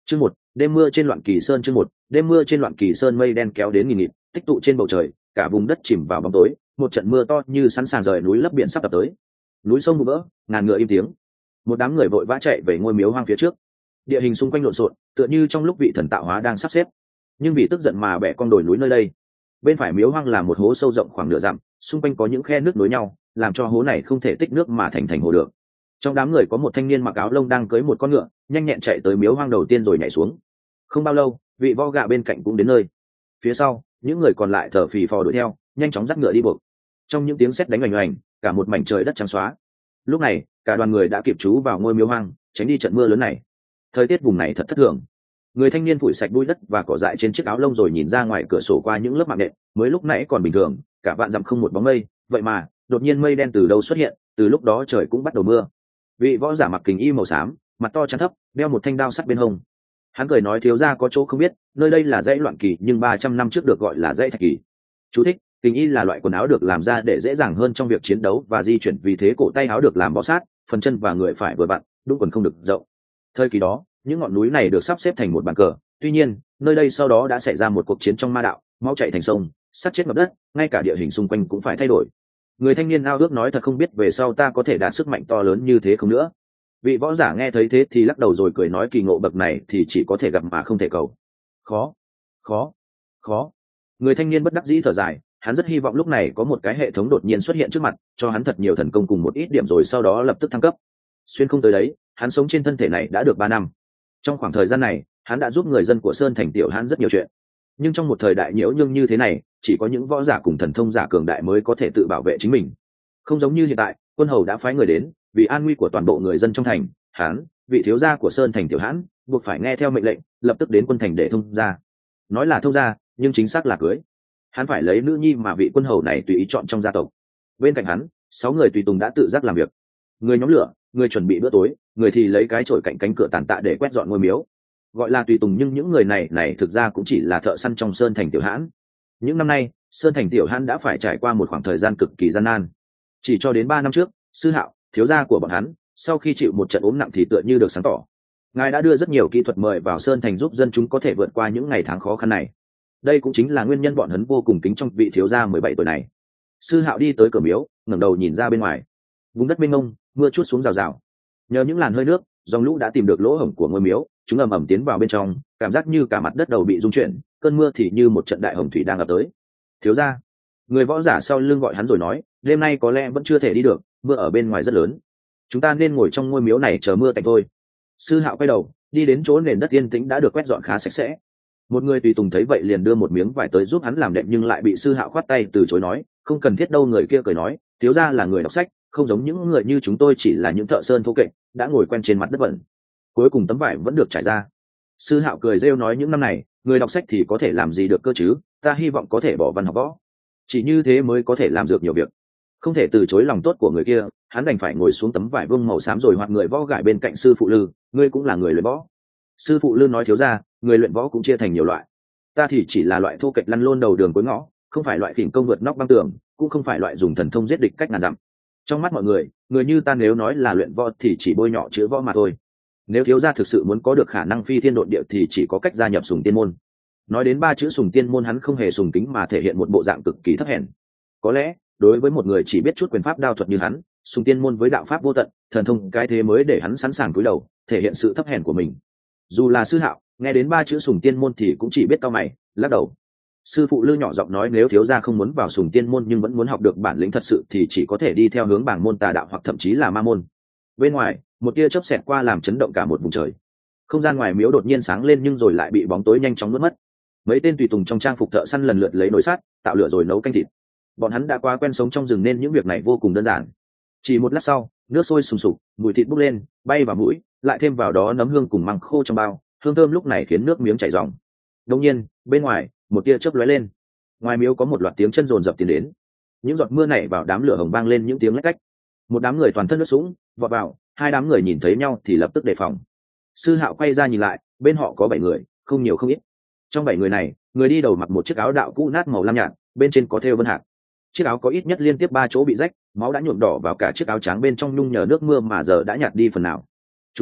Chương 1, đêm mưa trên Loạn Kỳ Sơn. Chương 1, đêm mưa trên Loạn Kỳ Sơn. Mây đen kéo đến nghìn nghịt, tích tụ trên bầu trời, cả vùng đất chìm vào bóng tối, một trận mưa to như sẵn sàng rời núi lấp biển sắp tập tới. Núi sông bụi vỡ, ngàn ngựa im tiếng. Một đám người vội vã chạy về ngôi miếu hoang phía trước. Địa hình xung quanh lộn xộn, tựa như trong lúc vị thần tạo hóa đang sắp xếp. Nhưng vì tức giận mà bẻ con đồi núi nơi đây. Bên phải miếu hoang là một hố sâu rộng khoảng nửa dặm, xung quanh có những khe nước nối nhau, làm cho hố này không thể tích nước mà thành hồ được. Trong đám người có một thanh niên mặc áo lông đang cưỡi một con ngựa, nhanh nhẹn chạy tới miếu hoang đầu tiên rồi nhảy xuống. Không bao lâu, vị võ gạ bên cạnh cũng đến nơi. Phía sau, những người còn lại thở phì phò đuổi theo, nhanh chóng dắt ngựa đi buộc. Trong những tiếng sét đánh oành oành, cả một mảnh trời đất trắng xóa. Lúc này, cả đoàn người đã kịp trú vào ngôi miếu hoang, tránh đi trận mưa lớn này. Thời tiết vùng này thật thất thường. Người thanh niên phủi sạch bụi đất và cỏ dại trên chiếc áo lông rồi nhìn ra ngoài cửa sổ qua những lớp mạng nệm, mới lúc nãy còn bình thường, cả vạn dặm không một bóng mây, vậy mà đột nhiên mây đen từ đâu xuất hiện, từ lúc đó trời cũng bắt đầu mưa. Vị võ giả mặc kình y màu xám, mặt to trán thấp, đeo một thanh đao sắt bên hông. Hắn cười nói thiếu gia có chỗ không biết, nơi đây là dãy Loạn Kỳ nhưng 300 năm trước được gọi là dãy Thạch Kỳ. Chú thích: kình y là loại quần áo được làm ra để dễ dàng hơn trong việc chiến đấu và di chuyển, vì thế cổ tay áo được làm bó sát, phần chân và người phải vừa vặn, đúng quần không được rộng. Thời kỳ đó, những ngọn núi này được sắp xếp thành một bàn cờ. Tuy nhiên, nơi đây sau đó đã xảy ra một cuộc chiến trong ma đạo, máu chảy thành sông, sát chết ngập đất, ngay cả địa hình xung quanh cũng phải thay đổi. Người thanh niên ao ước nói thật không biết về sau ta có thể đạt sức mạnh to lớn như thế không nữa. Vị võ giả nghe thấy thế thì lắc đầu rồi cười nói kỳ ngộ bậc này thì chỉ có thể gặp mà không thể cầu. Khó, khó, khó. Người thanh niên bất đắc dĩ thở dài, hắn rất hy vọng lúc này có một cái hệ thống đột nhiên xuất hiện trước mặt, cho hắn thật nhiều thần công cùng một ít điểm rồi sau đó lập tức thăng cấp. Xuyên không tới đấy, hắn sống trên thân thể này đã được 3 năm. Trong khoảng thời gian này, hắn đã giúp người dân của Sơn Thành Tiểu Hán rất nhiều chuyện. Nhưng trong một thời đại nhiễu nhương như thế này, chỉ có những võ giả cùng thần thông giả cường đại mới có thể tự bảo vệ chính mình. Không giống như hiện tại, quân hầu đã phái người đến, vì an nguy của toàn bộ người dân trong thành, hắn, vị thiếu gia của Sơn Thành Tiểu Hán, buộc phải nghe theo mệnh lệnh, lập tức đến quân thành để thông gia. Nói là thông gia, nhưng chính xác là cưới. Hắn phải lấy nữ nhi mà vị quân hầu này tùy ý chọn trong gia tộc. Bên cạnh hắn, 6 người tùy tùng đã tự giác làm việc. Người nhóm lửa, người chuẩn bị bữa tối, người thì lấy cái chổi cạnh cánh cửa tàn tạ để quét dọn ngôi miếu. Gọi là tùy tùng nhưng những người này thực ra cũng chỉ là thợ săn trong Sơn Thành Tiểu Hán. Những năm nay, Sơn Thành Tiểu Hán đã phải trải qua một khoảng thời gian cực kỳ gian nan. Chỉ cho đến 3 năm trước, Sư Hạo, thiếu gia của bọn hắn, sau khi chịu một trận ốm nặng thì tựa như được sáng tỏ. Ngài đã đưa rất nhiều kỹ thuật mời vào Sơn Thành giúp dân chúng có thể vượt qua những ngày tháng khó khăn này. Đây cũng chính là nguyên nhân bọn hắn vô cùng kính trọng vị thiếu gia 17 tuổi này. Sư Hạo đi tới cửa miếu, ngẩng đầu nhìn ra bên ngoài. Vùng đất mênh mông, mưa trút xuống rào rào. Nhờ những làn hơi nước, dòng lũ đã tìm được lỗ hổng của ngôi miếu, chúng ầm ầm tiến vào bên trong, cảm giác như cả mặt đất đầu bị rung chuyển, cơn mưa thì như một trận đại hồng thủy đang ập tới. Thiếu gia, người võ giả sau lưng gọi hắn rồi nói, đêm nay có lẽ vẫn chưa thể đi được, mưa ở bên ngoài rất lớn, chúng ta nên ngồi trong ngôi miếu này chờ mưa tạnh thôi. Sư Hạo quay đầu, đi đến chỗ nền đất yên tĩnh đã được quét dọn khá sạch sẽ. Một người tùy tùng thấy vậy liền đưa một miếng vải tới giúp hắn làm đệm, nhưng lại bị Sư Hạo khoát tay từ chối nói, không cần thiết đâu. Người kia cười nói, thiếu gia là người đọc sách, không giống những người như chúng tôi chỉ là những thợ sơn thô kệch, đã ngồi quen trên mặt đất bẩn. Cuối cùng tấm vải vẫn được trải ra. Sư Hạo cười rêu nói, những năm này người đọc sách thì có thể làm gì được cơ chứ, ta hy vọng có thể bỏ văn học võ, chỉ như thế mới có thể làm được nhiều việc. Không thể từ chối lòng tốt của người kia, hắn đành phải ngồi xuống tấm vải vương màu xám rồi hoặc người võ gãi bên cạnh sư phụ Lư, ngươi cũng là người luyện võ. Sư phụ Lư nói, thiếu gia, người luyện võ cũng chia thành nhiều loại, ta thì chỉ là loại thô kệch lăn lôn đầu đường cuối ngõ, không phải loại khỉnh công vượt nóc băng tường, cũng không phải loại dùng thần thông giết địch cách ngàn dặm. Trong mắt mọi người, người như ta nếu nói là luyện võ thì chỉ bôi nhọ chữ võ mà thôi. Nếu thiếu gia thực sự muốn có được khả năng phi thiên độn địa thì chỉ có cách gia nhập Sùng Tiên môn. Nói đến 3 chữ Sùng Tiên môn, hắn không hề sùng kính mà thể hiện một bộ dạng cực kỳ thấp hèn. Có lẽ đối với một người chỉ biết chút quyền pháp đao thuật như hắn, Sùng Tiên môn với đạo pháp vô tận, thần thông cái thế mới để hắn sẵn sàng cúi đầu thể hiện sự thấp hèn của mình. Dù là Sư Hạo nghe đến 3 chữ Sùng Tiên môn thì cũng chỉ biết cau mày lắc đầu. Sư phụ Lư nhỏ giọng nói, nếu thiếu gia không muốn vào Sùng Tiên môn nhưng vẫn muốn học được bản lĩnh thật sự thì chỉ có thể đi theo hướng bảng môn tà đạo hoặc thậm chí là ma môn. Bên ngoài, một tia chớp xẹt qua làm chấn động cả một vùng trời. Không gian ngoài miếu đột nhiên sáng lên nhưng rồi lại bị bóng tối nhanh chóng nuốt mất. Mấy tên tùy tùng trong trang phục thợ săn lần lượt lấy nồi sắt, tạo lửa rồi nấu canh thịt. Bọn hắn đã quá quen sống trong rừng nên những việc này vô cùng đơn giản. Chỉ một lát sau, nước sôi sùng sục, mùi thịt bốc lên, bay vào mũi, lại thêm vào đó nấm hương cùng măng khô trong bao, hương thơm lúc này khiến nước miếng chảy ròng. Đột nhiên, bên ngoài, một tia chớp lóe lên. Ngoài miếu có một loạt tiếng chân dồn dập tiến đến. Những giọt mưa nảy vào đám lửa hồng vang lên những tiếng lách cách. Một đám người toàn thân nước sũng vọt vào, 2 đám người nhìn thấy nhau thì lập tức đề phòng. Sư Hạo quay ra nhìn lại, bên họ có 7 người, không nhiều không ít. Trong 7 người này, người đi đầu mặc một chiếc áo đạo cũ nát màu lam nhạt, bên trên có thêu vân hạc. Chiếc áo có ít nhất liên tiếp 3 chỗ bị rách, máu đã nhuộm đỏ vào cả chiếc áo trắng bên trong, nhung nhờ nước mưa mà giờ đã nhạt đi phần nào. Chú thích: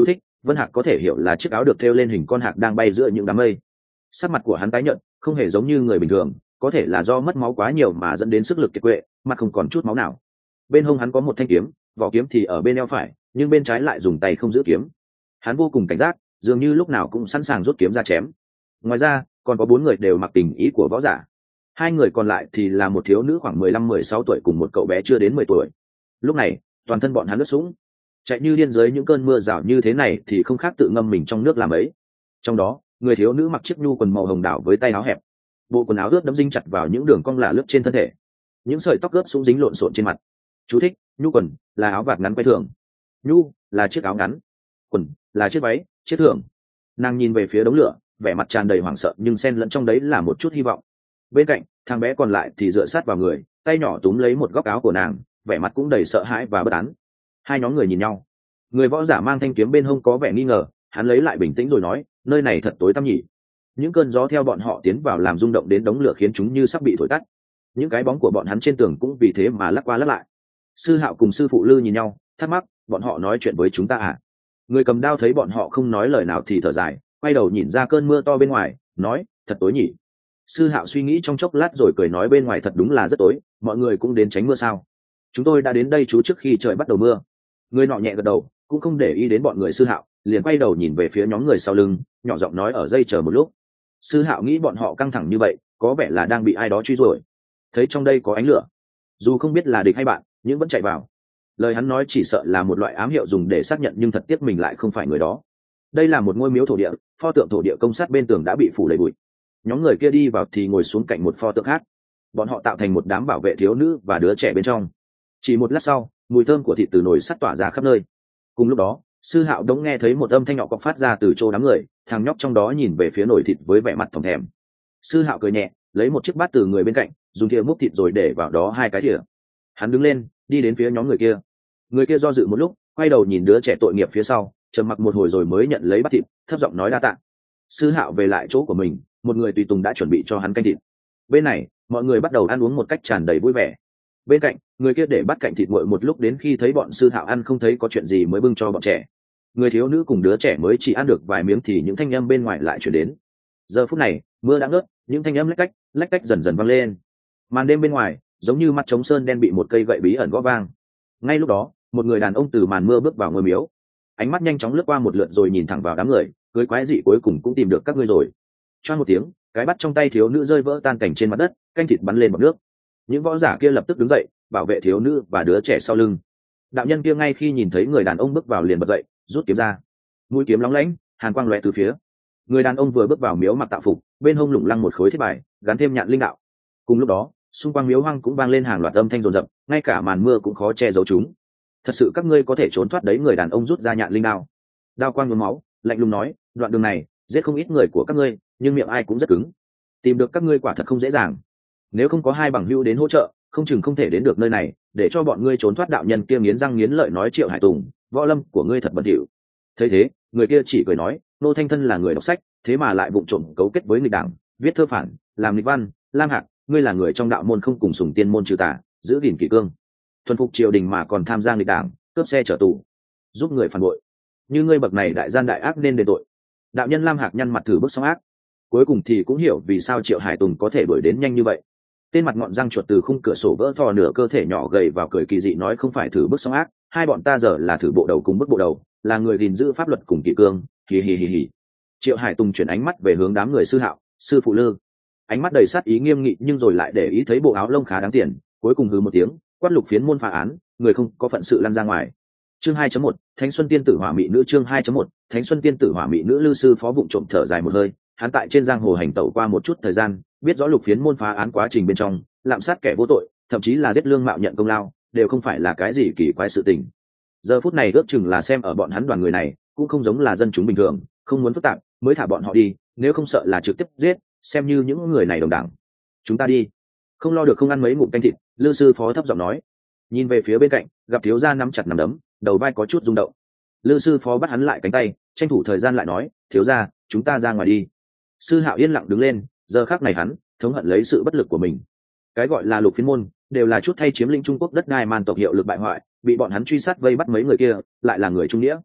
Vân Hạc có thể hiểu là chiếc áo được thêu lên hình con hạc đang bay giữa những đám mây. Sắc mặt của hắn tái nhợt, không hề giống như người bình thường, có thể là do mất máu quá nhiều mà dẫn đến sức lực kiệt quệ, mặt không còn chút máu nào. Bên hông hắn có một thanh kiếm, vỏ kiếm thì ở bên eo phải, nhưng bên trái lại dùng tay không giữ kiếm. Hắn vô cùng cảnh giác, dường như lúc nào cũng sẵn sàng rút kiếm ra chém. Ngoài ra, còn có 4 người đều mặc tình ý của võ giả. 2 người còn lại thì là một thiếu nữ khoảng 15-16 tuổi cùng một cậu bé chưa đến 10 tuổi. Lúc này, toàn thân bọn hắn ướt sũng, chạy như điên dưới những cơn mưa rào như thế này thì không khác tự ngâm mình trong nước làm ấy. Trong đó, người thiếu nữ mặc chiếc nhu quần màu hồng đảo với tay áo hẹp, bộ quần áo ướt đẫm dính chặt vào những đường cong lả lướt trên thân thể, những sợi tóc ướt sũng dính lộn xộn trên mặt. Chú thích: nhu quần là áo vạt ngắn quay thường, nhu là chiếc áo ngắn, quần là chiếc váy chiếc thường. Nàng nhìn về phía đống lửa, vẻ mặt tràn đầy hoảng sợ nhưng xen lẫn trong đấy là một chút hy vọng. Bên cạnh, thằng bé còn lại thì dựa sát vào người, tay nhỏ túm lấy một góc áo của nàng, vẻ mặt cũng đầy sợ hãi và bất an. Hai nhóm người nhìn nhau. Người võ giả mang thanh kiếm bên hông có vẻ nghi ngờ, hắn lấy lại bình tĩnh rồi nói, nơi này thật tối tăm nhỉ. Những cơn gió theo bọn họ tiến vào làm rung động đến đống lửa khiến chúng như sắp bị thổi tắt. Những cái bóng của bọn hắn trên tường cũng vì thế mà lắc qua lắc lại. Sư Hạo cùng sư phụ Lư nhìn nhau, thắc mắc, bọn họ nói chuyện với chúng ta à? Người cầm đao thấy bọn họ không nói lời nào thì thở dài, quay đầu nhìn ra cơn mưa to bên ngoài, nói, thật tối nhỉ. Sư Hạo suy nghĩ trong chốc lát rồi cười nói, bên ngoài thật đúng là rất tối, mọi người cũng đến tránh mưa sao? Chúng tôi đã đến đây chú trước khi trời bắt đầu mưa. Người nọ nhẹ gật đầu, cũng không để ý đến bọn người Sư Hạo, liền quay đầu nhìn về phía nhóm người sau lưng, nhỏ giọng nói, ở dây chờ một lúc. Sư Hạo nghĩ bọn họ căng thẳng như vậy, có vẻ là đang bị ai đó truy đuổi. Thấy trong đây có ánh lửa, dù không biết là địch hay bạn, nhưng vẫn chạy vào. Lời hắn nói chỉ sợ là một loại ám hiệu dùng để xác nhận, nhưng thật tiếc mình lại không phải người đó. Đây là một ngôi miếu thổ địa, pho tượng thổ địa công sát bên tường đã bị phủ đầy bụi. Nhóm người kia đi vào thì ngồi xuống cạnh một pho tượng khác. Bọn họ tạo thành một đám bảo vệ thiếu nữ và đứa trẻ bên trong. Chỉ một lát sau, mùi thơm của thịt từ nồi sắt tỏa ra khắp nơi. Cùng lúc đó, Sư Hạo đống nghe thấy một âm thanh nhỏ cọc phát ra từ chỗ đám người, thằng nhóc trong đó nhìn về phía nồi thịt với vẻ mặt thòng thèm. Sư Hạo cười nhẹ, lấy một chiếc bát từ người bên cạnh, dùng thìa múc thịt rồi để vào đó 2 cái thìa. Hắn đứng lên, đi đến phía nhóm người kia. Người kia do dự một lúc, quay đầu nhìn đứa trẻ tội nghiệp phía sau, trầm mặc một hồi rồi mới nhận lấy bát thịt, thấp giọng nói đa tạ. Sư Hạo về lại chỗ của mình, một người tùy tùng đã chuẩn bị cho hắn canh thịt. Bên này, mọi người bắt đầu ăn uống một cách tràn đầy vui vẻ. Bên cạnh, người kia để bắt cạnh thịt nguội một lúc, đến khi thấy bọn Sư Hạo ăn không thấy có chuyện gì mới bưng cho bọn trẻ. Người thiếu nữ cùng đứa trẻ mới chỉ ăn được vài miếng thì những thanh âm bên ngoài lại chuyển đến. Giờ phút này, mưa đã ngớt, những thanh âm lách cách dần dần vang lên. Màn đêm bên ngoài giống như mắt trống sơn đen bị một cây gậy bí ẩn gõ vang. Ngay lúc đó, một người đàn ông từ màn mưa bước vào ngôi miếu, ánh mắt nhanh chóng lướt qua một lượt rồi nhìn thẳng vào đám người, cưới quái dị, cuối cùng cũng tìm được các ngươi rồi. Choang một tiếng, cái bắt trong tay thiếu nữ rơi vỡ tan cảnh trên mặt đất, canh thịt bắn lên bọt nước. Những võ giả kia lập tức đứng dậy, bảo vệ thiếu nữ và đứa trẻ sau lưng. Đạo nhân kia ngay khi nhìn thấy người đàn ông bước vào liền bật dậy, rút kiếm ra. Mũi kiếm lóng lánh, hàn quang lóe từ phía. Người đàn ông vừa bước vào miếu mặc tạo phục, bên hông lủng lăng một khối thiết bài, gắn thêm nhạn linh đạo. Cùng lúc đó, xung quanh miếu hoang cũng vang lên hàng loạt âm thanh rồn rập, ngay cả màn mưa cũng khó che giấu chúng. Thật sự các ngươi có thể trốn thoát đấy? Người đàn ông rút ra nhạn linh đao, đao quang nhuốm máu, lạnh lùng nói, đoạn đường này giết không ít người của các ngươi, nhưng miệng ai cũng rất cứng. Tìm được các ngươi quả thật không dễ dàng. Nếu không có 2 bằng hữu đến hỗ trợ, không chừng không thể đến được nơi này, để cho bọn ngươi trốn thoát. Đạo nhân kia nghiến răng nghiến lợi nói, Triệu Hải Tùng, võ lâm của ngươi thật bẩn thỉu. Thấy thế, người kia chỉ cười nói, Nô Thanh Thân là người đọc sách, thế mà lại vụng trộm cấu kết với nghịch đảng, viết thơ phản, làm nghịch văn. Lam Hạc, ngươi là người trong đạo môn không cùng sùng tiên môn trừ tà, giữ gìn kỷ cương, thuần phục triều đình mà còn tham gia nghịch đảng, cướp xe chở tù, giúp người phản bội. Như ngươi bậc này đại gian đại ác nên đền tội. Đạo nhân Lam Hạc nhăn mặt thử bức sóng ác, cuối cùng thì cũng hiểu vì sao Triệu Hải Tùng có thể đuổi đến nhanh như vậy. Tên mặt ngọn răng chuột từ khung cửa sổ vỡ thò nửa cơ thể nhỏ gầy vào, cười kỳ dị nói, không phải thử bức sóng ác, hai bọn ta giờ là thử bộ đầu cùng bức bộ đầu, là người gìn giữ pháp luật cùng kỷ cương. Hì hì hì hì. Triệu Hải Tùng chuyển ánh mắt về hướng đám người Sư Hạo, sư phụ Lư, ánh mắt đầy sát ý nghiêm nghị, nhưng rồi lại để ý thấy bộ áo lông khá đáng tiền, cuối cùng hừ một tiếng, quát Lục Phiến môn phá án, người không có phận sự lăn ra ngoài. Chương 2.1, Thánh Xuân Tiên Tử Hỏa Mị Nữ. Chương 2.1, Thánh Xuân Tiên Tử Hỏa Mị Nữ. Lư sư phó vụng trộm thở dài một hơi, hắn tại trên giang hồ hành tẩu qua một chút thời gian, biết rõ Lục Phiến môn phá án quá trình bên trong, lạm sát kẻ vô tội, thậm chí là giết lương mạo nhận công lao, đều không phải là cái gì kỳ quái sự tình. Giờ phút này ước chừng là xem ở bọn hắn đoàn người này cũng không giống là dân chúng bình thường, không muốn phức tạp, mới thả bọn họ đi, nếu không sợ là trực tiếp giết, xem như những người này đồng đảng. Chúng ta đi, không lo được không ăn mấy ngụm canh thịt. Lư sư phó thấp giọng nói, nhìn về phía bên cạnh, gặp thiếu gia nắm chặt nắm đấm, đầu vai có chút rung động. Lư sư phó bắt hắn lại cánh tay, tranh thủ thời gian lại nói, thiếu gia, chúng ta ra ngoài đi. Sư Hạo yên lặng đứng lên, giờ khắc này hắn thống hận lấy sự bất lực của mình. Cái gọi là Lục Phiến môn đều là chút thay chiếm lĩnh Trung Quốc đất đai man tộc hiệu lực bại hoại, bị bọn hắn truy sát vây bắt mấy người kia lại là người trung nghĩa.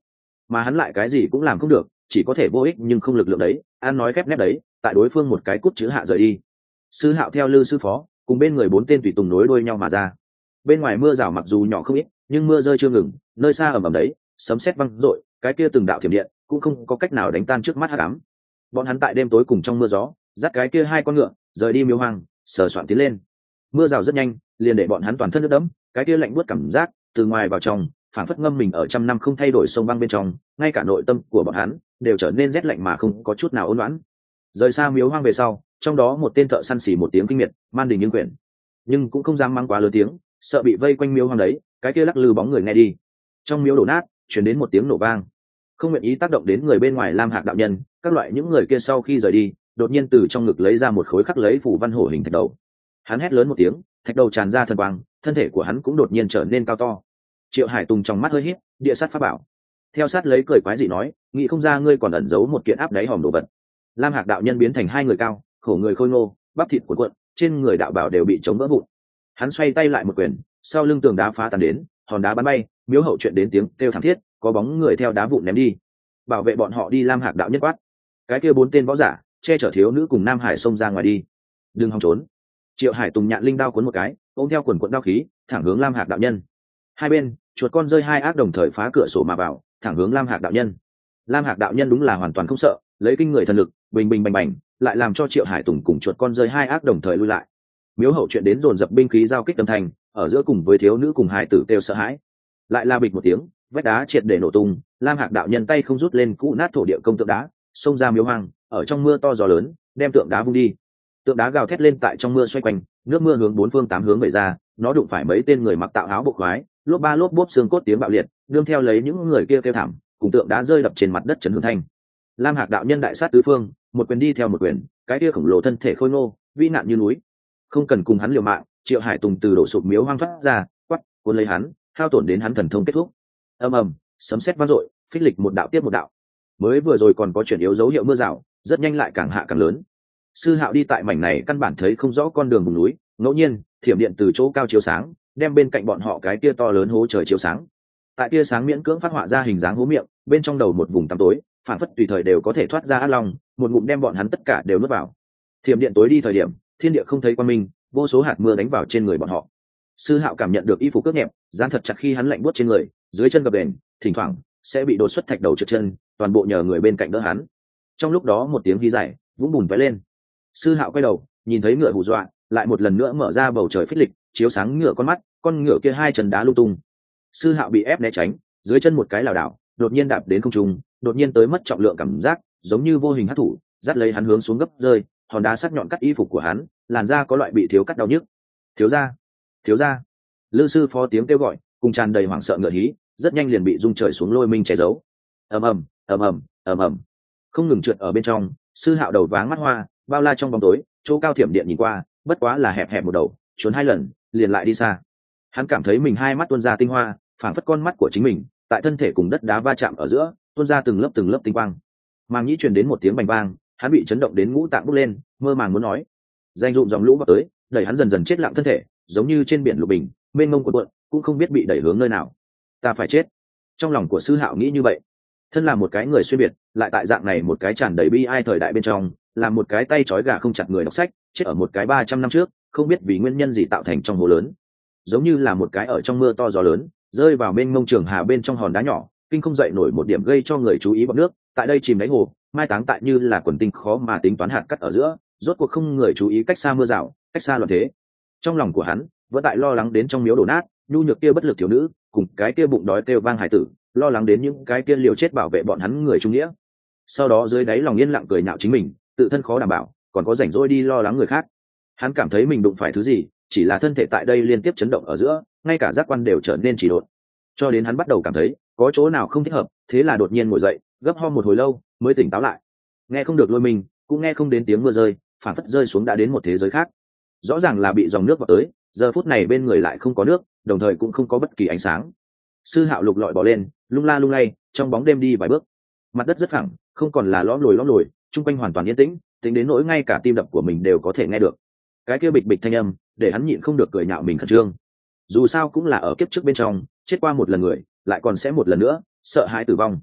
mà hắn lại cái gì cũng làm không được, chỉ có thể vô ích nhưng không lực lượng đấy, ăn nói khép nép đấy, tại đối phương một cái cút chữ hạ rời đi. Sư Hạo theo lư sư phó cùng bên người 4 tên tùy tùng nối đuôi nhau mà ra. Bên ngoài mưa rào mặc dù nhỏ không ít, nhưng mưa rơi chưa ngừng, nơi xa ầm ầm đấy, sấm sét vang rội, cái kia từng đạo thiểm điện cũng không có cách nào đánh tan trước mắt hắc ám. Bọn hắn tại đêm tối cùng trong mưa gió, dắt cái kia 2 con ngựa, rời đi miếu hoang, sờ soạn tiến lên. Mưa rào rất nhanh, liền để bọn hắn toàn thân ướt đẫm, cái kia lạnh buốt cảm giác từ ngoài vào trong, phản phất ngâm mình ở trăm năm không thay đổi sông băng bên trong, ngay cả nội tâm của bọn hắn đều trở nên rét lạnh mà không có chút nào ôn loãn. Rời xa miếu hoang về sau, trong đó một tên thợ săn xỉ một tiếng kinh miệt, man đình nhưng quyển, nhưng cũng không dám mang quá lớn tiếng, sợ bị vây quanh miếu hoang đấy, cái kia lắc lư bóng người nghe đi. Trong miếu đổ nát, truyền đến một tiếng nổ vang. Không nguyện ý tác động đến người bên ngoài Lam Hạc đạo nhân, các loại những người kia sau khi rời đi, đột nhiên từ trong ngực lấy ra một khối khắc lấy phủ văn hổ hình thạch đầu. Hắn hét lớn một tiếng, thạch đầu tràn ra thần quang, thân thể của hắn cũng đột nhiên trở nên cao to. Triệu Hải Tùng trong mắt hơi híp, địa sát pháp bảo. Theo sát lấy cười quái dị nói, nghĩ không ra ngươi còn ẩn giấu một kiện áp đáy hòm đồ vật. Lam Hạc đạo nhân biến thành 2 người cao, khổ người khôi ngô, bắp thịt cuộn cuộn, trên người đạo bảo đều bị chống vỡ vụn. Hắn xoay tay lại một quyền, sau lưng tường đá phá tan đến, hòn đá bắn bay, miếu hậu chuyện đến tiếng kêu thảm thiết, có bóng người theo đá vụn ném đi. Bảo vệ bọn họ đi. Lam Hạc đạo nhân quát. Cái kia 4 tên võ giả che chở thiếu nữ cùng Nam Hải xông ra ngoài đi. Đừng hòng trốn. Triệu Hải Tùng nhạn linh đao cuốn một cái, ôm theo quần quần đao khí, thẳng hướng Lam Hạc đạo nhân. Hai bên, chuột con rơi 2 ác đồng thời phá cửa sổ mà vào, thẳng hướng Lam Hạc đạo nhân. Lam Hạc đạo nhân đúng là hoàn toàn không sợ, lấy kinh người thần lực, bình bình bành bành, lại làm cho Triệu Hải Tùng cùng chuột con rơi 2 ác đồng thời lui lại. Miếu hậu chuyện đến dồn dập binh khí giao kích âm thanh, ở giữa cùng với thiếu nữ cùng hải tử kêu sợ hãi. Lại la bịch một tiếng, vách đá triệt để nổ tung, Lam Hạc đạo nhân tay không rút lên cũ nát thổ địa công tượng đá, xông ra miếu hoang, ở trong mưa to gió lớn, đem tượng đá vung đi. Tượng đá gào thét lên tại trong mưa xoay quanh, nước mưa hướng 4 phương 8 hướng về ra, nó đụng phải mấy tên người mặc tạo áo bộ khoái, lốp ba lốp bốp xương cốt tiếng bạo liệt, đương theo lấy những người kia kêu thảm, cùng tượng đá rơi đập trên mặt đất chấn hưởng thanh. Lam Hạc đạo nhân đại sát tứ phương, một quyền đi theo một quyền, cái kia khổng lồ thân thể khôi ngô, vĩ nạn như núi. Không cần cùng hắn liều mạng, Triệu Hải Tùng từ đổ sụp miếu hoang thoát ra, quát, cuốn lấy hắn, hao tổn đến hắn thần thông kết thúc. Ầm ầm, sấm sét vang dội, phích lịch một đạo tiếp một đạo. Mới vừa rồi còn có chuyển yếu dấu hiệu mưa rào, rất nhanh lại càng hạ càng lớn. Sư Hạo đi tại mảnh này căn bản thấy không rõ con đường vùng núi, ngẫu nhiên thiểm điện từ chỗ cao chiếu sáng, đem bên cạnh bọn họ cái kia to lớn hố trời chiếu sáng. Tại tia sáng miễn cưỡng phát họa ra hình dáng hố miệng, bên trong đầu một vùng tăm tối, phản phất tùy thời đều có thể thoát ra ác long, một ngụm đem bọn hắn tất cả đều nuốt vào. Thiểm điện tối đi thời điểm, thiên địa không thấy quang minh, vô số hạt mưa đánh vào trên người bọn họ. Sư Hạo cảm nhận được y phục cướp nhẹp, dán thật chặt khi hắn lạnh buốt trên người, dưới chân gập ghềnh, thỉnh thoảng sẽ bị đột xuất thạch đầu trượt chân, toàn bộ nhờ người bên cạnh đỡ hắn. Trong lúc đó một tiếng hí dài, vũng bùn vẽ lên. Sư Hạo quay đầu, nhìn thấy ngựa hù dọa, lại một lần nữa mở ra bầu trời phích lịch, chiếu sáng ngựa con mắt, con ngựa kia 2 chân đá lung tung. Sư Hạo bị ép né tránh, dưới chân một cái lảo đảo, đột nhiên đạp đến không trung, đột nhiên tới mất trọng lượng cảm giác, giống như vô hình hắc thủ, dắt lấy hắn hướng xuống gấp rơi, hòn đá sắc nhọn cắt y phục của hắn, làn da có loại bị thiếu cắt đau nhức. Thiếu gia, thiếu gia. Lư sư phó tiếng kêu gọi, cùng tràn đầy hoảng sợ ngựa hí, rất nhanh liền bị rung trời xuống lôi minh che giấu. Ầm ầm, ầm ầm, ầm ầm. Không ngừng trượt ở bên trong, Sư Hạo đầu váng mắt hoa, bao la trong bóng tối, chỗ cao thiểm điện nhìn qua, bất quá là hẹp hẹp một đầu, trốn 2 lần, liền lại đi xa. Hắn cảm thấy mình 2 mắt tuôn ra tinh hoa, phảng phất con mắt của chính mình, tại thân thể cùng đất đá va chạm ở giữa, tuôn ra từng lớp tinh quang. Màng nhĩ truyền đến một tiếng bành vang, hắn bị chấn động đến ngũ tạng bốc lên, mơ màng muốn nói. Danh dụng dòng lũ vào tới, đẩy hắn dần dần chết lặng thân thể, giống như trên biển lục bình, mênh mông cuộn cuộn, cũng không biết bị đẩy hướng nơi nào. Ta phải chết. Trong lòng của Sư Hạo nghĩ như vậy. Thân là một cái người xuyên biệt, lại tại dạng này một cái tràn đầy bi ai thời đại bên trong, làm một cái tay trói gà không chặt người đọc sách, chết ở một cái 300 năm trước, không biết vì nguyên nhân gì tạo thành trong hồ lớn. Giống như là một cái ở trong mưa to gió lớn, rơi vào mênh mông trường hà bên trong hòn đá nhỏ, kinh không dậy nổi một điểm gây cho người chú ý bọt nước, tại đây chìm đáy hồ, mai táng tại như là quần tinh khó mà tính toán hạt cắt ở giữa, rốt cuộc không người chú ý cách xa mưa rào, cách xa loạn thế. Trong lòng của hắn vẫn tại lo lắng đến trong miếu đổ nát, nhu nhược kia bất lực thiếu nữ, cùng cái kia bụng đói kêu vang hải tử, lo lắng đến những cái kia liều chết bảo vệ bọn hắn người trung nghĩa. Sau đó dưới đáy lòng yên lặng cười nhạo chính mình, tự thân khó đảm bảo, còn có rảnh rỗi đi lo lắng người khác. Hắn cảm thấy mình đụng phải thứ gì, chỉ là thân thể tại đây liên tiếp chấn động ở giữa, ngay cả giác quan đều trở nên trì độn. Cho đến hắn bắt đầu cảm thấy có chỗ nào không thích hợp, thế là đột nhiên ngồi dậy, gấp ho một hồi lâu mới tỉnh táo lại. Nghe không được lôi mình, cũng nghe không đến tiếng mưa rơi, phản phất rơi xuống đã đến một thế giới khác. Rõ ràng là bị dòng nước vào tới, giờ phút này bên người lại không có nước, đồng thời cũng không có bất kỳ ánh sáng. Sư Hạo lục lọi bỏ lên, lung la lung lay, trong bóng đêm đi vài bước. Mặt đất rất phẳng, không còn là lõm lồi, chung quanh hoàn toàn yên tĩnh, tính đến nỗi ngay cả tim đập của mình đều có thể nghe được. Cái kia bịch bịch thanh âm, để hắn nhịn không được cười nhạo mình khẩn trương. Dù sao cũng là ở kiếp trước bên trong, chết qua một lần người, lại còn sẽ một lần nữa, sợ hãi tử vong.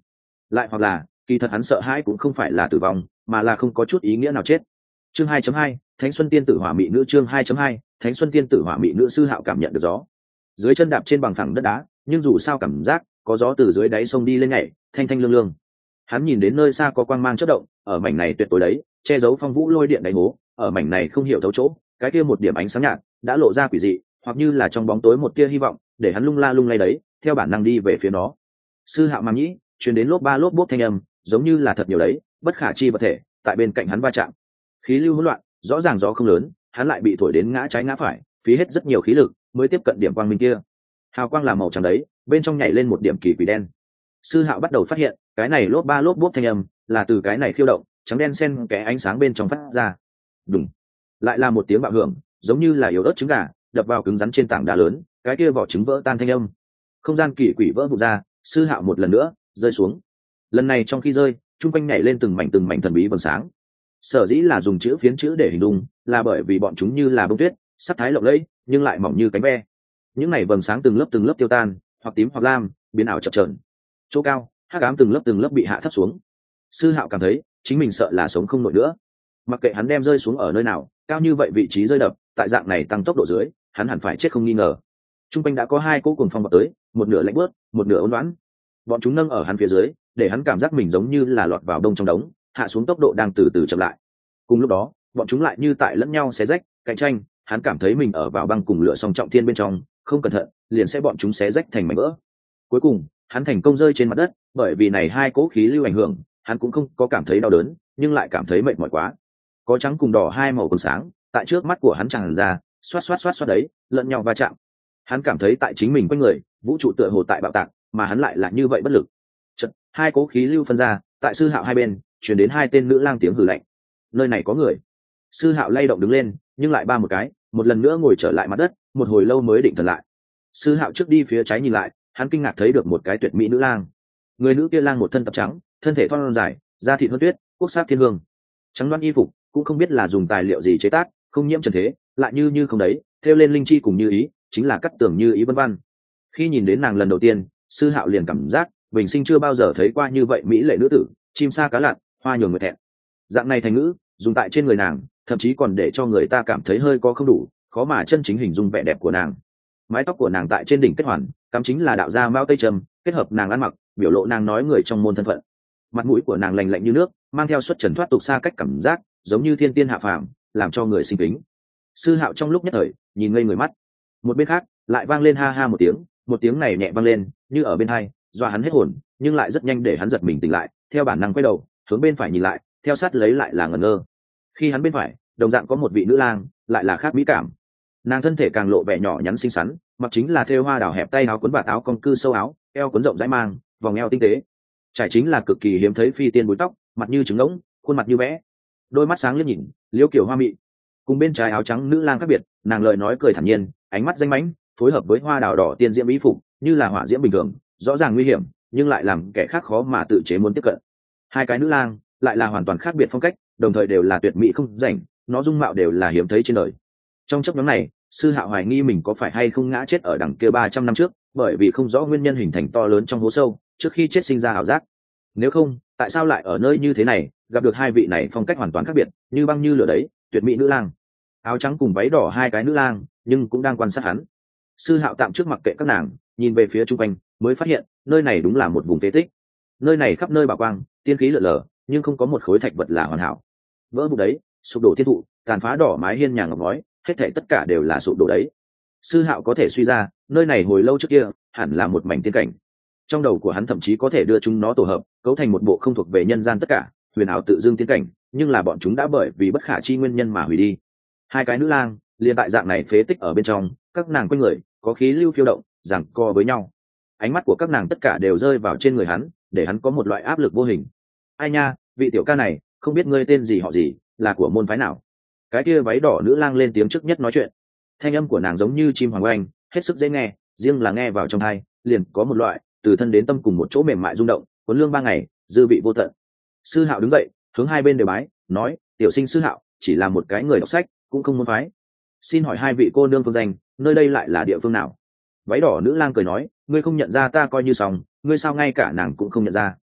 lại hoặc là kỳ thật hắn sợ hãi cũng không phải là tử vong mà là không có chút ý nghĩa nào chết. Chương 2.2, Thánh Xuân Tiên Tử Hỏa Mị Nữ. Chương 2.2, Thánh Xuân Tiên Tử Hỏa Mị Nữ. Sư Hạo cảm nhận được gió dưới chân đạp trên bằng phẳng đất đá, nhưng dù sao cảm giác có gió từ dưới đáy sông đi lên nhảy, thanh thanh lương lương. Hắn nhìn đến nơi xa có quang mang chớp động, ở mảnh này tuyệt tối đấy, che giấu phong vũ lôi điện đáy hố, ở mảnh này không hiểu thấu chỗ, cái kia một điểm ánh sáng nhạt đã lộ ra quỷ dị, hoặc như là trong bóng tối một tia hy vọng, để hắn lung la lung lay đấy, theo bản năng đi về phía nó. Sư Hạo màng nhĩ truyền đến lốp ba lốp bốp thanh âm, giống như là thật nhiều đấy, bất khả chi vật thể tại bên cạnh hắn va chạm. Khí lưu hỗn loạn, rõ ràng gió không lớn, hắn lại bị thổi đến ngã trái ngã phải, phí hết rất nhiều khí lực mới tiếp cận điểm quang minh kia. Hào quang là màu trắng đấy, bên trong nhảy lên một điểm kỳ quỷ đen. Sư Hạo bắt đầu phát hiện, cái này lốp ba lốp bốp thanh âm là từ cái này khiêu động trắng đen xen kẽ ánh sáng bên trong phát ra. Đùng, lại là một tiếng bạo hưởng, giống như là yếu ớt trứng gà đập vào cứng rắn trên tảng đá lớn, cái kia vỏ trứng vỡ tan thanh âm. Không gian kỳ quỷ vỡ vụn ra, Sư Hạo một lần nữa rơi xuống. Lần này trong khi rơi, trung quanh nhảy lên từng mảnh thần bí vầng sáng. Sở dĩ là dùng chữ phiến chữ để hình dung, là bởi vì bọn chúng như là bông tuyết, sắc thái lộng lẫy nhưng lại mỏng như cánh ve. Những này vầng sáng từng lớp tiêu tan, hoặc tím hoặc lam, biến ảo chập chờn. Chỗ cao, hắc ám từng lớp bị hạ thấp xuống. Sư Hạo cảm thấy chính mình sợ là sống không nổi nữa. Mặc kệ hắn đem rơi xuống ở nơi nào, cao như vậy vị trí rơi đập, tại dạng này tăng tốc độ dưới, hắn hẳn phải chết không nghi ngờ. Trung quanh đã có hai cỗ cuồng phong vào tới, một nửa lạnh bớt, một nửa ôn loãng. Bọn chúng nâng ở hắn phía dưới, để hắn cảm giác mình giống như là lọt vào đông trong đống, hạ xuống tốc độ đang từ từ chậm lại. Cùng lúc đó, bọn chúng lại như tại lẫn nhau xé rách, cạnh tranh, hắn cảm thấy mình ở vào băng cùng lửa song trọng thiên bên trong, không cẩn thận, liền sẽ bọn chúng xé rách thành mảnh vỡ. Cuối cùng, hắn thành công rơi trên mặt đất, bởi vì này hai cỗ khí lưu ảnh hưởng, hắn cũng không có cảm thấy đau đớn, nhưng lại cảm thấy mệt mỏi quá. Có trắng cùng đỏ hai màu còn sáng, tại trước mắt của hắn tràn ra, xoát đấy, lẫn nhau va chạm. Hắn cảm thấy tại chính mình quanh người, vũ trụ tựa hồ tại bạo tạc, mà hắn lại là như vậy bất lực. Chợt, hai cỗ khí lưu phân ra, tại Sư Hạo hai bên, truyền đến hai tên nữ lang tiếng hừ lạnh. Nơi này có người. Sư Hạo lay động đứng lên, nhưng lại ba một cái, một lần nữa ngồi trở lại mặt đất, một hồi lâu mới định thần lại. Sư Hạo trước đi phía trái nhìn lại, hắn kinh ngạc thấy được một cái tuyệt mỹ nữ lang. Người nữ kia lang một thân tập trắng, thân thể thon dài, da thịt hơn tuyết, quốc sắc thiên hương. Trắng đoan y phục, cũng không biết là dùng tài liệu gì chế tác, không nhiễm trần thế, lại như không đấy, thêu lên linh chi cùng như ý, chính là cắt tường như ý vân vân. Khi nhìn đến nàng lần đầu tiên, Sư Hạo liền cảm giác bình sinh chưa bao giờ thấy qua như vậy mỹ lệ nữ tử, chim sa cá lặn, hoa nhường người thẹn. Dạng này thành ngữ dùng tại trên người nàng, thậm chí còn để cho người ta cảm thấy hơi có không đủ, khó mà chân chính hình dung vẻ đẹp của nàng. Mái tóc của nàng tại trên đỉnh kết hoàn, cắm chính là đạo gia mao tây trầm, kết hợp nàng ăn mặc, biểu lộ nàng nói người trong môn thân phận. Mặt mũi của nàng lành lạnh như nước, mang theo xuất trần thoát tục xa cách cảm giác, giống như thiên tiên hạ phàm, làm cho người sinh kính. Sư Hạo trong lúc nhất thời nhìn ngây người mắt. Một bên khác lại vang lên ha ha một tiếng này nhẹ vang lên, như ở bên hai, dọa hắn hết hồn, nhưng lại rất nhanh để hắn giật mình tỉnh lại, theo bản năng quay đầu, hướng bên phải nhìn lại, theo sát lấy lại là ngẩn ngơ. Khi hắn bên phải, đồng dạng có một vị nữ lang, lại là khác mỹ cảm. Nàng thân thể càng lộ vẻ nhỏ nhắn xinh xắn, mặc chính là thêu hoa đào hẹp tay áo quấn vạt áo con cư sâu áo, eo quấn rộng rãi mang, vòng eo tinh tế. Trải chính là cực kỳ hiếm thấy phi tiên búi tóc, mặt như trứng ngỗng, khuôn mặt như vẽ, đôi mắt sáng liếc nhìn, liễu kiểu hoa mị. Cùng bên trái áo trắng nữ lang khác biệt, nàng lời nói cười thản nhiên, ánh mắt danh mãnh, phối hợp với hoa đào đỏ tiên diễm mỹ phục, như là hỏa diễm bình thường, rõ ràng nguy hiểm, nhưng lại làm kẻ khác khó mà tự chế muốn tiếp cận. Hai cái nữ lang lại là hoàn toàn khác biệt phong cách, đồng thời đều là tuyệt mỹ không rảnh, nó dung mạo đều là hiếm thấy trên đời. Trong chốc ngắn này, Sư Hạo hoài nghi mình có phải hay không ngã chết ở đằng kia 300 năm trước, bởi vì không rõ nguyên nhân hình thành to lớn trong hố sâu, trước khi chết sinh ra ảo giác. Nếu không, tại sao lại ở nơi như thế này, gặp được hai vị này phong cách hoàn toàn khác biệt, như băng như lửa đấy, tuyệt mỹ nữ lang. Áo trắng cùng váy đỏ hai cái nữ lang, nhưng cũng đang quan sát hắn. Sư Hạo tạm trước mặc kệ các nàng, nhìn về phía trung quanh, mới phát hiện, nơi này đúng là một vùng phế tích. Nơi này khắp nơi bảo quang, tiên khí lượn lờ, nhưng không có một khối thạch vật là hoàn hảo. Vỡ vụn đấy, sụp đổ thiên thụ, tàn phá đỏ mái hiên nhà ngọc ngói, hết thảy tất cả đều là sụp đổ đấy. Sư Hạo có thể suy ra, nơi này hồi lâu trước kia hẳn là một mảnh tiên cảnh. Trong đầu của hắn thậm chí có thể đưa chúng nó tổ hợp, cấu thành một bộ không thuộc về nhân gian tất cả, huyền ảo tự dưng tiên cảnh, nhưng là bọn chúng đã bởi vì bất khả chi nguyên nhân mà hủy đi. Hai cái nữ lang liền tại dạng này phế tích ở bên trong, các nàng quanh người có khí lưu phiêu động, giằng co với nhau. Ánh mắt của các nàng tất cả đều rơi vào trên người hắn, để hắn có một loại áp lực vô hình. Ai nha, vị tiểu ca này, không biết ngươi tên gì họ gì, là của môn phái nào? Cái kia váy đỏ nữ lang lên tiếng trước nhất nói chuyện. Thanh âm của nàng giống như chim hoàng oanh, hết sức dễ nghe, riêng là nghe vào trong tai, liền có một loại từ thân đến tâm cùng một chỗ mềm mại rung động, cuốn lương 3 ngày, dư vị vô tận. Sư Hạo đứng dậy, hướng hai bên đều bái, nói: "Tiểu sinh Sư Hạo, chỉ là một cái người đọc sách, cũng không môn phái. Xin hỏi hai vị cô nương phương danh, nơi đây lại là địa phương nào?" Váy đỏ nữ lang cười nói: "Ngươi không nhận ra ta coi như xong, ngươi sao ngay cả nàng cũng không nhận ra?"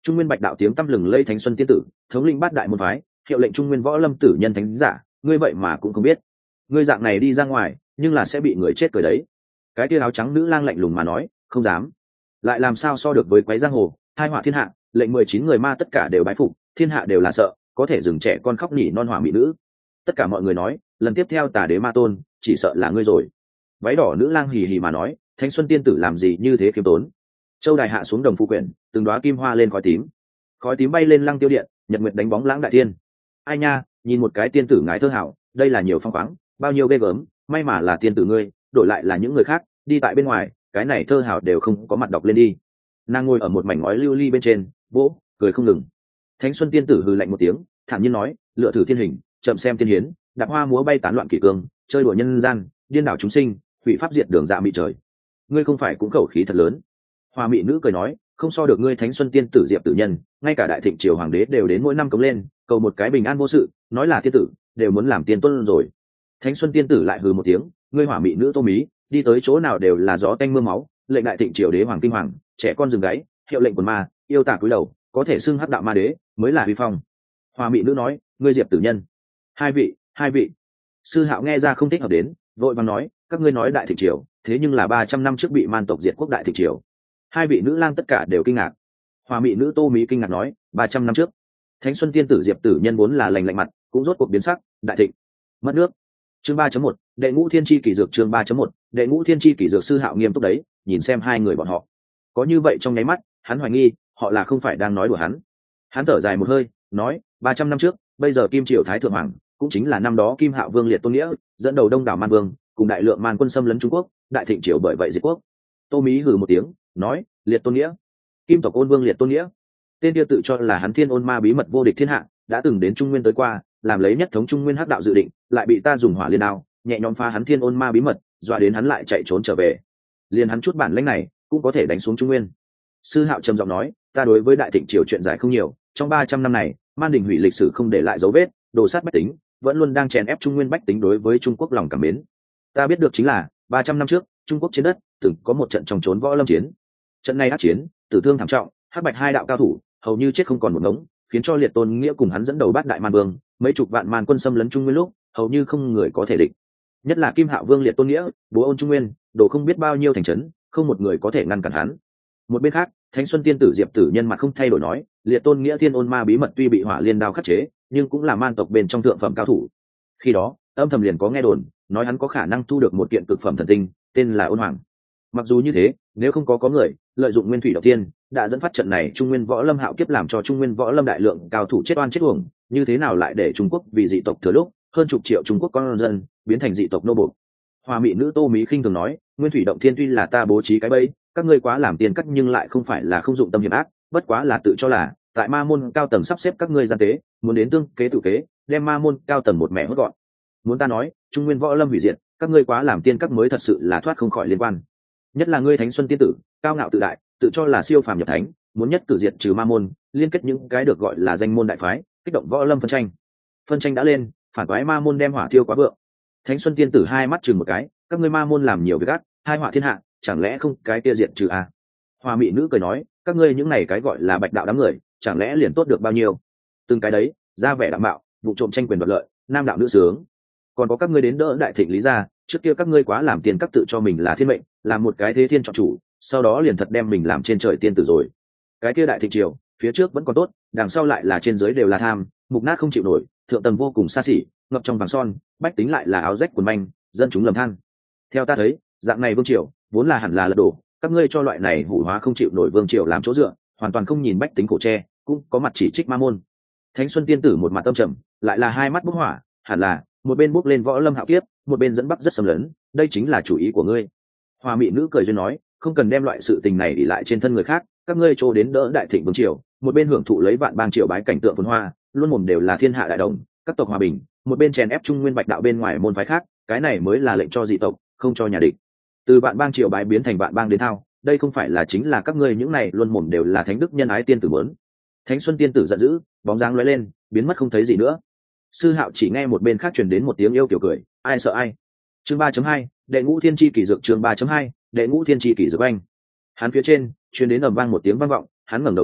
Trung nguyên bạch đạo tiếng tăm lừng lây Thánh Xuân tiên tử, thống lĩnh bát đại môn phái, hiệu lệnh Trung nguyên võ lâm tử nhân thánh giả, ngươi vậy mà cũng không biết. Ngươi dạng này đi ra ngoài, nhưng là sẽ bị người chết cười đấy. Cái kia áo trắng nữ lang lạnh lùng mà nói, không dám. Lại làm sao so được với quái giang hồ, hai họa thiên hạ, lệnh 19 người ma tất cả đều bái phục, thiên hạ đều là sợ, có thể dừng trẻ con khóc nhỉ non hỏa mỹ nữ. Tất cả mọi người nói, lần tiếp theo tà đế ma tôn, chỉ sợ là ngươi rồi. Váy đỏ nữ lang hì hì mà nói, Thánh Xuân tiên tử làm gì như thế khiêm tốn. Châu đài hạ xuống đồng phu quyển, từng đóa kim hoa lên khói tím bay lên lăng tiêu điện, nhật nguyệt đánh bóng lãng đại thiên. Ai nha, nhìn một cái tiên tử ngái thơ hảo, đây là nhiều phong khoáng, bao nhiêu ghê gớm, may mà là tiên tử ngươi, đổi lại là những người khác đi tại bên ngoài, cái này thơ hảo đều không có mặt đọc lên đi. Nàng ngồi ở một mảnh ngói lưu ly bên trên, vỗ cười không ngừng. Thánh Xuân tiên tử hừ lạnh một tiếng, thản nhiên nói, lựa thử thiên hình, chậm xem tiên hiến, đạp hoa múa bay tán loạn kỷ cương, chơi đùa nhân gian, điên đảo chúng sinh, hủy pháp diệt đường dạ mị trời. Ngươi không phải cũng khẩu khí thật lớn. Hoa mị nữ cười nói, không so được ngươi Thánh Xuân tiên tử diệp tử nhân, ngay cả đại thịnh triều hoàng đế đều đến mỗi năm cống lên, cầu một cái bình an vô sự, nói là tiên tử đều muốn làm tiên tuân rồi. Thánh Xuân tiên tử lại hừ một tiếng, ngươi hỏa mị nữ Tô Mí, đi tới chỗ nào đều là gió tanh mưa máu, lệnh đại thịnh triều đế hoàng kinh hoàng, trẻ con rừng gáy, hiệu lệnh quần ma, yêu tả cúi đầu, có thể xưng hắc đạo ma đế mới là huy phong. Hoa mị nữ nói, ngươi diệp tử nhân. Hai vị. Sư Hạo nghe ra không thích hợp đến, vội vàng nói, các ngươi nói đại thịnh triều, thế nhưng là 300 năm trước bị man tộc diệt quốc đại thịnh triều. Hai vị nữ lang tất cả đều kinh ngạc. Hoa mị nữ Tô Mí kinh ngạc nói, 300 năm trước. Thánh Xuân tiên tử diệp tử nhân vốn là lành lạnh mặt, cũng rốt cuộc biến sắc, đại thịnh mất nước. Chương 3.1, đệ ngũ thiên chi kỷ dược. Chương 3.1, đệ ngũ thiên chi kỷ dược. Sư Hạo nghiêm túc đấy, nhìn xem hai người bọn họ. Có như vậy trong nháy mắt, hắn hoài nghi, họ là không phải đang nói đùa hắn. Hắn thở dài một hơi, nói, 300 năm trước, bây giờ Kim Triều Thái Thượng Hoàng, cũng chính là năm đó Kim Hạo Vương Liệt Tôn Nghĩa, dẫn đầu đông đảo man vương, cùng đại lượng man quân xâm lấn Trung Quốc, đại thịnh triều bởi vậy diệt quốc. Tô Mí hừ một tiếng, nói, Liệt Tôn Nghĩa, Kim tộc Ôn Vương Liệt Tôn Nghĩa. Tên kia tự cho là hắn Thiên Ôn Ma bí mật vô địch thiên hạ, đã từng đến Trung Nguyên tới qua, làm lấy nhất thống Trung Nguyên hắc đạo dự định, lại bị ta dùng hỏa liên đao, nhẹ nhõm phá hắn Thiên Ôn Ma bí mật, dọa đến hắn lại chạy trốn trở về. Liền hắn chút bản lĩnh này, cũng có thể đánh xuống Trung Nguyên. Sư Hạo trầm giọng nói, ta đối với đại thịnh triều chuyện giải không nhiều, trong 300 năm này, man đình hủy lịch sử không để lại dấu vết, đồ sát bách tính, vẫn luôn đang chèn ép Trung Nguyên bách tính đối với Trung Quốc lòng cảm mến. Ta biết được chính là 300 năm trước, Trung Quốc trên đất từng có một trận trong trốn võ lâm chiến. Trận này ác chiến, tử thương thảm trọng, hắc bạch hai đạo cao thủ hầu như chết không còn một ngống, khiến cho Liệt Tôn Nghĩa cùng hắn dẫn đầu bát đại man vương, mấy chục vạn man quân xâm lấn Trung Nguyên lúc, hầu như không người có thể địch. Nhất là Kim Hạo Vương Liệt Tôn Nghĩa, bố ôn Trung Nguyên, đồ không biết bao nhiêu thành trấn, không một người có thể ngăn cản hắn. Một bên khác, Thánh Xuân tiên tử diệp tử nhân mặt không thay đổi nói, Liệt Tôn Nghĩa Thiên Ôn Ma bí mật tuy bị hỏa liên đao khắc chế, nhưng cũng là man tộc bên trong thượng phẩm cao thủ. Khi đó, âm thầm liền có nghe đồn, nói hắn có khả năng thu được một kiện cực phẩm thần tinh, tên là Ôn Hoàng. Mặc dù như thế, nếu không có người lợi dụng nguyên thủy đầu tiên, đã dẫn phát trận này Trung Nguyên võ lâm hạo kiếp, làm cho Trung Nguyên võ lâm đại lượng cao thủ chết oan chết uổng, như thế nào lại để Trung Quốc vì dị tộc thừa lúc hơn chục triệu Trung Quốc con dân biến thành dị tộc nô bộc. Hoa mị nữ Tô Mí khinh thường nói, nguyên thủy động thiên tuy là ta bố trí cái bẫy, các ngươi quá làm tiền cắt nhưng lại không phải là không dụng tâm hiểm ác, bất quá là tự cho là tại ma môn cao tầng sắp xếp các ngươi gian tế, muốn đến tương kế tự kế, đem ma môn cao tầng một mẹ hốt gọn. Muốn ta nói, Trung Nguyên võ lâm hủy diệt, các ngươi quá làm tiên các mới thật sự là thoát không khỏi liên quan. Nhất là ngươi Thánh Xuân tiên tử, cao ngạo tự đại, tự cho là siêu phàm nhập thánh, muốn nhất cử diệt trừ ma môn, liên kết những cái được gọi là danh môn đại phái, kích động võ lâm phân tranh đã lên, phản quái ma môn đem hỏa thiêu quá vượng. Thánh Xuân tiên tử hai mắt chừng một cái, các ngươi ma môn làm nhiều việc ác, hai họa thiên hạ, chẳng lẽ không cái kia diệt trừ à? Hoa mị nữ cười nói, các ngươi những này cái gọi là bạch đạo đám người, chẳng lẽ liền tốt được bao nhiêu? Từng cái đấy, ra vẻ đạm mạo, vụ trộm tranh quyền đoạt lợi, nam đạo nữ sướng. Còn có các ngươi đến đỡ đại thịnh lý gia, trước kia các ngươi quá làm tiền các tự cho mình là thiên mệnh, làm một cái thế thiên chọn chủ, sau đó liền thật đem mình làm trên trời tiên tử rồi. Cái kia đại thịnh triều, phía trước vẫn còn tốt, đằng sau lại là trên dưới đều là tham, mục nát không chịu nổi, thượng tầng vô cùng xa xỉ, ngập trong vàng son, bách tính lại là áo rách quần manh, dân chúng lầm than. Theo ta thấy, dạng này vương triều vốn là hẳn là lật đổ, các ngươi cho loại này hủ hóa không chịu nổi vương triều làm chỗ dựa, hoàn toàn không nhìn bách tính khổ tre, cũng có mặt chỉ trích ma môn. Thánh Xuân tiên tử một mặt âm trầm, lại là hai mắt bốc hỏa, hẳn là một bên bốc lên võ lâm hạo kiếp, một bên dẫn bắc rất xâm lấn, đây chính là chủ ý của ngươi. Hoa mị nữ cười duyên nói, không cần đem loại sự tình này ỷ lại trên thân người khác, các ngươi chỗ đến đỡ đại thịnh vương triều, một bên hưởng thụ lấy vạn bang triều bái cảnh tượng phồn hoa, luôn mồm đều là thiên hạ đại đồng, các tộc hòa bình, một bên chèn ép Trung Nguyên bạch đạo bên ngoài môn phái khác, cái này mới là lệnh cho dị tộc, không cho nhà địch. Từ vạn bang triều bái biến thành vạn bang đến thao, đây không phải là chính là các ngươi những này luôn mồm đều là thánh đức nhân ái tiên tử muốn. Thánh Xuân tiên tử giận dữ, bóng dáng lóe lên, biến mất không thấy gì nữa. Sư Hạo chỉ nghe một bên khác truyền đến một tiếng yêu kiểu cười, ai sợ ai. Chương 3.2, đệ ngũ thiên chi kỷ dược. Chương 3.2, đệ ngũ thiên chi kỷ dược anh. Hắn phía trên truyền đến ầm vang một tiếng vang vọng, hắn ngẩng đầu lên,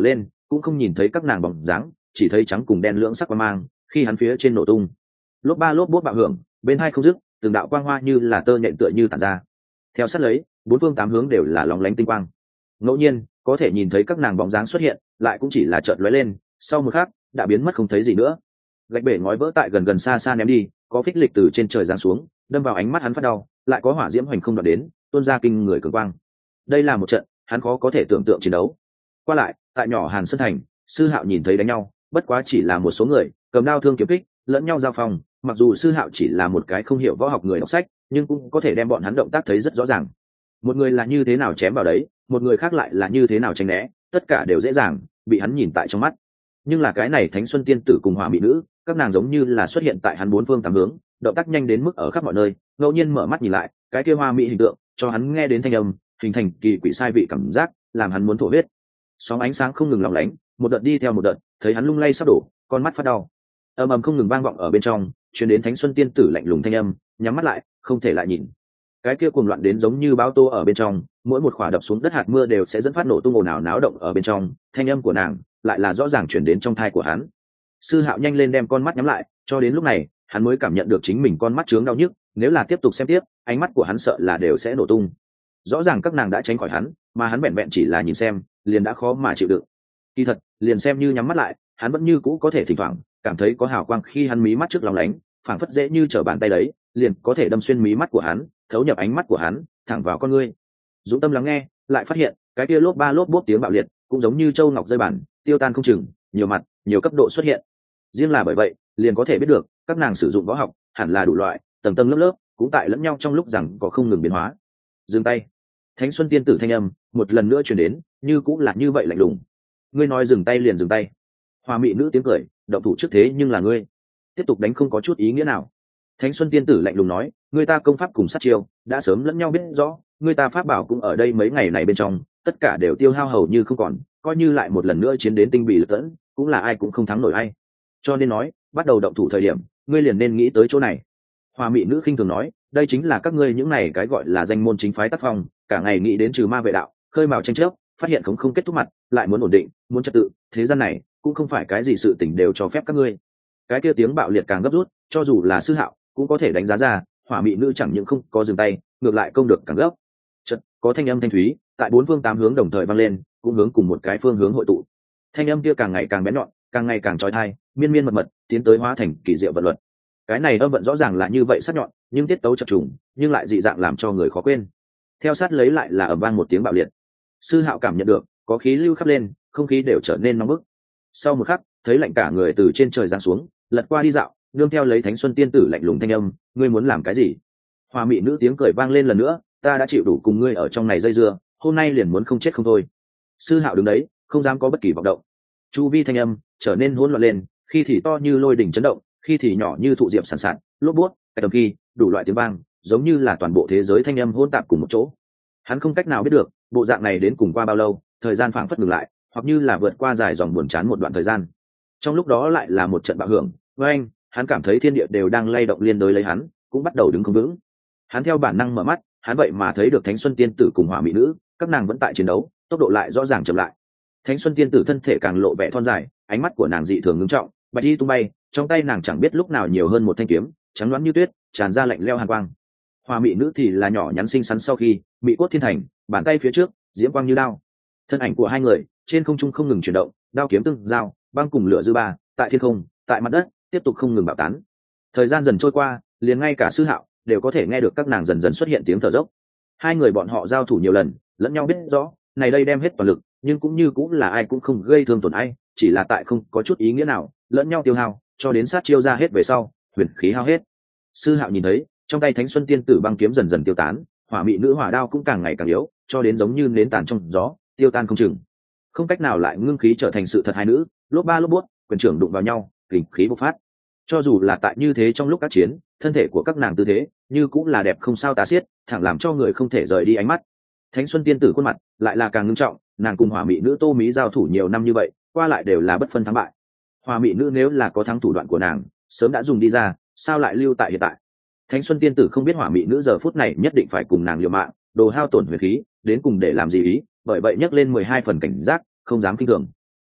cũng không nhìn thấy các nàng bóng dáng, chỉ thấy trắng cùng đen lưỡng sắc quang mang khi hắn phía trên nổ tung. Lốp ba lốp bốt bạo hưởng, bên hai không dứt, từng đạo quang hoa như là tơ nhện tựa như tản ra. Theo sát lấy, bốn phương tám hướng đều là lóng lánh tinh quang. Ngẫu nhiên có thể nhìn thấy các nàng bóng dáng xuất hiện, lại cũng chỉ là chợt lóe lên, sau một khắc đã biến mất không thấy gì nữa. Gạch bể ngói vỡ tại gần gần xa xa ném đi, có phích lịch từ trên trời giáng xuống, đâm vào ánh mắt hắn phát đau, lại có hỏa diễm hoành không đoạt đến, tuôn ra kinh người cường quang. Đây là một trận hắn khó có thể tưởng tượng chiến đấu. Qua lại, tại nhỏ Hàn Sơn thành, Sư Hạo nhìn thấy đánh nhau, bất quá chỉ là một số người cầm đao thương kiếm kích, lẫn nhau giao phong, mặc dù Sư Hạo chỉ là một cái không hiểu võ học người đọc sách, nhưng cũng có thể đem bọn hắn động tác thấy rất rõ ràng. Một người là như thế nào chém vào đấy, một người khác lại là như thế nào tránh né, tất cả đều dễ dàng bị hắn nhìn tại trong mắt. Nhưng là cái này Thánh Xuân tiên tử cùng Hỏa mỹ nữ, các nàng giống như là xuất hiện tại hắn bốn phương tám hướng, động tác nhanh đến mức ở khắp mọi nơi, ngẫu nhiên mở mắt nhìn lại, cái kia hoa mỹ hình tượng cho hắn nghe đến thanh âm, hình thành kỳ quỷ sai vị cảm giác, làm hắn muốn thổ huyết. Sóng ánh sáng không ngừng lóng lánh, một đợt đi theo một đợt, thấy hắn lung lay sắp đổ, con mắt phát đau. Ầm ầm không ngừng vang vọng ở bên trong, truyền đến Thánh Xuân tiên tử lạnh lùng thanh âm, nhắm mắt lại, không thể lại nhìn. Cái kia cuồng loạn đến giống như bão tô ở bên trong, mỗi một khỏa đập xuống đất hạt mưa đều sẽ dẫn phát nổ tung ồn ào náo động ở bên trong, thanh âm của nàng lại là rõ ràng truyền đến trong tai của hắn. Sư Hạo nhanh lên đem con mắt nhắm lại, cho đến lúc này hắn mới cảm nhận được chính mình con mắt chướng đau nhức, nếu là tiếp tục xem tiếp, ánh mắt của hắn sợ là đều sẽ nổ tung. Rõ ràng các nàng đã tránh khỏi hắn, mà hắn vẹn vẹn chỉ là nhìn xem, liền đã khó mà chịu đựng. Kỳ thật, liền xem như nhắm mắt lại, hắn vẫn như cũ có thể thỉnh thoảng cảm thấy có hào quang khi hắn mí mắt trước lóng lánh, phảng phất dễ như trở bàn tay đấy, liền có thể đâm xuyên mí mắt của hắn, thấu nhập ánh mắt của hắn, thẳng vào con ngươi. Dũng tâm lắng nghe, lại phát hiện cái kia lốp ba lốp bốp tiếng bạo liệt, cũng giống như châu ngọc rơi bản, tiêu tan không chừng, nhiều mặt, nhiều cấp độ xuất hiện. Riêng là bởi vậy, liền có thể biết được, các nàng sử dụng võ học, hẳn là đủ loại, tầng tầng lớp lớp, cũng tại lẫn nhau trong lúc rằng có không ngừng biến hóa. Dừng tay. Thánh Xuân tiên tử thanh âm một lần nữa truyền đến, như cũng là như vậy lạnh lùng. Ngươi nói dừng tay liền dừng tay. Hoa mị nữ tiếng cười, động thủ trước thế nhưng là ngươi, tiếp tục đánh không có chút ý nghĩa nào. Thánh Xuân tiên tử lạnh lùng nói, người ta công pháp cùng sát chiêu đã sớm lẫn nhau biết rõ, người ta pháp bảo cũng ở đây mấy ngày này bên trong, tất cả đều tiêu hao hầu như không còn, coi như lại một lần nữa chiến đến tinh bì lực tẫn, cũng là ai cũng không thắng nổi ai. Cho nên nói, bắt đầu động thủ thời điểm, ngươi liền nên nghĩ tới chỗ này. Hoa mị nữ khinh thường nói, đây chính là các ngươi những này cái gọi là danh môn chính phái tác phong, cả ngày nghĩ đến trừ ma vệ đạo, khơi mào tranh chấp, phát hiện không kết thúc mặt, lại muốn ổn định, muốn trật tự, thế gian này cũng không phải cái gì sự tình đều cho phép các ngươi. Cái kia tiếng bạo liệt càng gấp rút, cho dù là Sư Hạo cũng có thể đánh giá ra, hỏa mị nữ chẳng những không có dừng tay, ngược lại công được càng gấp. Chợt có thanh âm thanh thúy tại bốn phương tám hướng đồng thời vang lên, cũng hướng cùng một cái phương hướng hội tụ. Thanh âm kia càng ngày càng bén nhọn, càng ngày càng chói tai, miên miên mật mật, tiến tới hóa thành kỳ diệu vận luật. Cái này âm vận rõ ràng là như vậy sắc nhọn, nhưng tiết tấu chập trùng, nhưng lại dị dạng làm cho người khó quên. Theo sát lấy lại là ầm vang một tiếng bạo liệt. Sư Hạo cảm nhận được có khí lưu khắp lên, không khí đều trở nên nóng bức. Sau một khắc, thấy lạnh cả người từ trên trời giáng xuống, lật qua đi dạo, nương theo lấy Thánh Xuân tiên tử lạnh lùng thanh âm, ngươi muốn làm cái gì? Hoa mị nữ tiếng cười vang lên lần nữa, ta đã chịu đủ cùng ngươi ở trong này dây dưa, hôm nay liền muốn không chết không thôi. Sư Hạo đứng đấy, không dám có bất kỳ vọng động. Chu vi thanh âm trở nên hỗn loạn lên, khi thì to như lôi đỉnh chấn động, khi thì nhỏ như thụ diệp sàn sạt, lốp bút, cái tầm kỳ, đủ loại tiếng vang, giống như là toàn bộ thế giới thanh âm hỗn tạp cùng một chỗ. Hắn không cách nào biết được, bộ dạng này đến cùng qua bao lâu, thời gian phảng phất ngừng lại, hoặc như là vượt qua dài dòng buồn chán một đoạn thời gian. Trong lúc đó lại là một trận bạo hưởng, với anh, hắn cảm thấy thiên địa đều đang lay động liên đối lấy hắn, cũng bắt đầu đứng không vững. Hắn theo bản năng mở mắt, hắn vậy mà thấy được Thánh Xuân tiên tử cùng Hỏa mỹ nữ, các nàng vẫn tại chiến đấu, tốc độ lại rõ ràng chậm lại. Thánh Xuân tiên tử thân thể càng lộ vẻ thon dài, ánh mắt của nàng dị thường ngưng trọng, bạch y tung bay, trong tay nàng chẳng biết lúc nào nhiều hơn một thanh kiếm, trắng loáng như tuyết, tràn ra lạnh lẽo hàn quang. Hỏa mỹ nữ thì là nhỏ nhắn xinh xắn sau khi bị cốt thiên thành, bàn tay phía trước, diễm quang như đao. Thân ảnh của hai người trên không trung không ngừng chuyển động, đao kiếm tương giao, băng cùng lửa dư ba, tại thiên không, tại mặt đất, tiếp tục không ngừng bạo tán. Thời gian dần trôi qua, liền ngay cả Sư Hạo đều có thể nghe được các nàng dần dần xuất hiện tiếng thở dốc. Hai người bọn họ giao thủ nhiều lần, lẫn nhau biết rõ, này đây đem hết toàn lực, nhưng cũng như cũng là ai cũng không gây thương tổn ai, chỉ là tại không có chút ý nghĩa nào, lẫn nhau tiêu hao, cho đến sát chiêu ra hết về sau, huyền khí hao hết. Sư Hạo nhìn thấy, trong tay Thánh Xuân tiên tử băng kiếm dần dần tiêu tán, hỏa mị nữ hỏa đao cũng càng ngày càng yếu, cho đến giống như nến tàn trong gió, tiêu tan không chừng. Không cách nào lại ngưng khí trở thành sự thật hai nữ, lốp ba lốp bút, quyền trưởng đụng vào nhau, kình khí bộc phát. Cho dù là tại như thế trong lúc các chiến, thân thể của các nàng tư thế như cũng là đẹp không sao tả xiết, thẳng làm cho người không thể rời đi ánh mắt. Thánh Xuân tiên tử khuôn mặt lại là càng ngưng trọng, nàng cùng hỏa mị nữ Tô Mí giao thủ nhiều năm như vậy, qua lại đều là bất phân thắng bại. Hỏa mị nữ nếu là có thắng thủ đoạn của nàng, sớm đã dùng đi ra, sao lại lưu tại hiện tại? Thánh Xuân tiên tử không biết hỏa mị nữ giờ phút này nhất định phải cùng nàng liều mạng, đồ hao tổn huyền khí, đến cùng để làm gì ý, bởi vậy nhấc lên 12 phần cảnh giác, không dám kinh thường.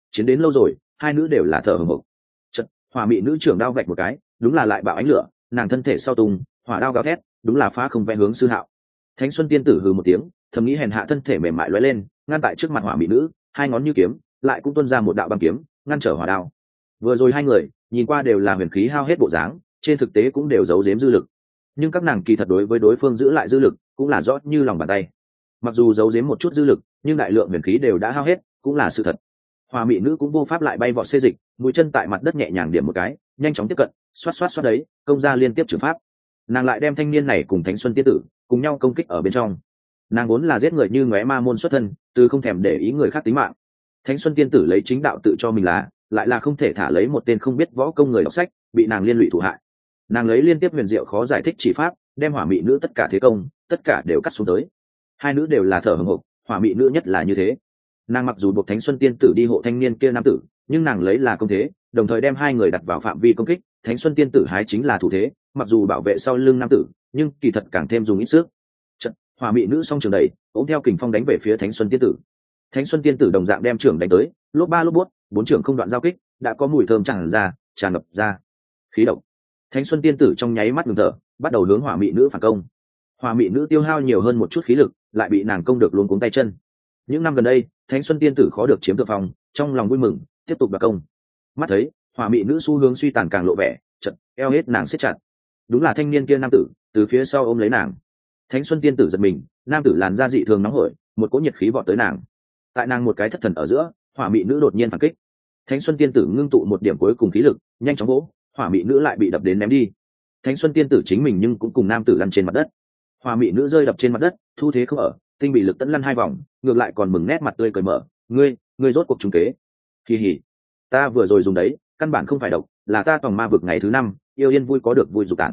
chiến đến lâu rồi, hai nữ đều là thở hổn hộc. Chợt hỏa mị nữ trưởng đao vạch một cái, đúng là lại bạo ánh lửa, nàng thân thể sau tung, hỏa đao gào thét, đúng là phá không vẽ hướng Sư Hạo. Thánh Xuân tiên tử hừ một tiếng, thầm nghĩ hèn hạ, thân thể mềm mại lóe lên, ngăn tại trước mặt hỏa mị nữ, hai ngón như kiếm, lại cũng tuôn ra một đạo băng kiếm, ngăn trở hỏa đao. Vừa rồi hai người nhìn qua đều là huyền khí hao hết bộ dáng, trên thực tế cũng đều giấu giếm dư lực, nhưng các nàng kỳ thật đối với đối phương giữ lại dư lực cũng là rõ như lòng bàn tay. Mặc dù giấu giếm một chút dư lực, nhưng đại lượng huyền khí đều đã hao hết, cũng là sự thật. Hỏa mị nữ cũng vô pháp lại bay vọt xê dịch, mũi chân tại mặt đất nhẹ nhàng điểm một cái, nhanh chóng tiếp cận, xoát xoát xoát đấy, công ra liên tiếp trừng pháp. Nàng lại đem thanh niên này cùng Thánh Xuân tiên tử cùng nhau công kích ở bên trong. Nàng vốn là giết người như ngóe ma môn xuất thân, từ không thèm để ý người khác tính mạng. Thánh Xuân tiên tử lấy chính đạo tự cho mình là, lại là không thể thả lấy một tên không biết võ công người đọc sách, bị nàng liên lụy thủ hại. Nàng lấy liên tiếp huyền diệu khó giải thích chỉ pháp, đem hỏa mị nữ tất cả thế công, tất cả đều cắt xuống tới. Hai nữ đều là thở hổn hộc, hỏa mị nữ nhất là như thế. Nàng mặc dù buộc Thánh Xuân tiên tử đi hộ thanh niên kia nam tử, nhưng nàng lấy là công thế, đồng thời đem hai người đặt vào phạm vi công kích. Thánh Xuân tiên tử hái chính là thủ thế, mặc dù bảo vệ sau lưng nam tử, nhưng kỳ thật càng thêm dùng ít sức. Trận hỏa mị nữ song trường đẩy, ôm theo kình phong đánh về phía Thánh Xuân tiên tử. Thánh Xuân tiên tử đồng dạng đem trưởng đánh tới, lốp ba lốp bút, bốn trưởng không đoạn giao kích, đã có mùi thơm tràn ra, tràn ngập ra khí độc. Thánh Xuân tiên tử trong nháy mắt ngừng thở, bắt đầu hướng hỏa mị nữ phản công. Hỏa mị nữ tiêu hao nhiều hơn một chút khí lực, lại bị nàng công được luống cuống tay chân. Những năm gần đây, Thánh Xuân tiên tử khó được chiếm thượng phong, trong lòng vui mừng, tiếp tục đoạt công. Mắt thấy hỏa mị nữ xu hướng suy tàn càng lộ vẻ, chợt eo hết nàng siết chặt. Đúng là thanh niên kia nam tử từ phía sau ôm lấy nàng. Thánh Xuân tiên tử giật mình, nam tử làn da dị thường nóng hổi, một cỗ nhiệt khí vọt tới nàng. Tại nàng một cái thất thần ở giữa, hỏa mị nữ đột nhiên phản kích. Thánh Xuân tiên tử ngưng tụ một điểm cuối cùng khí lực, nhanh chóng vỗ, hỏa mị nữ lại bị đập đến ném đi. Thánh Xuân tiên tử chính mình nhưng cũng cùng nam tử lăn trên mặt đất. Hỏa mị nữ rơi đập trên mặt đất, thu thế không ở, tinh bị lực tẫn lăn hai vòng, ngược lại còn mừng nét mặt tươi cười mở, ngươi rốt cuộc trúng kế. Kỳ hỉ, ta vừa rồi dùng đấy, căn bản không phải độc, là ta tòng ma vực ngày thứ 5, yêu yên vui có được vui dục tản.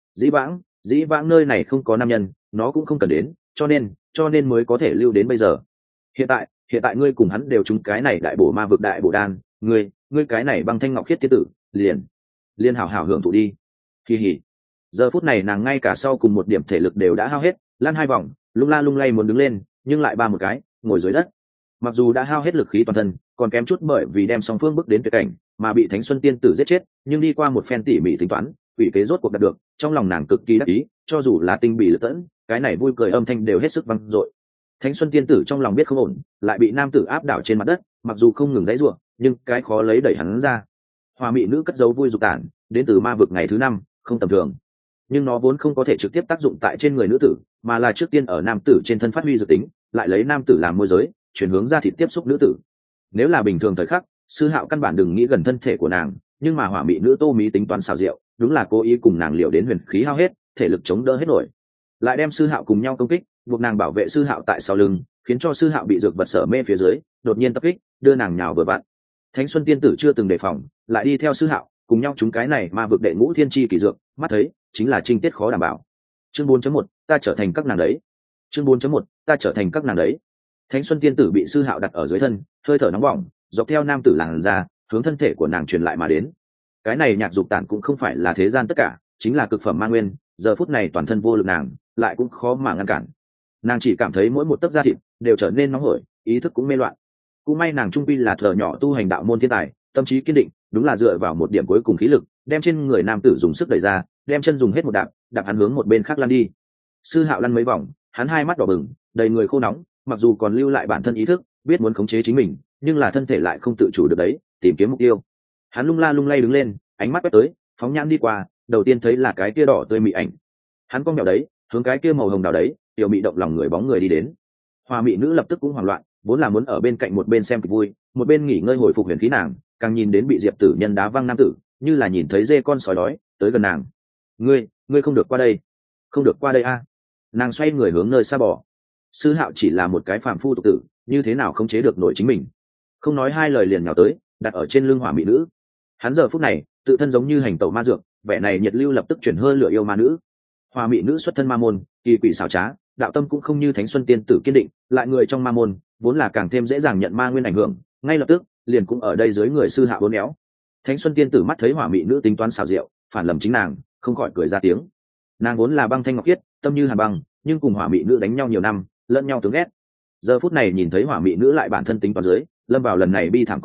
Dĩ vãng nơi này không có nam nhân, nó cũng không cần đến, cho nên mới có thể lưu đến bây giờ. Hiện tại ngươi cùng hắn đều trúng cái này đại bổ ma vực đại bổ đan, ngươi cái này băng thanh ngọc khiết tiên tử, liền hảo hảo hưởng thụ đi. Kỳ hỉ. Giờ phút này nàng ngay cả sau cùng một điểm thể lực đều đã hao hết, lăn hai vòng, lung la lung lay muốn đứng lên, nhưng lại ba một cái, ngồi dưới đất. Mặc dù đã hao hết lực khí toàn thân, còn kém chút bởi vì đem song phương bước đến tuyệt cảnh mà bị Thánh Xuân tiên tử giết chết, nhưng đi qua một phen tỉ mỉ tính toán, quỷ kế rốt cuộc đạt được, trong lòng nàng cực kỳ đắc ý, cho dù là tinh bì lực tẫn, cái này vui cười âm thanh đều hết sức vang dội. Thánh Xuân tiên tử trong lòng biết không ổn, lại bị nam tử áp đảo trên mặt đất, mặc dù không ngừng giãy giụa, nhưng cái khó lấy đẩy hắn ra. Hỏa mị nữ cất giấu vui dục tản, đến từ ma vực ngày thứ 5, không tầm thường. Nhưng nó vốn không có thể trực tiếp tác dụng tại trên người nữ tử, mà là trước tiên ở nam tử trên thân phát huy dự tính, lại lấy nam tử làm môi giới, chuyển hướng ra thịt tiếp xúc nữ tử. Nếu là bình thường thời khắc, Sư Hạo căn bản đừng nghĩ gần thân thể của nàng, nhưng mà hỏa mị nữ Tô Mí tính toán xảo diệu, đúng là cố ý cùng nàng liều đến huyền khí hao hết, thể lực chống đỡ hết nổi, lại đem Sư Hạo cùng nhau công kích, buộc nàng bảo vệ Sư Hạo tại sau lưng, khiến cho Sư Hạo bị dược vật sở mê phía dưới, đột nhiên tập kích, đưa nàng nhào vừa vặn. Thánh Xuân tiên tử chưa từng đề phòng, lại đi theo Sư Hạo cùng nhau chúng cái này ma vực đệ ngũ thiên chi kỳ dược, mắt thấy chính là trinh tiết khó đảm bảo. Chương 4.1, ta trở thành các nàng đấy. Chương 4.1, ta trở thành các nàng đấy. Thánh Xuân tiên tử bị Sư Hạo đặt ở dưới thân, hơi thở nóng bỏng dọc theo nam tử làn ra, hướng thân thể của nàng truyền lại mà đến. Cái này nhạc dục tản cũng không phải là thế gian tất cả, chính là cực phẩm ma nguyên, giờ phút này toàn thân vô lực nàng, lại cũng khó mà ngăn cản. Nàng chỉ cảm thấy mỗi một tấc da thịt đều trở nên nóng hổi, ý thức cũng mê loạn. Cũng may nàng trung quy là thở nhỏ tu hành đạo môn thiên tài, tâm trí kiên định, đúng là dựa vào một điểm cuối cùng khí lực, đem trên người nam tử dùng sức đẩy ra, đem chân dùng hết một đạp, đạp hắn hướng một bên khác lăn đi. Sư Hạo lăn mấy vòng, hắn hai mắt đỏ bừng, đầy người khô nóng, mặc dù còn lưu lại bản thân ý thức, biết muốn khống chế chính mình, nhưng là thân thể lại không tự chủ được đấy, tìm kiếm mục tiêu. Hắn lung la lung lay đứng lên, ánh mắt quét tới, phóng nhãn đi qua, đầu tiên thấy là cái kia đỏ tươi mị ảnh. Hắn cong mèo đấy, hướng cái kia màu hồng đào đấy, tiểu mị động lòng người bóng người đi đến. Hoa mị nữ lập tức cũng hoảng loạn, vốn là muốn ở bên cạnh một bên xem kịch vui, một bên nghỉ ngơi hồi phục huyền khí nàng, càng nhìn đến bị Diệp Tử Nhân đá văng nam tử, như là nhìn thấy dê con sói đói tới gần nàng. Ngươi không được qua đây, không được qua đây a! Nàng xoay người hướng nơi xa bỏ. Sư Hạo chỉ là một cái phàm phu tục tử, như thế nào khống chế được nổi chính mình? Không nói hai lời liền nhào tới, đặt ở trên lưng hỏa mị nữ. Hắn giờ phút này tự thân giống như hành tẩu ma dược, vẻ này nhiệt lưu lập tức chuyển hơi lửa yêu ma nữ. Hỏa mị nữ xuất thân ma môn, kỳ quỷ xảo trá, đạo tâm cũng không như Thánh Xuân tiên tử kiên định, lại người trong ma môn vốn là càng thêm dễ dàng nhận ma nguyên ảnh hưởng, ngay lập tức liền cũng ở đây dưới người Sư Hạo uốn éo. Thánh Xuân tiên tử mắt thấy hỏa mị nữ tính toán xảo diệu, phản lầm chính nàng, không khỏi cười ra tiếng. Nàng vốn là băng thanh ngọc khiết, tâm như hàn băng, nhưng cùng hỏa mị nữ đánh nhau nhiều năm, lẫn nhau tướng ghét. Giờ phút này nhìn thấy hỏa mị nữ lại bản thân tính toán dưới, lâm vào lần này bi thảm cục diện,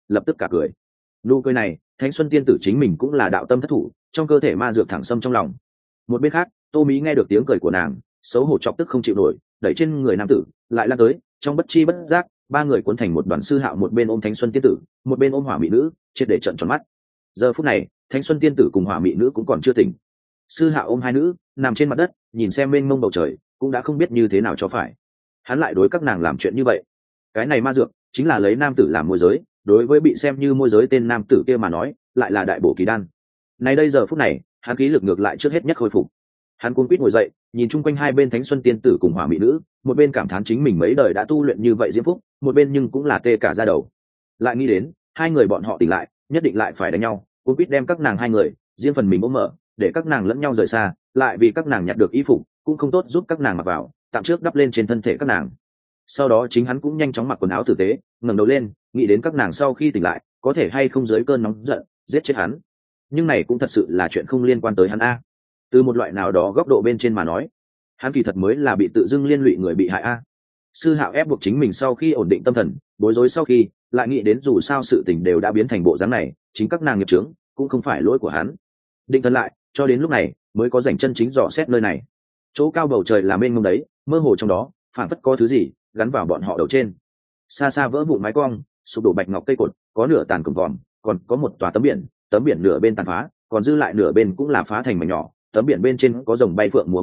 lập tức cả cười. Nụ cười này, Thánh Xuân tiên tử chính mình cũng là đạo tâm thất thủ, trong cơ thể ma dược thẳng xâm trong lòng. Một bên khác, Tô Mỹ nghe được tiếng cười của nàng, xấu hổ chọc tức không chịu nổi, đẩy trên người nam tử lại lan tới, trong bất chi bất giác ba người cuốn thành một đoàn. Sư Hạo một bên ôm Thánh Xuân tiên tử, một bên ôm Hỏa Mị nữ, triệt để trợn tròn mắt. Giờ phút này, Thánh Xuân tiên tử cùng Hỏa Mị nữ cũng còn chưa tỉnh. Sư Hạo ôm hai nữ nằm trên mặt đất, nhìn xem mênh mông bầu trời, cũng đã không biết như thế nào cho phải. Hắn lại đối các nàng làm chuyện như vậy. Cái này ma dược chính là lấy nam tử làm môi giới, đối với bị xem như môi giới tên nam tử kia mà nói, lại là đại bổ kỳ đan. Này đây giờ phút này, hắn khí lực ngược lại trước hết nhất khôi phục. Hắn cuống quýt ngồi dậy, nhìn chung quanh hai bên Thánh Xuân tiên tử cùng Hỏa Mị nữ, một bên cảm thán chính mình mấy đời đã tu luyện như vậy diễm phúc, một bên nhưng cũng là tê cả da đầu. Lại nghĩ đến, hai người bọn họ tỉnh lại, nhất định lại phải đánh nhau, cuống quýt đem các nàng hai người riêng phần mình ôm mở, để các nàng lẫn nhau rời xa, lại vì các nàng nhặt được y phục, cũng không tốt giúp các nàng mặc vào, tạm trước đắp lên trên thân thể các nàng. Sau đó chính hắn cũng nhanh chóng mặc quần áo tử tế, ngẩng đầu lên, nghĩ đến các nàng sau khi tỉnh lại, có thể hay không dưới cơn nóng giận giết chết hắn. Nhưng này cũng thật sự là chuyện không liên quan tới hắn a. Từ một loại nào đó góc độ bên trên mà nói, hắn kỳ thật mới là bị tự dưng liên lụy người bị hại a. Sư Hạo ép buộc chính mình sau khi ổn định tâm thần, bối rối sau khi lại nghĩ đến dù sao sự tình đều đã biến thành bộ dáng này, chính các nàng nghiệp chướng cũng không phải lỗi của hắn. Định thần lại, cho đến lúc này mới có rảnh chân chính dò xét nơi này. Chỗ cao bầu trời là mênh mông đấy, mơ hồ trong đó phản phất có thứ gì gắn vào bọn họ đầu trên. Xa xa vỡ vụn mái cong, sụp đổ bạch ngọc cây cột, có nửa tàn cổng vòm, còn có một tòa tấm biển nửa bên tàn phá, còn dư lại nửa bên cũng là phá thành mảnh nhỏ. Tấm biển bên trên có rồng bay phượng múa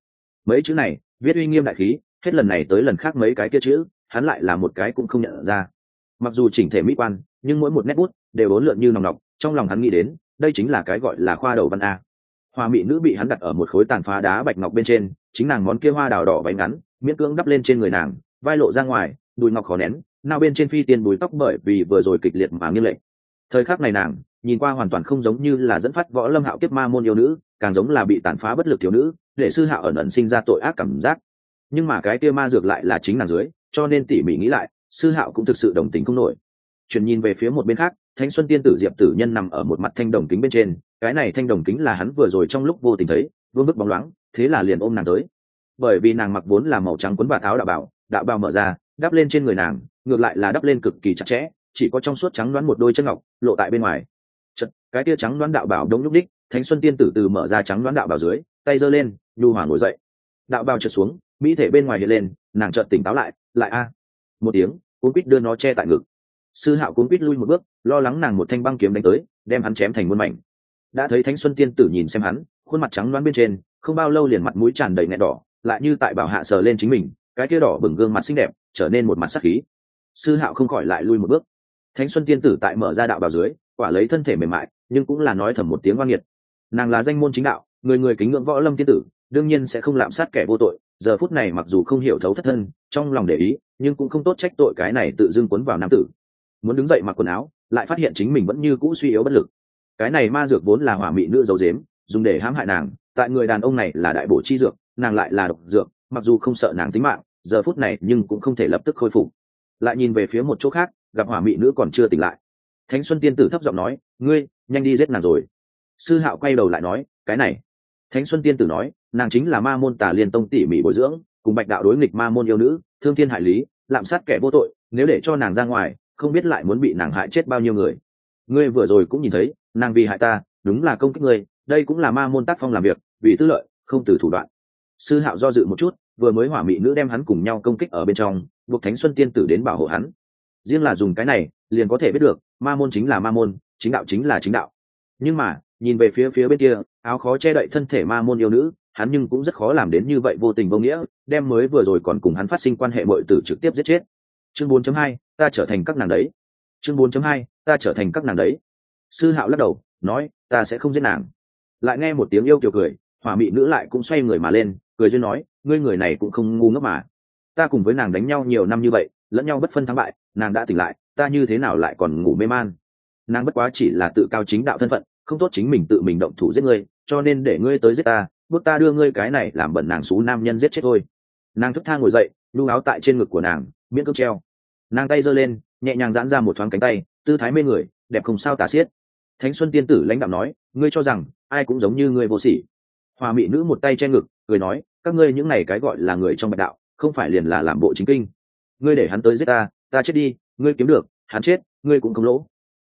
mấy chữ này viết uy nghiêm đại khí, hết lần này tới lần khác mấy cái kia chữ hắn lại là một cái cũng không nhận ra. Mặc dù chỉnh thể mỹ quan, nhưng mỗi một nét bút đều uốn lượn như nòng nọc. Trong lòng hắn nghĩ đến, đây chính là cái gọi là khoa đầu văn a. Hoa Mị nữ bị hắn đặt ở một khối tàn phá đá bạch ngọc bên trên, chính nàng món kia hoa đào đỏ váy ngắn miễn cưỡng đắp lên trên người nàng, vai lộ ra ngoài, đùi ngọc khó nén, nao bên trên phi tiên bùi tóc bởi vì vừa rồi kịch liệt mà nghiêng lệch. Thời khắc này nàng nhìn qua hoàn toàn không giống như là dẫn phát võ lâm hạo kiếp ma môn yêu nữ, càng giống là bị tàn phá bất lực thiếu nữ, để Sư Hạo ẩn ẩn sinh ra tội ác cảm giác. Nhưng mà cái kia ma dược lại là chính nàng dưới, cho nên tỉ mỉ nghĩ lại, Sư Hạo cũng thực sự đồng tình không nổi. Chuyển nhìn về phía một bên khác, Thánh Xuân tiên tử Diệp Tử Nhân nằm ở một mặt thanh đồng kính bên trên, cái này thanh đồng kính là hắn vừa rồi trong lúc vô tình thấy, vương bức bóng loáng, thế là liền ôm nàng tới. Bởi vì nàng mặc vốn là màu trắng quấn vạt áo đạo bào mở ra, đắp lên trên người nàng, ngược lại là đắp lên cực kỳ chặt chẽ, chỉ có trong suốt trắng đoán một đôi chân ngọc lộ tại bên ngoài. Chật, cái tia trắng đoán đạo bào đống lúc đích, Thánh Xuân tiên tử từ mở ra trắng đoán đạo bào dưới, tay giơ lên, nhu hòa ngồi dậy. Đạo bào trượt xuống, mỹ thể bên ngoài hiện lên, nàng chợt tỉnh táo lại, lại a. Một tiếng, cuốn quýt đưa nó che tại ngực. Sư Hạo cuốn quýt lui một bước, lo lắng nàng một thanh băng kiếm đánh tới, đem hắn chém thành muôn mảnh. Đã thấy Thánh Xuân tiên tử nhìn xem hắn, khuôn mặt trắng đoán bên trên, không bao lâu liền mặt mũi tràn đầy nét đỏ, lại như tại bảo hạ sờ lên chính mình, cái kia đỏ bừng gương mặt xinh đẹp trở nên một mặt sắc khí. Sư Hạo không khỏi lại lui một bước. Thánh Xuân tiên tử tại mở ra đạo bào dưới, quả lấy thân thể mềm mại, nhưng cũng là nói thầm một tiếng oan nghiệt. Nàng là danh môn chính đạo, người người kính ngưỡng võ lâm tiên tử, đương nhiên sẽ không lạm sát kẻ vô tội. Giờ phút này mặc dù không hiểu thấu thất thân, trong lòng để ý, nhưng cũng không tốt trách tội cái này tự dưng cuốn vào nam tử. Muốn đứng dậy mặc quần áo, lại phát hiện chính mình vẫn như cũ suy yếu bất lực. Cái này ma dược vốn là Hỏa Mị nữ giấu giếm, dùng để hãm hại nàng, tại người đàn ông này là đại bổ chi dược, nàng lại là độc dược, mặc dù không sợ nàng tính mạng, giờ phút này nhưng cũng không thể lập tức khôi phục. Lại nhìn về phía một chỗ khác, gặp Hỏa Mị nữ còn chưa tỉnh lại. Thánh Xuân tiên tử thấp giọng nói, ngươi nhanh đi giết nàng rồi. Sư Hạo quay đầu lại nói, cái này. Thánh Xuân tiên tử nói, nàng chính là ma môn Tà Liên tông tỉ mỉ bồi dưỡng, cùng Bạch đạo đối nghịch ma môn yêu nữ, thương thiên hại lý, lạm sát kẻ vô tội, nếu để cho nàng ra ngoài, không biết lại muốn bị nàng hại chết bao nhiêu người. Ngươi vừa rồi cũng nhìn thấy, nàng vì hại ta, đúng là công kích ngươi, đây cũng là ma môn tác phong làm việc, vì tư lợi, không từ thủ đoạn. Sư Hạo do dự một chút, vừa mới Hỏa Mị nữ đem hắn cùng nhau công kích ở bên trong, buộc Thánh Xuân tiên tử đến bảo hộ hắn. Riêng là dùng cái này, liền có thể biết được, ma môn chính là ma môn, chính đạo chính là chính đạo. Nhưng mà, nhìn về phía bên kia, áo khó che đậy thân thể ma môn yêu nữ, hắn nhưng cũng rất khó làm đến như vậy vô tình vô nghĩa, đem mới vừa rồi còn cùng hắn phát sinh quan hệ muội tử trực tiếp giết chết. Chương 4.2, ta trở thành các nàng đấy. Chương 4.2, ta trở thành các nàng đấy. Sư Hạo lắc đầu, nói, ta sẽ không giết nàng. Lại nghe một tiếng yêu kiều cười, Hỏa Mị nữ lại cũng xoay người mà lên, cười duyên nói, ngươi người này cũng không ngu ngốc mà. Ta cùng với nàng đánh nhau nhiều năm như vậy, lẫn nhau bất phân thắng bại, nàng đã tỉnh lại, ta như thế nào lại còn ngủ mê man. Nàng bất quá chỉ là tự cao chính đạo thân phận, không tốt chính mình tự mình động thủ giết ngươi, cho nên để ngươi tới giết ta, bước ta đưa ngươi cái này làm bẩn nàng xú nam nhân giết chết thôi. Nàng thức tha ngồi dậy, lu áo tại trên ngực của nàng, miễn cưỡng treo. Nàng tay giơ lên, nhẹ nhàng giãn ra một thoáng cánh tay, tư thái mê người, đẹp không sao tả xiết. Thánh Xuân tiên tử lãnh đạm nói, ngươi cho rằng ai cũng giống như ngươi vô sỉ. Hoa Mị nữ một tay che ngực, cười nói, các ngươi những này cái gọi là người trong Bạch đạo, không phải liền là làm bộ chính kinh. Ngươi để hắn tới giết ta, ta chết đi, ngươi kiếm được, hắn chết, ngươi cũng không lỗ.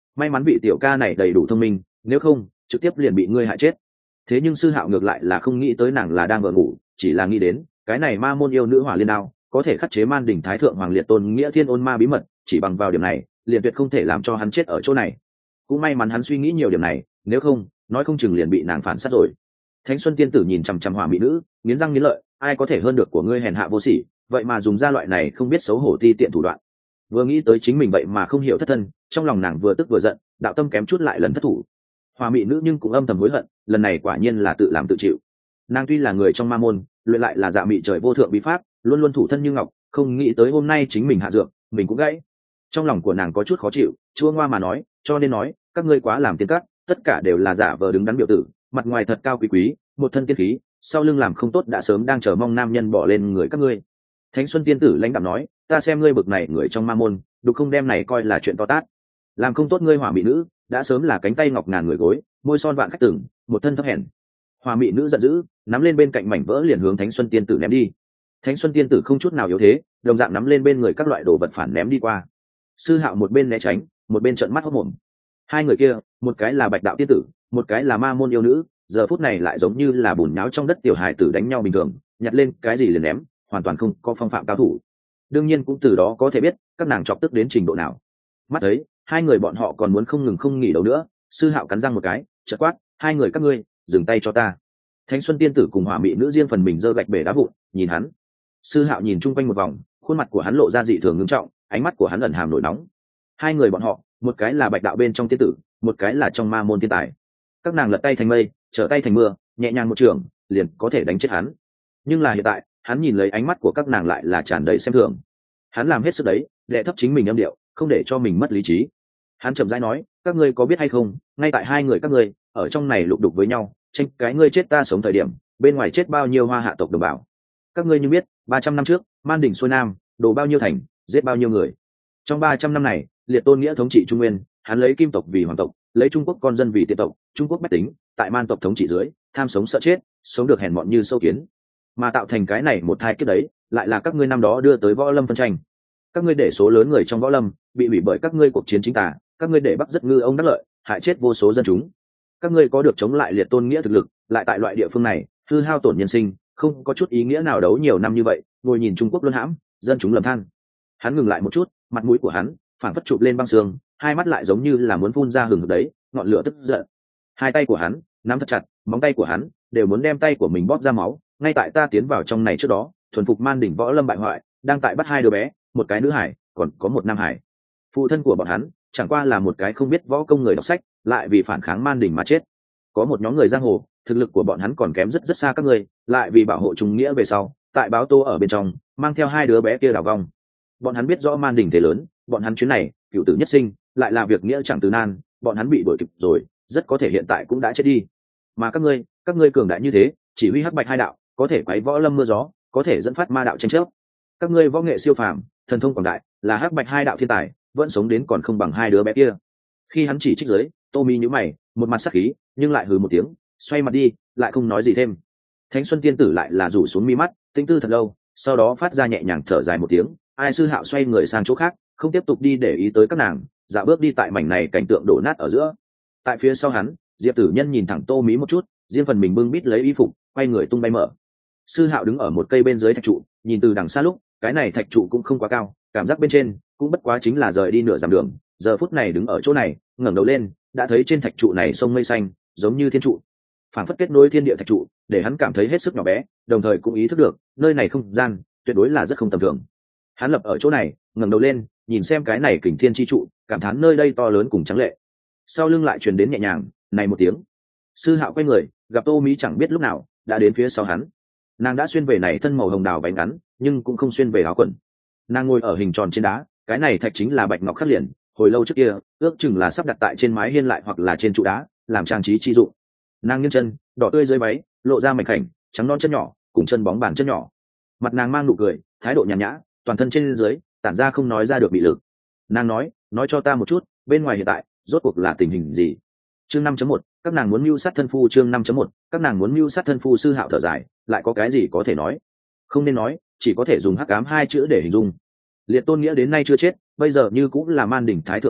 may mắn vị tiểu ca này đầy đủ thông minh, nếu không trực tiếp liền bị ngươi hại chết. Thế nhưng Sư Hạo ngược lại là không nghĩ tới nàng là đang vợ ngủ, chỉ là nghĩ đến cái này ma môn yêu nữ hỏa liên đao có thể khắc chế Man Đỉnh Thái Thượng Hoàng Liệt Tôn Nghĩa Thiên ôn ma bí mật, chỉ bằng vào điểm này liền tuyệt không thể làm cho hắn chết ở chỗ này. Cũng may mắn hắn suy nghĩ nhiều điểm này, nếu không nói không chừng liền bị nàng phản sát rồi. Thánh Xuân tiên tử nhìn chằm chằm hỏa mỹ nữ, nghiến răng nghiến lợi, ai có thể hơn được của ngươi hèn hạ vô sỉ, vậy mà dùng ra loại này không biết xấu hổ ti tiện thủ đoạn. Vừa nghĩ tới chính mình vậy mà không hiểu thất thân, trong lòng nàng vừa tức vừa giận, đạo tâm kém chút lại lần thất thủ. Hỏa mỹ nữ nhưng cũng âm thầm hối hận, lần này quả nhiên là tự làm tự chịu. Nàng tuy là người trong ma môn, luyện lại là dạ mị trời vô thượng bí pháp, luôn luôn thủ thân như ngọc, không nghĩ tới hôm nay chính mình hạ dược, mình cũng gãy. Trong lòng của nàng có chút khó chịu, chua ngoa mà nói, cho nên nói các ngươi quá làm tiên cát, tất cả đều là giả vờ đứng đắn biểu tử, mặt ngoài thật cao quý quý, một thân tiên khí, sau lưng làm không tốt đã sớm đang chờ mong nam nhân bỏ lên người các ngươi. Thánh Xuân tiên tử lãnh đạm nói, ta xem ngươi bực này người trong ma môn, đục không đem này coi là chuyện to tát. Làm không tốt ngươi hỏa mỹ nữ, đã sớm là cánh tay ngọc ngàn người gối, môi son vạn khách tưởng, một thân thấp hèn. Hỏa mỹ nữ giận dữ, nắm lên bên cạnh mảnh vỡ liền hướng Thánh Xuân tiên tử ném đi. Thánh Xuân tiên tử không chút nào yếu thế, đồng dạng nắm lên bên người các loại đồ vật phản ném đi qua. Sư Hạo một bên né tránh, một bên trợn mắt hốt mồm. Hai người kia, một cái là Bạch đạo tiên tử, một cái là ma môn yêu nữ, giờ phút này lại giống như là bùn nháo trong đất tiểu hài tử đánh nhau bình thường, nhặt lên cái gì liền ném, hoàn toàn không có phong phạm cao thủ. Đương nhiên cũng từ đó có thể biết các nàng chọc tức đến trình độ nào. Mắt thấy hai người bọn họ còn muốn không ngừng không nghỉ đâu nữa, Sư Hạo cắn răng một cái, chợt quát, hai người các ngươi dừng tay cho ta. Thánh Xuân tiên tử cùng hỏa mỹ nữ riêng phần mình giơ gạch bể đá vụn, nhìn hắn. Sư Hạo nhìn chung quanh một vòng, khuôn mặt của hắn lộ ra dị thường ngưng trọng, ánh mắt của hắn ẩn hàm nổi nóng. Hai người bọn họ, một cái là Bạch đạo bên trong tiên tử, một cái là trong ma môn tiên tài. Các nàng lật tay thành mây, trở tay thành mưa, nhẹ nhàng một trường liền có thể đánh chết hắn. Nhưng là hiện tại hắn nhìn lấy ánh mắt của các nàng lại là tràn đầy xem thường. Hắn làm hết sức đấy, đệ thấp chính mình âm điệu, không để cho mình mất lý trí. Hắn chậm rãi nói, các ngươi có biết hay không, ngay tại hai người các ngươi ở trong này lục đục với nhau, tranh cái ngươi chết ta sống thời điểm, bên ngoài chết bao nhiêu Hoa hạ tộc đồng bào. Các ngươi như biết 300 năm trước Man Đỉnh xuôi nam, đổ bao nhiêu thành, giết bao nhiêu người. Trong 300 năm này, Liệt Tôn Nghĩa thống trị Trung Nguyên, hắn lấy Kim tộc vì hoàng tộc, lấy Trung Quốc con dân vì tiện tộc, Trung Quốc bách tính tại Man tộc thống trị dưới, tham sống sợ chết, sống được hèn mọn như sâu kiến. Mà tạo thành cái này một thai kiếp đấy, lại là các ngươi năm đó đưa tới võ lâm phân tranh. Các ngươi để số lớn người trong võ lâm bị hủy bởi các ngươi cuộc chiến chính tà, các ngươi để Bắc rất ngư ông đắc lợi, hại chết vô số dân chúng. Các ngươi có được chống lại Liệt Tôn Nghĩa thực lực, lại tại loại địa phương này hư hao tổn nhân sinh, không có chút ý nghĩa nào đấu nhiều năm như vậy, ngồi nhìn Trung Quốc luân hãm, dân chúng lầm than. Hắn ngừng lại một chút, mặt mũi của hắn phảng phất chụp lên băng xương, hai mắt lại giống như là muốn phun ra hừng hực đấy, ngọn lửa tức giận. Hai tay của hắn nắm thật chặt, móng tay của hắn đều muốn đem tay của mình bóp ra máu. Ngay tại ta tiến vào trong này trước đó, thuần phục Man Đỉnh võ lâm bại hoại, đang tại bắt hai đứa bé, một cái nữ hải, còn có một nam hải. Phụ thân của bọn hắn chẳng qua là một cái không biết võ công người đọc sách, lại vì phản kháng Man Đỉnh mà chết. Có một nhóm người giang hồ, thực lực của bọn hắn còn kém rất rất xa các ngươi, lại vì bảo hộ trung nghĩa về sau, tại báo tô ở bên trong mang theo hai đứa bé kia đảo vong. Bọn hắn biết rõ Man Đỉnh thế lớn, bọn hắn chuyến này cựu tử nhất sinh, lại là việc nghĩa chẳng từ nan, bọn hắn bị đuổi kịp rồi, rất có thể hiện tại cũng đã chết đi. Mà các ngươi cường đại như thế, chỉ huy hắc bạch hai đạo, có thể quấy võ lâm mưa gió, có thể dẫn phát ma đạo tranh chấp. Các ngươi võ nghệ siêu phàm, thần thông quảng đại, là hắc bạch hai đạo thiên tài, vẫn sống đến còn không bằng hai đứa bé kia. Khi hắn chỉ trích dưới, Tô Mi nhíu mày, một mặt sắc khí, nhưng lại hừ một tiếng, xoay mặt đi, lại không nói gì thêm. Thánh Xuân tiên tử lại là rủ xuống mi mắt, tinh tư thật lâu, sau đó phát ra nhẹ nhàng thở dài một tiếng. Ai Sư Hạo xoay người sang chỗ khác, không tiếp tục đi để ý tới các nàng, dạo bước đi tại mảnh này cảnh tượng đổ nát ở giữa. Tại phía sau hắn, Diệp Tử Nhân nhìn thẳng Tô Mí một chút, riêng phần mình bưng bít lấy y phục, quay người tung bay mở. Sư Hạo đứng ở một cây bên dưới thạch trụ, nhìn từ đằng xa lúc, cái này thạch trụ cũng không quá cao, cảm giác bên trên cũng bất quá chính là rời đi nửa dặm đường. Giờ phút này đứng ở chỗ này, ngẩng đầu lên, đã thấy trên thạch trụ này sông mây xanh, giống như thiên trụ, phản phất kết nối thiên địa thạch trụ, để hắn cảm thấy hết sức nhỏ bé, đồng thời cũng ý thức được nơi này không gian tuyệt đối là rất không tầm thường. Hắn lập ở chỗ này, ngẩng đầu lên, nhìn xem cái này kình thiên chi trụ, cảm thán nơi đây to lớn cùng trắng lệ. Sau lưng lại truyền đến nhẹ nhàng này một tiếng. Sư Hạo quay người, gặp Tô Mí chẳng biết lúc nào đã đến phía sau hắn. Nàng đã xuyên về này thân màu hồng đào váy ngắn, nhưng cũng không xuyên về áo quần. Nàng ngồi ở hình tròn trên đá, cái này thạch chính là bạch ngọc khắc liền, hồi lâu trước kia ước chừng là sắp đặt tại trên mái hiên lại hoặc là trên trụ đá, làm trang trí chi dụng. Nàng nghiêng chân, đỏ tươi dưới váy lộ ra mảnh khảnh trắng non chân nhỏ cùng chân bóng bàn chân nhỏ. Mặt nàng mang nụ cười, thái độ nhàn nhã, toàn thân trên dưới tản ra không nói ra được bị lực. Nàng nói cho ta một chút, bên ngoài hiện tại rốt cuộc là tình hình gì? Chương 5.1, các nàng muốn mưu sát thân phu. Chương 5.1, các nàng muốn mưu sát thân phu. Sư Hạo thở dài, lại có cái gì có thể nói? Không nên nói, chỉ có thể dùng hắc ám hai chữ để hình dung. Liệt Tôn Nghĩa đến nay chưa chết, bây giờ như cũng là Man Đỉnh Thái Thượng Hoàng,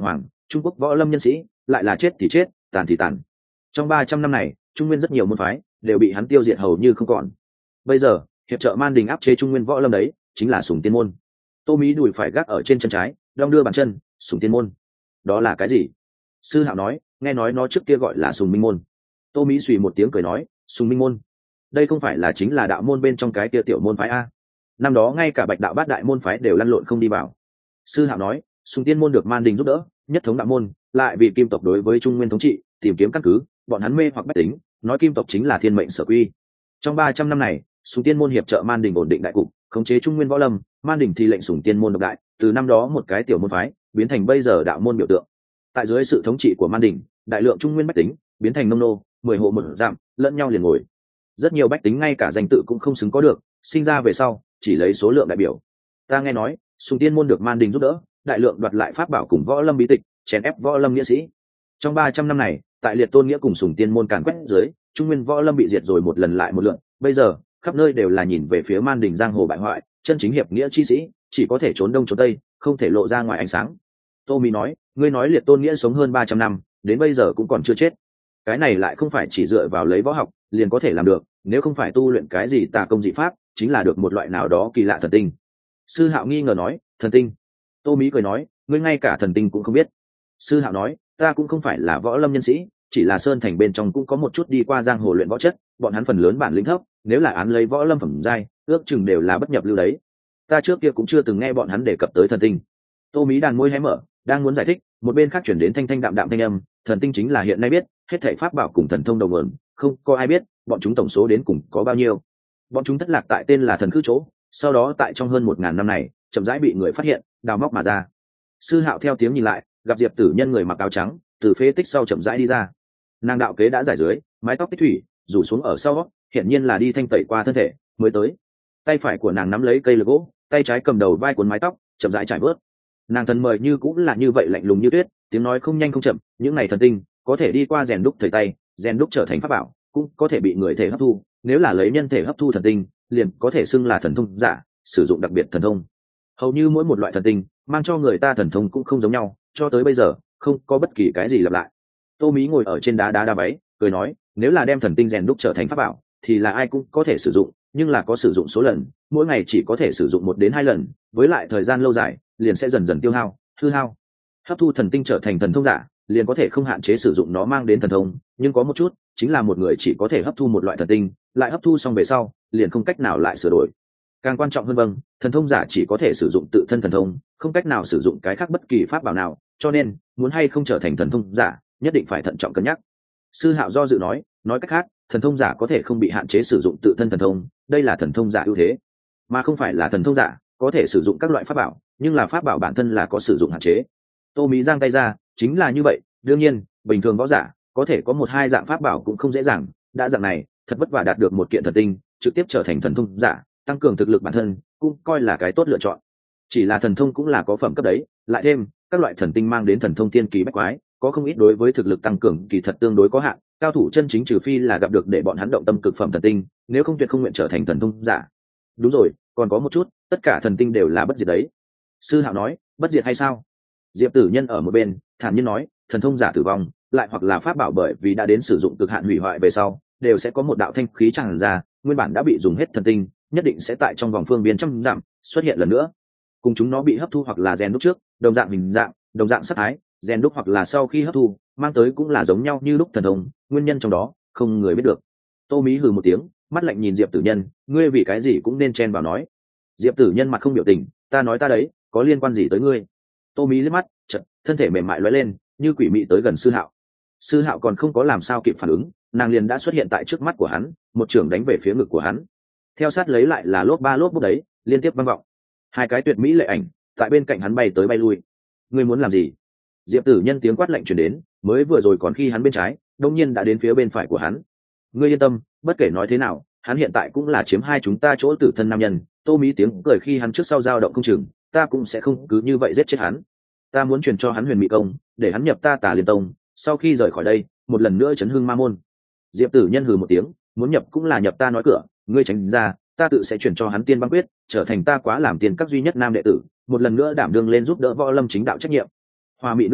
Trung Quốc võ lâm nhân sĩ lại là chết thì chết, tàn thì tàn. Trong 300 năm này, Trung Nguyên rất nhiều môn phái đều bị hắn tiêu diệt hầu như không còn. Bây giờ, hiệp trợ Man Đình áp chế Trung Nguyên võ lâm đấy, chính là Sùng Tiên môn. Tô Mỹ đùi phải gác ở trên chân trái, đong đưa bàn chân. Sùng Tiên môn, đó là cái gì? Sư Hạo nói, nghe nói nó trước kia gọi là Sùng Minh môn. Tô Mỹ suy một tiếng cười nói, Sùng Minh môn, đây không phải là chính là đạo môn bên trong cái kia tiểu môn phái a? Năm đó ngay cả Bạch đạo bát đại môn phái đều lăn lộn không đi vào. Sư Hạo nói, Sùng Tiên môn được Man Đình giúp đỡ, nhất thống đạo môn, lại vì Kim tộc đối với Trung Nguyên thống trị tìm kiếm căn cứ, bọn hắn mê hoặc bách tính, nói Kim tộc chính là thiên mệnh sở quy. Trong 300 năm này, Sùng Tiên môn hiệp trợ Man Đình ổn định đại cục, khống chế Trung Nguyên võ lâm, Man Đình thì lệnh Sùng Tiên môn độc đại, từ năm đó một cái tiểu môn phái biến thành bây giờ đạo môn biểu tượng. Tại dưới sự thống trị của Man Đình, đại lượng Trung Nguyên bách tính biến thành nông nô, 10 hộ một giảm, lẫn nhau liền ngồi. Rất nhiều bách tính ngay cả danh tự cũng không xứng có được, sinh ra về sau chỉ lấy số lượng đại biểu. Ta nghe nói, Sùng Tiên môn được Man Đình giúp đỡ, đại lượng đoạt lại pháp bảo cùng võ lâm bí tịch, chèn ép võ lâm nghĩa sĩ. Trong 300 năm này, tại Liệt Tôn nghĩa cùng Sùng Tiên môn càn quét dưới, Trung Nguyên võ lâm bị diệt rồi một lần lại một lượt, bây giờ khắp nơi đều là nhìn về phía Man Đình giang hồ bại hoại, chân chính hiệp nghĩa chi sĩ chỉ có thể trốn đông trốn tây, không thể lộ ra ngoài ánh sáng. Tô Mỹ nói, ngươi nói Liệt Tôn nghĩa sống hơn 300 năm, đến bây giờ cũng còn chưa chết. Cái này lại không phải chỉ dựa vào lấy võ học liền có thể làm được, nếu không phải tu luyện cái gì tà công dị pháp, chính là được một loại nào đó kỳ lạ thần tinh. Sư Hạo nghi ngờ nói, thần tinh? Tô Mỹ cười nói, ngươi ngay cả thần tinh cũng không biết. Sư Hạo nói, ta cũng không phải là võ lâm nhân sĩ, chỉ là sơn thành bên trong cũng có một chút đi qua giang hồ luyện võ chất, bọn hắn phần lớn bản lĩnh thấp, nếu là án lấy võ lâm phẩm giai, ước chừng đều là bất nhập lưu đấy. Ta trước kia cũng chưa từng nghe bọn hắn đề cập tới thần tinh. Tô Mỹ đàn môi hé mở, đang muốn giải thích, một bên khác chuyển đến thanh thanh đạm đạm thanh âm, thần tinh chính là hiện nay biết hết thảy pháp bảo cùng thần thông đầu nguồn, không có ai biết bọn chúng tổng số đến cùng có bao nhiêu. Bọn chúng thất lạc tại tên là thần khư chỗ, sau đó tại trong hơn 1000 năm này chậm rãi bị người phát hiện, đào móc mà ra. Sư Hạo theo tiếng nhìn lại, gặp Diệp Tử Nhân người mặc áo trắng từ phế tích sau chậm rãi đi ra. Nàng đạo kế đã giải dưới, mái tóc tích thủy rủ xuống ở sau, hiển nhiên là đi thanh tẩy qua thân thể mới tới. Tay phải của nàng nắm lấy cây lược gỗ, tay trái cầm đầu vai cuốn mái tóc chậm rãi trải bớt. Nàng thần mời như cũng là như vậy lạnh lùng như tuyết, tiếng nói không nhanh không chậm. Những này thần tinh có thể đi qua rèn đúc thời tay, rèn đúc trở thành pháp bảo, cũng có thể bị người thể hấp thu. Nếu là lấy nhân thể hấp thu thần tinh, liền có thể xưng là thần thông giả, sử dụng đặc biệt thần thông. Hầu như mỗi một loại thần tinh mang cho người ta thần thông cũng không giống nhau, cho tới bây giờ không có bất kỳ cái gì lặp lại. Tô Mỹ ngồi ở trên đá váy, cười nói, nếu là đem thần tinh rèn đúc trở thành pháp bảo thì là ai cũng có thể sử dụng, nhưng là có sử dụng số lần, mỗi ngày chỉ có thể sử dụng 1 đến 2 lần, với lại thời gian lâu dài liền sẽ dần dần tiêu hao, hư hao. Hấp thu thần tinh trở thành thần thông giả, liền có thể không hạn chế sử dụng nó mang đến thần thông, nhưng có một chút, chính là một người chỉ có thể hấp thu một loại thần tinh, lại hấp thu xong về sau, liền không cách nào lại sửa đổi. Càng quan trọng hơn, vâng, thần thông giả chỉ có thể sử dụng tự thân thần thông, không cách nào sử dụng cái khác bất kỳ pháp bảo nào, cho nên muốn hay không trở thành thần thông giả, nhất định phải thận trọng cân nhắc. Sư Hạo do dự nói cách khác, thần thông giả có thể không bị hạn chế sử dụng tự thân thần thông, đây là thần thông giả ưu thế, mà không phải là thần thông giả có thể sử dụng các loại pháp bảo, nhưng là pháp bảo bản thân là có sử dụng hạn chế. Tô Mỹ giang tay ra, chính là như vậy, đương nhiên, bình thường võ giả có thể có 1-2 dạng pháp bảo cũng không dễ dàng, đã dạng này, thật vất vả đạt được một kiện thần tinh, trực tiếp trở thành thần thông giả, tăng cường thực lực bản thân, cũng coi là cái tốt lựa chọn. Chỉ là thần thông cũng là có phẩm cấp đấy, lại thêm các loại thần tinh mang đến thần thông tiên kỳ bách quái, có không ít đối với thực lực tăng cường kỳ thật tương đối có hạn, cao thủ chân chính trừ phi là gặp được để bọn hắn động tâm cực phẩm thần tinh, nếu không tuyệt không nguyện trở thành thần thông giả. Đúng rồi, còn có một chút, tất cả thần tinh đều là bất diệt đấy. Sư Hạo nói, bất diệt hay sao? Diệp Tử Nhân ở một bên thản nhiên nói, thần thông giả tử vong, lại hoặc là pháp bảo bởi vì đã đến sử dụng cực hạn hủy hoại về sau, đều sẽ có một đạo thanh khí tràn ra, nguyên bản đã bị dùng hết thần tinh, nhất định sẽ tại trong vòng phương viên trăm dặm xuất hiện lần nữa, cùng chúng nó bị hấp thu hoặc là rèn đúc trước, đồng dạng hình dạng, đồng dạng sắc thái, rèn đúc hoặc là sau khi hấp thu, mang tới cũng là giống nhau như lúc thần thông, nguyên nhân trong đó không người biết được. Tô Mỹ hừ một tiếng, mắt lạnh nhìn Diệp Tử Nhân, ngươi vì cái gì cũng nên chen vào nói. Diệp Tử Nhân mặt không biểu tình, ta nói ta đấy, có liên quan gì tới ngươi? Tô Mỹ liếc mắt, chợt thân thể mềm mại lóe lên, như quỷ mị tới gần Sư Hạo. Sư Hạo còn không có làm sao kịp phản ứng, nàng liền đã xuất hiện tại trước mắt của hắn, một chưởng đánh về phía ngực của hắn. Theo sát lấy lại là lốp ba lốp bút đấy, liên tiếp vang vọng. Hai cái tuyệt mỹ lệ ảnh tại bên cạnh hắn bay tới bay lui. Ngươi muốn làm gì? Diệp Tử Nhân tiếng quát lạnh truyền đến, mới vừa rồi còn khi hắn bên trái, đột nhiên đã đến phía bên phải của hắn. Ngươi yên tâm, bất kể nói thế nào, hắn hiện tại cũng là chiếm hai chúng ta chỗ tử thân nam nhân. Tô Mỹ tiếng cười khi hắn trước sau dao động không chừng, ta cũng sẽ không cứ như vậy giết chết hắn. Ta muốn truyền cho hắn huyền mỹ công, để hắn nhập ta Tà Liên Tông, sau khi rời khỏi đây, một lần nữa chấn hưng ma môn. Diệp Tử Nhân hừ một tiếng, muốn nhập cũng là nhập ta nói cửa, ngươi tránh ra, ta tự sẽ chuyển cho hắn tiên băng quyết, trở thành ta quá làm tiền các duy nhất nam đệ tử, một lần nữa đảm đương lên giúp đỡ võ lâm chính đạo trách nhiệm. Hoa Mỹ nữ nói,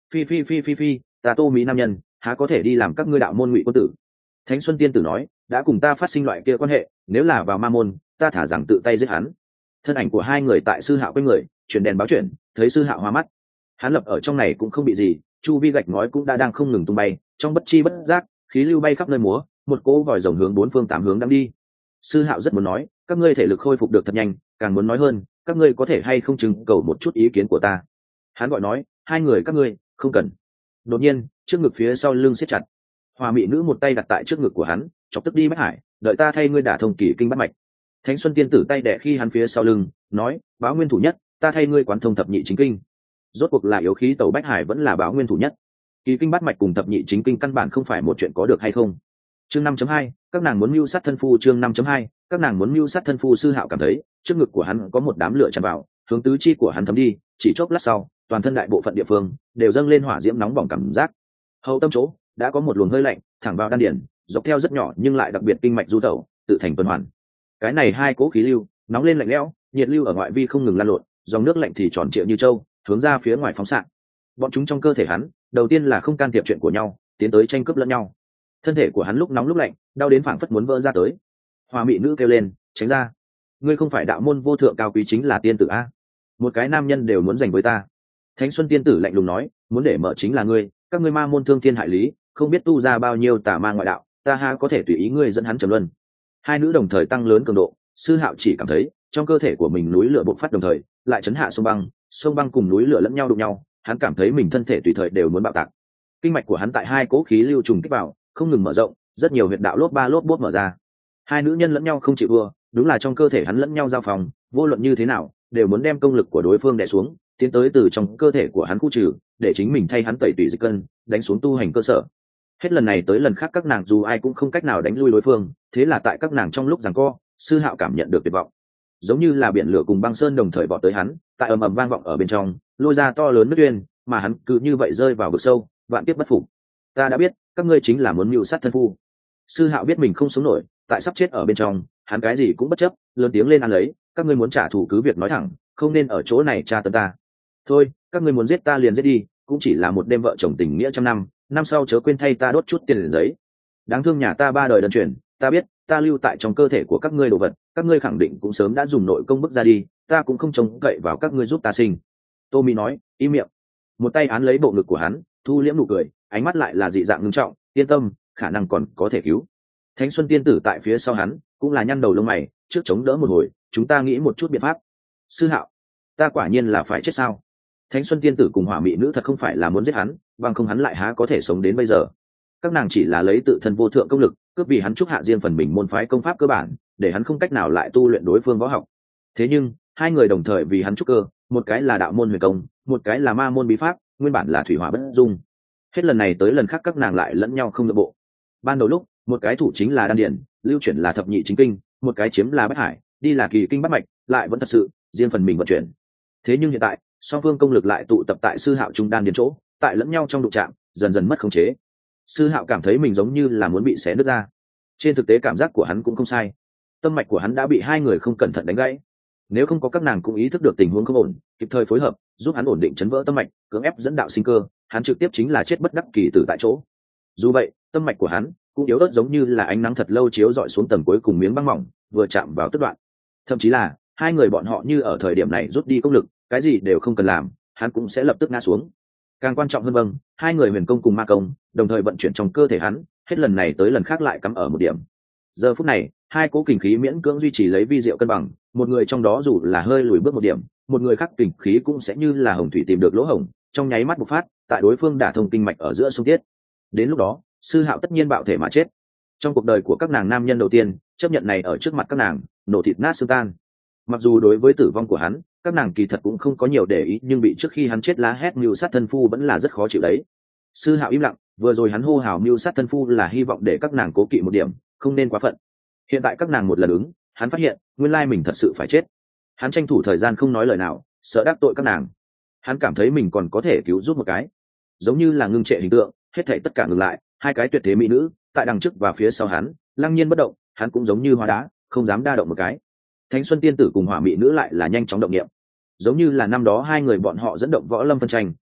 Phi, ta Tô Mỹ nam nhân há có thể đi làm các ngươi đạo môn ngụy quân tử. Thánh Xuân Tiên tử nói, đã cùng ta phát sinh loại kia quan hệ, nếu là vào ma môn, ta thả rằng tự tay giết hắn. Thân ảnh của hai người tại sư hạo quanh người chuyển đèn báo chuyển, thấy sư hạo hoa mắt. Hắn lập ở trong này cũng không bị gì, chu vi gạch ngói cũng đang không ngừng tung bay, trong bất chi bất giác khí lưu bay khắp nơi múa, một cỗ vòi rồng hướng bốn phương tám hướng đang đi. Sư hạo rất muốn nói, các ngươi thể lực khôi phục được thật nhanh, càng muốn nói hơn, các ngươi có thể hay không trưng cầu một chút ý kiến của ta. Hắn gọi nói, hai người các ngươi không cần. Đột nhiên trước ngực phía sau lưng siết chặt, Hòa Mị nữ một tay đặt tại trước ngực của hắn, chọc tức đi Bách Hải, đợi ta thay ngươi đả thông kỳ kinh bắt mạch. Thánh Xuân Tiên tử tay đẻ khi hắn phía sau lưng, nói, báo nguyên thủ nhất, ta thay ngươi quán thông thập nhị chính kinh. Rốt cuộc là yếu khí tẩu Bách Hải vẫn là báo nguyên thủ nhất. Kỳ kinh bắt mạch cùng thập nhị chính kinh căn bản không phải một chuyện có được hay không. Chương 5.2, các nàng muốn mưu sát thân phu. Chương 5.2, các nàng muốn mưu sát thân phu. Sư hạo cảm thấy trước ngực của hắn có một đám lửa tràn vào, hướng tứ chi của hắn thấm đi, chỉ chốc lát sau, toàn thân đại bộ phận địa phương đều dâng lên hỏa diễm nóng bỏng cảm giác. Hậu tâm chỗ đã có một luồng hơi lạnh thẳng vào đan điển, dọc theo rất nhỏ nhưng lại đặc biệt kinh mạch du tẩu, tự thành tuần hoàn. Cái này hai cỗ khí lưu nóng lên lạnh lẽo, nhiệt lưu ở ngoại vi không ngừng lan lộn, dòng nước lạnh thì tròn trịa như trâu, hướng ra phía ngoài phóng xạ. Bọn chúng trong cơ thể hắn đầu tiên là không can thiệp chuyện của nhau, tiến tới tranh cướp lẫn nhau. Thân thể của hắn lúc nóng lúc lạnh, đau đến phảng phất muốn vỡ ra tới. Hòa Mị nữ kêu lên, tránh ra. Ngươi không phải đạo môn vô thượng cao quý chính là tiên tử a? Một cái nam nhân đều muốn giành với ta. Thánh Xuân Tiên tử lạnh lùng nói, muốn để mở chính là ngươi, các ngươi ma môn thương thiên hại lý, không biết tu ra bao nhiêu tà ma ngoại đạo, ta ha có thể tùy ý ngươi dẫn hắn trầm luân. Hai nữ đồng thời tăng lớn cường độ, sư hạo chỉ cảm thấy trong cơ thể của mình núi lửa bộc phát đồng thời, lại chấn hạ sông băng cùng núi lửa lẫn nhau đụng nhau, hắn cảm thấy mình thân thể tùy thời đều muốn bạo tạc. Kinh mạch của hắn tại hai cỗ khí lưu trùng kích vào, không ngừng mở rộng, rất nhiều huyệt đạo lốp ba lốp bốt mở ra. Hai nữ nhân lẫn nhau không chịu vừa, đúng là trong cơ thể hắn lẫn nhau giao phòng, vô luận như thế nào đều muốn đem công lực của đối phương đè xuống, tiến tới từ trong cơ thể của hắn khu trừ, để chính mình thay hắn tẩy tủy dịch cân, đánh xuống tu hành cơ sở. Hết lần này tới lần khác các nàng dù ai cũng không cách nào đánh lui đối phương, thế là tại các nàng trong lúc giằng co, sư hạo cảm nhận được tuyệt vọng, giống như là biển lửa cùng băng sơn đồng thời vọt tới hắn, tại ầm ầm vang vọng ở bên trong, lôi ra to lớn nước uyên, mà hắn cứ như vậy rơi vào vực sâu, vạn kiếp bất phục. Ta đã biết, các ngươi chính là muốn mưu sát thân phu. Sư hạo biết mình không sống nổi, tại sắp chết ở bên trong, hắn cái gì cũng bất chấp, lớn tiếng lên ăn lấy, các ngươi muốn trả thù cứ việc nói thẳng, không nên ở chỗ này tra tấn ta. Thôi, các ngươi muốn giết ta liền giết đi, cũng chỉ là một đêm vợ chồng tình nghĩa trăm năm, năm sau chớ quên thay ta đốt chút tiền giấy. Đáng thương nhà ta ba đời đơn truyền, ta biết, ta lưu tại trong cơ thể của các ngươi đồ vật, các ngươi khẳng định cũng sớm đã dùng nội công bức ra đi, ta cũng không trông cậy vào các ngươi giúp ta sinh. Tô Mỹ nói, im miệng. Một tay án lấy bộ ngực của hắn, thu liễm nụ cười, ánh mắt lại là dị dạng ngưng trọng, yên tâm, khả năng còn có thể cứu. Thánh Xuân Tiên tử tại phía sau hắn cũng là nhăn đầu lông mày, trước chống đỡ một hồi, chúng ta nghĩ một chút biện pháp. Sư hạo, ta quả nhiên là phải chết sao? Thánh Xuân Tiên tử cùng Hỏa Mị nữ thật không phải là muốn giết hắn, bằng không hắn lại há có thể sống đến bây giờ. Các nàng chỉ là lấy tự thân vô thượng công lực, cướp vì hắn trúc hạ riêng phần mình môn phái công pháp cơ bản, để hắn không cách nào lại tu luyện đối phương võ học. Thế nhưng hai người đồng thời vì hắn trúc cơ, một cái là đạo môn huyền công, một cái là ma môn bí pháp, nguyên bản là thủy hỏa bất dung. Hết lần này tới lần khác các nàng lại lẫn nhau không nội bộ. Ban đầu lúc một cái thủ chính là đan điển, lưu chuyển là thập nhị chính kinh, một cái chiếm là Bách Hải, đi là kỳ kinh bắt mạch, lại vẫn thật sự riêng phần mình vận chuyển. Thế nhưng hiện tại song phương công lực lại tụ tập tại sư hạo trung đan điển chỗ, tại lẫn nhau trong đụng chạm, dần dần mất khống chế. Sư hạo cảm thấy mình giống như là muốn bị xé nứt ra. Trên thực tế cảm giác của hắn cũng không sai, tâm mạch của hắn đã bị hai người không cẩn thận đánh gãy. Nếu không có các nàng cũng ý thức được tình huống không ổn, kịp thời phối hợp giúp hắn ổn định chấn vỡ tâm mạch, cưỡng ép dẫn đạo sinh cơ, hắn trực tiếp chính là chết bất đắc kỳ tử tại chỗ. Dù vậy tâm mạch của hắn cũng yếu ớt giống như là ánh nắng thật lâu chiếu rọi xuống tầng cuối cùng miếng băng mỏng, vừa chạm vào tất đoạn. Thậm chí là hai người bọn họ như ở thời điểm này rút đi công lực, cái gì đều không cần làm, hắn cũng sẽ lập tức ngã xuống. Càng quan trọng hơn hai người huyền công cùng ma công đồng thời vận chuyển trong cơ thể hắn, hết lần này tới lần khác lại cắm ở một điểm. Giờ phút này hai cỗ kình khí miễn cưỡng duy trì lấy vi diệu cân bằng, một người trong đó dù là hơi lùi bước một điểm, một người khác kình khí cũng sẽ như là hồng thủy tìm được lỗ hổng, trong nháy mắt bộc phát, tại đối phương đả thông kinh mạch ở giữa sung tiết. Đến lúc đó sư hạo tất nhiên bạo thể mà chết. Trong cuộc đời của các nàng nam nhân đầu tiên chấp nhận này ở trước mặt các nàng nổ thịt nát xương tan. Mặc dù đối với tử vong của hắn các nàng kỳ thật cũng không có nhiều để ý, nhưng bị trước khi hắn chết lá hét mưu sát thân phu vẫn là rất khó chịu đấy. Sư hạo im lặng, vừa rồi hắn hô hào mưu sát thân phu là hy vọng để các nàng cố kỵ một điểm, không nên quá phận. Hiện tại các nàng một lần ứng, hắn phát hiện nguyên lai mình thật sự phải chết. Hắn tranh thủ thời gian không nói lời nào, sợ đắc tội các nàng. Hắn cảm thấy mình còn có thể cứu giúp một cái, giống như là ngưng trệ hình tượng, hết thảy tất cả ngừng lại, hai cái tuyệt thế mỹ nữ tại đằng trước và phía sau hắn lăng nhiên bất động, hắn cũng giống như hóa đá, không dám đa động một cái. Thánh Xuân Tiên tử cùng Hỏa Mị nữ lại là nhanh chóng động niệm, giống như là năm đó hai người bọn họ dẫn động võ lâm phân tranh,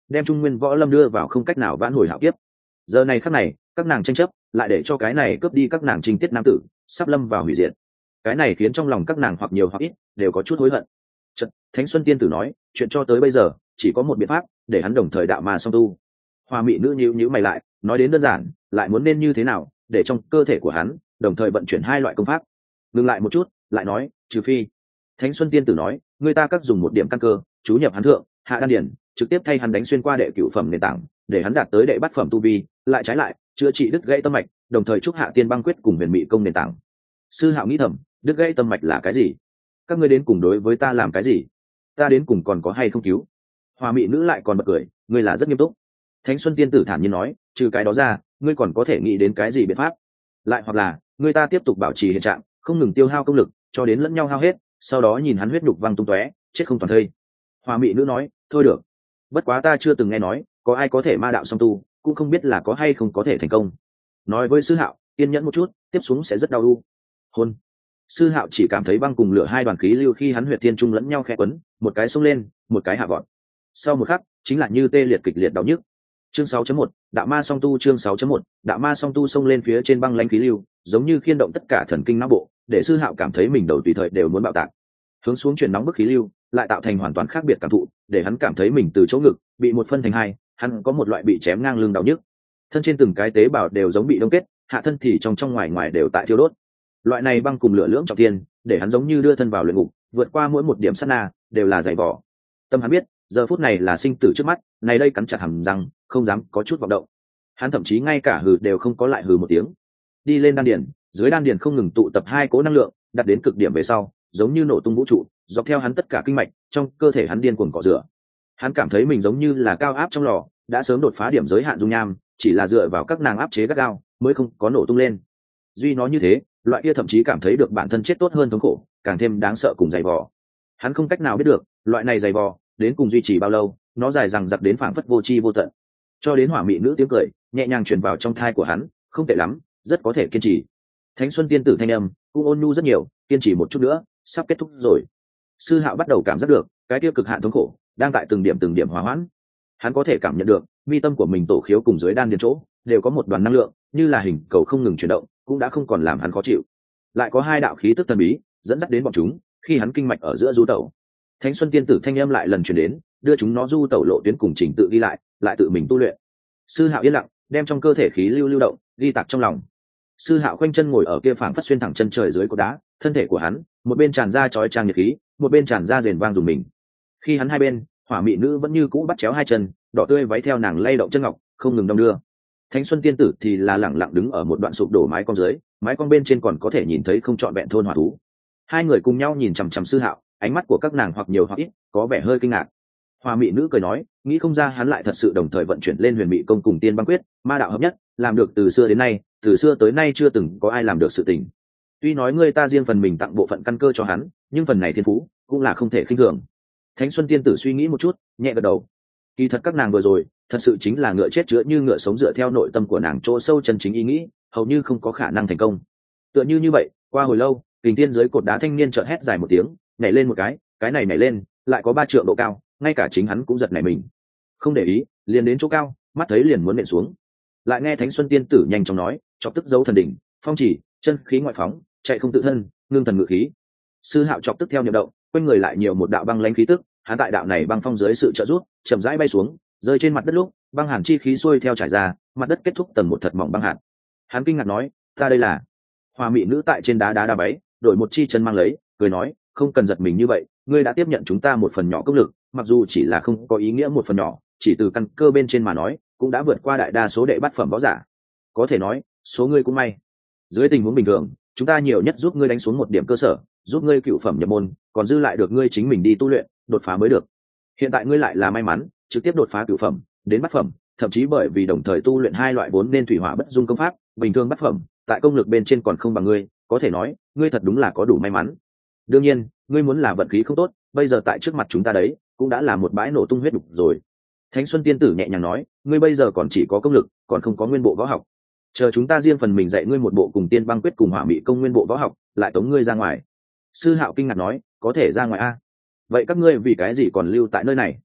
đem trung nguyên võ lâm đưa vào không cách nào vãn hồi hạo kiếp. Giờ này khắc này các nàng tranh chấp lại để cho cái này cướp đi các nàng trinh tiết nam tử sắp lâm vào hủy diệt. Cái này khiến trong lòng các nàng hoặc nhiều hoặc ít đều có chút hối hận. Chợt Thánh Xuân tiên tử nói, chuyện cho tới bây giờ chỉ có một biện pháp, để hắn đồng thời đạo ma song tu. Hoa Mị nữ nhíu mày lại, nói đến đơn giản, lại muốn nên như thế nào để trong cơ thể của hắn đồng thời vận chuyển hai loại công pháp. Ngừng lại một chút, lại nói, trừ phi. Thánh Xuân tiên tử nói, người ta các dùng một điểm căn cơ, chú nhập hắn thượng, hạ đan điển, trực tiếp thay hắn đánh xuyên qua đệ cửu phẩm nền tảng, để hắn đạt tới đệ bát phẩm tu vi, lại trái lại chữa trị đứt gãy tâm mạch, đồng thời trúc hạ tiên băng quyết cùng huyền mị công nền tảng. Sư Hạo nghĩ thầm, đứt gãy tâm mạch là cái gì? Các ngươi đến cùng đối với ta làm cái gì? Ta đến cùng còn có hay không cứu? Hoa Mị nữ lại còn bật cười, ngươi là rất nghiêm túc. Thánh Xuân tiên tử thản nhiên nói, trừ cái đó ra, ngươi còn có thể nghĩ đến cái gì biện pháp? Lại hoặc là, ngươi ta tiếp tục bảo trì hiện trạng, không ngừng tiêu hao công lực, cho đến lẫn nhau hao hết, sau đó nhìn hắn huyết nhục văng tung tóe, chết không toàn thây. Hoa Mị nữ nói, thôi được. Bất quá ta chưa từng nghe nói có ai có thể ma đạo song tu, cũng không biết là có hay không có thể thành công. Nói với Sư Hạo, kiên nhẫn một chút, tiếp xuống sẽ rất đau u. Hôn. Sư Hạo chỉ cảm thấy băng cùng lửa hai đoàn khí lưu khi hắn huyệt thiên trung lẫn nhau khẽ quấn, một cái xông lên, một cái hạ vọt. Sau một khắc, chính là như tê liệt kịch liệt đau nhức. Chương 6.1, Đạo Ma Song Tu. Chương 6.1, Đạo Ma Song Tu xông lên phía trên băng lãnh khí lưu, giống như khiên động tất cả thần kinh não bộ, để Sư Hạo cảm thấy mình đầu tùy thời đều muốn bạo tạc. Hướng xuống chuyển nóng bức khí lưu, lại tạo thành hoàn toàn khác biệt cảm thụ, để hắn cảm thấy mình từ chỗ ngực bị một phân thành hai, hắn có một loại bị chém ngang lưng đau nhức. Thân trên từng cái tế bào đều giống bị đông kết, hạ thân thì trong trong ngoài ngoài đều tại thiêu đốt. Loại này băng cùng lửa lưỡng trọng thiên, để hắn giống như đưa thân vào luyện ngục, vượt qua mỗi một điểm sát na đều là dày vỏ. Tâm hắn biết, giờ phút này là sinh tử trước mắt, này đây cắn chặt hàm răng, không dám có chút vọng động. Hắn thậm chí ngay cả hừ đều không có lại hừ một tiếng. Đi lên đan điền, dưới đan điền không ngừng tụ tập hai cỗ năng lượng, đặt đến cực điểm về sau, giống như nổ tung vũ trụ, dọc theo hắn tất cả kinh mạch, trong cơ thể hắn điên cuồng cọ rửa. Hắn cảm thấy mình giống như là cao áp trong lò, đã sớm đột phá điểm giới hạn dung nham, chỉ là dựa vào các nàng áp chế gắt gao, mới không có nổ tung lên. Duy nó như thế, loại kia thậm chí cảm thấy được bản thân chết tốt hơn thống khổ, càng thêm đáng sợ cùng dày vò. Hắn không cách nào biết được, loại này dày vò đến cùng duy trì bao lâu, nó dài dằng dặc đến phảng phất vô tri vô tận. Cho đến Hỏa Mị nữ tiếng cười nhẹ nhàng truyền vào trong thai của hắn, không tệ lắm, rất có thể kiên trì. Thánh Xuân tiên tử thanh âm cũng ôn nhu rất nhiều, kiên trì một chút nữa, sắp kết thúc rồi. Sư Hạo bắt đầu cảm giác được cái tiêu cực hạn thống khổ đang tại từng điểm hòa hoãn. Hắn có thể cảm nhận được mi tâm của mình tổ khiếu cùng dưới đan điền chỗ đều có một đoàn năng lượng như là hình cầu không ngừng chuyển động, cũng đã không còn làm hắn khó chịu. Lại có hai đạo khí tức thần bí dẫn dắt đến bọn chúng, khi hắn kinh mạch ở giữa du tẩu. Thánh Xuân tiên tử thanh âm lại lần truyền đến, đưa chúng nó du tẩu lộ tuyến cùng trình tự ghi lại tự mình tu luyện. Sư Hạo yên lặng, đem trong cơ thể khí lưu động ghi tạc trong lòng. Sư Hạo khoanh chân ngồi ở kia phảng phất xuyên thẳng chân trời dưới cột đá, thân thể của hắn một bên tràn ra chói chang nhiệt khí, một bên tràn ra rền vang dùng mình. Khi hắn hai bên, Hỏa Mị nữ vẫn như cũ bắt chéo hai chân, đỏ tươi váy theo nàng lay động chân ngọc, không ngừng đong đưa. Thánh Xuân tiên tử thì là lẳng lặng đứng ở một đoạn sụp đổ mái cong dưới, mái cong bên trên còn có thể nhìn thấy không trọn vẹn thôn hỏa thú. Hai người cùng nhau nhìn chằm chằm Sư Hạo, ánh mắt của các nàng hoặc nhiều hoặc ít có vẻ hơi kinh ngạc. Hỏa Mị nữ cười nói, nghĩ không ra hắn lại thật sự đồng thời vận chuyển lên huyền mị công cùng tiên băng quyết, ma đạo hợp nhất, làm được từ xưa đến nay, từ xưa tới nay chưa từng có ai làm được sự tình. Tuy nói người ta riêng phần mình tặng bộ phận căn cơ cho hắn, nhưng phần này thiên phú cũng là không thể khinh thường. Thánh Xuân tiên tử suy nghĩ một chút, nhẹ gật đầu. Kỳ thật các nàng vừa rồi thật sự chính là ngựa chết chữa như ngựa sống, dựa theo nội tâm của nàng chỗ sâu chân chính ý nghĩ, hầu như không có khả năng thành công. Tựa như vậy, qua hồi lâu, Kình Tiên dưới cột đá thanh niên chợt hét dài một tiếng, nhảy lên một cái này nhảy lên lại có 3 trượng độ cao, ngay cả chính hắn cũng giật nảy mình. Không để ý, liền đến chỗ cao, mắt thấy liền muốn nện xuống. Lại nghe Thánh Xuân tiên tử nhanh chóng nói, chọc tức dấu thần đỉnh, phong chỉ, chân khí ngoại phóng, chạy không tự thân, ngưng thần ngự khí. Sư Hạo chọc tức theo niệm động, quanh người lại nhiều một đạo băng lãnh khí tức, hắn tại đạo này băng phong dưới sự trợ giúp, chậm rãi bay xuống, rơi trên mặt đất lúc, băng hàn chi khí xuôi theo trải ra, mặt đất kết thúc tầng một thật mỏng băng hàn. Hắn kinh ngạc nói, ta đây là. Hoa Mị nữ tại trên đá váy, đổi một chi chân mang lấy, cười nói, không cần giật mình như vậy, ngươi đã tiếp nhận chúng ta một phần nhỏ công lực, mặc dù chỉ là không có ý nghĩa một phần nhỏ, chỉ từ căn cơ bên trên mà nói, cũng đã vượt qua đại đa số đệ bát phẩm võ giả. Có thể nói, số ngươi cũng may. Dưới tình huống bình thường, chúng ta nhiều nhất giúp ngươi đánh xuống một điểm cơ sở, giúp ngươi cựu phẩm nhập môn, còn dư lại được ngươi chính mình đi tu luyện, đột phá mới được. Hiện tại ngươi lại là may mắn, trực tiếp đột phá cựu phẩm đến bát phẩm, thậm chí bởi vì đồng thời tu luyện hai loại vốn nên thủy hỏa bất dung công pháp, bình thường bát phẩm, tại công lực bên trên còn không bằng ngươi, có thể nói, ngươi thật đúng là có đủ may mắn. Đương nhiên, ngươi muốn là vận khí không tốt, bây giờ tại trước mặt chúng ta đấy, cũng đã là một bãi nổ tung huyết đục rồi. Thánh Xuân tiên tử nhẹ nhàng nói, ngươi bây giờ còn chỉ có công lực, còn không có nguyên bộ võ học. Chờ chúng ta riêng phần mình dạy ngươi một bộ cùng tiên băng quyết cùng hỏa mị công nguyên bộ võ học, lại tống ngươi ra ngoài. Sư Hạo kinh ngạc nói, có thể ra ngoài a? Vậy các ngươi vì cái gì còn lưu tại nơi này?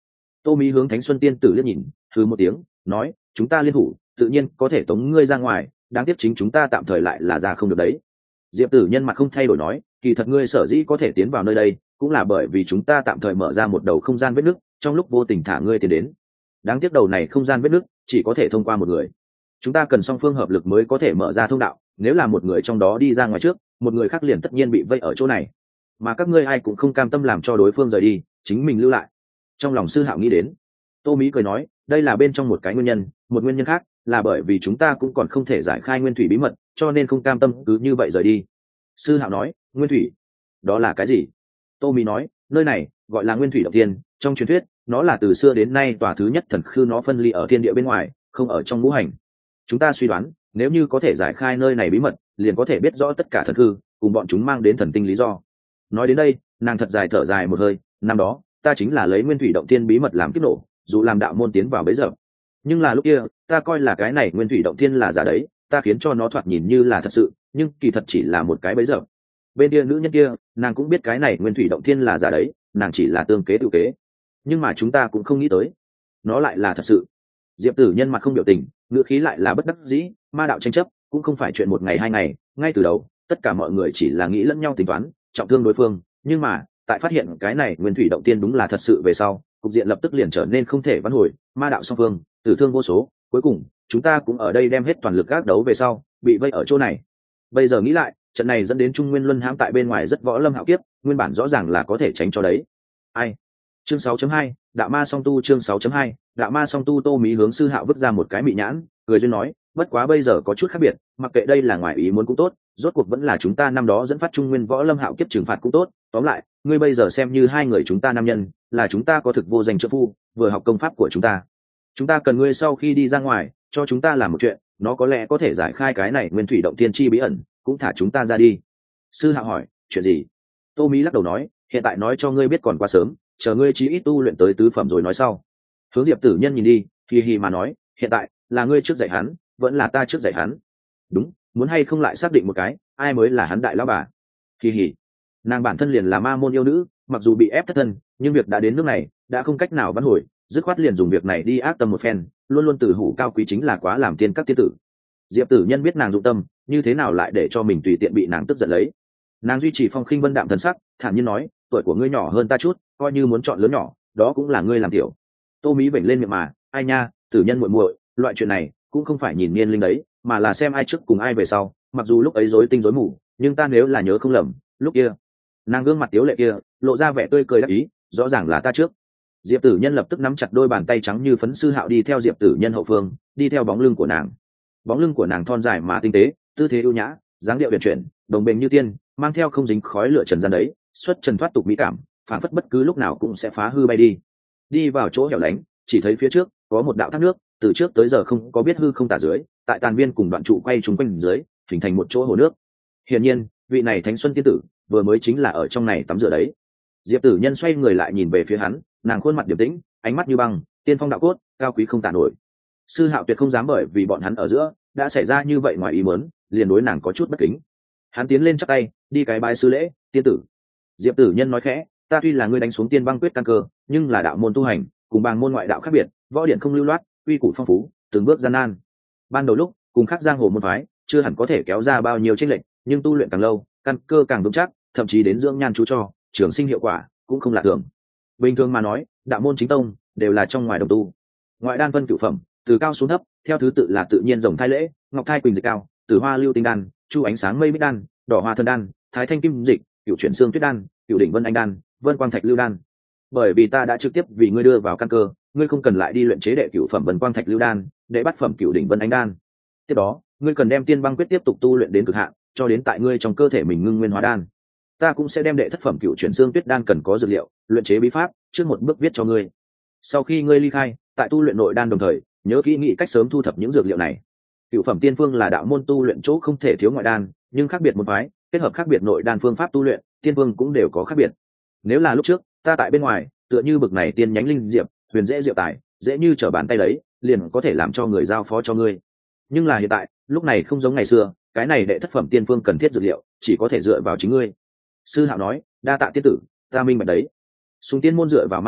Tô Mỹ hướng Thánh Xuân tiên tử liếc nhìn, hừ một tiếng, nói, chúng ta liên thủ tự nhiên có thể tống ngươi ra ngoài, đáng tiếc chính chúng ta tạm thời lại là ra không được đấy. Diệp Tử Nhân mặt không thay đổi nói, kỳ thật ngươi sở dĩ có thể tiến vào nơi đây cũng là bởi vì chúng ta tạm thời mở ra một đầu không gian vết nứt, trong lúc vô tình thả ngươi tiến đến. Đáng tiếc đầu này không gian vết nứt chỉ có thể thông qua một người, chúng ta cần song phương hợp lực mới có thể mở ra thông đạo, nếu là một người trong đó đi ra ngoài trước, một người khác liền tất nhiên bị vây ở chỗ này, mà các ngươi ai cũng không cam tâm làm cho đối phương rời đi, chính mình lưu lại. Trong lòng Sư Hạo nghĩ đến. Tô Mỹ cười nói, đây là bên trong một cái nguyên nhân, một nguyên nhân khác là bởi vì chúng ta cũng còn không thể giải khai nguyên thủy bí mật, cho nên không cam tâm cứ như vậy rời đi. Sư Hạo nói, nguyên thủy, đó là cái gì? Tô Mỹ nói, nơi này gọi là nguyên thủy động tiên, trong truyền thuyết nó là từ xưa đến nay tòa thứ nhất thần khư, nó phân ly ở thiên địa bên ngoài, không ở trong ngũ hành. Chúng ta suy đoán nếu như có thể giải khai nơi này bí mật, liền có thể biết rõ tất cả thần khư cùng bọn chúng mang đến thần tinh lý do. Nói đến đây, nàng thật dài thở dài một hơi, năm đó ta chính là lấy nguyên thủy động thiên bí mật làm kiếp nổ, dù làm đạo môn tiến vào bấy giờ, nhưng là lúc kia ta coi là cái này nguyên thủy động thiên là giả đấy, ta khiến cho nó thoạt nhìn như là thật sự, nhưng kỳ thật chỉ là một cái bấy giờ. Bên kia nữ nhân kia, nàng cũng biết cái này nguyên thủy động thiên là giả đấy, nàng chỉ là tương kế tự kế, nhưng mà chúng ta cũng không nghĩ tới nó lại là thật sự. Diệp Tử Nhân mặt không biểu tình, ngữ khí lại là bất đắc dĩ, ma đạo tranh chấp cũng không phải chuyện một ngày hai ngày, ngay từ đầu tất cả mọi người chỉ là nghĩ lẫn nhau tính toán, trọng thương đối phương, nhưng mà tại phát hiện cái này nguyên thủy động tiên đúng là thật sự về sau, cục diện lập tức liền trở nên không thể vãn hồi, ma đạo song phương tử thương vô số, cuối cùng chúng ta cũng ở đây đem hết toàn lực gác đấu về sau, bị vây ở chỗ này. Bây giờ nghĩ lại, trận này dẫn đến Trung Nguyên Luân hãm tại bên ngoài rất võ lâm hạo kiếp, nguyên bản rõ ràng là có thể tránh cho đấy. Ai? Chương 6.2, đạo ma song tu. Chương 6.2, đạo ma song tu. Tô Mỹ hướng Sư Hạo vứt ra một cái mị nhãn, cười duyên nói, bất quá bây giờ có chút khác biệt, mặc kệ đây là ngoài ý muốn cũng tốt, rốt cuộc vẫn là chúng ta năm đó dẫn phát Trung Nguyên võ lâm hạo kiếp trừng phạt cũng tốt, tóm lại ngươi bây giờ xem như hai người chúng ta nam nhân, là chúng ta có thực vô danh trợ phu, vừa học công pháp của chúng ta cần ngươi sau khi đi ra ngoài cho chúng ta làm một chuyện, nó có lẽ có thể giải khai cái này nguyên thủy động thiên chi bí ẩn, cũng thả chúng ta ra đi. Sư Hạo hỏi, chuyện gì? Tô Mỹ lắc đầu nói, hiện tại nói cho ngươi biết còn quá sớm, chờ ngươi chí ít tu luyện tới tứ phẩm rồi nói sau. Hướng Diệp Tử Nhân nhìn đi, hì hì mà nói, hiện tại là ngươi trước dạy hắn, vẫn là ta trước dạy hắn? Đúng, muốn hay không lại xác định một cái, ai mới là hắn đại lão bà? Hì hì. Nàng bản thân liền là ma môn yêu nữ, mặc dù bị ép thất thân, nhưng việc đã đến nước này, đã không cách nào vãn hồi, dứt khoát liền dùng việc này đi ác tâm một phen, luôn luôn từ hủ cao quý chính là quá làm tiên các tiên tử. Diệp Tử Nhân biết nàng dụng tâm, như thế nào lại để cho mình tùy tiện bị nàng tức giận lấy. Nàng duy trì phong khinh vân đạm thần sắc, thản nhiên nói, tuổi của ngươi nhỏ hơn ta chút, coi như muốn chọn lớn nhỏ, đó cũng là ngươi làm tiểu. Tô Mỹ vểnh lên miệng mà, ai nha, Tử Nhân muội muội, loại chuyện này cũng không phải nhìn niên linh đấy, mà là xem ai trước cùng ai về sau. Mặc dù lúc ấy rối tinh rối mù, nhưng ta nếu là nhớ không lầm, lúc kia nàng gương mặt tiếu lệ kia lộ ra vẻ tươi cười đắc ý, rõ ràng là ta trước. Diệp Tử Nhân lập tức nắm chặt đôi bàn tay trắng như phấn. Sư Hạo đi theo Diệp Tử Nhân hậu phương, đi theo bóng lưng của nàng. Bóng lưng của nàng thon dài mà tinh tế, tư thế ưu nhã, dáng điệu uyển chuyển, đồng bền như tiên, mang theo không dính khói lửa trần gian đấy, xuất trần thoát tục mỹ cảm, phản phất bất cứ lúc nào cũng sẽ phá hư bay đi. Đi vào chỗ hẻo lánh, chỉ thấy phía trước có một đạo thác nước, từ trước tới giờ không có biết hư không tả dưới, tại tàn viên cùng đoạn trụ quay trúng quanh dưới, hình thành một chỗ hồ nước. Hiển nhiên, vị này Thánh Xuân tiên tử vừa mới chính là ở trong này tắm rửa đấy. Diệp Tử Nhân xoay người lại nhìn về phía hắn, nàng khuôn mặt điềm tĩnh, ánh mắt như băng, tiên phong đạo cốt, cao quý không tả nổi. Sư Hạo tuyệt không dám bởi vì bọn hắn ở giữa đã xảy ra như vậy ngoài ý muốn, liền đối nàng có chút bất kính. Hắn tiến lên chắp tay, đi cái bái sư lễ, tiên tử. Diệp Tử Nhân nói khẽ, ta tuy là ngươi đánh xuống tiên băng quyết căn cơ, nhưng là đạo môn tu hành cùng bang môn ngoại đạo khác biệt, võ điện không lưu loát, quy củ phong phú, từng bước gian nan. Ban đầu lúc cùng khác giang hồ môn phái chưa hẳn có thể kéo ra bao nhiêu chênh lệch, nhưng tu luyện càng lâu, căn cơ càng vững chắc, thậm chí đến dưỡng nhan chú cho trường sinh hiệu quả cũng không lạ thường. Bình thường mà nói, đạo môn chính tông đều là trong ngoài đồng tu. Ngoại đan phân cửu phẩm, từ cao xuống thấp, theo thứ tự là tự nhiên rồng thai lễ, ngọc thai quỳnh dịch cao, tử hoa lưu tinh đan, chu ánh sáng mây bích đan, đỏ hoa thân đan, thái thanh kim dịch, cửu chuyển xương tuyết đan, cửu đỉnh vân anh đan, vân quang thạch lưu đan. Bởi vì ta đã trực tiếp vì ngươi đưa vào căn cơ, ngươi không cần lại đi luyện chế đệ cửu phẩm vân quang thạch lưu đan, đệ bắt phẩm cửu đỉnh vân anh đan. Tiếp đó, ngươi cần đem tiên băng quyết tiếp tục tu luyện đến cực hạn, cho đến tại ngươi trong cơ thể mình ngưng nguyên hóa đan. Ta cũng sẽ đem đệ thất phẩm cửu chuyển xương tuyết đan cần có dược liệu, luyện chế bí pháp, trước một bước viết cho ngươi. Sau khi ngươi ly khai, tại tu luyện nội đan đồng thời, nhớ kỹ nghĩ cách sớm thu thập những dược liệu này. Cửu phẩm tiên phương là đạo môn tu luyện chỗ không thể thiếu ngoại đan, nhưng khác biệt một phái, kết hợp khác biệt nội đan phương pháp tu luyện, tiên phương cũng đều có khác biệt. Nếu là lúc trước, ta tại bên ngoài, tựa như bực này tiên nhánh linh diệp, huyền dễ diệu tài, dễ như trở bàn tay đấy, liền có thể làm cho người giao phó cho ngươi. Nhưng là hiện tại, lúc này không giống ngày xưa, cái này đệ thất phẩm tiên phương cần thiết dược liệu, chỉ có thể dựa vào chính ngươi. Sư Hạo nói, đa tạ tiên tử, ta minh bạch đấy. Sùng tiên môn dựa vào man đỉnh,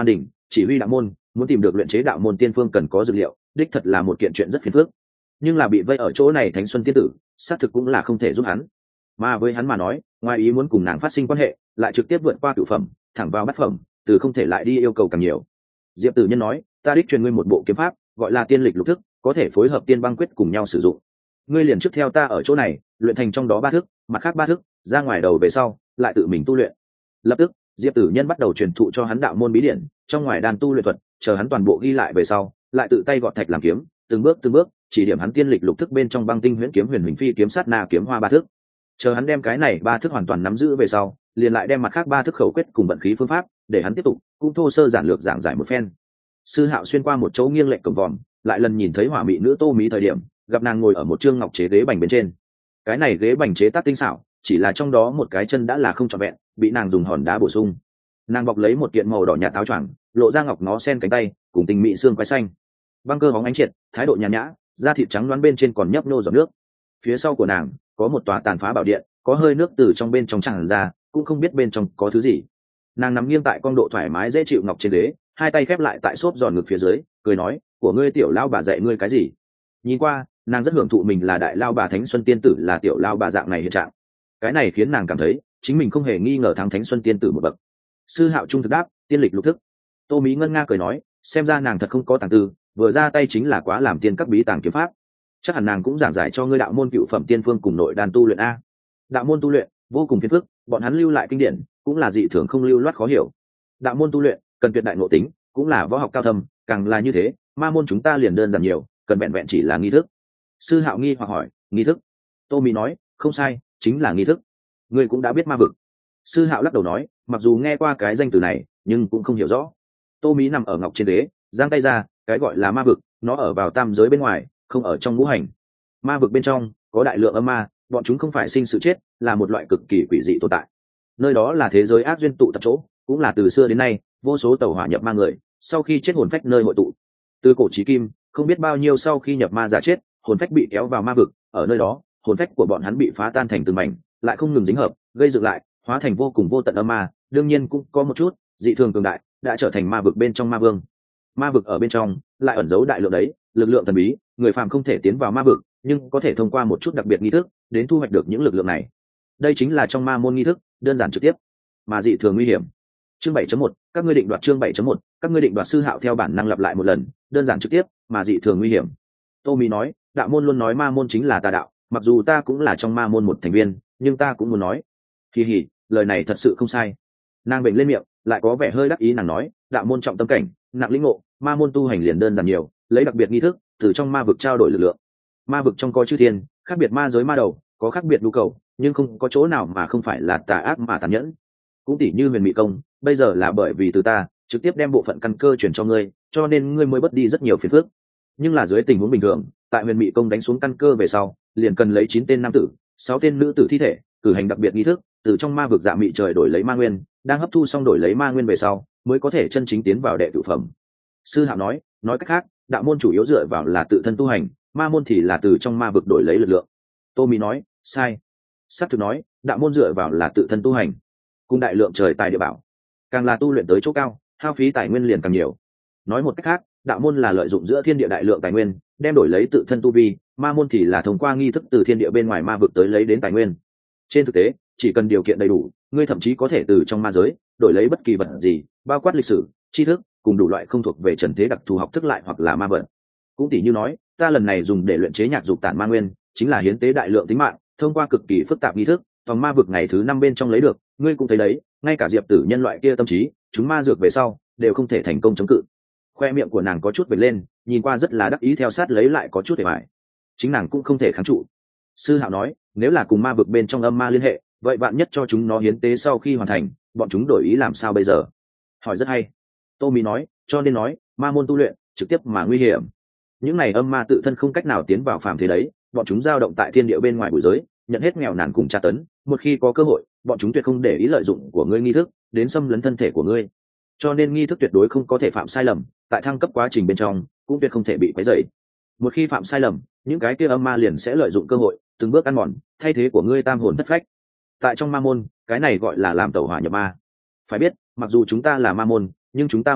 chỉ huy đạo môn muốn tìm được luyện chế đạo môn tiên phương cần có dược liệu, đích thật là một kiện chuyện rất phiền phức. Nhưng là bị vây ở chỗ này Thánh Xuân tiên tử xác thực cũng là không thể giúp hắn, mà với hắn mà nói, ngoài ý muốn cùng nàng phát sinh quan hệ lại trực tiếp vượt qua cửu phẩm thẳng vào bát phẩm, từ không thể lại đi yêu cầu càng nhiều. Diệp Tử Nhân nói, ta đích truyền ngươi một bộ kiếm pháp gọi là tiên lịch lục thức, có thể phối hợp tiên băng quyết cùng nhau sử dụng. Ngươi liền trước theo ta ở chỗ này luyện thành trong đó 3 thức, mặt khác 3 thức ra ngoài đầu về sau lại tự mình tu luyện. Lập tức Diệp Tử Nhân bắt đầu truyền thụ cho hắn đạo môn bí điển trong ngoài đan tu luyện thuật, chờ hắn toàn bộ ghi lại về sau lại tự tay gọt thạch làm kiếm, từng bước chỉ điểm hắn tiên lịch lục thức bên trong băng tinh huyễn kiếm, huyền hình phi kiếm, sát na kiếm hoa 3 thức. Chờ hắn đem cái này 3 thức hoàn toàn nắm giữ về sau, liền lại đem mặt khác 3 thức khẩu quyết cùng vận khí phương pháp để hắn tiếp tục cũng thô sơ giản lược giảng giải một phen. Sư Hạo xuyên qua một chỗ nghiêng lệch cổng vòm, lại lần nhìn thấy hỏa mị nữ Tô Mí thời điểm, gặp nàng ngồi ở một trương ngọc chế ghế bành bên trên. Cái này ghế bành chế tác tinh xảo, chỉ là trong đó một cái chân đã là không trọn vẹn, bị nàng dùng hòn đá bổ sung. Nàng bọc lấy một kiện màu đỏ nhạt áo choàng, lộ ra ngọc nó sen cánh tay cùng tình mị xương quai xanh, băng cơ bóng ánh triệt, thái độ nhàn nhã, da thịt trắng loáng bên trên còn nhấp nô giọt nước. Phía sau của nàng có một tòa tàn phá bảo điện, có hơi nước từ trong bên trong tràn ra, cũng không biết bên trong có thứ gì. Nàng nằm nghiêng tại con độ thoải mái dễ chịu ngọc trên ghế, hai tay khép lại tại xốp giòn ngực phía dưới, cười nói, của ngươi tiểu lao bà dạy ngươi cái gì? Nhìn qua nàng rất hưởng thụ mình là đại lao bà Thánh Xuân tiên tử là tiểu lao bà dạng này hiện trạng. Cái này khiến nàng cảm thấy chính mình không hề nghi ngờ thắng Thánh Xuân tiên tử một bậc. Sư Hạo trung thực đáp, tiên lịch lục thức. Tô Mí ngân nga cười nói, xem ra nàng thật không có tàng tư, vừa ra tay chính là quá làm tiên các bí tàng kiếm pháp. Chắc hẳn nàng cũng giảng giải cho ngươi đạo môn cựu phẩm tiên phương cùng nội đan tu luyện a. Đạo môn tu luyện vô cùng phiền phức, bọn hắn lưu lại kinh điển cũng là dị thường không lưu loát khó hiểu. Đạo môn tu luyện cần tuyệt đại ngộ tính, cũng là võ học cao thâm, càng là như thế ma môn chúng ta liền đơn giản nhiều, cần vẹn vẹn chỉ là nghi thức. Sư Hạo nghi hoặc hỏi, nghi thức? Tô Mí nói, không sai, chính là nghi thức. Ngươi cũng đã biết ma vực. Sư Hạo lắc đầu nói, mặc dù nghe qua cái danh từ này nhưng cũng không hiểu rõ. Tô Mí nằm ở ngọc trên đế, giang tay ra, cái gọi là ma vực nó ở vào tam giới bên ngoài, không ở trong ngũ hành. Ma vực bên trong có đại lượng âm ma, bọn chúng không phải sinh sự chết, là một loại cực kỳ quỷ dị tồn tại. Nơi đó là thế giới ác duyên tụ tập chỗ, cũng là từ xưa đến nay vô số tẩu hỏa nhập ma người sau khi chết hồn phách nơi hội tụ. Từ cổ chí kim, không biết bao nhiêu sau khi nhập ma giả chết, hồn phách bị kéo vào ma vực, ở nơi đó hồn phách của bọn hắn bị phá tan thành từng mảnh, lại không ngừng dính hợp gây dựng lại, hóa thành vô cùng vô tận âm ma. Đương nhiên cũng có một chút dị thường cường đại, đã trở thành ma vực bên trong ma vương. Ma vực ở bên trong lại ẩn giấu đại lượng đấy lực lượng thần bí, người phàm không thể tiến vào ma vực, nhưng có thể thông qua một chút đặc biệt nghi thức đến thu hoạch được những lực lượng này. Đây chính là trong ma môn nghi thức, đơn giản trực tiếp mà dị thường nguy hiểm. Chương 7.1, các ngươi định đoạt. Chương 7.1, các ngươi định đoạt. Sư Hạo theo bản năng lặp lại một lần, đơn giản trực tiếp mà dị thường nguy hiểm. Tô Mí nói, đạo môn luôn nói ma môn chính là tà đạo, mặc dù ta cũng là trong ma môn một thành viên, nhưng ta cũng muốn nói, kỳ hỉ, lời này thật sự không sai. Nàng bệnh lên miệng, lại có vẻ hơi đắc ý. Nàng nói, đạo môn trọng tâm cảnh, nặng lĩnh ngộ, ma môn tu hành liền đơn giản nhiều, lấy đặc biệt nghi thức từ trong ma vực trao đổi lực lượng. Ma vực trong có chư thiên, khác biệt ma giới ma đầu, có khác biệt nhu cầu, nhưng không có chỗ nào mà không phải là tà ác mà tàn nhẫn. Cũng tỉ như huyền mị công, bây giờ là bởi vì từ ta trực tiếp đem bộ phận căn cơ chuyển cho ngươi, cho nên ngươi mới bớt đi rất nhiều phiền phức. Nhưng là dưới tình huống bình thường, tại huyền mị công đánh xuống căn cơ về sau, liền cần lấy 9 tên nam tử 6 tên nữ tử thi thể, cử hành đặc biệt nghi thức, từ trong ma vực dạ mị trời đổi lấy ma nguyên, đang hấp thu xong đổi lấy ma nguyên về sau mới có thể chân chính tiến vào đệ tử phẩm. Sư Hạo nói cách khác, đạo môn chủ yếu dựa vào là tự thân tu hành, ma môn thì là từ trong ma vực đổi lấy lực lượng. Tô Mí nói, sai. Sát thực nói, đạo môn dựa vào là tự thân tu hành, cùng đại lượng trời tài địa bảo, càng là tu luyện tới chỗ cao, hao phí tài nguyên liền càng nhiều. Nói một cách khác, đạo môn là lợi dụng giữa thiên địa đại lượng tài nguyên, đem đổi lấy tự thân tu vi, ma môn thì là thông qua nghi thức từ thiên địa bên ngoài ma vực tới lấy đến tài nguyên. Trên thực tế, chỉ cần điều kiện đầy đủ, ngươi thậm chí có thể từ trong ma giới đổi lấy bất kỳ vật gì, bao quát lịch sử, tri thức, cùng đủ loại không thuộc về trần thế đặc thù học thức lại hoặc là ma vật. Cũng tỉ như nói, ta lần này dùng để luyện chế nhạc dục tản ma nguyên, chính là hiến tế đại lượng tính mạng, thông qua cực kỳ phức tạp nghi thức, phòng ma vực ngày thứ 5 bên trong lấy được. Ngươi cũng thấy đấy, ngay cả Diệp Tử Nhân loại kia tâm trí, chúng ma dược về sau đều không thể thành công chống cự. Khoe miệng của nàng có chút vệt lên, nhìn qua rất là đắc ý, theo sát lấy lại có chút hề bại. Chính nàng cũng không thể kháng trụ. Sư Hạo nói, nếu là cùng ma vực bên trong âm ma liên hệ, vậy bạn nhất cho chúng nó hiến tế sau khi hoàn thành, bọn chúng đổi ý làm sao bây giờ? Hỏi rất hay. Tô Mí nói, cho nên nói, ma môn tu luyện trực tiếp mà nguy hiểm. Những này âm ma tự thân không cách nào tiến vào phàm thế đấy, bọn chúng dao động tại thiên địa bên ngoài bụi giới, nhận hết nghèo nàn cùng tra tấn. Một khi có cơ hội, bọn chúng tuyệt không để ý lợi dụng của ngươi nghi thức đến xâm lấn thân thể của ngươi. Cho nên nghi thức tuyệt đối không có thể phạm sai lầm, tại thăng cấp quá trình bên trong cũng tuyệt không thể bị quấy rầy. Một khi phạm sai lầm, những cái kia âm ma liền sẽ lợi dụng cơ hội từng bước ăn mòn thay thế của ngươi tam hồn thất phách. Tại trong ma môn, cái này gọi là làm tẩu hỏa nhập ma. Phải biết, mặc dù chúng ta là ma môn, nhưng chúng ta mục đích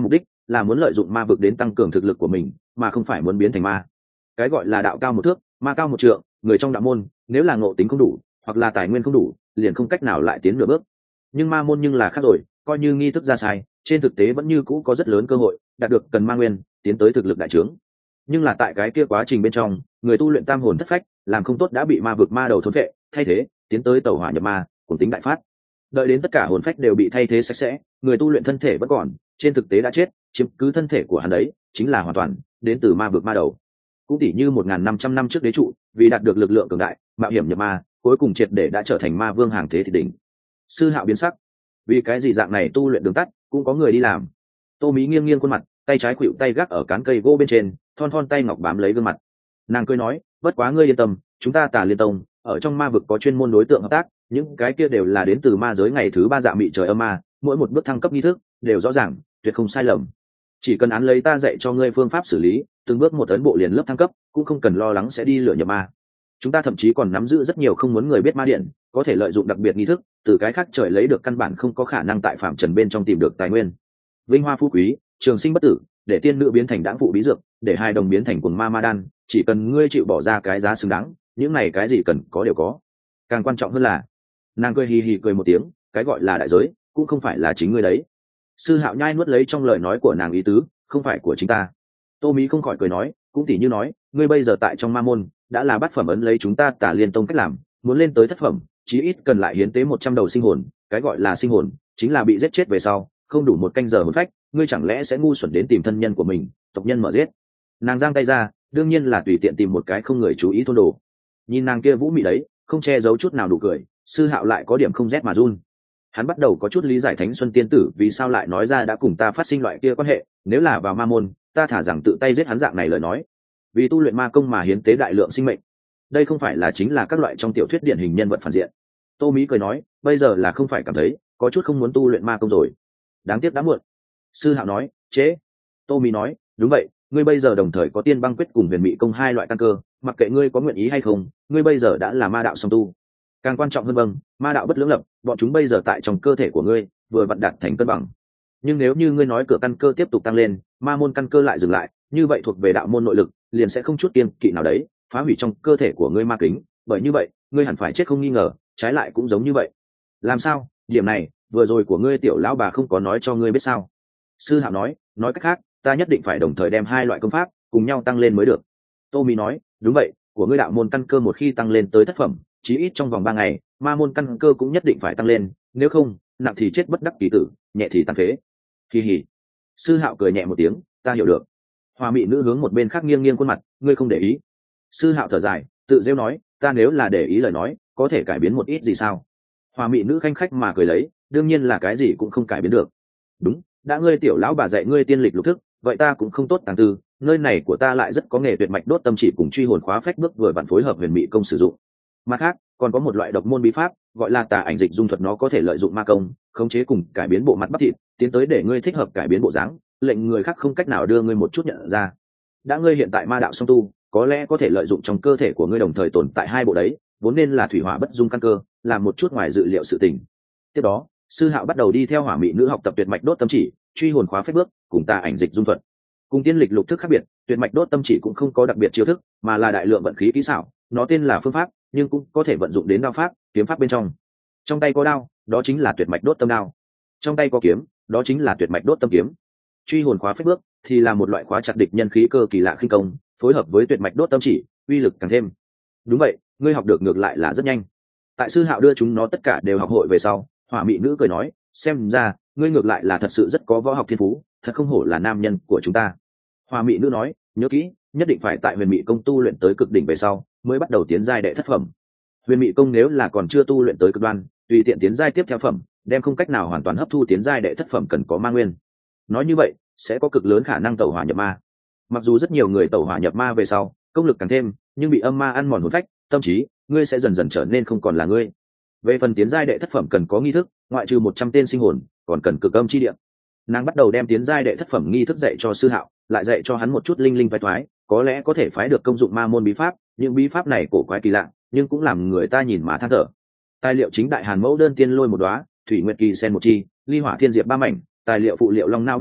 là muốn lợi dụng ma vực đến tăng cường thực lực của mình mà không phải muốn biến thành ma. Cái gọi là đạo cao một thước ma cao một trượng, người trong đạo môn nếu là ngộ tính không đủ hoặc là tài nguyên không đủ liền không cách nào lại tiến nửa bước. Nhưng ma môn nhưng là khác rồi, coi như nghi thức ra sai trên thực tế vẫn như cũ có rất lớn cơ hội đạt được cần ma nguyên tiến tới thực lực đại trướng. Nhưng là tại cái kia quá trình bên trong, người tu luyện tam hồn thất phách làm không tốt đã bị ma vực ma đầu thôn vệ thay thế, tiến tới tẩu hỏa nhập ma cùng tính đại phát. Đợi đến tất cả hồn phách đều bị thay thế sạch sẽ, người tu luyện thân thể vẫn còn trên thực tế đã chết, chiếm cứ thân thể của hắn đấy chính là hoàn toàn đến từ ma vực ma đầu. Cũng tỉ như 1.500 năm trước đế trụ vì đạt được lực lượng cường đại mạo hiểm nhập ma, cuối cùng triệt để đã trở thành ma vương hàng thế thì đỉnh. Sư Hạo biến sắc, vì cái gì dạng này tu luyện đường tắt cũng có người đi làm. Tô Mí nghiêng nghiêng khuôn mặt, tay trái khuỵu tay gác ở cán cây gỗ bên trên, thon thon tay ngọc bám lấy gương mặt. Nàng cười nói, bất quá ngươi yên tâm, chúng ta Tà Liên Tông ở trong ma vực có chuyên môn đối tượng hợp tác, những cái kia đều là đến từ ma giới ngày thứ 3 dạ mị trời âm ma, mỗi một bước thăng cấp nghi thức đều rõ ràng tuyệt không sai lầm. Chỉ cần án lấy ta dạy cho ngươi phương pháp xử lý, từng bước một ấn bộ liền lớp thăng cấp, cũng không cần lo lắng sẽ đi lửa nhập ma. Chúng ta thậm chí còn nắm giữ rất nhiều không muốn người biết ma điện, có thể lợi dụng đặc biệt nghi thức từ cái khác trời lấy được căn bản không có khả năng tại phạm trần bên trong tìm được tài nguyên. Vinh hoa phú quý, trường sinh bất tử, để tiên nữ biến thành đãng phụ bí dược, để hai đồng biến thành cuồng ma ma đan, chỉ cần ngươi chịu bỏ ra cái giá xứng đáng, những này cái gì cần có đều có. Càng quan trọng hơn là, nàng cười hì hì cười một tiếng, cái gọi là đại giới cũng không phải là chính ngươi đấy. Sư Hạo nhai nuốt lấy trong lời nói của nàng ý tứ, không phải của chính ta. Tô Mí không khỏi cười nói, cũng tỉ như nói, ngươi bây giờ tại trong ma môn đã là bát phẩm ấn lấy chúng ta Tà Liên Tông cách làm, muốn lên tới thất phẩm chí ít cần lại hiến tế 100 đầu sinh hồn. Cái gọi là sinh hồn chính là bị giết chết về sau không đủ một canh giờ hồn phách, ngươi chẳng lẽ sẽ ngu xuẩn đến tìm thân nhân của mình tộc nhân mở giết. Nàng giang tay ra, đương nhiên là tùy tiện tìm một cái không người chú ý thôn đồ. Nhìn nàng kia vũ mị đấy, không che giấu chút nào đủ cười, Sư Hạo lại có điểm không rét mà run. Hắn bắt đầu có chút lý giải Thánh Xuân tiên tử vì sao lại nói ra đã cùng ta phát sinh loại kia quan hệ, nếu là vào ma môn ta thả rằng tự tay giết hắn dạng này lời nói. Vì tu luyện ma công mà hiến tế đại lượng sinh mệnh, đây không phải là chính là các loại trong tiểu thuyết điển hình nhân vật phản diện. Tô Mí cười nói, bây giờ là không phải cảm thấy có chút không muốn tu luyện ma công rồi, đáng tiếc đã muộn. Sư Hạo nói, chế. Tô Mí nói, đúng vậy, ngươi bây giờ đồng thời có tiên băng quyết cùng huyền mị công hai loại căn cơ, mặc kệ ngươi có nguyện ý hay không, ngươi bây giờ đã là ma đạo song tu. Càng quan trọng hơn vâng, ma đạo bất lưỡng lập, bọn chúng bây giờ tại trong cơ thể của ngươi vừa vặn đạt thành cân bằng. Nhưng nếu như ngươi nói cửa căn cơ tiếp tục tăng lên, ma môn căn cơ lại dừng lại, như vậy thuộc về đạo môn nội lực liền sẽ không chút kiêng kỵ nào đấy phá hủy trong cơ thể của ngươi ma kính, bởi như vậy ngươi hẳn phải chết không nghi ngờ, trái lại cũng giống như vậy. Làm sao? Điểm này vừa rồi của ngươi tiểu lão bà không có nói cho ngươi biết sao? Sư Hạo nói cách khác ta nhất định phải đồng thời đem hai loại công pháp cùng nhau tăng lên mới được. Tô Mí nói, đúng vậy, của ngươi đạo môn căn cơ một khi tăng lên tới thất phẩm, chí ít trong vòng 3 ngày ma môn căn cơ cũng nhất định phải tăng lên, nếu không nặng thì chết bất đắc kỳ tử, nhẹ thì tàn phế. Kỳ hỉ. Sư Hạo cười nhẹ một tiếng, ta hiểu được. Hoa mị nữ hướng một bên khác nghiêng nghiêng khuôn mặt, ngươi không để ý. Sư Hạo thở dài, tự rêu nói, ta nếu là để ý lời nói có thể cải biến một ít gì sao? Hoa mị nữ khanh khách mà cười lấy, đương nhiên là cái gì cũng không cải biến được. Đúng, đã ngươi tiểu lão bà dạy ngươi tiên lịch lục thức, vậy ta cũng không tốt tàng tư, nơi này của ta lại rất có nghề tuyệt mạch đốt tâm chỉ cùng truy hồn khóa phách bước vừa vặn phối hợp huyền mị công sử dụng. Mặt khác còn có một loại độc môn bí pháp gọi là tà ảnh dịch dung thuật, nó có thể lợi dụng ma công khống chế cùng cải biến bộ mặt bắp thịt, tiến tới để ngươi thích hợp cải biến bộ dáng, lệnh người khác không cách nào đưa ngươi một chút nhận ra. Đã ngươi hiện tại ma đạo song tu, có lẽ có thể lợi dụng trong cơ thể của ngươi đồng thời tồn tại hai bộ đấy, vốn nên là thủy hỏa bất dung căn cơ, làm một chút ngoài dự liệu sự tình. Tiếp đó Sư Hạo bắt đầu đi theo hỏa mị nữ học tập tuyệt mạch đốt tâm chỉ, truy hồn khóa phép bước cùng tà ảnh dịch dung thuật. Cùng tiên lịch lục thức khác biệt, tuyệt mạch đốt tâm chỉ cũng không có đặc biệt chiêu thức, mà là đại lượng vận khí kỹ xảo, nó tên là phương pháp nhưng cũng có thể vận dụng đến đao pháp kiếm pháp bên trong. Trong tay có đao, đó chính là tuyệt mạch đốt tâm đao. Trong tay có kiếm, đó chính là tuyệt mạch đốt tâm kiếm. Truy hồn khóa phép bước thì là một loại khóa chặt địch nhân khí cơ kỳ lạ khinh công, phối hợp với tuyệt mạch đốt tâm chỉ, uy lực càng thêm. Đúng vậy, ngươi học được ngược lại là rất nhanh. Tại Sư Hạo đưa chúng nó tất cả đều học hội về sau, hỏa mị nữ cười nói, xem ra ngươi ngược lại là thật sự rất có võ học thiên phú, thật không hổ là nam nhân của chúng ta. Hỏa mị nữ nói, nhớ kỹ, nhất định phải tại huyền mị công tu luyện tới cực đỉnh về sau mới bắt đầu tiến giai đệ thất phẩm. Huyền mị công nếu là còn chưa tu luyện tới cực đoan, tùy tiện tiến giai tiếp theo phẩm đem không cách nào hoàn toàn hấp thu tiến giai đệ thất phẩm cần có ma nguyên. Nói như vậy sẽ có cực lớn khả năng tẩu hỏa nhập ma. Mặc dù rất nhiều người tẩu hỏa nhập ma về sau công lực càng thêm, nhưng bị âm ma ăn mòn hồn phách tâm trí, ngươi sẽ dần dần trở nên không còn là ngươi. Về phần tiến giai đệ thất phẩm cần có nghi thức, ngoại trừ 100 tên sinh hồn còn cần cực âm chi địa. Nàng bắt đầu đem tiến giai đệ thất phẩm nghi thức dạy cho Sư Hạo, lại dạy cho hắn một chút linh linh vai thoái, có lẽ có thể phái được công dụng ma môn bí pháp. Những bí pháp này cổ quái kỳ lạ, nhưng cũng làm người ta nhìn mà than thở. Tài liệu chính đại hàn mẫu đơn tiên lôi một đóa, thủy nguyệt kỳ sen một chi, ly hỏa thiên diệp 3 mảnh, tài liệu phụ liệu long nao 3 lượng,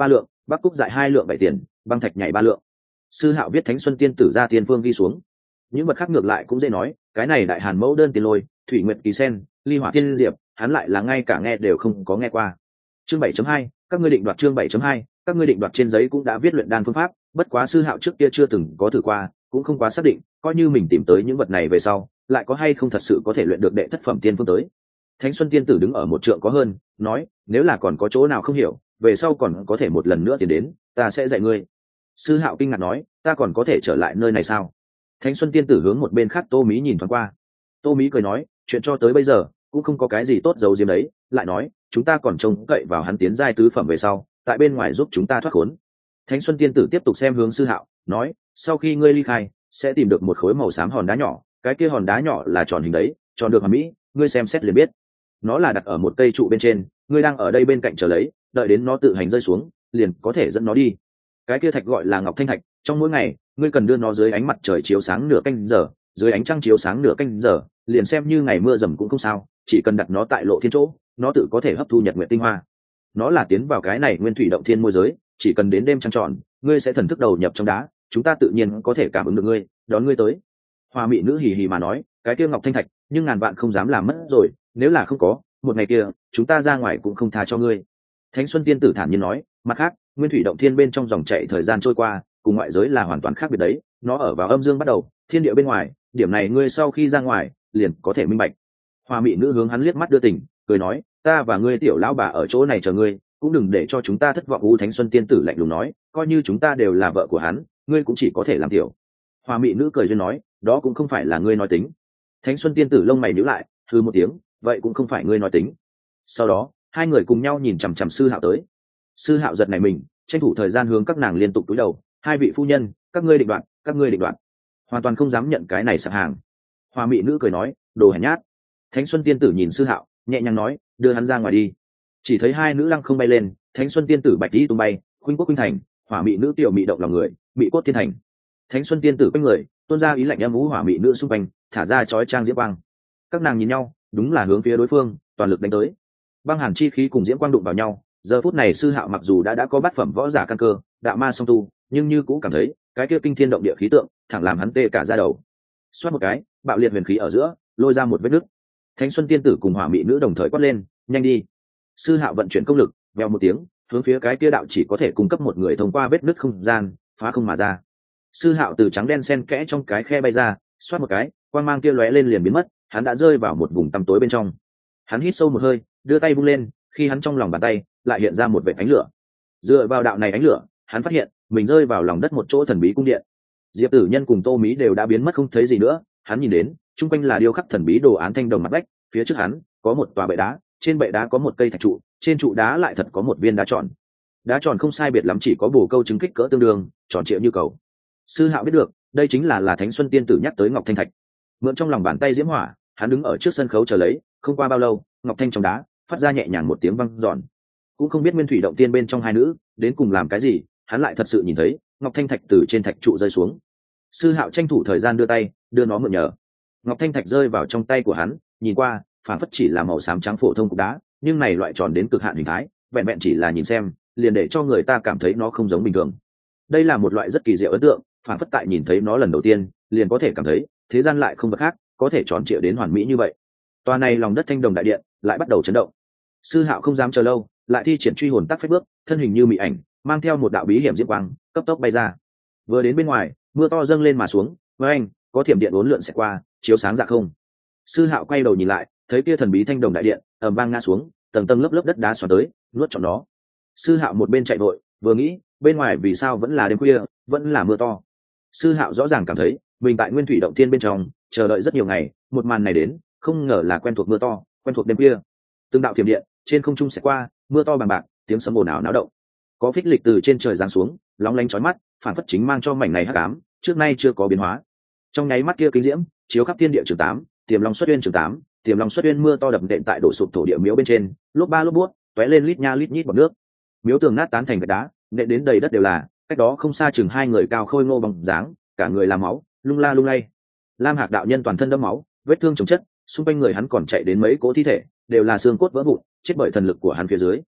bắc cúc dại 2 lượng 7 tiền, băng thạch nhảy 3 lượng. Sư Hạo viết Thánh Xuân Tiên Tử ra tiên phương ghi xuống. Những vật khác ngược lại cũng dễ nói, cái này đại hàn mẫu đơn tiền lôi, thủy nguyệt kỳ sen, ly hỏa tiên diệp, hắn lại là ngay cả nghe đều không có nghe qua. Chương 7.2, các ngươi định đoạt. Chương 7.2, các ngươi định đoạt. Trên giấy cũng đã viết luyện đan phương pháp, bất quá Sư Hạo trước kia chưa từng có thử qua, cũng không quá xác định, coi như mình tìm tới những vật này về sau, lại có hay không thật sự có thể luyện được đệ thất phẩm tiên phương tới. Thánh Xuân Tiên Tử đứng ở một trượng có hơn, nói, nếu là còn có chỗ nào không hiểu, về sau còn có thể một lần nữa tiến đến, ta sẽ dạy ngươi. Sư Hạo kinh ngạc nói, ta còn có thể trở lại nơi này sao? Thánh Xuân Tiên Tử hướng một bên khác Tô Mí nhìn thoáng qua. Tô Mí cười nói, chuyện cho tới bây giờ cũng không có cái gì tốt giấu giếm đấy, lại nói, chúng ta còn trông cậy vào hắn tiến giai tứ phẩm về sau, tại bên ngoài giúp chúng ta thoát khốn. Thánh Xuân Tiên Tử tiếp tục xem hướng Sư Hạo, nói, sau khi ngươi ly khai, sẽ tìm được một khối màu xám hòn đá nhỏ, cái kia hòn đá nhỏ là tròn hình đấy, tròn được hoàn mỹ, ngươi xem xét liền biết. Nó là đặt ở một cây trụ bên trên, ngươi đang ở đây bên cạnh chờ lấy, đợi đến nó tự hành rơi xuống, liền có thể dẫn nó đi. Cái kia thạch gọi là Ngọc Thanh Thạch, trong mỗi ngày, ngươi cần đưa nó dưới ánh mặt trời chiếu sáng nửa canh giờ, dưới ánh trăng chiếu sáng nửa canh giờ, liền xem như ngày mưa dầm cũng không sao, chỉ cần đặt nó tại lộ thiên chỗ, nó tự có thể hấp thu nhật nguyệt tinh hoa. Nó là tiến vào cái này nguyên thủy động thiên môi giới, chỉ cần đến đêm trăng tròn, ngươi sẽ thần thức đầu nhập trong đá, chúng ta tự nhiên có thể cảm ứng được ngươi, đón ngươi tới. Hoa Mị nữ hì hì mà nói, cái kia Ngọc Thanh Thạch, nhưng ngàn vạn không dám làm mất rồi, nếu là không có, một ngày kia, chúng ta ra ngoài cũng không tha cho ngươi. Thánh Xuân Tiên Tử thản nhiên nói, mặt khác, nguyên thủy động thiên bên trong dòng chảy thời gian trôi qua, cùng ngoại giới là hoàn toàn khác biệt đấy, nó ở vào âm dương bắt đầu, thiên địa bên ngoài, điểm này ngươi sau khi ra ngoài, liền có thể minh bạch. Hoa Mị nữ hướng hắn liếc mắt đưa tình, cười nói, ta và ngươi tiểu lão bà ở chỗ này chờ ngươi, cũng đừng để cho chúng ta thất vọng. U Thánh Xuân Tiên Tử lạnh lùng nói, coi như chúng ta đều là vợ của hắn, ngươi cũng chỉ có thể làm tiểu. Hoa Mị nữ cười duyên nói, đó cũng không phải là ngươi nói tính. Thánh Xuân Tiên Tử lông mày nhíu lại, hừ một tiếng, vậy cũng không phải ngươi nói tính. Sau đó, hai người cùng nhau nhìn chằm chằm Sư Hạo tới. Sư Hạo giật nảy mình, tranh thủ thời gian hướng các nàng liên tục cúi đầu, hai vị phu nhân, các ngươi định đoạt, các ngươi định đoạt. Hoàn toàn không dám nhận cái này sạp hàng. Hoa Mị nữ cười nói, đồ hèn nhát. Thánh Xuân Tiên Tử nhìn Sư Hạo, nhẹ nhàng nói, đưa hắn ra ngoài đi. Chỉ thấy hai nữ lăng không bay lên, Thánh Xuân Tiên Tử bạch tí tung bay, khuynh quốc khuynh thành, Hỏa Mị nữ tiểu mị động lòng người, bị cốt thiên thành. Thánh Xuân Tiên Tử quanh người, tuôn ra ý lạnh âm vũ Hỏa Mị nữ xung quanh, thả ra chói trang diễm quang. Các nàng nhìn nhau, đúng là hướng phía đối phương, toàn lực đánh tới. Băng hàn chi khí cùng diễm quang đụng vào nhau, giờ phút này Sư Hạo mặc dù đã có bát phẩm võ giả căn cơ, đạo ma song tu, nhưng như cũ cảm thấy cái kia kinh thiên động địa khí tượng, thẳng làm hắn tê cả da đầu. Xoát một cái, bạo liệt huyền khí ở giữa, lôi ra một vết nứt. Thánh Xuân Tiên Tử cùng Hỏa Mị nữ đồng thời quát lên, nhanh đi. Sư Hạo vận chuyển công lực, vèo một tiếng, hướng phía cái kia đạo chỉ có thể cung cấp một người thông qua vết nứt không gian, phá không mà ra. Sư Hạo từ trắng đen xen kẽ trong cái khe bay ra, xoát một cái, quang mang kia lóe lên liền biến mất, hắn đã rơi vào một vùng tăm tối bên trong. Hắn hít sâu một hơi, đưa tay vung lên, khi hắn trong lòng bàn tay lại hiện ra một vệt ánh lửa. Dựa vào đạo này ánh lửa, hắn phát hiện mình rơi vào lòng đất một chỗ thần bí cung điện. Diệp Tử Nhân cùng Tô Mí đều đã biến mất không thấy gì nữa, hắn nhìn đến, chung quanh là điêu khắc thần bí đồ án thanh đồng mặt bách, phía trước hắn có một tòa bệ đá, trên bệ đá có một cây thạch trụ, trên trụ đá lại thật có một viên đá tròn. Đá tròn không sai biệt lắm, chỉ có bổ câu chứng kích cỡ tương đương, tròn trịa như cầu. Sư Hạo biết được, đây chính là Thánh Xuân Tiên Tử nhắc tới Ngọc Thanh Thạch. Mượn trong lòng bàn tay diễm hỏa, hắn đứng ở trước sân khấu chờ lấy, không qua bao lâu, Ngọc Thanh trong đá phát ra nhẹ nhàng một tiếng vang giòn. Cũng không biết nguyên thủy động tiên bên trong hai nữ đến cùng làm cái gì, hắn lại thật sự nhìn thấy Ngọc Thanh Thạch từ trên thạch trụ rơi xuống. Sư Hạo tranh thủ thời gian đưa tay, đưa nó mượn nhờ. Ngọc Thanh Thạch rơi vào trong tay của hắn, nhìn qua, phản phất chỉ là màu xám trắng phổ thông cục đá, nhưng này loại tròn đến cực hạn hình thái, vẹn vẹn chỉ là nhìn xem, liền để cho người ta cảm thấy nó không giống bình thường. Đây là một loại rất kỳ diệu ấn tượng, phản phất tại nhìn thấy nó lần đầu tiên, liền có thể cảm thấy, thế gian lại không vật khác, có thể tròn trịa đến hoàn mỹ như vậy. Tòa này lòng đất thanh đồng đại điện lại bắt đầu chấn động. Sư Hạo không dám chờ lâu, lại thi triển truy hồn tác phép bước, thân hình như mị ảnh, mang theo một đạo bí hiểm diễm quang, cấp tốc bay ra. Vừa đến bên ngoài, mưa to dâng lên mà xuống, với anh, có thiểm điện uốn lượn sẽ qua, chiếu sáng dạ không. Sư Hạo quay đầu nhìn lại, thấy kia thần bí thanh đồng đại điện ầm vang ngã xuống, tầng tầng lớp lớp đất đá xoắn tới, nuốt trọn nó. Sư Hạo một bên chạy vội, vừa nghĩ, bên ngoài vì sao vẫn là đêm khuya, vẫn là mưa to. Sư Hạo rõ ràng cảm thấy, mình tại Nguyên Thủy động thiên bên trong, chờ đợi rất nhiều ngày, một màn này đến, không ngờ là quen thuộc mưa to, quen thuộc đêm khuya. Từng đạo thiểm điện trên không trung sẽ qua, mưa to bằng bạc, tiếng sấm ồn ào náo động. Có phích lịch từ trên trời giáng xuống, lóng lánh chói mắt, phản phất chính mang cho mảnh này hắc ám, trước nay chưa có biến hóa. Trong nháy mắt kia kinh diễm, chiếu khắp thiên địa trường 8, Tiềm Long xuất uyên trường 8, Tiềm Long xuất uyên mưa to đập đệm tại đổ sụp thổ địa miếu bên trên, lốp ba lốp bút, tóe lên lít nha lít nhít bọt nước. Miếu tường nát tán thành gạch đá, nện đến đầy đất đều là, cách đó không xa chừng hai người cao khôi ngô bằng dáng, cả người làm máu, lung la lung lay. Lam Hạc đạo nhân toàn thân đẫm máu, vết thương chồng chất, xung quanh người hắn còn chạy đến mấy cỗ thi thể, đều là xương cốt vỡ vụn, chết bởi thần lực của hắn phía dưới.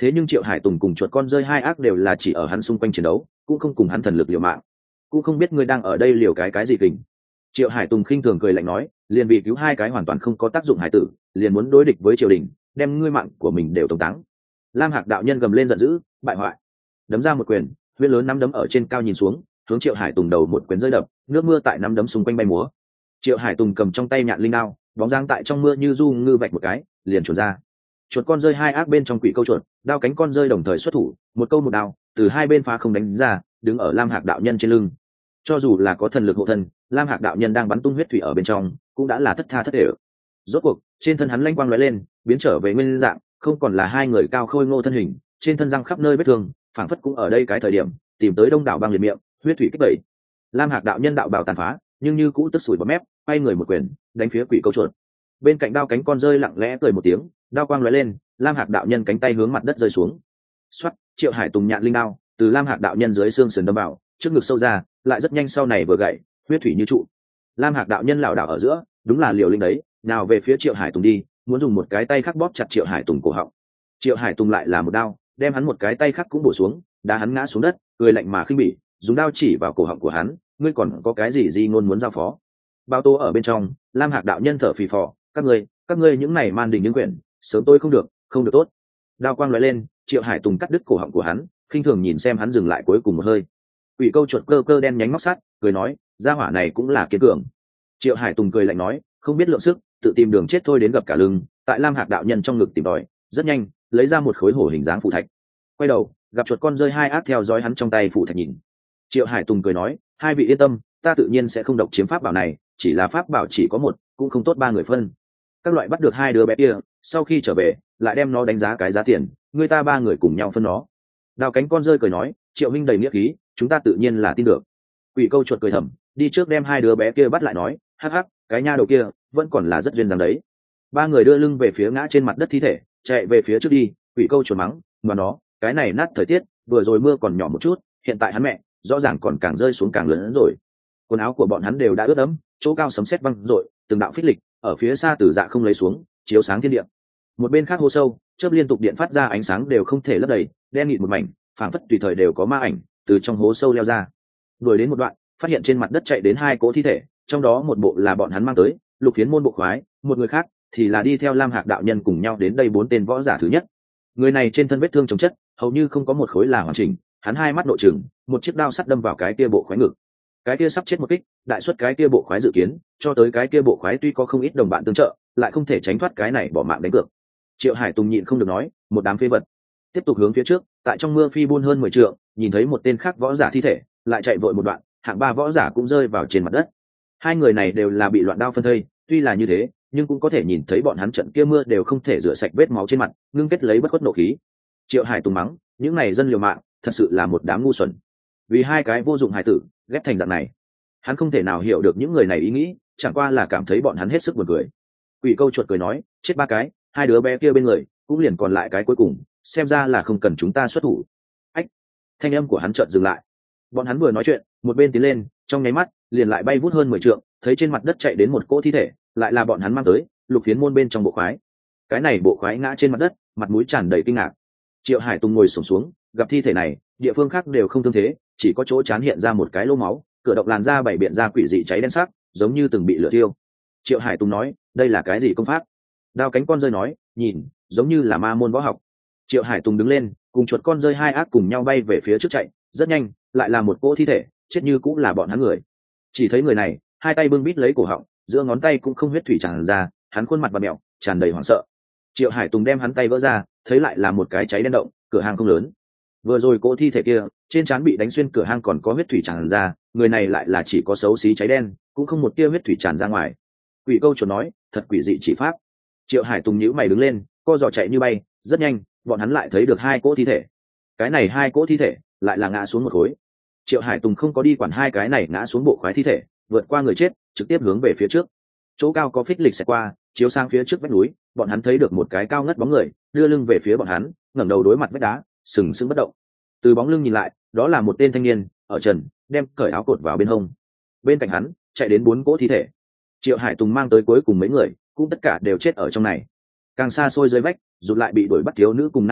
thế nhưng Triệu Hải Tùng cùng chuột con rơi hai ác đều là chỉ ở hắn xung quanh chiến đấu, cũng không cùng hắn thần lực liều mạng. Cũng không biết ngươi đang ở đây liều cái gì kình. Triệu Hải Tùng khinh thường cười lạnh nói, liền vì cứu hai cái hoàn toàn không có tác dụng hải tử, liền muốn đối địch với triều đình, đem ngươi mạng của mình đều tống táng. Lam Hạc đạo nhân gầm lên giận dữ, bại hoại. Đấm ra một quyền, huyết lớn nắm đấm ở trên cao nhìn xuống, hướng Triệu Hải Tùng đầu một quyền rơi đập, nước mưa tại nắm đấm xung quanh bay múa. Triệu Hải Tùng cầm trong tay nhạn linh đao, bóng dáng tại trong mưa như du ngư vạch một cái, liền chuồn ra. Chuột con rơi hai ác bên trong quỷ câu chuột, đao cánh con rơi đồng thời xuất thủ, một câu một đao, từ hai bên phá không đánh ra, đứng ở Lam Hạc đạo nhân trên lưng. Cho dù là có thần lực hộ thân, Lam Hạc đạo nhân đang bắn tung huyết thủy ở bên trong, cũng đã là thất tha thất để. Rốt cuộc, trên thân hắn lanh quang lóe lên, biến trở về nguyên dạng, không còn là hai người cao khôi ngô thân hình, trên thân răng khắp nơi vết thương, phảng phất cũng ở đây cái thời điểm, tìm tới đông đảo băng liệt miệng, huyết thủy kích bẩy. Lam Hạc đạo nhân đạo bào tàn phá, nhưng như cũ tức sủi bọt mép, quay người một quyền, đánh phía quỷ câu chuột. Bên cạnh đao cánh con rơi lặng lẽ cười một tiếng, đao quang lóe lên, Lam Hạc đạo nhân cánh tay hướng mặt đất rơi xuống. Xoát, Triệu Hải Tùng nhạn linh đao, từ Lam Hạc đạo nhân dưới xương sườn đâm vào, trước ngực sâu ra, lại rất nhanh sau này vừa gãy, huyết thủy như trụ. Lam Hạc đạo nhân lảo đảo ở giữa, đúng là liều linh đấy, nào về phía Triệu Hải Tùng đi, muốn dùng một cái tay khác bóp chặt Triệu Hải Tùng cổ họng. Triệu Hải Tùng lại là một đao, đem hắn một cái tay khác cũng bổ xuống, đá hắn ngã xuống đất, cười lạnh mà khinh bỉ, dùng đao chỉ vào cổ họng của hắn, ngươi còn có cái gì ngôn muốn giao phó? Bao tô ở bên trong, Lam Hạc đạo nhân thở phì phò, các ngươi những này man đình những quyển, sớm tôi không được tốt. Đao quang lóe lên, Triệu Hải Tùng cắt đứt cổ họng của hắn, khinh thường nhìn xem hắn dừng lại cuối cùng một hơi. Quỷ câu chuột cơ đen nhánh móc sắt, cười nói, gia hỏa này cũng là kiên cường. Triệu Hải Tùng cười lạnh nói, không biết lượng sức, tự tìm đường chết thôi đến gặp cả lưng, tại Lam Hạc đạo nhân trong ngực tìm tòi, rất nhanh, lấy ra một khối hổ hình dáng phù thạch. Quay đầu, gặp chuột con rơi hai ác theo dõi hắn trong tay phù thạch nhìn. Triệu Hải Tùng cười nói, hai vị yên tâm, ta tự nhiên sẽ không độc chiếm pháp bảo này, chỉ là pháp bảo chỉ có một, cũng không tốt ba người phân. Các loại bắt được hai đứa bé kia, sau khi trở về, lại đem nó đánh giá cái giá tiền, người ta ba người cùng nhau phân nó. Đào cánh con rơi cười nói, Triệu minh đầy nghĩa khí, chúng ta tự nhiên là tin được. Quỷ câu chuột cười thầm, đi trước đem hai đứa bé kia bắt lại nói, hắc hắc, cái nha đầu kia vẫn còn là rất duyên dáng đấy. Ba người đưa lưng về phía ngã trên mặt đất thi thể, chạy về phía trước đi. Quỷ câu chuột mắng, mà nó, cái này nát thời tiết, vừa rồi mưa còn nhỏ một chút, hiện tại hắn mẹ rõ ràng còn càng rơi xuống càng lớn hơn rồi. Quần áo của bọn hắn đều đã ướt đẫm, chỗ cao sấm sét văng rội, từng đạo phích lịch ở phía xa từ dạ không lấy xuống, chiếu sáng thiên địa. Một bên khác hố sâu, chớp liên tục điện phát ra ánh sáng đều không thể lấp đầy, đen nghịt một mảnh, phảng phất tùy thời đều có ma ảnh từ trong hố sâu leo ra. Đuổi đến một đoạn, phát hiện trên mặt đất chạy đến hai cỗ thi thể, trong đó một bộ là bọn hắn mang tới, Lục Phiến môn bộ khoái, một người khác thì là đi theo Lam Hạc đạo nhân cùng nhau đến đây bốn tên võ giả thứ nhất. Người này trên thân vết thương chồng chất, hầu như không có một khối là hoàn chỉnh, hắn hai mắt nội trừng, một chiếc đao sắt đâm vào cái kia bộ khoái ngực. Cái kia sắp chết một kích, đại suất cái kia bộ khoái dự kiến, cho tới cái kia bộ khoái tuy có không ít đồng bạn tương trợ, lại không thể tránh thoát cái này bỏ mạng đánh cược. Triệu Hải Tùng nhịn không được nói, một đám phế vật. Tiếp tục hướng phía trước, tại trong mưa phi buôn hơn 10 trượng, nhìn thấy một tên khác võ giả thi thể, lại chạy vội một đoạn, hạng ba võ giả cũng rơi vào trên mặt đất. Hai người này đều là bị loạn đao phân thây, tuy là như thế, nhưng cũng có thể nhìn thấy bọn hắn trận kia mưa đều không thể rửa sạch vết máu trên mặt, ngưng kết lấy bất khuất nộ khí. Triệu Hải Tùng mắng, những này dân liều mạng, thật sự là một đám ngu xuẩn. Vì hai cái vô dụng hài tử, ghép thành dạng này. Hắn không thể nào hiểu được những người này ý nghĩ, chẳng qua là cảm thấy bọn hắn hết sức buồn cười. Quỷ câu chuột cười nói, chết ba cái, hai đứa bé kia bên người, cũng liền còn lại cái cuối cùng, xem ra là không cần chúng ta xuất thủ. Ách! Thanh âm của hắn chợt dừng lại. Bọn hắn vừa nói chuyện, một bên tiến lên, trong nháy mắt, liền lại bay vút hơn 10 trượng, thấy trên mặt đất chạy đến một cỗ thi thể, lại là bọn hắn mang tới, Lục Phiến môn bên trong bộ khoái. Cái này bộ khoái ngã trên mặt đất, mặt mũi tràn đầy kinh ngạc. Triệu Hải Tùng ngồi xổm xuống, gặp thi thể này, địa phương khác đều không thương thế, chỉ có chỗ chán hiện ra một cái lỗ máu, cửa động làn da bảy biện ra quỷ dị cháy đen sắc, giống như từng bị lửa thiêu. Triệu Hải Tùng nói, đây là cái gì công pháp? Đao cánh con rơi nói, nhìn, giống như là ma môn võ học. Triệu Hải Tùng đứng lên, cùng chuột con rơi hai ác cùng nhau bay về phía trước chạy, rất nhanh, lại là một cỗ thi thể, chết như cũng là bọn hắn người. Chỉ thấy người này, hai tay bưng bít lấy cổ họng, giữa ngón tay cũng không huyết thủy tràn ra, hắn khuôn mặt và mẹo, tràn đầy hoảng sợ. Triệu Hải Tùng đem hắn tay vỡ ra, thấy lại là một cái cháy đen động, cửa hàng không lớn. Vừa rồi cỗ thi thể kia, trên trán bị đánh xuyên cửa hang còn có huyết thủy tràn ra, người này lại là chỉ có xấu xí cháy đen, cũng không một tia huyết thủy tràn ra ngoài. Quỷ câu chuột nói, thật quỷ dị chỉ pháp. Triệu Hải Tùng nhíu mày đứng lên, co giò chạy như bay, rất nhanh, bọn hắn lại thấy được hai cỗ thi thể. Cái này hai cỗ thi thể lại là ngã xuống một khối. Triệu Hải Tùng không có đi quản hai cái này ngã xuống bộ khoái thi thể, vượt qua người chết, trực tiếp hướng về phía trước. Chỗ cao có phích lịch xẹt qua, chiếu sang phía trước vách núi, bọn hắn thấy được một cái cao ngất bóng người, đưa lưng về phía bọn hắn, ngẩng đầu đối mặt vách đá, sừng sững bất động. Từ bóng lưng nhìn lại, đó là một tên thanh niên, ở trần, đem cởi áo cột vào bên hông. Bên cạnh hắn, chạy đến 4 cỗ thi thể. Triệu Hải Tùng mang tới cuối cùng mấy người, cũng tất cả đều chết ở trong này. Càng xa xôi dưới vách, rụt lại bị đuổi bắt thiếu nữ cùng Nam Hải,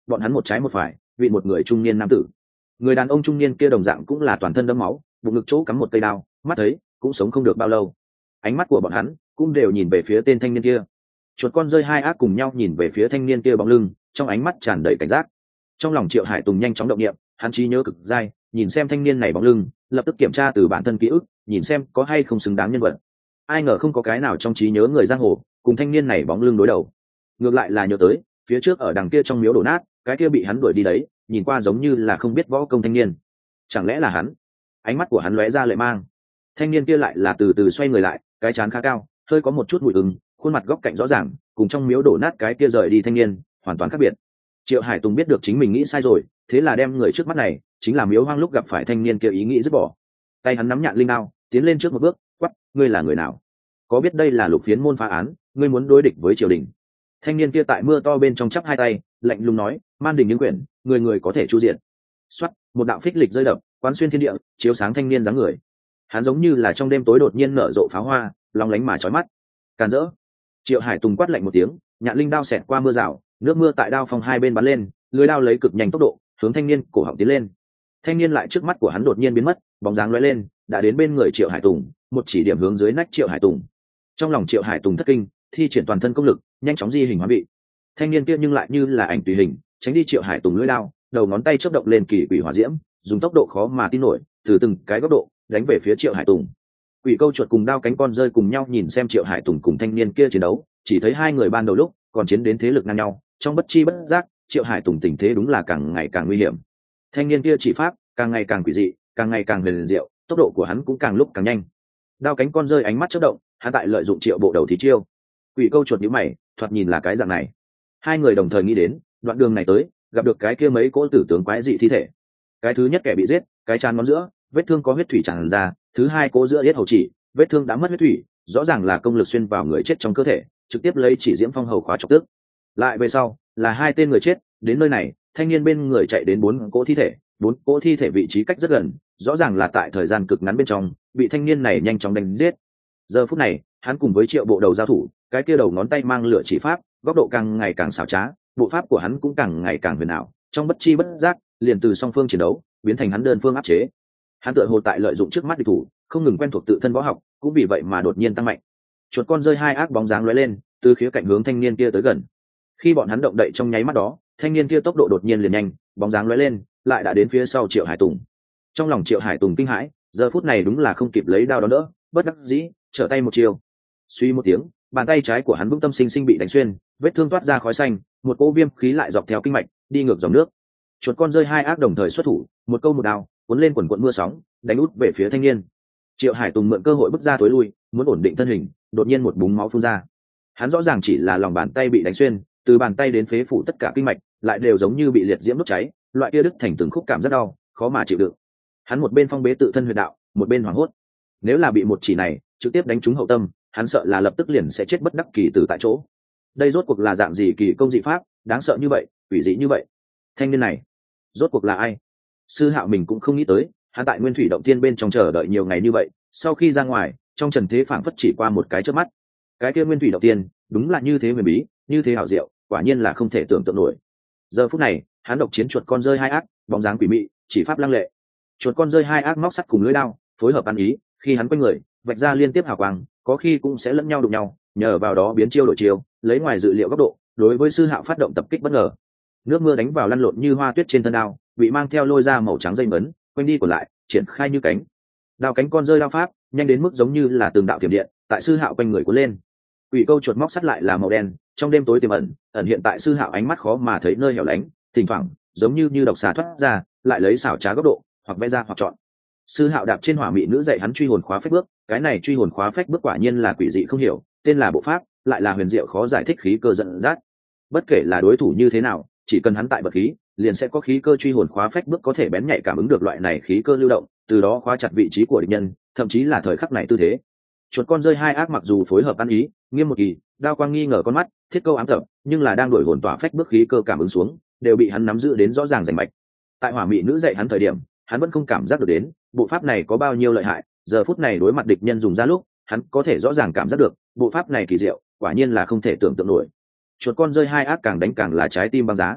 bọn hắn một trái một phải vị một người trung niên nam tử. Người đàn ông trung niên kia đồng dạng cũng là toàn thân đẫm máu, bụng ngực chỗ cắm một cây đao, mắt thấy cũng sống không được bao lâu. Ánh mắt của bọn hắn cũng đều nhìn về phía tên thanh niên kia. Chuột con rơi hai ác cùng nhau nhìn về phía thanh niên kia bóng lưng, trong ánh mắt tràn đầy cảnh giác. Trong lòng Triệu Hải Tùng nhanh chóng động niệm, hắn trí nhớ cực dai, nhìn xem thanh niên này bóng lưng, lập tức kiểm tra từ bản thân ký ức, nhìn xem có hay không xứng đáng nhân vật. Ai ngờ không có cái nào trong trí nhớ người giang hồ cùng thanh niên này bóng lưng đối đầu. Ngược lại là nhớ tới phía trước ở đằng kia trong miếu đổ nát, cái kia bị hắn đuổi đi đấy, nhìn qua giống như là không biết võ công thanh niên. Chẳng lẽ là hắn? Ánh mắt của hắn lóe ra lệ mang. Thanh niên kia lại là từ từ xoay người lại, cái trán khá cao, hơi có một chút bụi ửng, khuôn mặt góc cạnh rõ ràng, cùng trong miếu đổ nát cái kia rời đi thanh niên hoàn toàn khác biệt. Triệu Hải Tùng biết được chính mình nghĩ sai rồi, thế là đem người trước mắt này chính là miếu hoang lúc gặp phải thanh niên kia ý nghĩ dứt bỏ. Tay hắn nắm nhạn linh đao, tiến lên trước một bước, quát: ngươi là người nào? Có biết đây là Lục Phiến môn phá án, ngươi muốn đối địch với triều đình? Thanh niên kia tại mưa to bên trong chắp hai tay, lạnh lùng nói: man đình những quyển, người người có thể chu diện. Xoát, một đạo phích lịch rơi đập, quán xuyên thiên địa, chiếu sáng thanh niên dáng người. Hắn giống như là trong đêm tối đột nhiên nở rộ pháo hoa, long lánh mà chói mắt. Càn rỡ! Triệu Hải Tùng quát lạnh một tiếng, nhạn linh đao xẹt qua mưa rào, nước mưa tại đao phong hai bên bắn lên, lưỡi đao lấy cực nhanh tốc độ hướng thanh niên cổ họng tiến lên. Thanh niên lại trước mắt của hắn đột nhiên biến mất, bóng dáng lóe lên, đã đến bên người Triệu Hải Tùng, một chỉ điểm hướng dưới nách Triệu Hải Tùng. Trong lòng Triệu Hải Tùng thất kinh, thi triển toàn thân công lực, nhanh chóng di hình hóa vị. Thanh niên kia nhưng lại như là ảnh tùy hình, tránh đi Triệu Hải Tùng lưỡi đao, đầu ngón tay chớp động lên kỳ quỷ hỏa diễm, dùng tốc độ khó mà tin nổi, từ từng cái góc độ đánh về phía Triệu Hải Tùng. Quỷ câu chuột cùng đao cánh con rơi cùng nhau nhìn xem Triệu Hải Tùng cùng thanh niên kia chiến đấu, chỉ thấy hai người ban đầu lúc còn chiến đến thế lực ngang nhau, trong bất chi bất giác Triệu Hải Tùng tình thế đúng là càng ngày càng nguy hiểm. Thanh niên kia chỉ pháp càng ngày càng quỷ dị, càng ngày càng huyền diệu, tốc độ của hắn cũng càng lúc càng nhanh. Đao cánh con rơi ánh mắt chớp động, hắn tại lợi dụng Triệu Bộ Đầu thí chiêu. Quỷ câu chuột nhíu mày, thoạt nhìn là cái dạng này. Hai người đồng thời nghĩ đến, đoạn đường này tới, gặp được cái kia mấy cỗ tử tướng quái dị thi thể. Cái thứ nhất kẻ bị giết, cái trán ngón giữa, vết thương có huyết thủy tràn ra, thứ hai cỗ giữa yết hầu chỉ, vết thương đã mất huyết thủy, rõ ràng là công lực xuyên vào người chết trong cơ thể, trực tiếp lấy chỉ diễm phong hầu khóa chọc tức. Lại về sau, là hai tên người chết, đến nơi này, thanh niên bên người chạy đến bốn cỗ thi thể vị trí cách rất gần, rõ ràng là tại thời gian cực ngắn bên trong, bị thanh niên này nhanh chóng đánh giết. Giờ phút này, hắn cùng với Triệu Bộ Đầu giao thủ, cái kia đầu ngón tay mang lửa chỉ pháp, góc độ càng ngày càng xảo trá, bộ pháp của hắn cũng càng ngày càng huyền ảo, trong bất chi bất giác, liền từ song phương chiến đấu, biến thành hắn đơn phương áp chế. Hắn tựa hồ tại lợi dụng trước mắt địch thủ, không ngừng quen thuộc tự thân võ học, cũng vì vậy mà đột nhiên tăng mạnh. Chuột con rơi hai ác bóng dáng lóe lên, từ khía cạnh hướng thanh niên kia tới gần. Khi bọn hắn động đậy trong nháy mắt đó, thanh niên kia tốc độ đột nhiên liền nhanh, bóng dáng lóe lên, lại đã đến phía sau Triệu Hải Tùng. Trong lòng Triệu Hải Tùng kinh hãi, giờ phút này đúng là không kịp lấy đao đón đỡ, bất đắc dĩ, trở tay một chiều. Suy một tiếng, bàn tay trái của hắn vững tâm sinh sinh bị đánh xuyên, vết thương toát ra khói xanh, một cỗ viêm khí lại dọc theo kinh mạch, đi ngược dòng nước. Chuột con rơi hai ác đồng thời xuất thủ, một câu một đao, cuốn lên quần quần mưa sóng, đánh út về phía thanh niên. Triệu Hải Tùng mượn cơ hội bước ra tối lui, muốn ổn định thân hình, đột nhiên một búng máu phun ra. Hắn rõ ràng chỉ là lòng bàn tay bị đánh xuyên, từ bàn tay đến phế phủ tất cả kinh mạch lại đều giống như bị liệt diễm đốt cháy, loại kia đứt thành từng khúc cảm rất đau, khó mà chịu đựng. Hắn một bên phong bế tự thân huyệt đạo, một bên hoảng hốt. Nếu là bị một chỉ này trực tiếp đánh trúng hậu tâm, hắn sợ là lập tức liền sẽ chết bất đắc kỳ tử tại chỗ. Đây rốt cuộc là dạng gì kỳ công dị pháp, đáng sợ như vậy, quỷ dị như vậy? Thanh niên này, rốt cuộc là ai? Sư Hạo mình cũng không nghĩ tới, hắn tại Nguyên Thủy động thiên bên trong chờ đợi nhiều ngày như vậy, sau khi ra ngoài, trong trần thế phảng phất chỉ qua một cái chớp mắt. Cái kia Nguyên Thủy động thiên, đúng là như thế huyền bí, như thế hảo diệu, quả nhiên là không thể tưởng tượng nổi. Giờ phút này, hắn độc chiến chuột con rơi hai ác, bóng dáng quỷ mị, chỉ pháp lăng lệ. Chuột con rơi hai ác móc sắt cùng lưỡi đao, phối hợp ăn ý, khi hắn quanh người, vạch ra liên tiếp hào quang, có khi cũng sẽ lẫn nhau đụng nhau, nhờ vào đó biến chiêu đổi chiêu, lấy ngoài dự liệu góc độ, đối với Sư Hạo phát động tập kích bất ngờ. Nước mưa đánh vào lăn lộn như hoa tuyết trên thân đao, bị mang theo lôi ra màu trắng dây mấn, quanh đi còn lại, triển khai như cánh. Đao cánh con rơi đao pháp, nhanh đến mức giống như là từng đạo thiểm điện, tại Sư Hạo quanh người cuốn lên. Quỷ câu chuột móc sắt lại là màu đen, trong đêm tối tiềm ẩn hiện tại Sư Hạo ánh mắt khó mà thấy nơi hẻo lánh, thỉnh thoảng giống như độc xà thoát ra, lại lấy xảo trá góc độ, hoặc vẽ ra hoặc chọn. Sư Hạo đạp trên hỏa mị nữ dạy hắn truy hồn khóa phách bước, cái này truy hồn khóa phách bước quả nhiên là quỷ dị không hiểu, tên là bộ pháp, lại là huyền diệu khó giải thích khí cơ dẫn dắt. Bất kể là đối thủ như thế nào, chỉ cần hắn tại bậc khí, liền sẽ có khí cơ truy hồn khóa phách bước có thể bén nhạy cảm ứng được loại này khí cơ lưu động, từ đó khóa chặt vị trí của địch nhân, thậm chí là thời khắc này tư thế. Chuột con rơi hai ác mặc dù phối hợp ăn ý, nghiêm một kỳ, đao quang nghi ngờ con mắt, thiết câu ám tập, nhưng là đang đổi hồn tỏa phách bước khí cơ cảm ứng xuống, đều bị hắn nắm giữ đến rõ ràng rành mạch. Tại hỏa mị nữ dạy hắn thời điểm, hắn vẫn không cảm giác được đến bộ pháp này có bao nhiêu lợi hại, giờ phút này đối mặt địch nhân dùng ra lúc, hắn có thể rõ ràng cảm giác được bộ pháp này kỳ diệu, quả nhiên là không thể tưởng tượng nổi. Chuột con rơi hai ác càng đánh càng là trái tim băng giá.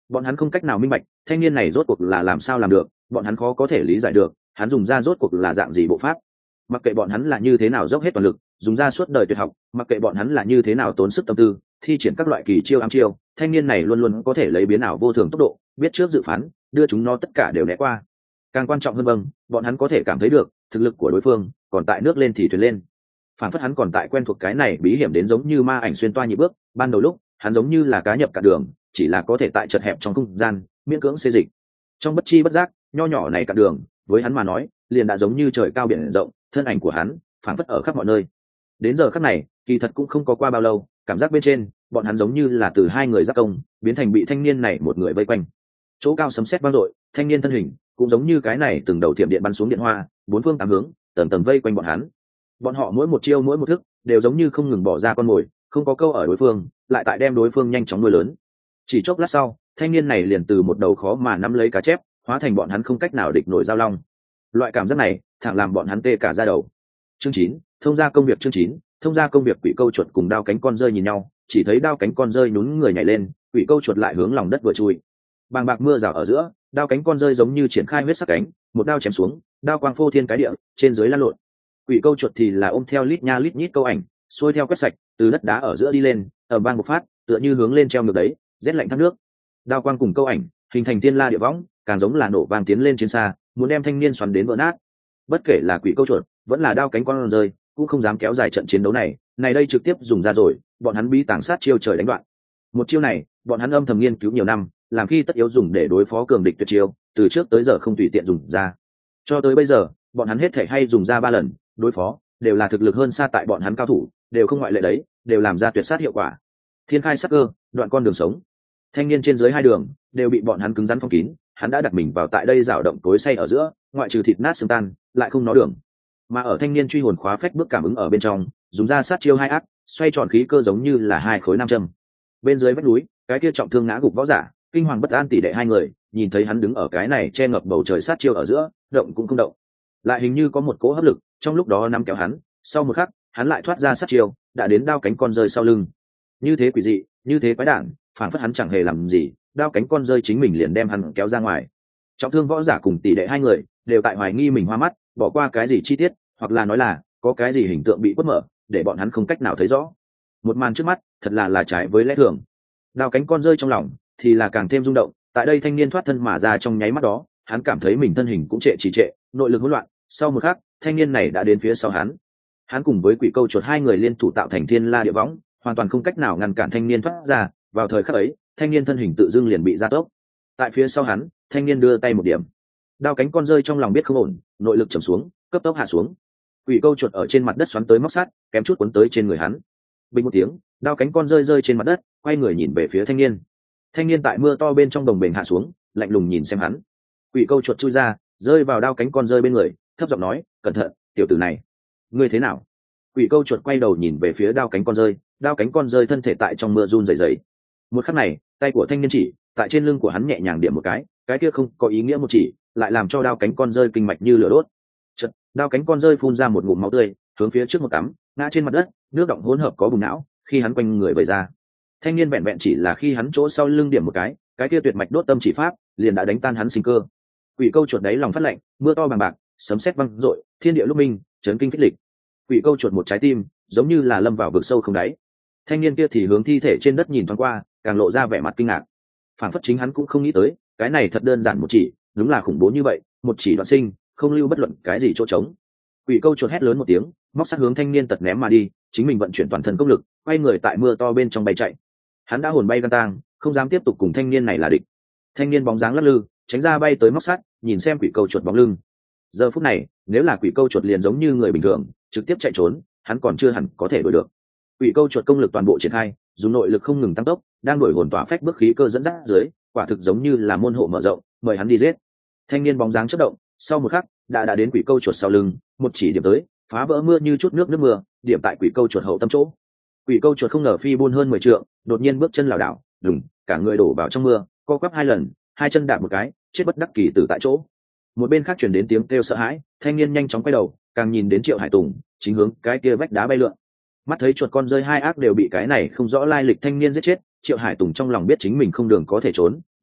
Bọn hắn không cách nào minh bạch thanh niên này rốt cuộc là làm sao làm được, bọn hắn khó có thể lý giải được hắn dùng ra rốt cuộc là dạng gì bộ pháp. Mặc kệ bọn hắn là như thế nào dốc hết toàn lực dùng ra suốt đời tuyệt học, mặc kệ bọn hắn là như thế nào tốn sức tâm tư thi triển các loại kỳ chiêu ám chiêu, thanh niên này luôn luôn có thể lấy biến ảo vô thường tốc độ biết trước dự phán, đưa chúng nó tất cả đều né qua. Càng quan trọng hơn bọn hắn có thể cảm thấy được thực lực của đối phương còn tại nước lên thì thuyền lên, phản phất hắn còn tại quen thuộc cái này bí hiểm đến giống như ma ảnh xuyên toa nhị bước. Ban đầu lúc hắn giống như là cá nhập cả đường, chỉ là có thể tại chật hẹp trong không gian miễn cưỡng xê dịch. Trong bất chi bất giác nho nhỏ này cả đường với hắn mà nói liền đã giống như trời cao biển rộng, thân ảnh của hắn phản phất ở khắp mọi nơi. Đến giờ khắc này kỳ thật cũng không có qua bao lâu, cảm giác bên trên bọn hắn giống như là từ hai người giác công biến thành bị thanh niên này một người vây quanh. Chỗ cao sấm sét vang dội, thanh niên thân hình cũng giống như cái này từng đầu tiệm điện bắn xuống điện hoa, bốn phương tám hướng tầng tầng vây quanh bọn hắn. Bọn họ mỗi một chiêu mỗi một thức đều giống như không ngừng bỏ ra con mồi, không có câu ở đối phương lại tại đem đối phương nhanh chóng nuôi lớn. Chỉ chốc lát sau thanh niên này liền từ một đầu khó mà nắm lấy cá chép hóa thành bọn hắn không cách nào địch nổi giao long. Loại cảm giác này thẳng làm bọn hắn tê cả da đầu. Chương 9, thông gia công việc. Chương 9, thông gia công việc. Quỷ câu chuột cùng đao cánh con rơi nhìn nhau, chỉ thấy đao cánh con rơi nhún người nhảy lên, quỷ câu chuột lại hướng lòng đất vừa chui. Bàng bạc mưa rào ở giữa, đao cánh con rơi giống như triển khai huyết sắc cánh, một đao chém xuống, đao quang phô thiên cái địa, trên dưới lăn lộn. Quỷ câu chuột thì là ôm theo lít nha lít nhít câu ảnh, xuôi theo quét sạch, từ đất đá ở giữa đi lên, ở bang một phát, tựa như hướng lên treo ngược đấy, rét lạnh thác nước. Đao quang cùng câu ảnh hình thành thiên la địa võng, càng giống là nổ vang tiến lên trên xa, muốn đem thanh niên xoắn đến vỡ nát. Bất kể là quỷ câu chuột vẫn là đao cánh con rơi cũng không dám kéo dài trận chiến đấu này, này đây trực tiếp dùng ra rồi, bọn hắn bí tàng sát chiêu trời đánh đoạn. Một chiêu này bọn hắn âm thầm nghiên cứu nhiều năm, làm khi tất yếu dùng để đối phó cường địch tuyệt chiêu, từ trước tới giờ không tùy tiện dùng ra. Cho tới bây giờ bọn hắn hết thể hay dùng ra 3 lần đối phó, đều là thực lực hơn xa tại bọn hắn cao thủ, đều không ngoại lệ đấy, đều làm ra tuyệt sát hiệu quả. Thiên khai sắc cơ, đoạn con đường sống. Thanh niên trên dưới hai đường đều bị bọn hắn cứng rắn phong kín, hắn đã đặt mình vào tại đây rào động tối say ở giữa, ngoại trừ thịt nát xương tan lại không nó đường. Mà ở thanh niên truy hồn khóa phách bước cảm ứng ở bên trong, dùng ra sát chiêu hai ác, xoay tròn khí cơ giống như là hai khối nam châm. Bên dưới vách núi, cái kia trọng thương ngã gục võ giả, kinh hoàng bất an tỷ đệ hai người, nhìn thấy hắn đứng ở cái này che ngập bầu trời sát chiêu ở giữa, động cũng không động. Lại hình như có một cỗ hấp lực trong lúc đó nắm kéo hắn, sau một khắc, hắn lại thoát ra sát chiêu, đã đến đao cánh con rơi sau lưng. Như thế quỷ dị, như thế quái đản, phản phất hắn chẳng hề làm gì, đao cánh con rơi chính mình liền đem hắn kéo ra ngoài. Trọng thương võ giả cùng tỷ đệ hai người đều tại hoài nghi mình hoa mắt, bỏ qua cái gì chi tiết, hoặc là nói là có cái gì hình tượng bị quất mở, để bọn hắn không cách nào thấy rõ. Một màn trước mắt thật là trái với lẽ thường. Đao cánh con rơi trong lòng thì là càng thêm rung động, tại đây thanh niên thoát thân mà ra trong nháy mắt đó, hắn cảm thấy mình thân hình cũng trì trệ, nội lực hỗn loạn. Sau một khắc, thanh niên này đã đến phía sau hắn cùng với quỷ câu chuột hai người liên thủ tạo thành thiên la địa võng, hoàn toàn không cách nào ngăn cản thanh niên thoát ra. Vào thời khắc ấy, thanh niên thân hình tự dưng liền bị gia tốc. Tại phía sau hắn, thanh niên đưa tay một điểm, đao cánh con rơi trong lòng biết không ổn, nội lực trầm xuống, cấp tốc hạ xuống. Quỷ câu chuột ở trên mặt đất xoắn tới móc sắt, kém chút cuốn tới trên người hắn. Bình một tiếng, đao cánh con rơi rơi trên mặt đất, quay người nhìn về phía thanh niên. Thanh niên tại mưa to bên trong đồng bền hạ xuống, lạnh lùng nhìn xem hắn. Quỷ câu chuột chui ra, rơi vào đao cánh con rơi bên người, thấp giọng nói, cẩn thận, tiểu tử này, ngươi thế nào? Quỷ câu chuột quay đầu nhìn về phía đao cánh con rơi thân thể tại trong mưa run rẩy rẩy. Một khắc này, tay của thanh niên chỉ tại trên lưng của hắn nhẹ nhàng điểm một cái kia không có ý nghĩa một chỉ, lại làm cho đao cánh con rơi kinh mạch như lửa đốt. Chợt, đao cánh con rơi phun ra một ngụm máu tươi, hướng phía trước một cắm, ngã trên mặt đất, nước động hỗn hợp có bùn não, khi hắn quanh người vẩy ra. Thanh niên vẹn vẹn chỉ là khi hắn chỗ sau lưng điểm một cái kia tuyệt mạch đốt tâm chỉ pháp, liền đã đánh tan hắn sinh cơ. Quỷ câu chuột đáy lòng phát lạnh, mưa to bằng bạc, sấm sét vang rội, thiên địa lúc minh, chấn kinh phích lịch. Quỷ câu chuột một trái tim, giống như là lâm vào vực sâu không đáy. Thanh niên kia thì hướng thi thể trên đất nhìn thoáng qua, càng lộ ra vẻ mặt kinh ngạc. Phản phất chính hắn cũng không nghĩ tới, cái này thật đơn giản một chỉ, đúng là khủng bố như vậy, một chỉ đoạn sinh, không lưu bất luận cái gì chỗ trống. Quỷ câu chuột hét lớn một tiếng, móc sát hướng thanh niên tật ném mà đi, chính mình vận chuyển toàn thân công lực, quay người tại mưa to bên trong bay chạy. Hắn đã hồn bay gan tang, không dám tiếp tục cùng thanh niên này là địch. Thanh niên bóng dáng lắc lư, tránh ra bay tới móc sắt, nhìn xem quỷ câu chuột bóng lưng. Giờ phút này, nếu là quỷ câu chuột liền giống như người bình thường, trực tiếp chạy trốn, hắn còn chưa hẳn có thể đuổi được. Quỷ câu chuột công lực toàn bộ triển khai, dùng nội lực không ngừng tăng tốc, đang đổi hồn tỏa phách bước khí cơ dẫn dắt dưới, quả thực giống như là môn hộ mở rộng, mời hắn đi giết. Thanh niên bóng dáng chớp động, sau một khắc, đã đến quỷ câu chuột sau lưng, một chỉ điểm tới, phá vỡ mưa như chút nước mưa, điểm tại quỷ câu chuột hậu tâm chỗ. Quỷ câu chuột không ngờ phi buôn hơn 10 trượng, đột nhiên bước chân lảo đảo, đùng, cả người đổ vào trong mưa, co quắp 2 lần, hai chân đạp một cái, chết bất đắc kỳ tử tại chỗ. Một bên khác truyền đến tiếng kêu sợ hãi, thanh niên nhanh chóng quay đầu, càng nhìn đến Triệu Hải Tùng, chính hướng cái kia vách đá bay lượn. Mắt thấy chuột con rơi hai ác đều bị cái này không rõ lai lịch thanh niên giết chết, Triệu Hải Tùng trong lòng biết chính mình không đường có thể trốn,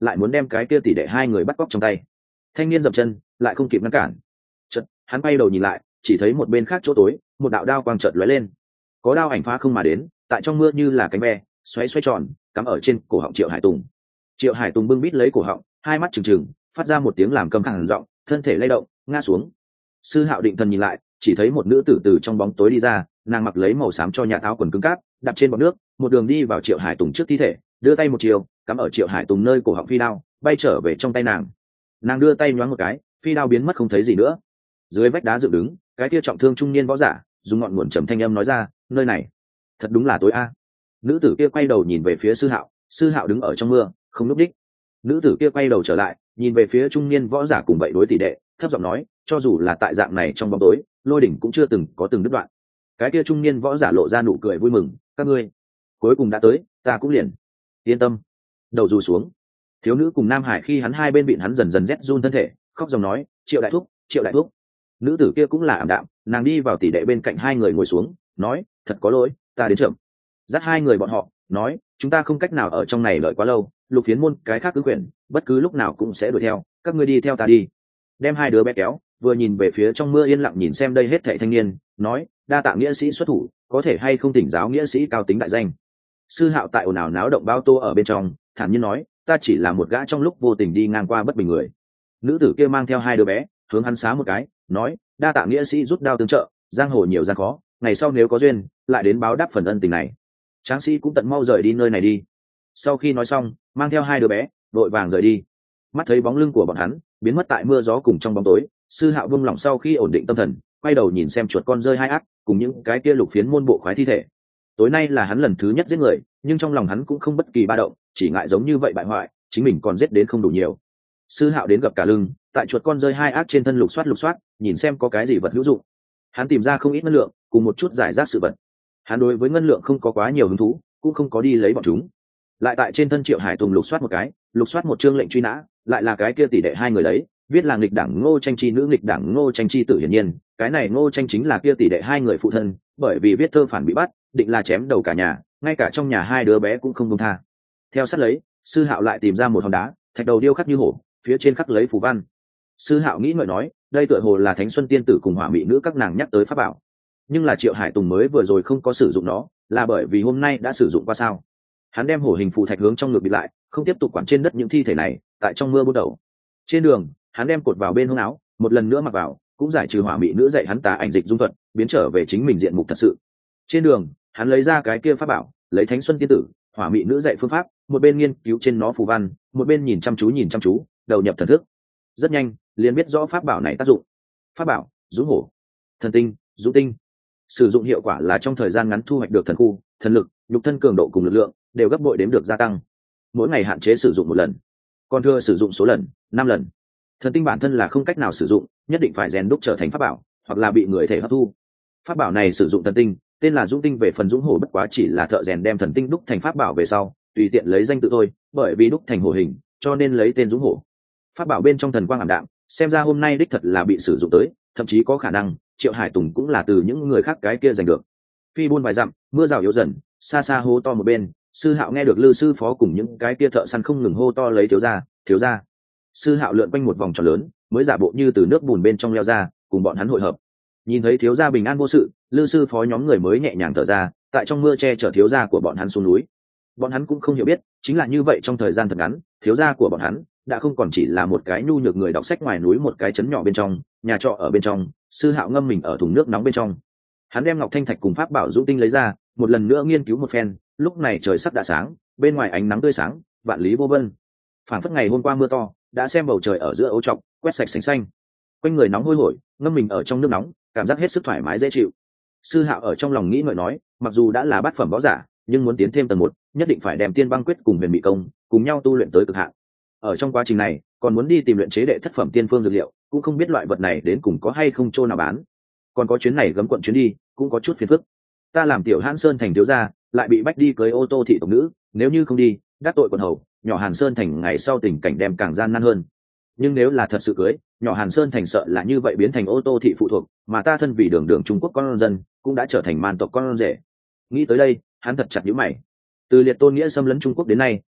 lại muốn đem cái kia tỷ đệ hai người bắt cóc trong tay. Thanh niên dậm chân lại không kịp ngăn cản, chợt hắn bay đầu nhìn lại, chỉ thấy một bên khác chỗ tối một đạo đao quang chợt lóe lên, có đao ảnh phá không mà đến, tại trong mưa như là cánh ve xoáy xoay tròn cắm ở trên cổ họng Triệu Hải Tùng. Triệu Hải Tùng bưng bít lấy cổ họng, hai mắt trừng trừng phát ra một tiếng làm câm khàn giọng, thân thể lay động ngã xuống. Sư Hạo định thần nhìn lại, chỉ thấy một nữ tử từ trong bóng tối đi ra, nàng mặc lấy màu xám cho nhà tháo quần cứng cáp, đạp trên bọt nước một đường đi vào Triệu Hải Tùng trước thi thể, đưa tay một chiều cắm ở Triệu Hải Tùng nơi cổ họng phi đao bay trở về trong tay nàng. Nàng đưa tay nhoáng một cái, phi đao biến mất không thấy gì nữa. Dưới vách đá dựng đứng cái kia trọng thương trung niên võ giả dùng ngọn nguồn trầm thanh âm nói ra, nơi này thật đúng là tối a. Nữ tử kia quay đầu nhìn về phía Sư Hạo, Sư Hạo đứng ở trong mưa không núp đích. Nữ tử kia quay đầu trở lại nhìn về phía trung niên võ giả cùng vậy đối tỷ đệ, thấp giọng nói, cho dù là tại dạng này trong bóng tối, lôi đỉnh cũng chưa từng có từng đứt đoạn. Cái kia trung niên võ giả lộ ra nụ cười vui mừng, các ngươi cuối cùng đã tới, ta cũng liền yên tâm. Đầu rủ xuống, thiếu nữ cùng Nam Hải khi hắn hai bên bịn hắn dần dần rét run thân thể, khóc dòng nói, Triệu đại thúc, Triệu đại thúc. Nữ tử kia cũng là ảm đạm, nàng đi vào tỷ đệ bên cạnh hai người ngồi xuống, nói, thật có lỗi, ta đến chậm. Dắt hai người bọn họ, nói, chúng ta không cách nào ở trong này đợi quá lâu, Lục Phiến môn cái khác cứ quyển bất cứ lúc nào cũng sẽ đuổi theo, các ngươi đi theo ta đi. Đem hai đứa bé kéo, vừa nhìn về phía trong mưa yên lặng nhìn xem đây hết thảy thanh niên, nói, đa tạ nghĩa sĩ xuất thủ, có thể hay không tỉnh giáo nghĩa sĩ cao tính đại danh. Sư Hạo tại ồn ào náo động bao tô ở bên trong, thản nhiên nói, ta chỉ là một gã trong lúc vô tình đi ngang qua bất bình người. Nữ tử kia mang theo hai đứa bé, hướng hắn xá một cái, nói, đa tạ nghĩa sĩ rút đao tương trợ, giang hồ nhiều gian khó, ngày sau nếu có duyên lại đến báo đáp phần ân tình này. Tráng sĩ cũng tận mau rời đi nơi này đi. Sau khi nói xong, mang theo hai đứa bé vội vàng rời đi. Mắt thấy bóng lưng của bọn hắn biến mất tại mưa gió cùng trong bóng tối, Sư Hạo buông lỏng sau khi ổn định tâm thần, quay đầu nhìn xem chuột con rơi hai ác cùng những cái kia Lục Phiến môn bộ khoái thi thể. Tối nay là hắn lần thứ nhất giết người, nhưng trong lòng hắn cũng không bất kỳ ba động, chỉ ngại giống như vậy bại hoại, chính mình còn giết đến không đủ nhiều. Sư Hạo đến gặp cả lưng, tại chuột con rơi hai ác trên thân lục soát, nhìn xem có cái gì vật hữu dụng. Hắn tìm ra không ít ngân lượng cùng một chút giải rác sự vật. Hắn đối với ngân lượng không có quá nhiều hứng thú, cũng không có đi lấy bọn chúng. Lại tại trên thân Triệu Hải Tùng lục soát một cái, lục soát một chương lệnh truy nã, lại là cái kia tỷ đệ hai người đấy, viết là nghịch đảng Ngô Tranh Chi nữ, nghịch đảng Ngô Tranh Chi tử. Hiển nhiên cái này Ngô Tranh chính là kia tỷ đệ hai người phụ thân, bởi vì viết thơ phản bị bắt, định là chém đầu cả nhà, ngay cả trong nhà hai đứa bé cũng không buông tha. Theo sát lấy, Sư Hạo lại tìm ra một hòn đá, thạch đầu điêu khắc như hổ, phía trên khắc lấy phù văn. Sư Hạo nghĩ ngợi nói, đây tựa hồ là Thánh Xuân tiên tử cùng Hỏa Mị nữ các nàng nhắc tới pháp bảo, nhưng là Triệu Hải Tùng mới vừa rồi không có sử dụng nó, là bởi vì hôm nay đã sử dụng qua sao? Hắn đem hổ hình phù thạch hướng trong ngực bịt lại, không tiếp tục quản trên đất những thi thể này tại trong mưa buôn đầu. Trên đường, hắn đem cột vào bên hông áo, một lần nữa mặc vào, cũng giải trừ Hỏa Mị nữ dạy hắn tà ảnh dịch dung thuật, biến trở về chính mình diện mục thật sự. Trên đường, hắn lấy ra cái kia pháp bảo, lấy Thánh Xuân tiên tử, Hỏa Mị nữ dạy phương pháp, một bên nghiên cứu trên nó phù văn, một bên nhìn chăm chú, đầu nhập thần thức. Rất nhanh, liền biết rõ pháp bảo này tác dụng. Pháp bảo, dũng hổ, thần tinh, dũng tinh. Sử dụng hiệu quả là trong thời gian ngắn thu hoạch được thần khu, thần lực, nhục thân cường độ cùng lực lượng đều gấp bội đếm được gia tăng. Mỗi ngày hạn chế sử dụng một lần, còn thừa sử dụng số lần 5 lần. Thần tinh bản thân là không cách nào sử dụng, nhất định phải rèn đúc trở thành pháp bảo, hoặc là bị người thể hấp thu. Pháp bảo này sử dụng thần tinh, tên là dũng tinh. Về phần dũng hổ bất quá chỉ là thợ rèn đem thần tinh đúc thành pháp bảo về sau, tùy tiện lấy danh tự thôi, bởi vì đúc thành hổ hình, cho nên lấy tên dũng hổ. Pháp bảo bên trong thần quang ảm đạm, xem ra hôm nay đích thật là bị sử dụng tới, thậm chí có khả năng Triệu Hải Tùng cũng là từ những người khác cái kia giành được. Phi buôn vài dặm, mưa rào yếu dần, xa xa hô to một bên, Sư Hạo nghe được Lư sư phó cùng những cái kia thợ săn không ngừng hô to lấy thiếu gia. Sư Hạo lượn quanh một vòng tròn lớn, mới giả bộ như từ nước bùn bên trong leo ra, cùng bọn hắn hội hợp. Nhìn thấy thiếu gia bình an vô sự, Lư sư phó nhóm người mới nhẹ nhàng thở ra, tại trong mưa che chở thiếu gia của bọn hắn xuống núi. Bọn hắn cũng không hiểu biết, chính là như vậy trong thời gian thật ngắn, thiếu gia của bọn hắn đã không còn chỉ là một cái nhu nhược người đọc sách ngoài núi một cái trấn nhỏ bên trong, nhà trọ ở bên trong. Sư Hạo ngâm mình ở thùng nước nóng bên trong. Hắn đem ngọc thanh thạch cùng pháp bảo dũng tinh lấy ra, một lần nữa nghiên cứu một phen. Lúc này trời sắp đã sáng, bên ngoài ánh nắng tươi sáng, vạn lý vô vân. Phảng phất ngày hôm qua mưa to đã xem bầu trời ở giữa ấu trọc quét sạch sành xanh. Quanh người nóng hôi hổi, ngâm mình ở trong nước nóng, cảm giác hết sức thoải mái dễ chịu. Sư Hạo ở trong lòng nghĩ ngợi nói, mặc dù đã là bát phẩm võ giả, nhưng muốn tiến thêm tầng một, nhất định phải đem tiên băng quyết cùng huyền mị công cùng nhau tu luyện tới cực hạn. Ở trong quá trình này, còn muốn đi tìm luyện chế đệ thất phẩm tiên phương dược liệu, cũng không biết loại vật này đến cùng có hay không chỗ nào bán. Còn có chuyến này gấm quận chuyến đi, cũng có chút phiền phức. Ta làm tiểu Hàn Sơn thành thiếu gia, lại bị bách đi cưới ô tô thị tộc nữ, nếu như không đi, đắc tội quận hầu, nhỏ Hàn Sơn thành ngày sau tình cảnh đem càng gian nan hơn. Nhưng nếu là thật sự cưới, nhỏ Hàn Sơn thành sợ là như vậy biến thành ô tô thị phụ thuộc, mà ta thân vì đường đường Trung Quốc con dân, cũng đã trở thành man tộc con rể. Nghĩ tới đây, hắn thật chặt nhíu mày. Từ liệt tôn nghĩa xâm lấn Trung Quốc đến nay,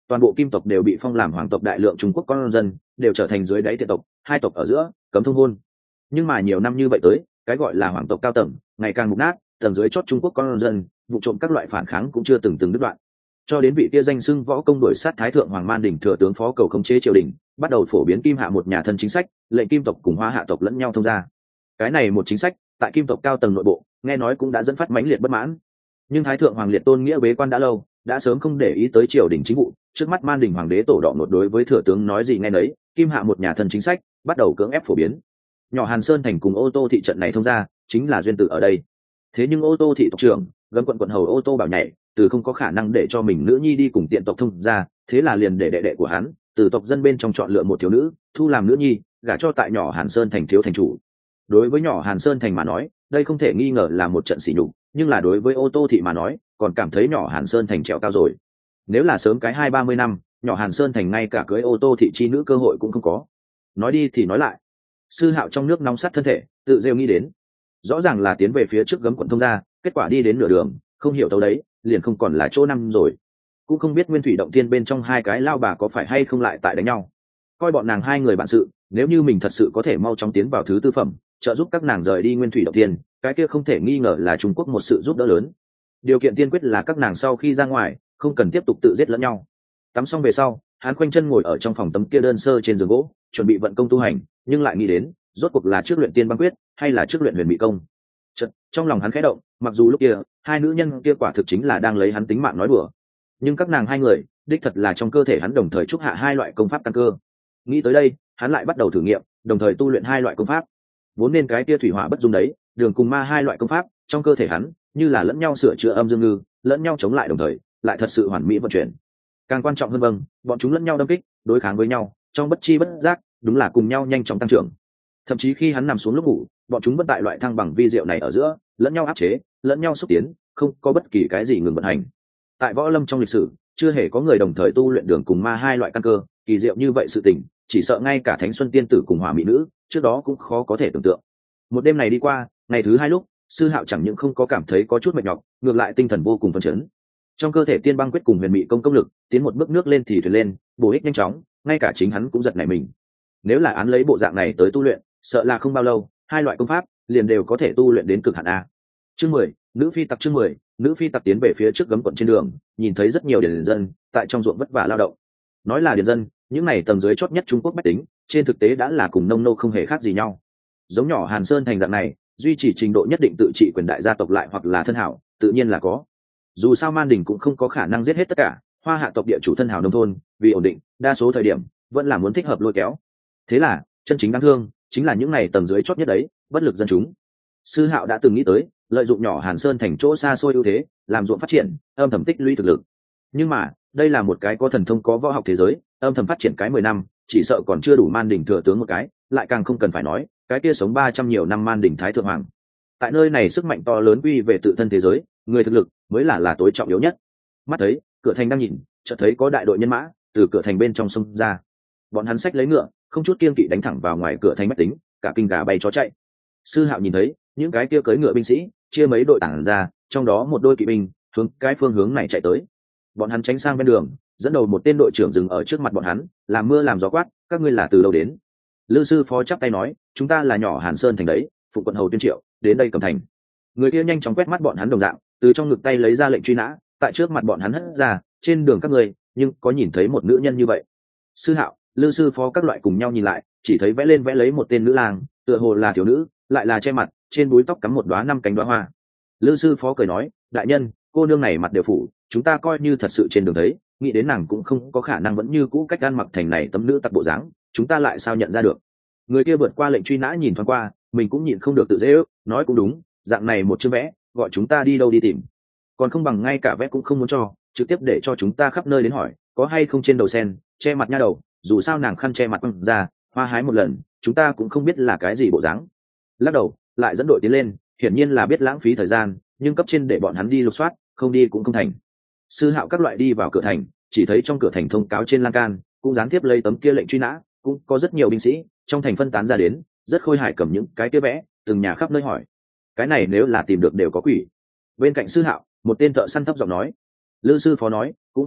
toàn bộ kim tộc đều bị phong làm hoàng tộc, đại lượng Trung Quốc con dân đều trở thành dưới đáy tiện tộc, hai tộc ở giữa cấm thông hôn. Nhưng mà nhiều năm như vậy tới, cái gọi là hoàng tộc cao tầng ngày càng mục nát, tầng dưới chót Trung Quốc con dân vụ trộm các loại phản kháng cũng chưa từng đứt đoạn, cho đến vị kia danh xưng võ công đuổi sát thái thượng hoàng Man Đình thừa tướng phó cầu khống chế triều đình, bắt đầu phổ biến kim hạ một nhà thân chính sách, lệnh kim tộc cùng hoa hạ tộc lẫn nhau thông gia. Cái này một chính sách tại kim tộc cao tầng nội bộ nghe nói cũng đã dẫn phát mãnh liệt bất mãn. Nhưng thái thượng hoàng liệt tôn nghĩa bế quan đã lâu, đã sớm không để ý tới triều đình chính vụ, trước mắt Man Đình hoàng đế tổ đỏ nột đối với thừa tướng nói gì nghe nấy, kim hạ một nhà thân chính sách bắt đầu cưỡng ép phổ biến. Nhỏ Hàn Sơn thành cùng Ô Tô thị trận này thông gia chính là duyên tự ở đây. Thế nhưng Ô Tô thị tộc trưởng gấm quận hầu Ô Tô bảo nhảy từ không có khả năng để cho mình nữ nhi đi cùng tiện tộc thông gia, thế là liền để đệ đệ của hắn từ tộc dân bên trong chọn lựa một thiếu nữ thu làm nữ nhi, gả cho tại nhỏ Hàn Sơn thành thiếu thành chủ. Đối với nhỏ Hàn Sơn thành mà nói, đây không thể nghi ngờ là một trận sỉ nhục, nhưng là đối với Ô Tô thị mà nói, còn cảm thấy nhỏ Hàn Sơn thành trèo cao rồi. Nếu là sớm cái 20-30 năm, nhỏ Hàn Sơn thành ngay cả cưới Ô Tô thị chi nữ cơ hội cũng không có. Nói đi thì nói lại, Sư Hạo trong nước nóng sắt thân thể, tự rêu nghĩ đến, rõ ràng là tiến về phía trước gấm quận thông gia, kết quả đi đến nửa đường, không hiểu đâu đấy, liền không còn là chỗ năm rồi. Cũng không biết Nguyên Thủy động thiên bên trong hai cái lao bà có phải hay không lại tại đánh nhau. Coi bọn nàng hai người bạn sự, nếu như mình thật sự có thể mau chóng tiến vào thứ tư phẩm, trợ giúp các nàng rời đi Nguyên Thủy động thiên, cái kia không thể nghi ngờ là Trung Quốc một sự giúp đỡ lớn. Điều kiện tiên quyết là các nàng sau khi ra ngoài, không cần tiếp tục tự giết lẫn nhau. Tắm xong về sau, hắn khoanh chân ngồi ở trong phòng tắm kia đơn sơ trên giường gỗ, chuẩn bị vận công tu hành, nhưng lại nghĩ đến, rốt cuộc là trước luyện tiên băng quyết hay là trước luyện huyền bị công. Chợt, trong lòng hắn khẽ động, mặc dù lúc kia hai nữ nhân kia quả thực chính là đang lấy hắn tính mạng nói đùa, nhưng các nàng hai người đích thật là trong cơ thể hắn đồng thời trúc hạ hai loại công pháp căn cơ. Nghĩ tới đây, hắn lại bắt đầu thử nghiệm đồng thời tu luyện hai loại công pháp. Vốn nên cái kia thủy hỏa bất dung đấy, đường cùng ma hai loại công pháp trong cơ thể hắn như là lẫn nhau sửa chữa âm dương ngư, lẫn nhau chống lại đồng thời lại thật sự hoàn mỹ vận chuyển. Càng quan trọng hơn vâng, bọn chúng lẫn nhau đâm kích, đối kháng với nhau, trong bất chi bất giác đúng là cùng nhau nhanh chóng tăng trưởng. Thậm chí khi hắn nằm xuống lúc ngủ, bọn chúng vẫn tại loại thăng bằng vi diệu này ở giữa lẫn nhau áp chế, lẫn nhau xúc tiến, không có bất kỳ cái gì ngừng vận hành. Tại võ lâm trong lịch sử chưa hề có người đồng thời tu luyện đường cùng ma hai loại căn cơ kỳ diệu như vậy, sự tình chỉ sợ ngay cả Thánh Xuân tiên tử cùng Hỏa mỹ nữ trước đó cũng khó có thể tưởng tượng. Một đêm này đi qua, ngày thứ hai lúc, Sư Hạo chẳng những không có cảm thấy có chút mệt nhọc, ngược lại tinh thần vô cùng phấn chấn. Trong cơ thể tiên băng quyết cùng huyền mị công lực tiến một bước nước lên thì thuyền lên, bổ ích nhanh chóng, ngay cả chính hắn cũng giật nảy mình. Nếu là án lấy bộ dạng này tới tu luyện, sợ là không bao lâu hai loại công pháp liền đều có thể tu luyện đến cực hạn a. Chương 10, nữ phi tặc. Chương 10, nữ phi tặc tiến về phía trước gấm quận trên đường, nhìn thấy rất nhiều điền dân tại trong ruộng vất vả lao động. Nói là điền dân, những này tầng dưới chót nhất Trung Quốc bách tính, trên thực tế đã là cùng nông nô không hề khác gì nhau. Giống nhỏ Hàn Sơn thành dạng này, duy trì trình độ nhất định tự trị quyền đại gia tộc lại hoặc là thân hảo, tự nhiên là có. Dù sao Man Đình cũng không có khả năng giết hết tất cả hoa hạ tộc địa chủ thân hảo nông thôn, vì ổn định, đa số thời điểm vẫn là muốn thích hợp lôi kéo. Thế là, chân chính đáng thương chính là những này tầng dưới chót nhất đấy, bất lực dân chúng. Sư Hạo đã từng nghĩ tới lợi dụng nhỏ Hàn Sơn thành chỗ xa xôi ưu thế, làm ruộng phát triển, âm thầm tích lũy thực lực. Nhưng mà, đây là một cái có thần thông có võ học thế giới, âm thầm phát triển cái 10 năm, chỉ sợ còn chưa đủ Man Đình thừa tướng một cái, lại càng không cần phải nói, cái kia sống 300 nhiều năm Man Đình thái thượng hoàng. Tại nơi này sức mạnh to lớn quy về tự thân thế giới, người thực lực mới là tối trọng yếu nhất. Mắt thấy, cửa thành đang nhìn, chợt thấy có đại đội nhân mã từ cửa thành bên trong xông ra. Bọn hắn xách lấy ngựa, không chút kiêng kỵ đánh thẳng vào ngoài cửa thành bách tính, cả kinh gà bay chó chạy. Sư Hạo nhìn thấy những cái kia cưỡi ngựa binh sĩ chia mấy đội tản ra, trong đó một đôi kỵ binh hướng cái phương hướng này chạy tới. Bọn hắn tránh sang bên đường, dẫn đầu một tên đội trưởng dừng ở trước mặt bọn hắn, làm mưa làm gió quát: các ngươi là từ đâu đến? Lư sư phó chắp tay nói: chúng ta là nhỏ Hàn Sơn thành đấy, phụ quận hầu Tuyên Triệu đến đây cầm thành. Người kia nhanh chóng quét mắt bọn hắn đồng dạng, từ trong ngực tay lấy ra lệnh truy nã, tại trước mặt bọn hắn hất ra: trên đường các ngươi nhưng có nhìn thấy một nữ nhân như vậy? Sư Hạo, Lư sư phó các loại cùng nhau nhìn lại, chỉ thấy vẽ lên vẽ lấy một tên nữ lang, tựa hồ là thiếu nữ, lại là che mặt, trên búi tóc cắm một đóa 5 cánh đóa hoa. Lư sư phó cười nói: đại nhân, cô nương này mặt đều phủ, chúng ta coi như thật sự trên đường thấy, nghĩ đến nàng cũng không có khả năng vẫn như cũ cách ăn mặc thành này tấm nữ tặc bộ dáng, chúng ta lại sao nhận ra được? Người kia vượt qua lệnh truy nã nhìn thoáng qua, mình cũng nhịn không được tự dễ ước, nói cũng đúng, dạng này một chương vẽ, gọi chúng ta đi đâu đi tìm? Còn không bằng ngay cả vẽ cũng không muốn cho, trực tiếp để cho chúng ta khắp nơi đến hỏi, có hay không trên đầu sen, che mặt nha đầu, dù sao nàng khăn che mặt quăng ra, hoa hái một lần, chúng ta cũng không biết là cái gì bộ dáng. Lắc đầu, lại dẫn đội tiến lên, hiển nhiên là biết lãng phí thời gian, nhưng cấp trên để bọn hắn đi lục soát, không đi cũng không thành. Sư Hạo các loại đi vào cửa thành, chỉ thấy trong cửa thành thông cáo trên lan can cũng gián tiếp lấy tấm kia lệnh truy nã, cũng có rất nhiều binh sĩ trong thành phân tán ra đến, rất khôi hài cầm những cái kia vẽ, từng nhà khắp nơi hỏi: cái này nếu là tìm được đều có quỷ. Bên cạnh Sư Hạo, một tên thợ săn thấp giọng nói. Lư sư phó nói: cũng không biết,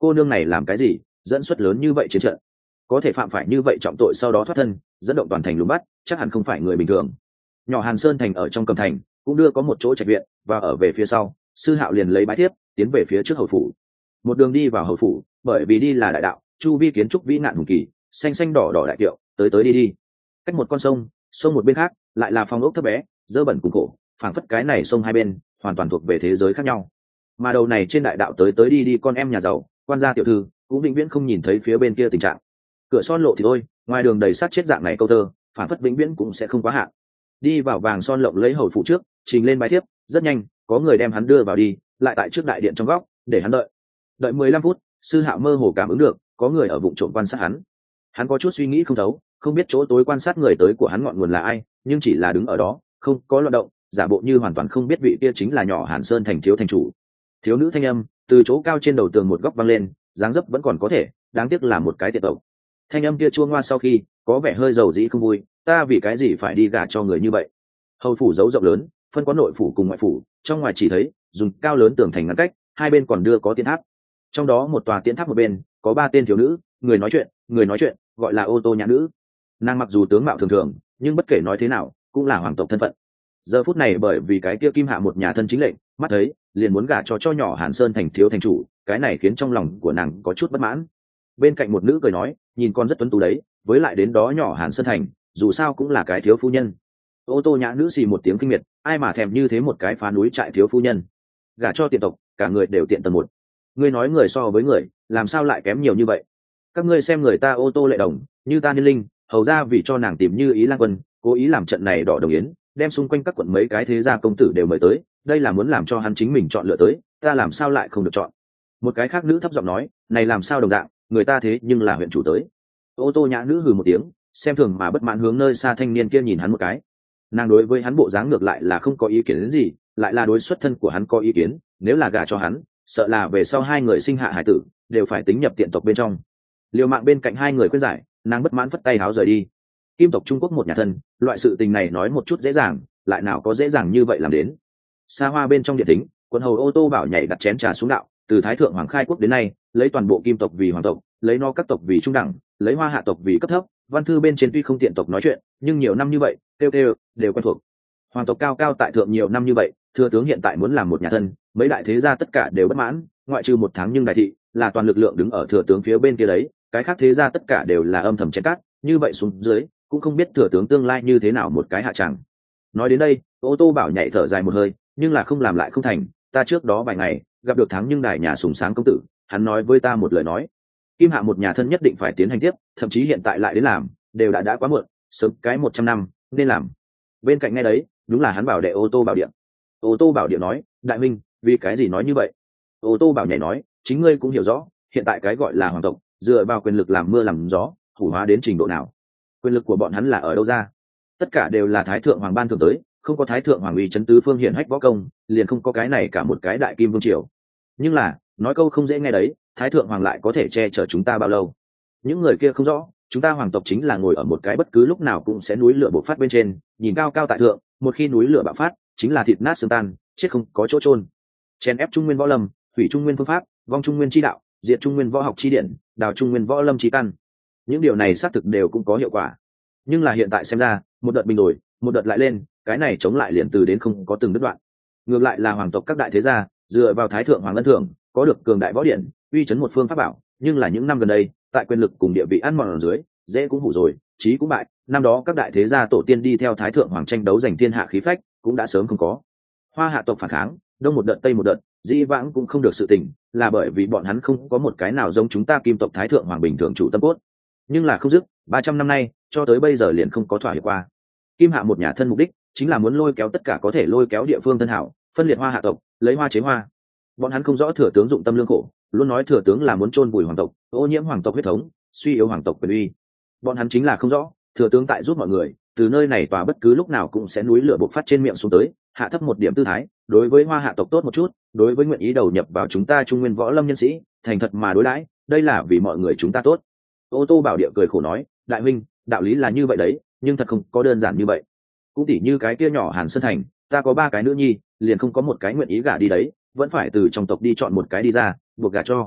cô nương này làm cái gì dẫn xuất lớn như vậy chiến trận, có thể phạm phải như vậy trọng tội sau đó thoát thân dẫn động toàn thành lùng bắt, chắc hẳn không phải người bình thường. Nhỏ Hàn Sơn thành ở trong cầm thành cũng đưa có một chỗ trạch viện, và ở về phía sau Sư Hạo liền lấy bái thiếp tiến về phía trước hầu phủ. Một đường đi vào hầu phủ, bởi vì đi là đại đạo, chu vi kiến trúc vĩ nạn hùng kỳ, xanh xanh đỏ đỏ đại kiệu, tới tới đi đi. Cách một con sông, sông một bên khác lại là phòng ốc thấp bé dơ bẩn cùng cổ, phảng phất cái này sông hai bên hoàn toàn thuộc về thế giới khác nhau. Mà đầu này trên đại đạo tới tới đi đi con em nhà giàu, quan gia tiểu thư cũng vĩnh viễn không nhìn thấy phía bên kia tình trạng. Cửa son lộ thì thôi, ngoài đường đầy sát chết dạng này câu thơ, phảng phất vĩnh viễn cũng sẽ không quá hạn. Đi vào vàng son lộng lấy hầu phủ trước, trình lên bái thiếp, rất nhanh có người đem hắn đưa vào đi, lại tại trước đại điện trong góc để hắn đợi 15 phút. Sư Hạo mơ hồ cảm ứng được có người ở vụng trộm quan sát hắn. Hắn có chút suy nghĩ không thấu, không biết chỗ tối quan sát người tới của hắn ngọn nguồn là ai, nhưng chỉ là đứng ở đó không có loạn động, giả bộ như hoàn toàn không biết vị kia chính là nhỏ Hàn Sơn thành thiếu thành chủ. Thiếu nữ thanh âm từ chỗ cao trên đầu tường một góc vang lên, dáng dấp vẫn còn có thể, đáng tiếc là một cái tiện tộc. Thanh âm kia chua ngoa sau khi có vẻ hơi dầu dĩ không vui, ta vì cái gì phải đi gả cho người như vậy. Hầu phủ giấu rộng lớn, phân quán nội phủ cùng ngoại phủ, trong ngoài chỉ thấy dùng cao lớn tường thành ngăn cách, hai bên còn đưa có tiến tháp. Trong đó một tòa tiến tháp một bên có 3 tên thiếu nữ, người nói chuyện gọi là Ô Tô Nhã nữ. Nàng mặc dù tướng mạo thường thường, nhưng bất kể nói thế nào cũng là hoàng tộc thân phận. Giờ phút này bởi vì cái kia Kim Hạ một nhà thân chính lệnh mắt thấy liền muốn gả cho nhỏ Hàn Sơn thành thiếu thành chủ, cái này khiến trong lòng của nàng có chút bất mãn. Bên cạnh một nữ cười nói, nhìn con rất tuấn tú đấy, với lại đến đó nhỏ Hàn Sơn thành dù sao cũng là cái thiếu phu nhân. Ô Tô Nhã nữ xì một tiếng kinh miệt, ai mà thèm như thế một cái phá núi trại thiếu phu nhân, gả cho tiện tộc, cả người đều tiện tầng một. Ngươi nói người so với người làm sao lại kém nhiều như vậy? Các ngươi xem người ta Ô Tô Lệ Đồng, như ta Niên Linh, hầu ra vì cho nàng tìm Như Ý Lang Quân, cố ý làm trận này đỏ đồng yến, đem xung quanh các quận mấy cái thế gia công tử đều mời tới, đây là muốn làm cho hắn chính mình chọn lựa tới, ta làm sao lại không được chọn? Một cái khác nữ thấp giọng nói, này làm sao đồng dạng, người ta thế nhưng là huyện chủ tới. Ô Tô Nhã nữ hừ một tiếng, xem thường mà bất mãn hướng nơi xa thanh niên kia nhìn hắn một cái. Nàng đối với hắn bộ dáng ngược lại là không có ý kiến gì, lại là đối xuất thân của hắn có ý kiến, nếu là gả cho hắn, sợ là về sau hai người sinh hạ hải tử đều phải tính nhập tiện tộc bên trong. Liều mạng bên cạnh hai người khuyên giải, nàng bất mãn phất tay háo rời đi. Kim tộc Trung Quốc một nhà thân, loại sự tình này nói một chút dễ dàng, lại nào có dễ dàng như vậy làm đến. Xa hoa bên trong điện thính, quân hầu Ô Tô Bảo nhảy đặt chén trà xuống đạo, từ thái thượng hoàng khai quốc đến nay, lấy toàn bộ Kim tộc vì hoàng tộc, lấy no các tộc vì trung đẳng, lấy Hoa hạ tộc vì cấp thấp. Văn thư bên trên tuy không tiện tộc nói chuyện, nhưng nhiều năm như vậy kêu đều quen thuộc. Hoàng tộc cao cao tại thượng nhiều năm như vậy, thừa tướng hiện tại muốn làm một nhà thân, mấy đại thế gia tất cả đều bất mãn, ngoại trừ một tháng nhưng đại thị là toàn lực lượng đứng ở thừa tướng phía bên kia đấy, cái khác thế gia tất cả đều là âm thầm chén cát, như vậy xuống dưới cũng không biết thừa tướng tương lai như thế nào một cái hạ tràng. Nói đến đây, Ô Tô Bảo nhảy thở dài một hơi, nhưng là không làm lại không thành, ta trước đó vài ngày gặp được thắng nhưng đại nhà sùng sáng công tử, hắn nói với ta một lời nói, Kim Hạ một nhà thân nhất định phải tiến hành tiếp, thậm chí hiện tại lại đến làm, đều đã quá muộn, sớm cái 100 năm nên làm. Bên cạnh nghe đấy, đúng là hắn bảo đệ Ô Tô Bảo điện. Ô Tô Bảo điện nói, đại minh, vì cái gì nói như vậy? Ô Tô Bảo nhảy nói, chính ngươi cũng hiểu rõ, hiện tại cái gọi là hoàng tộc dựa vào quyền lực làm mưa làm gió, hủ hóa đến trình độ nào? Quyền lực của bọn hắn là ở đâu ra? Tất cả đều là thái thượng hoàng ban thưởng tới, không có thái thượng hoàng uy chấn tứ phương hiển hách võ công, liền không có cái này cả một cái đại kim vương triều. Nhưng là nói câu không dễ nghe đấy, thái thượng hoàng lại có thể che chở chúng ta bao lâu? Những người kia không rõ, chúng ta hoàng tộc chính là ngồi ở một cái bất cứ lúc nào cũng sẽ núi lửa bộc phát bên trên, nhìn cao cao tại thượng, một khi núi lửa bạo phát chính là thịt nát xương tan, chết không có chỗ chôn. Chèn ép trung nguyên võ lâm, hủy trung nguyên phương pháp, vong trung nguyên chi đạo, diệt trung nguyên võ học chi điển, đào trung nguyên võ lâm chi căn. Những điều này xác thực đều cũng có hiệu quả, nhưng là hiện tại xem ra, một đợt bình đổi, một đợt lại lên, cái này chống lại liền từ đến không có từng đứt đoạn. Ngược lại là hoàng tộc các đại thế gia dựa vào thái thượng hoàng ân thưởng, có được cường đại võ điển, uy chấn một phương pháp bảo, nhưng là những năm gần đây, tại quyền lực cùng địa vị ăn mòn ở dưới, dễ cũng hủ rồi, trí cũng bại. Năm đó các đại thế gia tổ tiên đi theo thái thượng hoàng tranh đấu giành thiên hạ khí phách, cũng đã sớm không có. Hoa hạ tộc phản kháng, đông một đợt tây một đợt, dĩ vãng cũng không được sự tình, là bởi vì bọn hắn không có một cái nào giống chúng ta Kim tộc thái thượng hoàng bình thường chủ tâm cốt. Nhưng là không dứt, 300 năm nay cho tới bây giờ liền không có thỏa hiệp qua. Kim Hạ một nhà thân mục đích chính là muốn lôi kéo tất cả có thể lôi kéo địa phương thân hảo, phân liệt Hoa hạ tộc, lấy hoa chế hoa. Bọn hắn không rõ thừa tướng dụng tâm lương khổ, luôn nói thừa tướng là muốn chôn vùi hoàng tộc, ô nhiễm hoàng tộc huyết thống, suy yếu hoàng tộc quyền uy. Bọn hắn chính là không rõ, thừa tướng tại giúp mọi người, từ nơi này tòa bất cứ lúc nào cũng sẽ núi lửa bộc phát trên miệng xuống tới, hạ thấp một điểm tư thái, đối với Hoa hạ tộc tốt một chút, đối với nguyện ý đầu nhập vào chúng ta trung nguyên võ lâm nhân sĩ, thành thật mà đối đãi, đây là vì mọi người chúng ta tốt. Ô Tô Bảo Địa cười khổ nói, đại huynh, đạo lý là như vậy đấy, nhưng thật không có đơn giản như vậy. Cũng tỉ như cái kia nhỏ Hàn Sơn thành, ta có 3 cái nữ nhi, liền không có một cái nguyện ý gả đi đấy, vẫn phải từ trong tộc đi chọn một cái đi ra, buộc gả cho.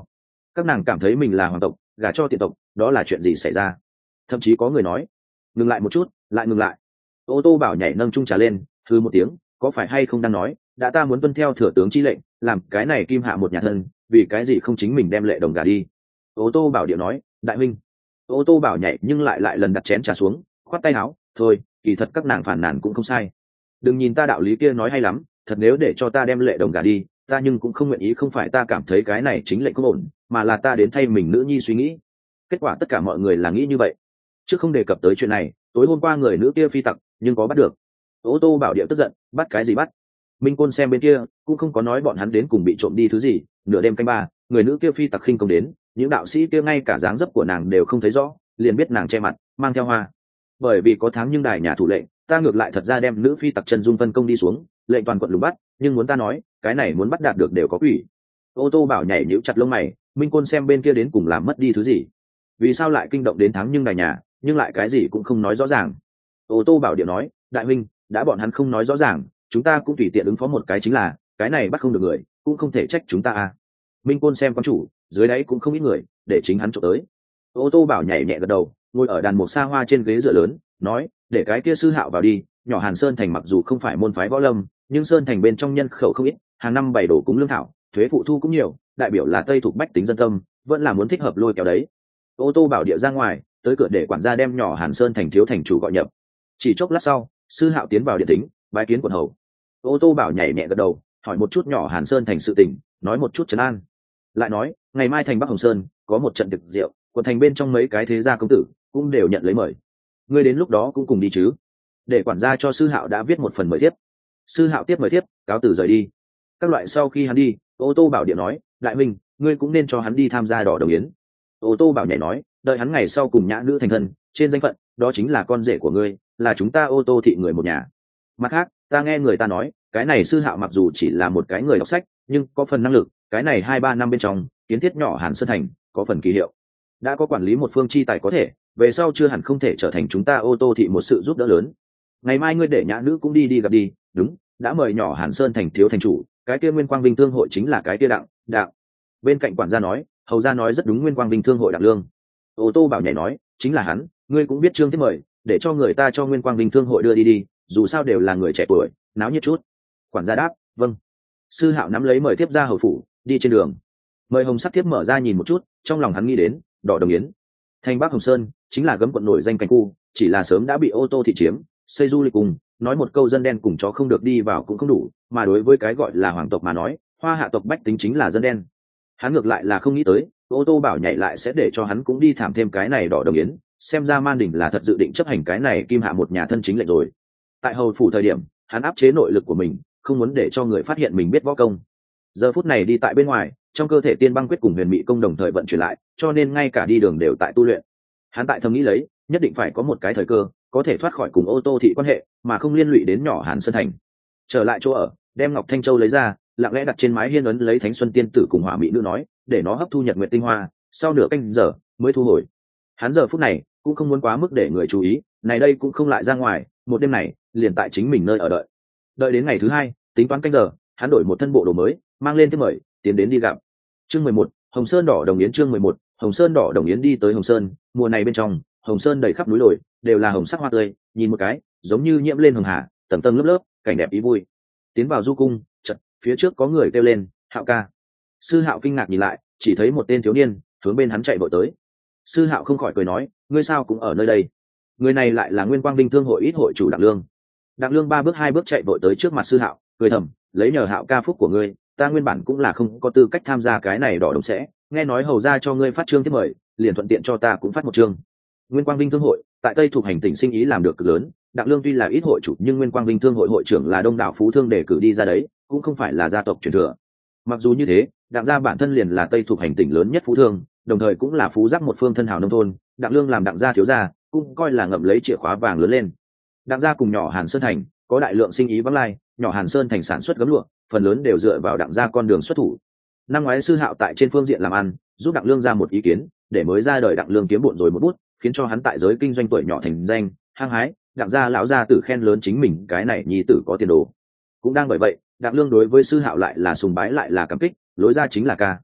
Các nàng cảm thấy mình là hoàng tộc, gả cho tiện tộc, đó là chuyện gì xảy ra? Thậm chí có người nói, ngừng lại một chút, lại ngừng lại. Ô tô bảo nhảy nâng chung trà lên, hư một tiếng, có phải hay không đang nói, đã ta muốn tuân theo thừa tướng chi lệnh, làm cái này kim hạ một nhà thân, vì cái gì không chính mình đem lệ đồng gả đi? Ô tô bảo điệu nói, đại minh. Ô tô bảo nhảy nhưng lại lần đặt chén trà xuống, khoát tay áo, thôi, kỳ thật các nàng phản nàn cũng không sai. Đừng nhìn ta đạo lý kia nói hay lắm, thật nếu để cho ta đem lệ đồng gả đi, ta nhưng cũng không nguyện ý, không phải ta cảm thấy cái này chính lệnh không ổn, mà là ta đến thay mình nữ nhi suy nghĩ. Kết quả tất cả mọi người là nghĩ như vậy. Chứ không đề cập tới chuyện này, tối hôm qua người nữ kia phi tặc, nhưng có bắt được. Ô tô bảo điệu tức giận, bắt cái gì bắt? Minh Côn xem bên kia cũng không có nói bọn hắn đến cùng bị trộm đi thứ gì. Nửa đêm canh ba, người nữ kia phi tặc khinh công đến, những đạo sĩ kia ngay cả dáng dấp của nàng đều không thấy rõ, liền biết nàng che mặt, mang theo hoa. Bởi vì có tháng nhưng đài nhà thủ lệnh, ta ngược lại thật ra đem nữ phi tặc chân dung phân công đi xuống, lệnh toàn quận lùng bắt, nhưng muốn ta nói, cái này muốn bắt đạt được đều có quỷ. Ô tô bảo nhảy nhíu chặt lông mày, Minh Côn xem bên kia đến cùng làm mất đi thứ gì? Vì sao lại kinh động đến tháng nhưng đài nhà, nhưng lại cái gì cũng không nói rõ ràng? Ô tô bảo điện nói, đại huynh, đã bọn hắn không nói rõ ràng, chúng ta cũng tùy tiện ứng phó một cái, chính là cái này bắt không được người, cũng không thể trách chúng ta à. Minh Côn xem quan chủ, dưới đáy cũng không ít người, để chính hắn trộm tới. Ô tô bảo nhảy nhẹ gật đầu, ngồi ở đàn mục xa hoa trên ghế dựa lớn, nói, để cái kia sư hạo vào đi. Nhỏ Hàn Sơn thành mặc dù không phải môn phái võ lâm, nhưng sơn thành bên trong nhân khẩu không ít, hàng năm bày đổ cúng lương thảo, thuế phụ thu cũng nhiều, đại biểu là tây thuộc bách tính dân tâm, vẫn là muốn thích hợp lôi kéo đấy. Ô tô bảo địa ra ngoài, tới cửa để quản gia đem nhỏ Hàn Sơn thành thiếu thành chủ gọi nhập. Chỉ chốc lát sau, sư hạo tiến vào điện thính, bái kiến quận hầu. Ô tô bảo nhảy nhẹ gật đầu, hỏi một chút nhỏ Hàn Sơn thành sự tình, nói một chút trấn an. Lại nói, ngày mai thành Bắc Hồng Sơn có một trận tiệc rượu, quận thành bên trong mấy cái thế gia công tử cũng đều nhận lấy mời. Ngươi đến lúc đó cũng cùng đi chứ? Để quản gia cho sư hạo đã viết một phần mời thiếp. Sư hạo tiếp mời thiếp, cáo từ rời đi. Các loại sau khi hắn đi, ô tô bảo điện nói, đại minh, ngươi cũng nên cho hắn đi tham gia đỏ đồng yến. Ô tô bảo nhảy nói, đợi hắn ngày sau cùng nhã nữ thành thân, trên danh phận đó chính là con rể của ngươi, là chúng ta ô tô thị người một nhà. Mặt khác, ta nghe người ta nói, cái này sư hạo mặc dù chỉ là một cái người đọc sách, nhưng có phần năng lực, cái này 2-3 năm bên trong kiến thiết nhỏ Hàn Sơn thành có phần kỳ hiệu, đã có quản lý một phương chi tài có thể, về sau chưa hẳn không thể trở thành chúng ta ô tô thị một sự giúp đỡ lớn. Ngày mai ngươi để nhã nữ cũng đi gặp đi. Đúng, đã mời nhỏ Hàn Sơn thành thiếu thành chủ, cái kia Nguyên Quang Vinh Thương hội chính là cái kia đặng. Bên cạnh quản gia nói, hầu gia nói rất đúng, Nguyên Quang Vinh Thương hội Đặng Lương. Ô tô bảo nhảy nói, chính là hắn, ngươi cũng biết trương tiếp mời, để cho người ta cho Nguyên Quang Vinh Thương hội đưa đi, dù sao đều là người trẻ tuổi, náo nhiệt chút. Quản gia đáp, vâng. Sư hạo nắm lấy mời tiếp ra hầu phủ, đi trên đường, mời hồng sắc tiếp mở ra nhìn một chút, trong lòng hắn nghĩ đến đỏ đồng yến. Thành Bắc Hồng Sơn chính là gấm quận nổi danh cảnh khu, chỉ là sớm đã bị ô tô thị chiếm, xây du lịch cùng, nói một câu dân đen cùng chó không được đi vào cũng không đủ, mà đối với cái gọi là hoàng tộc mà nói, hoa hạ tộc bách tính chính là dân đen. Hắn ngược lại là không nghĩ tới, ô tô bảo nhảy lại sẽ để cho hắn cũng đi thảm thêm cái này đỏ đồng yến, xem ra Man Đình là thật dự định chấp hành cái này kim hạ một nhà thân chính lệnh rồi. Tại hầu phủ thời điểm, hắn áp chế nội lực của mình, không muốn để cho người phát hiện mình biết võ công. Giờ phút này đi tại bên ngoài, trong cơ thể tiên băng quyết cùng huyền mị công đồng thời vận chuyển lại, cho nên ngay cả đi đường đều tại tu luyện. Hắn tại thầm nghĩ lấy, nhất định phải có một cái thời cơ có thể thoát khỏi cùng ô tô thị quan hệ, mà không liên lụy đến nhỏ Hàn Sơn thành. Trở lại chỗ ở, đem ngọc thanh châu lấy ra, lặng lẽ đặt trên mái hiên ấn lấy thánh xuân tiên tử cùng hỏa mỹ nữ nói, để nó hấp thu nhật nguyệt tinh hoa, sau nửa canh giờ mới thu hồi. Hắn giờ phút này cũng không muốn quá mức để người chú ý, này đây cũng không lại ra ngoài, một đêm này liền tại chính mình nơi ở đợi đến ngày thứ hai, tính toán canh giờ, hắn đổi một thân bộ đồ mới, mang lên thiếp mời, tiến đến đi gặp. Chương 11, Hồng Sơn đỏ đồng yến. Chương 11, Hồng Sơn đỏ đồng yến. Đi tới Hồng Sơn, mùa này bên trong Hồng Sơn đầy khắp núi đồi, đều là hồng sắc hoa tươi, nhìn một cái giống như nhiễm lên hồng hà, tầng tầng lớp lớp, cảnh đẹp ý vui. Tiến vào du cung, chợt phía trước có người kêu lên, Hạo ca. Sư Hạo kinh ngạc nhìn lại, chỉ thấy một tên thiếu niên hướng bên hắn chạy vội tới. Sư Hạo không khỏi cười nói, ngươi sao cũng ở nơi đây? Người này lại là Nguyên Quang Vinh Thương hội ít hội chủ Đặng Lương. Đặng Lương 3 bước 2 bước chạy vội tới trước mặt Sư Hạo, cười thầm, lấy nhờ Hạo ca phúc của ngươi, ta nguyên bản cũng là không có tư cách tham gia cái này đỏ đồng sẽ, nghe nói hầu ra cho ngươi phát chương tiếp mời, liền thuận tiện cho ta cũng phát một chương. Nguyên Quang Vinh Thương hội tại Tây thuộc hành tỉnh sinh ý làm được cực lớn, Đặng Lương tuy là ít hội chủ nhưng Nguyên Quang Vinh Thương hội hội trưởng là đông đảo phú thương đề cử đi ra đấy, cũng không phải là gia tộc truyền thừa. Mặc dù như thế, Đặng gia bản thân liền là Tây thuộc hành tỉnh lớn nhất phú thương, đồng thời cũng là phú giác một phương thân hào nông thôn, Đặng Lương làm Đặng gia thiếu gia, cũng coi là ngậm lấy chìa khóa vàng lớn lên. Đặng gia cùng nhỏ Hàn Sơn thành có đại lượng sinh ý vắng lai, nhỏ Hàn Sơn thành sản xuất gấm lụa, phần lớn đều dựa vào Đặng gia con đường xuất thủ. Năm ngoái Sư Hạo tại trên phương diện làm ăn, giúp Đặng Lương ra một ý kiến, để mới ra đời Đặng Lương kiếm bộn rồi một bút, khiến cho hắn tại giới kinh doanh tuổi nhỏ thành danh, hăng hái, Đặng gia lão gia tử khen lớn chính mình cái này nhi tử có tiền đồ. Cũng đang bởi vậy, Đặng Lương đối với Sư Hạo lại là sùng bái lại là cảm kích, lối ra chính là ca.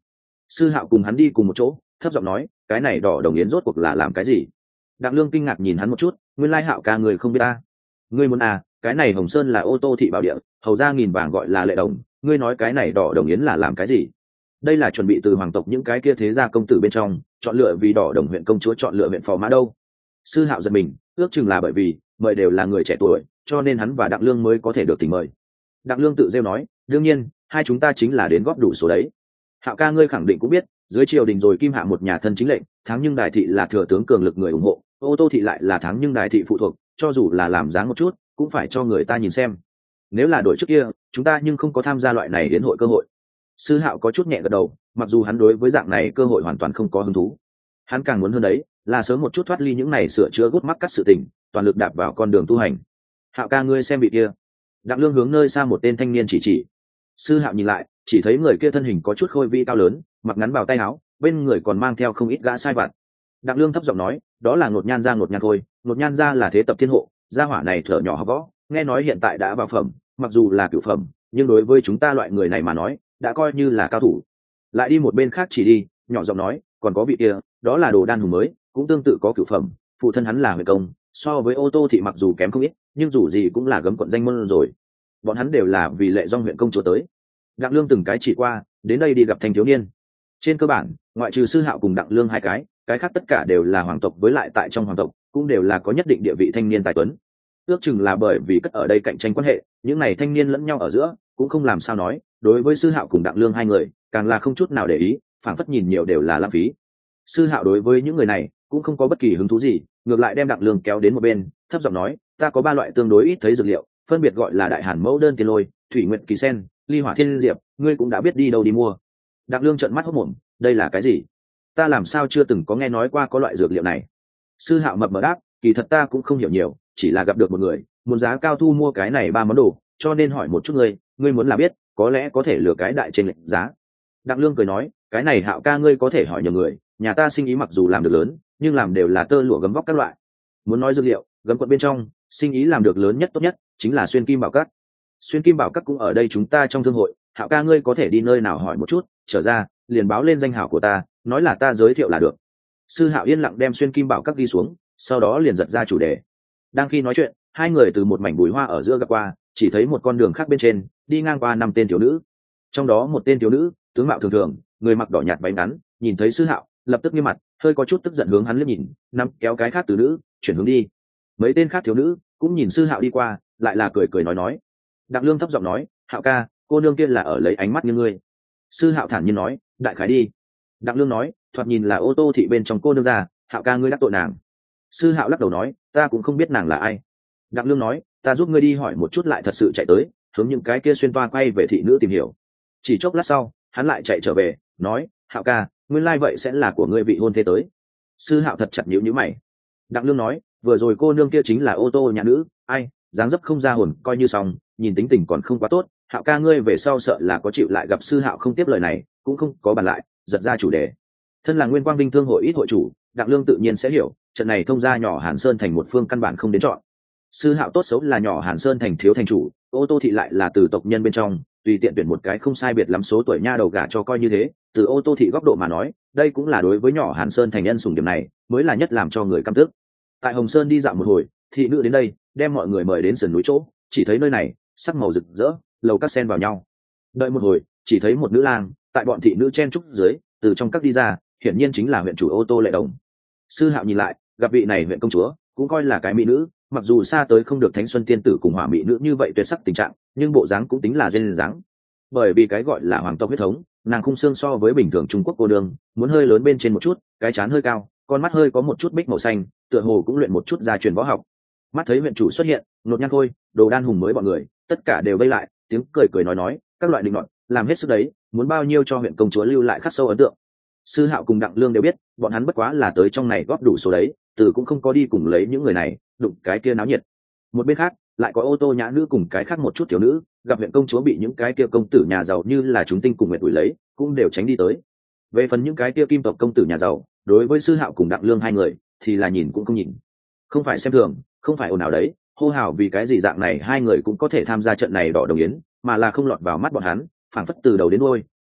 Sư Hạo cùng hắn đi cùng một chỗ, thấp giọng nói, cái này đỏ đồng yến rốt cuộc là làm cái gì? Đặng Lương kinh ngạc nhìn hắn một chút, nguyên lai Hạo ca người không biết ta. Ngươi muốn à, cái này Hồng Sơn là ô tô thị bảo địa, hầu ra nghìn vàng gọi là lệ đồng, ngươi nói cái này đỏ đồng yến là làm cái gì? Đây là chuẩn bị từ hoàng tộc những cái kia thế gia công tử bên trong chọn lựa vì đỏ đồng huyện công chúa chọn lựa huyện phò mã đâu. Sư Hạo giật mình, ước chừng là bởi vì mời đều là người trẻ tuổi, cho nên hắn và Đặng Lương mới có thể được thỉnh mời. Đặng Lương tự rêu nói, đương nhiên hai chúng ta chính là đến góp đủ số đấy. Hạo ca ngươi khẳng định cũng biết, dưới triều đình rồi kim hạ một nhà thân chính lệnh, thắng nhưng đài thị là thừa tướng cường lực người ủng hộ, ô tô thị lại là thắng nhưng đài thị phụ thuộc, cho dù là làm dáng một chút cũng phải cho người ta nhìn xem. Nếu là đội trước kia chúng ta nhưng không có tham gia loại này đến hội cơ hội. Sư Hạo có chút nhẹ gật đầu, mặc dù hắn đối với dạng này cơ hội hoàn toàn không có hứng thú, hắn càng muốn hơn đấy là sớm một chút thoát ly những này sửa chữa gút mắc cắt sự tình, toàn lực đạp vào con đường tu hành. Hạo ca ngươi xem vị kia. Đặng Lương hướng nơi xa một tên thanh niên chỉ. Sư Hạo nhìn lại, chỉ thấy người kia thân hình có chút khôi vi cao lớn, mặc ngắn vào tay áo, bên người còn mang theo không ít gã sai vặt. Đặng Lương thấp giọng nói, đó là Ngột Nhan gia Ngột Nhan Khôi, Ngột Nhan gia là thế tập thiên hộ, gia hỏa này thở nhỏ học võ, nghe nói hiện tại đã vào phẩm, mặc dù là cửu phẩm, nhưng đối với chúng ta loại người này mà nói, đã coi như là cao thủ. Lại đi một bên khác chỉ đi, nhỏ giọng nói, còn có vị kia, đó là Đồ Đan Hùng mới, cũng tương tự có cửu phẩm, phụ thân hắn là huyện công, so với ô tô thị mặc dù kém không ít, nhưng dù gì cũng là gấm quận danh môn rồi. Bọn hắn đều là vì lệ dòng huyện công chúa tới. Đặng Lương từng cái chỉ qua, đến đây đi gặp thanh thiếu niên. Trên cơ bản, ngoại trừ Sư Hạo cùng Đặng Lương hai cái khác tất cả đều là hoàng tộc, với lại tại trong hoàng tộc cũng đều là có nhất định địa vị thanh niên tài tuấn. Ước chừng là bởi vì cất ở đây cạnh tranh quan hệ, những này thanh niên lẫn nhau ở giữa cũng không làm sao nói, đối với Sư Hạo cùng Đặng Lương hai người càng là không chút nào để ý, phảng phất nhìn nhiều đều là lãng phí. Sư Hạo đối với những người này cũng không có bất kỳ hứng thú gì, ngược lại đem Đặng Lương kéo đến một bên, thấp giọng nói, ta có ba loại tương đối ít thấy dược liệu, phân biệt gọi là đại hàn mẫu đơn tiên lôi, thủy nguyệt kỳ sen, ly hỏa thiên diệp, ngươi cũng đã biết đi đâu đi mua. Đặng Lương trợn mắt hốt mồm, đây là cái gì? Ta làm sao chưa từng có nghe nói qua có loại dược liệu này? Sư Hạo mập mờ đáp, kỳ thật ta cũng không hiểu nhiều, chỉ là gặp được một người muốn giá cao thu mua cái này ba món đồ, cho nên hỏi một chút ngươi muốn là biết, có lẽ có thể lừa cái đại trên lệnh giá. Đặng Lương cười nói, cái này Hạo ca ngươi có thể hỏi nhiều người, nhà ta sinh ý mặc dù làm được lớn, nhưng làm đều là tơ lụa gấm vóc các loại. Muốn nói dược liệu, gấm quận bên trong, sinh ý làm được lớn nhất tốt nhất chính là xuyên kim bảo cát. Xuyên kim bảo cát cũng ở đây chúng ta trong thương hội, Hạo ca ngươi có thể đi nơi nào hỏi một chút, trở ra liền báo lên danh hảo của ta, nói là ta giới thiệu là được. Sư Hạo yên lặng đem xuyên kim bảo cát ghi xuống, sau đó liền giật ra chủ đề. Đang khi nói chuyện, hai người từ một mảnh bụi hoa ở giữa gặp qua, chỉ thấy một con đường khác bên trên đi ngang qua năm tên thiếu nữ. Trong đó một tên thiếu nữ tướng mạo thường thường, người mặc đỏ nhạt váy ngắn, nhìn thấy Sư Hạo lập tức nghiêm mặt, hơi có chút tức giận hướng hắn liếc nhìn, nắm kéo cái khác từ nữ chuyển hướng đi. Mấy tên khác thiếu nữ cũng nhìn Sư Hạo đi qua, lại là cười cười nói. Đặng Lương thấp giọng nói, Hạo ca, cô nương kia là ở lấy ánh mắt như ngươi. Sư Hạo thản nhiên nói, đại khái đi. Đặng Lương nói, thoạt nhìn là ô tô thị bên trong cô nương già, Hạo ca ngươi đắc tội nàng. Sư Hạo lắc đầu nói, ta cũng không biết nàng là ai. Đặng Lương nói, ta giúp ngươi đi hỏi một chút, lại thật sự chạy tới hướng những cái kia xuyên toa quay về thị nữ tìm hiểu. Chỉ chốc lát sau hắn lại chạy trở về nói, Hạo ca, nguyên lai vậy sẽ là của ngươi vị hôn thê tới. Sư Hạo thật chặt nhíu mày. Đặng Lương nói, vừa rồi cô nương kia chính là ô tô nhà nữ, ai dáng dấp không ra hồn coi như xong, nhìn tính tình còn không quá tốt. Hạo ca ngươi về sau sợ là có chịu lại gặp. Sư Hạo không tiếp lời này, cũng không có bàn lại, giật ra chủ đề. Thân là Nguyên Quang Vinh thương hội ít hội chủ, Đặng Lương tự nhiên sẽ hiểu, trận này thông ra nhỏ Hàn Sơn thành một phương căn bản không đến chọn. Sư Hạo tốt xấu là nhỏ Hàn Sơn thành thiếu thành chủ, ô tô thị lại là từ tộc nhân bên trong tùy tiện tuyển một cái không sai biệt lắm số tuổi nha đầu gả cho coi như thế. Từ ô tô thị góc độ mà nói, đây cũng là đối với nhỏ Hàn Sơn thành nhân sủng, điểm này mới là nhất làm cho người căm tức. Tại Hồng Sơn đi dạo một hồi, thị nữ đến đây đem mọi người mời đến sườn núi chỗ, chỉ thấy nơi này sắc màu rực rỡ, lầu các xen vào nhau. Đợi một hồi, chỉ thấy một nữ lang tại bọn thị nữ chen trúc dưới từ trong các đi ra, hiển nhiên chính là huyện chủ ô tô Lệ Đồng. Sư Hạo nhìn lại, gặp vị này huyện công chúa cũng coi là cái mỹ nữ, mặc dù xa tới không được Thánh Xuân tiên tử cùng hỏa mỹ nữ như vậy tuyệt sắc tình trạng, nhưng bộ dáng cũng tính là duyên dáng. Bởi vì cái gọi là hoàng tộc huyết thống, nàng khung xương so với bình thường Trung Quốc cô đương muốn hơi lớn bên trên một chút, cái trán hơi cao, con mắt hơi có một chút bích màu xanh, tựa hồ cũng luyện một chút gia truyền võ học. Mắt thấy huyện chủ xuất hiện, Nột Nhan Khôi, Đồ Đan Hùng mới bọn người tất cả đều vây lại, tiếng cười cười nói các loại định luận, làm hết sức đấy, muốn bao nhiêu cho huyện công chúa lưu lại khắc sâu ấn tượng. Sư Hạo cùng Đặng Lương đều biết, bọn hắn bất quá là tới trong này góp đủ số đấy, từ cũng không có đi cùng lấy những người này đụng cái kia náo nhiệt. Một bên khác lại có ô tô nhã nữ cùng cái khác một chút thiếu nữ, gặp huyện công chúa bị những cái kia công tử nhà giàu như là chúng tinh cùng nguyệt đuổi lấy, cũng đều tránh đi tới. Về phần những cái kia kim tộc công tử nhà giàu, đối với Sư Hạo cùng Đặng Lương hai người thì là nhìn cũng không nhìn, không phải xem thường, không phải ồn ào đấy, hô hào vì cái gì dạng này hai người cũng có thể tham gia trận này đỏ đồng yến, mà là không lọt vào mắt bọn hắn, phảng phất từ đầu đến đuôi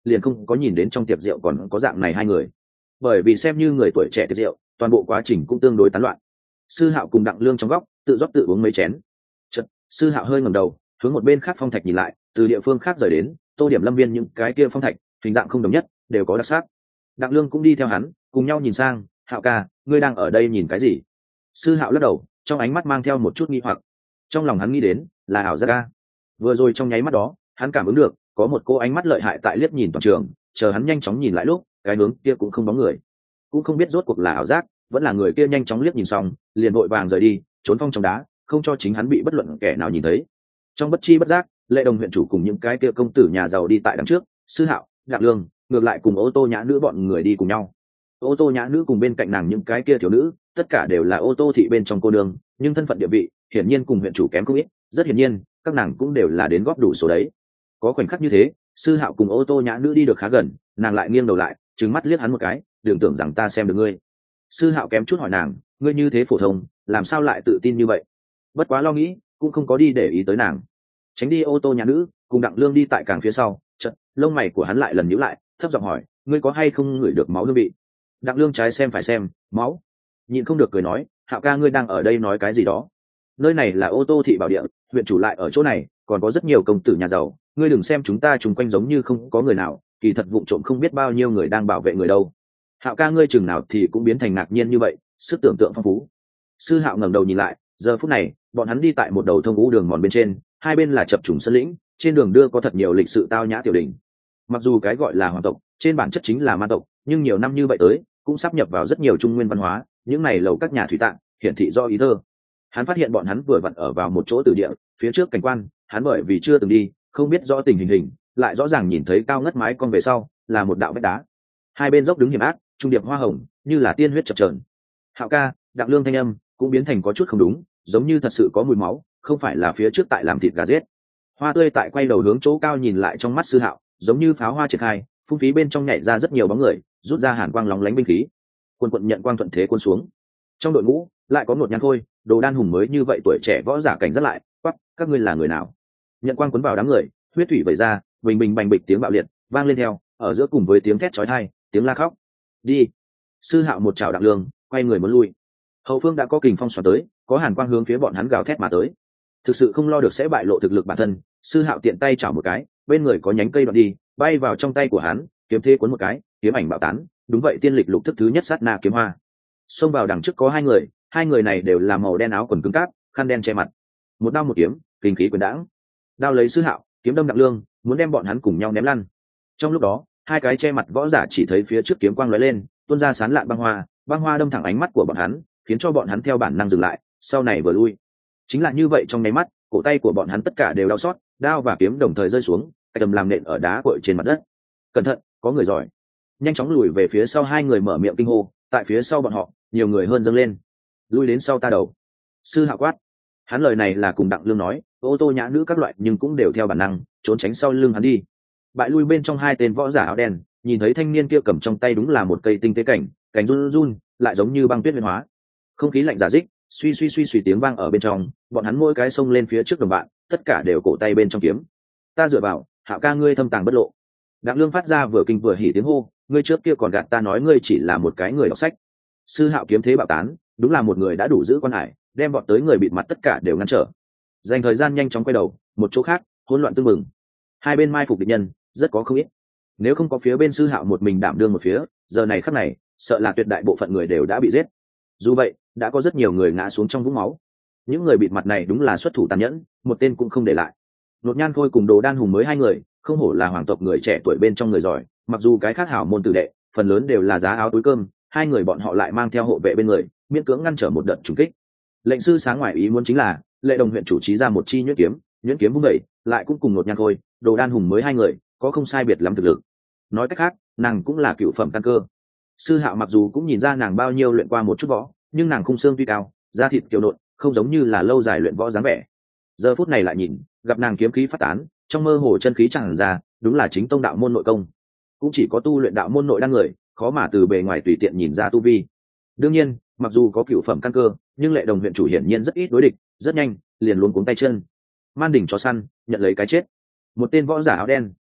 liền không có nhìn đến trong tiệc rượu còn có dạng này hai người. Bởi vì xem như người tuổi trẻ tiệc rượu, toàn bộ quá trình cũng tương đối tán loạn. Sư Hạo cùng Đặng Lương trong góc tự rót tự uống mấy chén. Chợt, Sư Hạo hơi ngẩng đầu, hướng một bên khác phong thạch nhìn lại, từ địa phương khác rời đến, Tô Điểm Lâm Viên những cái kia phong thạch, hình dạng không đồng nhất, đều có đặc sắc. Đặng Lương cũng đi theo hắn, cùng nhau nhìn sang. Hạo ca, ngươi đang ở đây nhìn cái gì? Sư Hạo lắc đầu, trong ánh mắt mang theo một chút nghi hoặc. Trong lòng hắn nghĩ đến là ảo giác ca. Vừa rồi trong nháy mắt đó, hắn cảm ứng được có một cô ánh mắt lợi hại tại liếc nhìn toàn trường, chờ hắn nhanh chóng nhìn lại lúc, cái hướng kia cũng không bóng người, cũng không biết rốt cuộc là ảo giác vẫn là người kia nhanh chóng liếc nhìn xong liền vội vàng rời đi, trốn phong trong đá, không cho chính hắn bị bất luận kẻ nào nhìn thấy. Trong bất chi bất giác, Lệ Đồng huyện chủ cùng những cái kia công tử nhà giàu đi tại đằng trước, Sư Hạo, Đặng Lương ngược lại cùng Ô Tô Nhã Nữ bọn người đi cùng nhau. Ô Tô Nhã Nữ cùng bên cạnh nàng những cái kia thiếu nữ, tất cả đều là Ô Tô thị bên trong cô nương, nhưng thân phận địa vị hiển nhiên cùng huyện chủ kém không ít, rất hiển nhiên các nàng cũng đều là đến góp đủ số đấy. Có khoảnh khắc như thế, Sư Hạo cùng Ô Tô Nhã Nữ đi được khá gần, nàng lại nghiêng đầu lại, trừng mắt liếc hắn một cái, đừng tưởng rằng ta xem được ngươi. Sư Hạo kém chút hỏi nàng, ngươi như thế phổ thông, làm sao lại tự tin như vậy? Bất quá lo nghĩ, cũng không có đi để ý tới nàng. Tránh đi Ô Tô Nhã Nữ, cùng Đặng Lương đi tại càng phía sau, chợt lông mày của hắn lại lần nhíu lại, thấp giọng hỏi, ngươi có hay không ngửi được máu hương vị? Đặng Lương trái xem phải xem, máu. Nhịn không được cười nói, Hạo ca ngươi đang ở đây nói cái gì đó? Nơi này là Ô Tô thị bảo địa, huyện chủ lại ở chỗ này, còn có rất nhiều công tử nhà giàu, ngươi đừng xem chúng ta chung quanh giống như không có người nào, kỳ thật vụng trộm không biết bao nhiêu người đang bảo vệ người đâu. Hạo ca ngươi chừng nào thì cũng biến thành ngạc nhiên như vậy, sức tưởng tượng phong phú. Sư Hạo ngẩng đầu nhìn lại, giờ phút này bọn hắn đi tại một đầu thông ngũ đường mòn bên trên, hai bên là chập trùng sơn lĩnh, trên đường đưa có thật nhiều lịch sự tao nhã tiểu đình. Mặc dù cái gọi là hoàng tộc trên bản chất chính là man tộc, nhưng nhiều năm như vậy tới cũng sắp nhập vào rất nhiều trung nguyên văn hóa, những này lầu các nhà thủy tạng hiển thị do ý thơ. Hắn phát hiện bọn hắn vừa vặn ở vào một chỗ tử địa, phía trước cảnh quan hắn bởi vì chưa từng đi không biết rõ tình hình, lại rõ ràng nhìn thấy cao ngất mái con về sau là một đạo vách đá, hai bên dốc đứng hiểm ác, trung điệp hoa hồng như là tiên huyết chập chờn. Hạo ca, Đặng Lương thanh âm cũng biến thành có chút không đúng, giống như thật sự có mùi máu, không phải là phía trước tại làm thịt gà giết. Hoa Tươi tại quay đầu hướng chỗ cao nhìn lại, trong mắt Sư Hạo giống như pháo hoa triển khai, phun phí bên trong nhảy ra rất nhiều bóng người, rút ra hàn quang lóng lánh binh khí, quân quận nhận quang thuận thế quân xuống. Trong đội ngũ lại có Ngột Nhan Khôi, Đồ Đan Hùng mới như vậy tuổi trẻ võ giả cảnh giác lại, quắc, các ngươi là người nào? Nhận quang cuốn vào đám người, huyết thủy vẩy ra, bình bình bành bịch tiếng bạo liệt vang lên theo, ở giữa cùng với tiếng thét chói tai, tiếng la khóc. Đi. Sư Hạo một chảo Đặng Lương, quay người muốn lui. Hậu phương đã có kình phong xoắn tới, có hàn quang hướng phía bọn hắn gào thét mà tới. Thực sự không lo được sẽ bại lộ thực lực bản thân, Sư Hạo tiện tay chảo một cái, bên người có nhánh cây đoạn đi, bay vào trong tay của hắn, kiếm thế cuốn một cái, kiếm ảnh bạo tán, đúng vậy tiên lịch lục thức thứ nhất sát na kiếm hoa. Xông vào đằng trước có hai người này đều là màu đen áo quần cứng cáp, khăn đen che mặt, một đao một kiếm, kinh khí quyền đãng. Đao lấy Sư Hạo, kiếm đâm Đặng Lương, muốn đem bọn hắn cùng nhau ném lăn. Trong lúc đó, hai cái che mặt võ giả chỉ thấy phía trước kiếm quang lóe lên, tuôn ra sán lạn băng hoa đâm thẳng ánh mắt của bọn hắn, khiến cho bọn hắn theo bản năng dừng lại, sau này vừa lui. Chính là như vậy, trong nháy mắt, cổ tay của bọn hắn tất cả đều đau xót, đao và kiếm đồng thời rơi xuống, tầm làm nện ở đá cội trên mặt đất. Cẩn thận, có người giỏi. Nhanh chóng lùi về phía sau, hai người mở miệng kinh hô, tại phía sau bọn họ, nhiều người hơn dâng lên. Lui đến sau ta đầu. Sư Hạo quát. Hắn lời này là cùng Đặng Lương nói, Ô Tô Nhã Nữ các loại, nhưng cũng đều theo bản năng trốn tránh sau lưng hắn đi. Bại lui bên trong hai tên võ giả áo đen, nhìn thấy thanh niên kia cầm trong tay đúng là một cây tinh tế cảnh, cành run run, lại giống như băng tuyết huyền hóa. Không khí lạnh giả dích, suy tiếng vang ở bên trong, bọn hắn mỗi cái xông lên phía trước đồng bạn, tất cả đều cổ tay bên trong kiếm. Ta dựa vào, Hạo ca ngươi thâm tàng bất lộ. Đặng Lương phát ra vừa kinh vừa hỉ tiếng hô, ngươi trước kia còn gạt ta nói ngươi chỉ là một cái người đọc sách. Sư Hạo kiếm thế bạo tán, đúng là một người đã đủ giữ quan hải, đem bọn tới người bịt mặt tất cả đều ngăn trở. Dành thời gian nhanh chóng quay đầu, một chỗ khác hỗn loạn tương mừng, hai bên mai phục địch nhân rất có không ít. Nếu không có phía bên Sư Hạo một mình đảm đương một phía, giờ này khắc này sợ là tuyệt đại bộ phận người đều đã bị giết. Dù vậy, đã có rất nhiều người ngã xuống trong vũng máu. Những người bịt mặt này đúng là xuất thủ tàn nhẫn, một tên cũng không để lại. Ngột Nhan Khôi cùng Đồ Đan Hùng mới hai người, không hổ là hoàng tộc người trẻ tuổi bên trong người giỏi, mặc dù cái khác hảo môn tử đệ phần lớn đều là giá áo túi cơm, hai người bọn họ lại mang theo hộ vệ bên người, miễn cưỡng ngăn trở một đợt trùng kích. Lệnh sư sáng ngoài ý muốn chính là Lệ Đồng huyện chủ trí ra một chi nhuyễn kiếm vung đẩy, lại cũng cùng Ngột Nhan Khôi, Đồ Đan Hùng mới hai người có không sai biệt lắm thực lực. Nói cách khác, nàng cũng là cựu phẩm căn cơ. Sư Hạo mặc dù cũng nhìn ra nàng bao nhiêu luyện qua một chút võ, nhưng nàng khung xương tuy cao, da thịt kiều nộn, không giống như là lâu dài luyện võ dáng vẻ. Giờ phút này lại nhìn, gặp nàng kiếm khí phát tán, trong mơ hồ chân khí tràn ra, đúng là chính tông đạo môn nội công. Cũng chỉ có tu luyện đạo môn nội đan người, khó mà từ bề ngoài tùy tiện nhìn ra tu vi. Đương nhiên, mặc dù có cựu phẩm căn cơ, nhưng Lệ Đồng huyện chủ hiển nhiên rất ít đối địch, rất nhanh liền luống cuống tay chân. Man đỉnh chó săn, nhận lấy cái chết. Một tên võ giả áo đen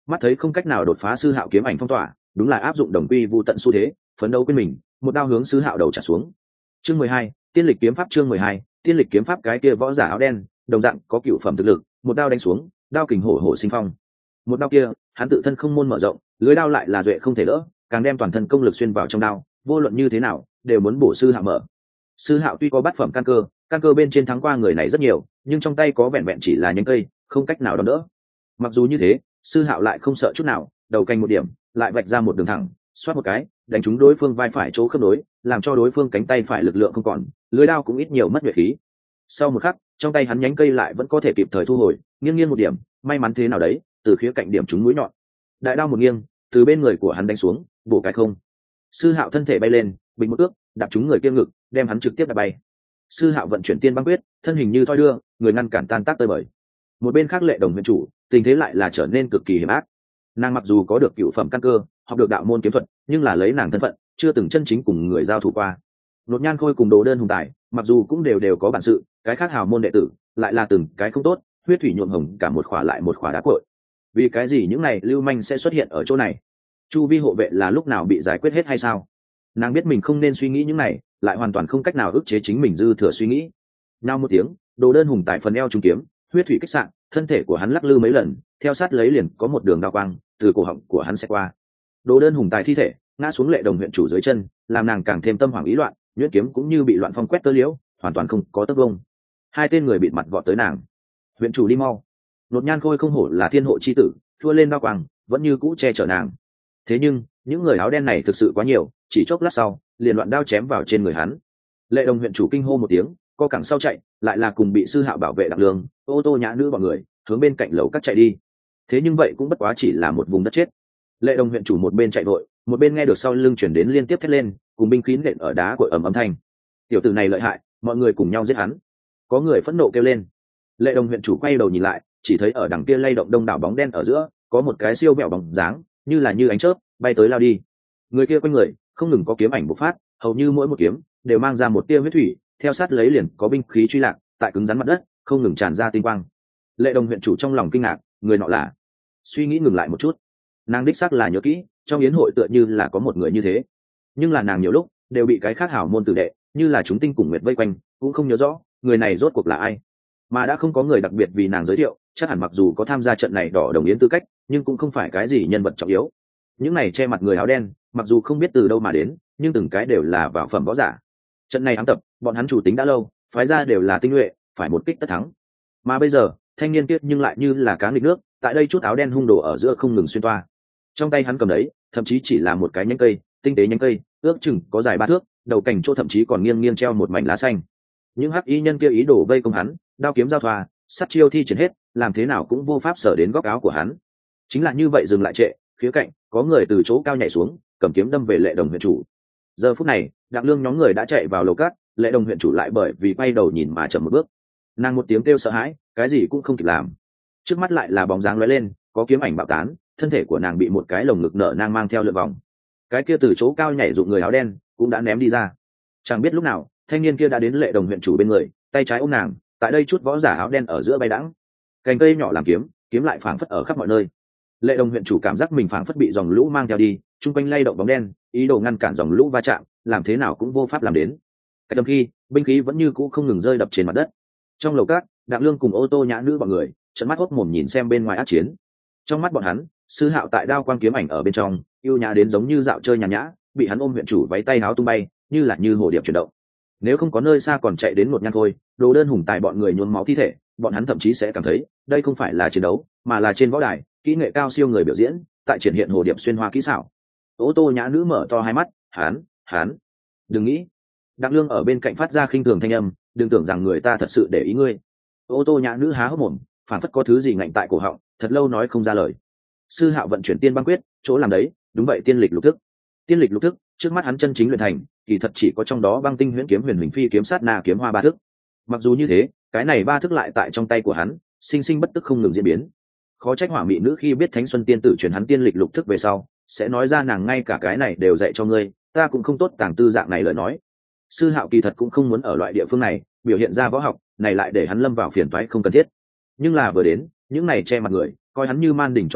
mắt thấy không cách nào đột phá sư hạo kiếm ảnh phong tỏa, đúng là áp dụng đồng quy vu tận xu thế, phấn đấu quên mình, một đao hướng sư hạo đầu trả xuống. Chương 12, tiên lịch kiếm pháp. Chương 12, tiên lịch kiếm pháp. Cái kia võ giả áo đen đồng dạng có cựu phẩm thực lực, một đao đánh xuống, đao kình hổ hổ sinh phong. Một đao kia, hắn tự thân không môn mở rộng, lưới đao lại là duệ không thể đỡ, càng đem toàn thân công lực xuyên vào trong đao, vô luận như thế nào đều muốn bổ sư hạo mở. Sư hạo tuy có bát phẩm căn cơ bên trên thắng qua người này rất nhiều, nhưng trong tay có vẹn vẹn chỉ là nhánh cây, không cách nào đón đỡ. Mặc dù như thế, sư hạo lại không sợ chút nào, đầu canh một điểm, lại vạch ra một đường thẳng, xoát một cái, đánh trúng đối phương vai phải chỗ khớp nối, làm cho đối phương cánh tay phải lực lượng không còn, lưới đao cũng ít nhiều mất nhuệ khí. Sau một khắc, trong tay hắn nhánh cây lại vẫn có thể kịp thời thu hồi, nghiêng nghiêng một điểm, may mắn thế nào đấy, từ khía cạnh điểm trúng mũi nhọn. Đại đao một nghiêng, từ bên người của hắn đánh xuống, bổ cái không. Sư hạo thân thể bay lên, bình một ước, đạp trúng người kia ngực, đem hắn trực tiếp đạp bay. Sư hạo vận chuyển tiên băng quyết, thân hình như thoi đưa, người ngăn cản tan tác tơi bời. Một bên khác Lệ Đồng huyền chủ, tình thế lại là trở nên cực kỳ hiểm ác. Nàng mặc dù có được cựu phẩm căn cơ, học được đạo môn kiếm thuật, nhưng là lấy nàng thân phận, chưa từng chân chính cùng người giao thủ qua. Nột Nhan Khôi cùng Đồ Đơn Hùng Tài, mặc dù cũng đều có bản sự, cái khác hào môn đệ tử lại là từng cái không tốt, huyết thủy nhuộm hồng cả một khỏa lại một khỏa đá cội. Vì cái gì những này lưu manh sẽ xuất hiện ở chỗ này? Chu vi hộ vệ là lúc nào bị giải quyết hết hay sao? Nàng biết mình không nên suy nghĩ những này, lại hoàn toàn không cách nào ức chế chính mình dư thừa suy nghĩ. Nào một tiếng, Đồ Đơn Hùng Tài phần eo trúng kiếm, huyết thủy kích sạn, thân thể của hắn lắc lư mấy lần, theo sát lấy liền có một đường đao quang từ cổ họng của hắn sẽ qua. Đồ Đơn Hùng Tài thi thể ngã xuống Lệ Đồng huyện chủ dưới chân, làm nàng càng thêm tâm hoảng ý loạn, nhuyễn kiếm cũng như bị loạn phong quét tơ liễu, hoàn toàn không có tấc vông. Hai tên người bịt mặt vọt tới nàng. Huyện chủ đi mau! Nột Nhan Khôi không hổ là thiên hộ chi tử, thua lên đao quang, vẫn như cũ che chở nàng. Thế nhưng những người áo đen này thực sự quá nhiều, chỉ chốc lát sau liền loạn đao chém vào trên người hắn. Lệ Đồng huyện chủ kinh hô một tiếng, co cẳng sau chạy, lại là cùng bị sư hạo bảo vệ Đặng Lương, ô tô nhã nữ bọn người hướng bên cạnh lầu cắt chạy đi. Thế nhưng vậy cũng bất quá chỉ là một vùng đất chết. Lệ Đồng huyện chủ một bên chạy vội, một bên nghe được sau lưng chuyển đến liên tiếp thét lên, cùng binh khí nện ở đá cội ầm âm thanh. Tiểu tử này lợi hại, mọi người cùng nhau giết hắn. Có người phẫn nộ kêu lên. Lệ Đồng huyện chủ quay đầu nhìn lại, chỉ thấy ở đằng kia lay động đông đảo bóng đen ở giữa, có một cái siêu mẹo bóng dáng, như là như ánh chớp bay tới lao đi. Người kia quanh người không ngừng có kiếm ảnh bộc phát, hầu như mỗi một kiếm đều mang ra một tia huyết thủy, theo sát lấy liền có binh khí truy lạc, tại cứng rắn mặt đất không ngừng tràn ra tinh quang. Lệ Đồng huyện chủ trong lòng kinh ngạc, người nọ là? Suy nghĩ ngừng lại một chút, nàng đích xác là nhớ kỹ, trong yến hội tựa như là có một người như thế, nhưng là nàng nhiều lúc đều bị cái khác hảo môn tử đệ, như là chúng tinh cùng nguyệt vây quanh, cũng không nhớ rõ người này rốt cuộc là ai. Mà đã không có người đặc biệt vì nàng giới thiệu, chắc hẳn mặc dù có tham gia trận này đỏ đồng yến tư cách, nhưng cũng không phải cái gì nhân vật trọng yếu. Những này che mặt người áo đen, mặc dù không biết từ đâu mà đến, nhưng từng cái đều là vào phẩm võ giả. Trận này ám tập, bọn hắn chủ tính đã lâu, phái ra đều là tinh nhuệ, phải một kích tất thắng. Mà bây giờ, thanh niên kiết nhưng lại như là cá nghịch nước, tại đây chút áo đen hung đồ ở giữa không ngừng xuyên toa. Trong tay hắn cầm đấy, thậm chí chỉ là một cái nhánh cây, tinh tế nhánh cây, ước chừng có dài 3 thước, đầu cành chỗ thậm chí còn nghiêng nghiêng treo một mảnh lá xanh. Những hắc y nhân kia ý đồ vây công hắn, đao kiếm giao thoa, sát chiêu thi triển hết, làm thế nào cũng vô pháp sở đến góc áo của hắn. Chính là như vậy dừng lại trệ, khía cạnh có người từ chỗ cao nhảy xuống, cầm kiếm đâm về Lệ Đồng huyện chủ. Giờ phút này, Đặng Lương nhóm người đã chạy vào lầu cát, Lệ Đồng huyện chủ lại bởi vì quay đầu nhìn mà chậm một bước. Nàng một tiếng kêu sợ hãi, cái gì cũng không kịp làm. Trước mắt lại là bóng dáng lóe lên, có kiếm ảnh bạo tán, thân thể của nàng bị một cái lồng ngực nở nang mang theo lượn vòng. Cái kia từ chỗ cao nhảy dụng người áo đen cũng đã ném đi ra. Chẳng biết lúc nào, thanh niên kia đã đến Lệ Đồng huyện chủ bên người, tay trái ôm nàng, tại đây chút võ giả áo đen ở giữa bay đãng. Cành cây nhỏ làm kiếm, kiếm lại phảng phất ở khắp mọi nơi. Lệ Đồng huyện chủ cảm giác mình phảng phất bị dòng lũ mang theo đi, trung quanh lay động bóng đen, ý đồ ngăn cản dòng lũ va chạm, làm thế nào cũng vô pháp làm đến. Cái đâm khi, binh khí vẫn như cũ không ngừng rơi đập trên mặt đất. Trong lầu cát, Đặng Lương cùng ô tô nhã nữ bọn người trợn mắt hốt mồm nhìn xem bên ngoài ác chiến. Trong mắt bọn hắn, sư hạo tại đao quang kiếm ảnh ở bên trong, yêu nhã đến giống như dạo chơi nhàn nhã, bị hắn ôm huyện chủ váy tay áo tung bay, như là như hồ điệp chuyển động. Nếu không có nơi xa còn chạy đến một Nhan Khôi, Đồ Đơn Hùng Tài bọn người nhuốm máu thi thể, bọn hắn thậm chí sẽ cảm thấy đây không phải là chiến đấu, mà là trên võ đài, kỹ nghệ cao siêu người biểu diễn, tại triển hiện hồ điệp xuyên hoa kỹ xảo. Ô tô nhã nữ mở to hai mắt, hắn, đừng nghĩ. Đặng Lương ở bên cạnh phát ra khinh thường thanh âm, đừng tưởng rằng người ta thật sự để ý ngươi. Ô tô nhã nữ há hốc mồm, phản phất có thứ gì ngạnh tại cổ họng, thật lâu nói không ra lời. Sư hạo vận chuyển tiên băng quyết, chỗ làm đấy, đúng vậy tiên lịch lục thức. Tiên lịch lục thức, trước mắt hắn chân chính luyện thành, kỳ thật chỉ có trong đó băng tinh huyễn kiếm huyền hình phi kiếm sát na kiếm hoa 3 thức. Mặc dù như thế, cái này 3 thức lại tại trong tay của hắn, sinh sinh bất tức không ngừng diễn biến. Khó trách hỏa mị nữ khi biết Thánh Xuân tiên tử truyền hắn tiên lịch lục thức về sau, sẽ nói ra nàng ngay cả cái này đều dạy cho ngươi, ta cũng không tốt tàng tư dạng này lời nói. Sư hạo kỳ thật cũng không muốn ở loại địa phương này biểu hiện ra võ học này, lại để hắn lâm vào phiền toái không cần thiết. Nhưng là vừa đến, những này che mặt người coi hắn như man đỉnh chó săn,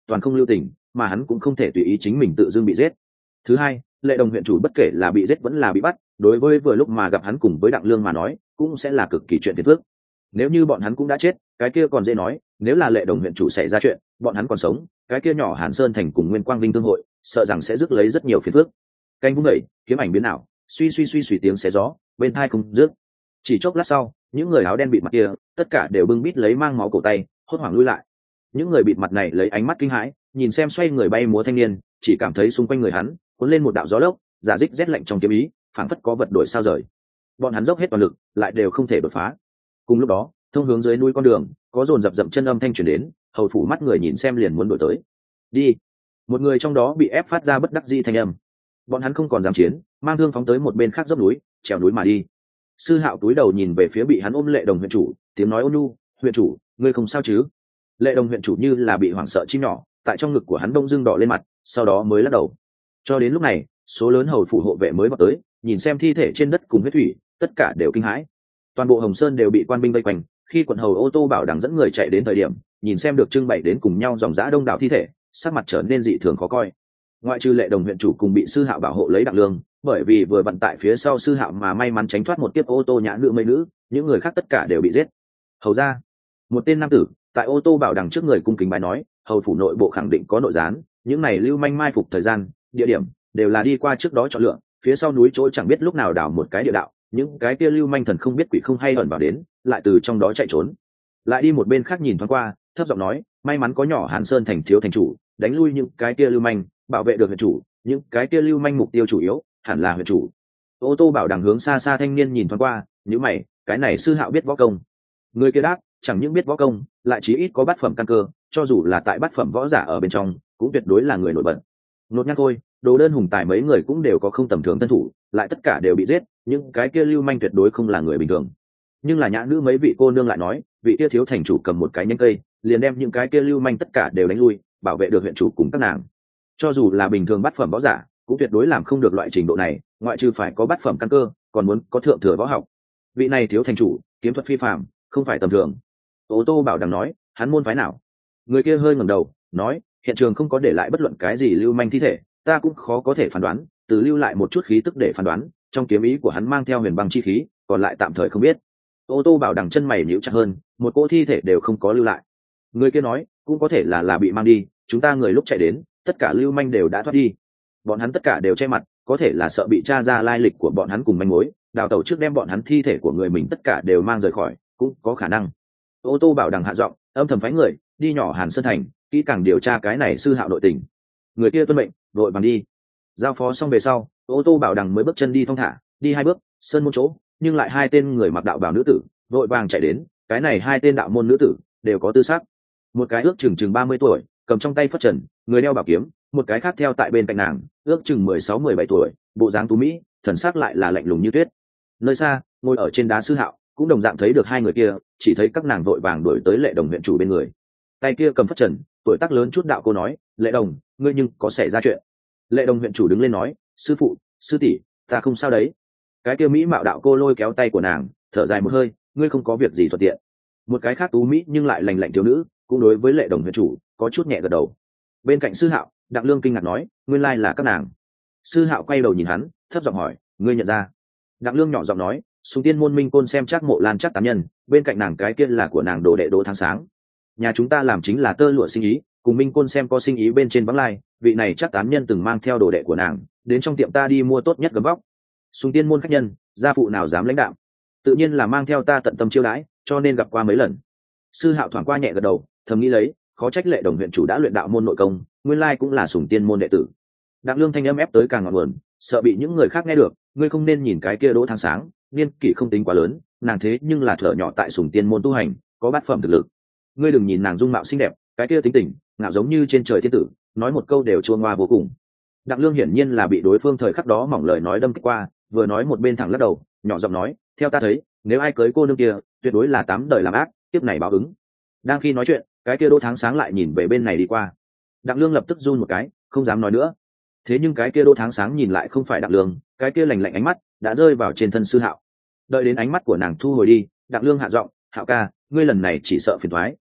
toàn không lưu tình, mà hắn cũng không thể tùy ý chính mình tự dưng bị giết. Thứ hai, Lệ Đồng huyện chủ bất kể là bị giết vẫn là bị bắt, đối với vừa lúc mà gặp hắn cùng với Đặng Lương mà nói, cũng sẽ là cực kỳ chuyện phiền phức. Nếu như bọn hắn cũng đã chết, cái kia còn dễ nói, nếu là Lệ Đồng huyện chủ xảy ra chuyện, bọn hắn còn sống, cái kia nhỏ Hàn Sơn thành cùng Nguyên Quang Vinh tương hội, sợ rằng sẽ rước lấy rất nhiều phiền phức. Canh vung đẩy, kiếm ảnh biến ảo, suy tiếng xé gió, bên tai không dứt. Chỉ chốc lát sau, những người áo đen bịt mặt kia, tất cả đều bưng bít lấy mang máu cổ tay, hốt hoảng lui lại. Những người bịt mặt này lấy ánh mắt kinh hãi, nhìn xem xoay người bay múa thanh niên, chỉ cảm thấy xung quanh người hắn cuốn lên một đạo gió lốc, giả dích rét lạnh trong kiếm ý, phảng phất có vật đổi sao rời. Bọn hắn dốc hết toàn lực, lại đều không thể đột phá. Cùng lúc đó, thông hướng dưới núi con đường, có dồn dập dậm chân âm thanh truyền đến, hầu phủ mắt người nhìn xem liền muốn đuổi tới. Đi! Một người trong đó bị ép phát ra bất đắc dĩ thanh âm. Bọn hắn không còn dám chiến, mang thương phóng tới một bên khác dốc núi, trèo núi mà đi. Sư Hạo túi đầu nhìn về phía bị hắn ôm Lệ Đồng huyện chủ, tiếng nói ôn nhu, "Huyện chủ, ngươi không sao chứ?" Lệ Đồng huyện chủ như là bị hoảng sợ chim nhỏ, tại trong ngực của hắn đông dưng đỏ lên mặt, sau đó mới lắc đầu. Cho đến lúc này, số lớn hầu phủ hộ vệ mới vào tới, nhìn xem thi thể trên đất cùng huyết thủy, tất cả đều kinh hãi. Toàn bộ Hồng Sơn đều bị quan binh vây quanh, khi quận hầu ô tô bảo đằng dẫn người chạy đến thời điểm, nhìn xem được trưng bày đến cùng nhau dòng dã đông đảo thi thể, sắc mặt trở nên dị thường khó coi. Ngoại trừ Lệ Đồng huyện chủ cùng bị Sư Hạo bảo hộ lấy Đặng Lương, bởi vì vừa vặn tại phía sau Sư Hạo mà may mắn tránh thoát một kiếp ô tô nhã nữ mấy nữ, những người khác tất cả đều bị giết. Hầu ra, một tên nam tử tại ô tô bảo đằng trước người cung kính bái nói, hầu phủ nội bộ khẳng định có nội gián, những này lưu manh mai phục thời gian, địa điểm đều là đi qua trước đó chọn lựa, phía sau núi chỗ chẳng biết lúc nào đào một cái địa đạo, những cái kia lưu manh thần không biết quỷ không hay ẩn vào đến, lại từ trong đó chạy trốn. Lại đi một bên khác nhìn thoáng qua, thấp giọng nói, may mắn có nhỏ Hàn Sơn thành thiếu thành chủ, đánh lui những cái kia lưu manh, bảo vệ được huyện chủ, những cái kia lưu manh mục tiêu chủ yếu hẳn là huyện chủ. Ô tô bảo đằng hướng xa xa thanh niên nhìn thoáng qua, nhíu mày, cái này Sư Hạo biết võ công. Người kia đáp, chẳng những biết võ công, lại chí ít có bát phẩm căn cơ, cho dù là tại bát phẩm võ giả ở bên trong, cũng tuyệt đối là người nổi bật. Nốt nhắc thôi, Đồ Đơn hùng tài mấy người cũng đều có không tầm thường thân thủ, lại tất cả đều bị giết, những cái kia lưu manh tuyệt đối không là người bình thường. Nhưng là nhã nữ mấy vị cô nương lại nói, vị kia thiếu thành chủ cầm một cái nhánh cây, liền đem những cái kia lưu manh tất cả đều đánh lui, bảo vệ được huyện chủ cùng các nàng. Cho dù là bình thường bát phẩm võ giả, cũng tuyệt đối làm không được loại trình độ này, ngoại trừ phải có bát phẩm căn cơ, còn muốn có thượng thừa võ học. Vị này thiếu thành chủ, kiếm thuật phi phàm, không phải tầm thường. Ô tô bảo đằng nói, hắn môn phái nào? Người kia hơi ngẩng đầu, nói, hiện trường không có để lại bất luận cái gì lưu manh thi thể, ta cũng khó có thể phán đoán, từ lưu lại một chút khí tức để phán đoán, trong kiếm ý của hắn mang theo huyền băng chi khí, còn lại tạm thời không biết. Ô tô bảo đằng chân mày nhíu chặt hơn, một cỗ thi thể đều không có lưu lại. Người kia nói, cũng có thể là bị mang đi, chúng ta người lúc chạy đến, tất cả lưu manh đều đã thoát đi. Bọn hắn tất cả đều che mặt, có thể là sợ bị tra ra lai lịch của bọn hắn cùng manh mối, đào tẩu trước đem bọn hắn thi thể của người mình tất cả đều mang rời khỏi, cũng có khả năng. Ô tô bảo đằng hạ giọng, âm thầm phái người đi nhỏ Hàn Sơn thành, kỹ càng điều tra cái này Sư Hạo nội tình. Người kia tuân mệnh, vội vàng đi. Giao phó xong về sau, ô tô bảo đằng mới bước chân đi thong thả, đi 2 bước, sơn môn chỗ, nhưng lại 2 tên người mặc đạo bào nữ tử vội vàng chạy đến. Cái này 2 tên đạo môn nữ tử đều có tư sắc, một cái ước chừng 30 tuổi, cầm trong tay phất trần, người đeo bảo kiếm, một cái khác theo tại bên cạnh nàng, ước chừng 16-17 tuổi, bộ dáng tú mỹ, thần sắc lại là lạnh lùng như tuyết. Nơi xa, ngồi ở trên đá Sư Hạo cũng đồng dạng thấy được 2 người kia, chỉ thấy các nàng vội vàng đuổi tới Lệ Đồng huyện chủ bên người. Tay kia cầm phất trần, tuổi tác lớn chút đạo cô nói, Lệ Đồng, ngươi nhưng có xảy ra chuyện? Lệ Đồng huyện chủ đứng lên nói, sư phụ, sư tỷ, ta không sao đấy. Cái kia mỹ mạo đạo cô lôi kéo tay của nàng, thở dài một hơi, ngươi không có việc gì thuận tiện. Một cái khác tú mỹ nhưng lại lành lạnh thiếu nữ, cũng đối với Lệ Đồng huyện chủ có chút nhẹ gật đầu. Bên cạnh Sư Hạo, Đặng Lương kinh ngạc nói, nguyên lai là các nàng. Sư Hạo quay đầu nhìn hắn, thấp giọng hỏi, ngươi nhận ra? Đặng Lương nhỏ giọng nói, Sùng Tiên môn Minh Côn xem chắc Mộ Lan chắc tán nhân, bên cạnh nàng cái kia là của nàng đồ đệ Đỗ Tháng Sáng. Nhà chúng ta làm chính là tơ lụa sinh ý, cùng Minh Côn xem có sinh ý bên trên vắng lai, vị này chắc tán nhân từng mang theo đồ đệ của nàng đến trong tiệm ta đi mua tốt nhất gấm vóc. Sùng Tiên môn khách nhân, gia phụ nào dám lãnh đạo, tự nhiên là mang theo ta tận tâm chiêu đãi, cho nên gặp qua mấy lần. Sư Hạo thoáng qua nhẹ gật đầu, thầm nghĩ lấy, khó trách Lệ Đồng huyện chủ đã luyện đạo môn nội công, nguyên lai cũng là Sùng Tiên môn đệ tử. Đặng Lương thanh âm ép tới càng ngọn nguồn, sợ bị những người khác nghe được, ngươi không nên nhìn cái kia Đỗ Tháng Sáng, niên kỷ không tính quá lớn, nàng thế nhưng là thở nhỏ tại Sùng Tiên môn tu hành, có bát phẩm thực lực. Ngươi đừng nhìn nàng dung mạo xinh đẹp, cái kia tính tình, ngạo giống như trên trời thiên tử, nói một câu đều chuông hoa vô cùng. Đặng Lương hiển nhiên là bị đối phương thời khắc đó mỏng lời nói đâm kích qua, vừa nói một bên thẳng lắc đầu, nhỏ giọng nói, theo ta thấy, nếu ai cưới cô nương kia, tuyệt đối là 8 đời làm ác, tiếp này báo ứng. Đang khi nói chuyện, cái kia Đỗ Tháng Sáng lại nhìn về bên này đi qua. Đặng Lương lập tức run một cái, không dám nói nữa. Thế nhưng cái kia Đỗ Tháng Sáng nhìn lại không phải Đặng Lương, cái kia lạnh lạnh ánh mắt đã rơi vào trên thân Sư Hạo. Đợi đến ánh mắt của nàng thu hồi đi, Đặng Lương hạ giọng, Hạo ca, ngươi lần này chỉ sợ phiền toái,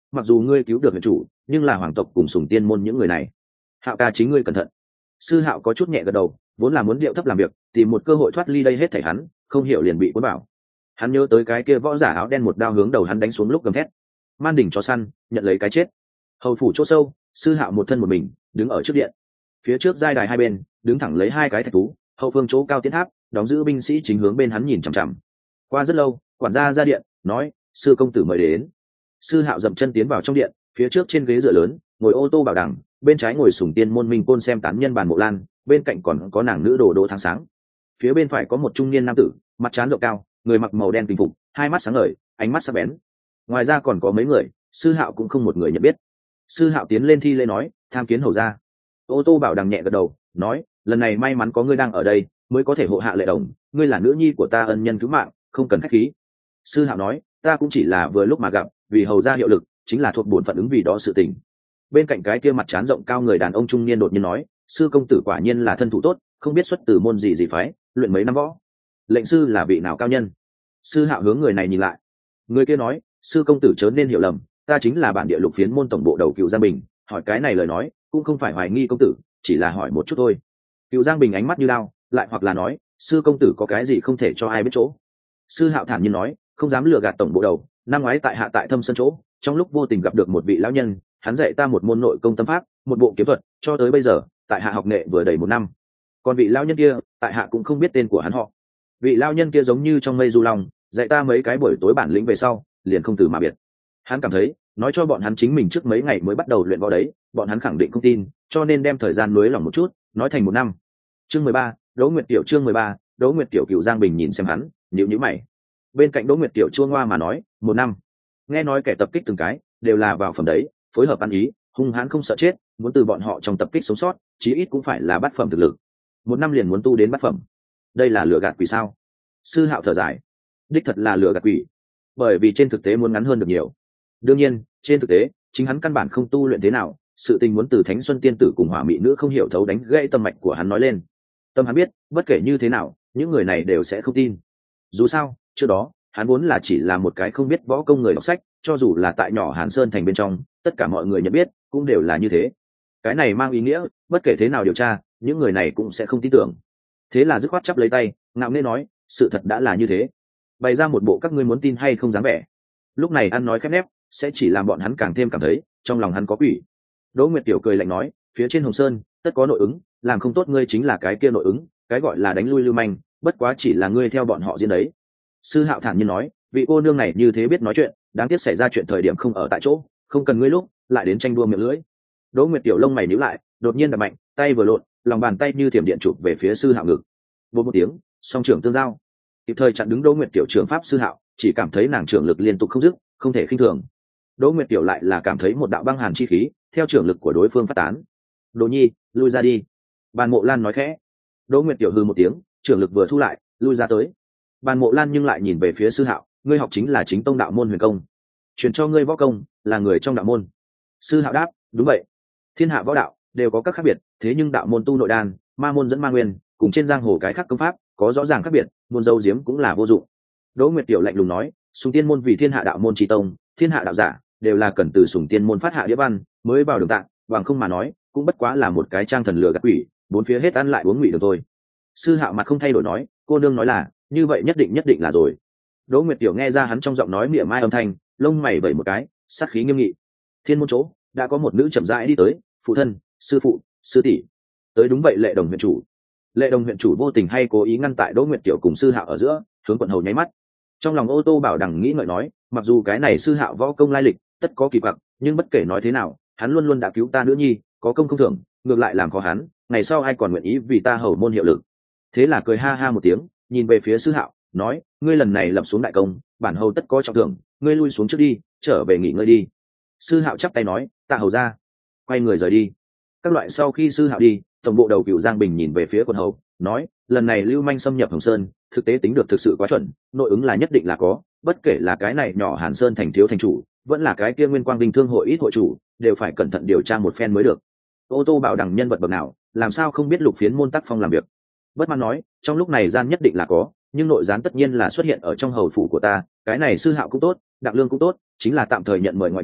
mặc dù ngươi cứu được huyện chủ, nhưng là hoàng tộc cùng sùng tiên môn những người này. Hạo ca chính ngươi cẩn thận. Sư Hạo có chút nhẹ gật đầu, vốn là muốn điệu thấp làm việc, tìm một cơ hội thoát ly đây hết thảy hắn, không hiểu liền bị cuốn vào. Hắn nhớ tới cái kia võ giả áo đen một đao hướng đầu hắn đánh xuống lúc gầm thét. Man đỉnh chó săn, nhận lấy cái chết. Hầu phủ chỗ sâu, Sư Hạo một thân một mình, đứng ở trước điện. Phía trước giai đài hai bên, đứng thẳng lấy hai cái thạch thú, hậu phương chỗ cao tiến tháp, đóng giữ binh sĩ chính hướng bên hắn nhìn chằm chằm. Qua rất lâu, quản gia ra điện, nói: "Sư công tử mời đến." Sư Hạo dậm chân tiến vào trong điện, phía trước trên ghế dựa lớn, ngồi ô tô bảo đẳng, bên trái ngồi sủng tiên môn minh côn xem tán nhân bàn mộ lan, bên cạnh còn có nàng nữ đồ đỗ tháng sáng. Phía bên phải có một trung niên nam tử, mặt trán rộng cao, người mặc màu đen kinh phục, hai mắt sáng ngời, ánh mắt sắc bén. Ngoài ra còn có mấy người, Sư Hạo cũng không một người nhận biết. Sư Hạo tiến lên thi lễ nói: "Tham kiến hầu gia." Ô tô bảo đằng nhẹ gật đầu, nói: "Lần này may mắn có ngươi đang ở đây, mới có thể hộ hạ Lệ Đồng, ngươi là nữ nhi của ta ân nhân cứu mạng, không cần khách khí." Sư Hạo nói: "Ta cũng chỉ là vừa lúc mà gặp, vì hầu gia hiệu lực, chính là thuộc bổn phận ứng vì đó sự tình." Bên cạnh cái kia mặt trán rộng cao người đàn ông trung niên đột nhiên nói: "Sư công tử quả nhiên là thân thủ tốt, không biết xuất từ môn gì phái, luyện mấy năm võ. Lệnh sư là vị nào cao nhân?" Sư Hạo hướng người này nhìn lại. Người kia nói: "Sư công tử chớ nên hiểu lầm, ta chính là bản địa lục phiến môn tổng bộ đầu Cựu Giang Bình, hỏi cái này lời nói cũng không phải hoài nghi công tử, chỉ là hỏi một chút thôi." Cựu Giang Bình ánh mắt như lao, lại hoặc là nói: "Sư công tử có cái gì không thể cho ai biết chỗ?" Sư Hạo thản nhiên nói: "Không dám lừa gạt tổng bộ đầu, năm ngoái tại hạ tại Thâm Sơn chỗ, trong lúc vô tình gặp được một vị lão nhân, hắn dạy ta một môn nội công tâm pháp, một bộ kiếm thuật, cho tới bây giờ tại hạ học nghệ vừa đầy 1 năm. Còn vị lão nhân kia, tại hạ cũng không biết tên của hắn họ. Vị lão nhân kia giống như trong mây du long, dạy ta mấy cái buổi tối bản lĩnh về sau, liền không từ mà biệt. Hắn cảm thấy, nói cho bọn hắn chính mình trước mấy ngày mới bắt đầu luyện võ đấy, bọn hắn khẳng định không tin, cho nên đem thời gian nới lỏng một chút, nói thành 1 năm." Chương 13, Đỗ Nguyệt Tiểu. Chương 13, Đỗ Nguyệt Tiểu. Cựu Giang Bình nhìn xem hắn, nhíu mày. Bên cạnh Đỗ Nguyệt Tiểu chua ngoa mà nói: "1 năm? Nghe nói kẻ tập kích từng cái đều là vào phẩm đấy, phối hợp ăn ý, hung hãn không sợ chết, muốn từ bọn họ trong tập kích sống sót, chí ít cũng phải là bát phẩm thực lực. 1 năm liền muốn tu đến bát phẩm, đây là lừa gạt quỷ sao?" Sư Hạo thở dài: "Đích thật là lừa gạt quỷ, bởi vì trên thực tế muốn ngắn hơn được nhiều. Đương nhiên, trên thực tế, chính hắn căn bản không tu luyện thế nào, sự tình muốn từ Thánh Xuân tiên tử cùng Hỏa Mị nữ không hiểu thấu đánh gãy tâm mạch của hắn nói lên. Tâm hắn biết, bất kể như thế nào, những người này đều sẽ không tin. Dù sao, trước đó, hắn vốn là chỉ là một cái không biết võ công người đọc sách, cho dù là tại nhỏ Hàn Sơn thành bên trong, tất cả mọi người nhận biết, cũng đều là như thế. Cái này mang ý nghĩa, bất kể thế nào điều tra, những người này cũng sẽ không tin tưởng. Thế là dứt khoát chắp lấy tay, ngạo nghễ nói: sự thật đã là như thế, bày ra một bộ các ngươi muốn tin hay không dáng vẻ. Lúc này ăn nói khép nép, sẽ chỉ làm bọn hắn càng thêm cảm thấy trong lòng hắn có quỷ. Đỗ Nguyệt Tiểu cười lạnh nói: phía trên Hồng Sơn tất có nội ứng, làm không tốt ngươi chính là cái kia nội ứng, cái gọi là đánh lui lưu manh, bất quá chỉ là ngươi theo bọn họ diễn đấy. Sư Hạo thản nhiên nói: vị cô nương này như thế biết nói chuyện, đáng tiếc xảy ra chuyện thời điểm không ở tại chỗ, không cần ngươi lúc lại đến tranh đua miệng lưỡi. Đỗ Nguyệt Tiểu lông mày nhíu lại, đột nhiên đập mạnh, tay vừa lộn, lòng bàn tay như thiểm điện chụp về phía Sư Hạo ngực. Bột một tiếng, song trưởng tương giao, kịp thời chặn đứng Đỗ Nguyệt Tiểu trưởng pháp Sư Hạo, chỉ cảm thấy nàng trưởng lực liên tục không dứt, không thể khinh thường. Đỗ Nguyệt Tiểu lại là cảm thấy một đạo băng hàn chi khí theo trưởng lực của đối phương phát tán. Đỗ Nhi, lui ra đi. Bàn Mộ Lan nói khẽ. Đỗ Nguyệt Tiểu hừ một tiếng, trưởng lực vừa thu lại, lui ra tới. Bàn Mộ Lan nhưng lại nhìn về phía Sư Hạo: ngươi học chính là chính tông đạo môn huyền công, truyền cho ngươi võ công là người trong đạo môn. Sư Hạo đáp: đúng vậy. Thiên hạ võ đạo đều có các khác biệt, thế nhưng đạo môn tu nội đan, ma môn dẫn ma nguyên, cùng trên giang hồ cái khác công pháp có rõ ràng khác biệt, môn dâu diếm cũng là vô dụng. Đỗ Nguyệt Tiểu lạnh lùng nói: Sùng Tiên môn vì thiên hạ đạo môn chi tông, thiên hạ đạo giả đều là cần từ Sùng Tiên môn phát hạ đĩa văn mới vào đường tạng, bằng không mà nói cũng bất quá là một cái trang thần lừa gạt quỷ, bốn phía hết ăn lại uống ngụy được thôi. Sư Hạo mặt không thay đổi nói: cô nương nói là như vậy, nhất định là rồi. Đỗ Nguyệt Tiểu nghe ra hắn trong giọng nói mỉa mai âm thanh, lông mày vẩy một cái, sát khí nghiêm nghị. Thiên môn chỗ đã có một nữ chậm rãi đi tới: phụ thân, sư phụ, sư tỷ. Tới đúng vậy, Lệ Đồng huyện chủ. Lệ Đồng huyện chủ vô tình hay cố ý ngăn tại Đỗ Nguyệt Tiểu cùng Sư Hạo ở giữa, hướng quận hầu nháy mắt. Trong lòng ô tô bảo đằng nghĩ ngợi nói: mặc dù cái này Sư Hạo võ công lai lịch tất có kỳ quặc, nhưng bất kể nói thế nào, hắn luôn luôn đã cứu ta nữ nhi, có công không thưởng, ngược lại làm khó hắn, ngày sau ai còn nguyện ý vì ta hầu môn hiệu lực. Thế là cười ha ha một tiếng, nhìn về phía Sư Hạo, nói: ngươi lần này lập xuống đại công, bản hầu tất có trọng thưởng, ngươi lui xuống trước đi, trở về nghỉ ngơi đi. Sư Hạo chắp tay nói: tạ hầu ra. Quay người rời đi. Các loại sau khi Sư Hạo đi, tổng bộ đầu Cựu Giang Bình nhìn về phía quận hầu, nói: lần này lưu manh xâm nhập Hồng Sơn, thực tế tính được thực sự quá chuẩn, nội ứng là nhất định là có, bất kể là cái này nhỏ Hàn Sơn thành thiếu thành chủ, vẫn là cái kia Nguyên Quang Vinh thương hội ít hội chủ, đều phải cẩn thận điều tra một phen mới được. Ô tô bảo đẳng nhân vật bậc nào, làm sao không biết lục phiến môn tác phong làm việc. Bất mãn nói: trong lúc này gian nhất định là có, nhưng nội gián tất nhiên là xuất hiện ở trong hầu phủ của ta. Cái này Sư Hạo cũng tốt, Đặng Lương cũng tốt, chính là tạm thời nhận mời ngoại nhân,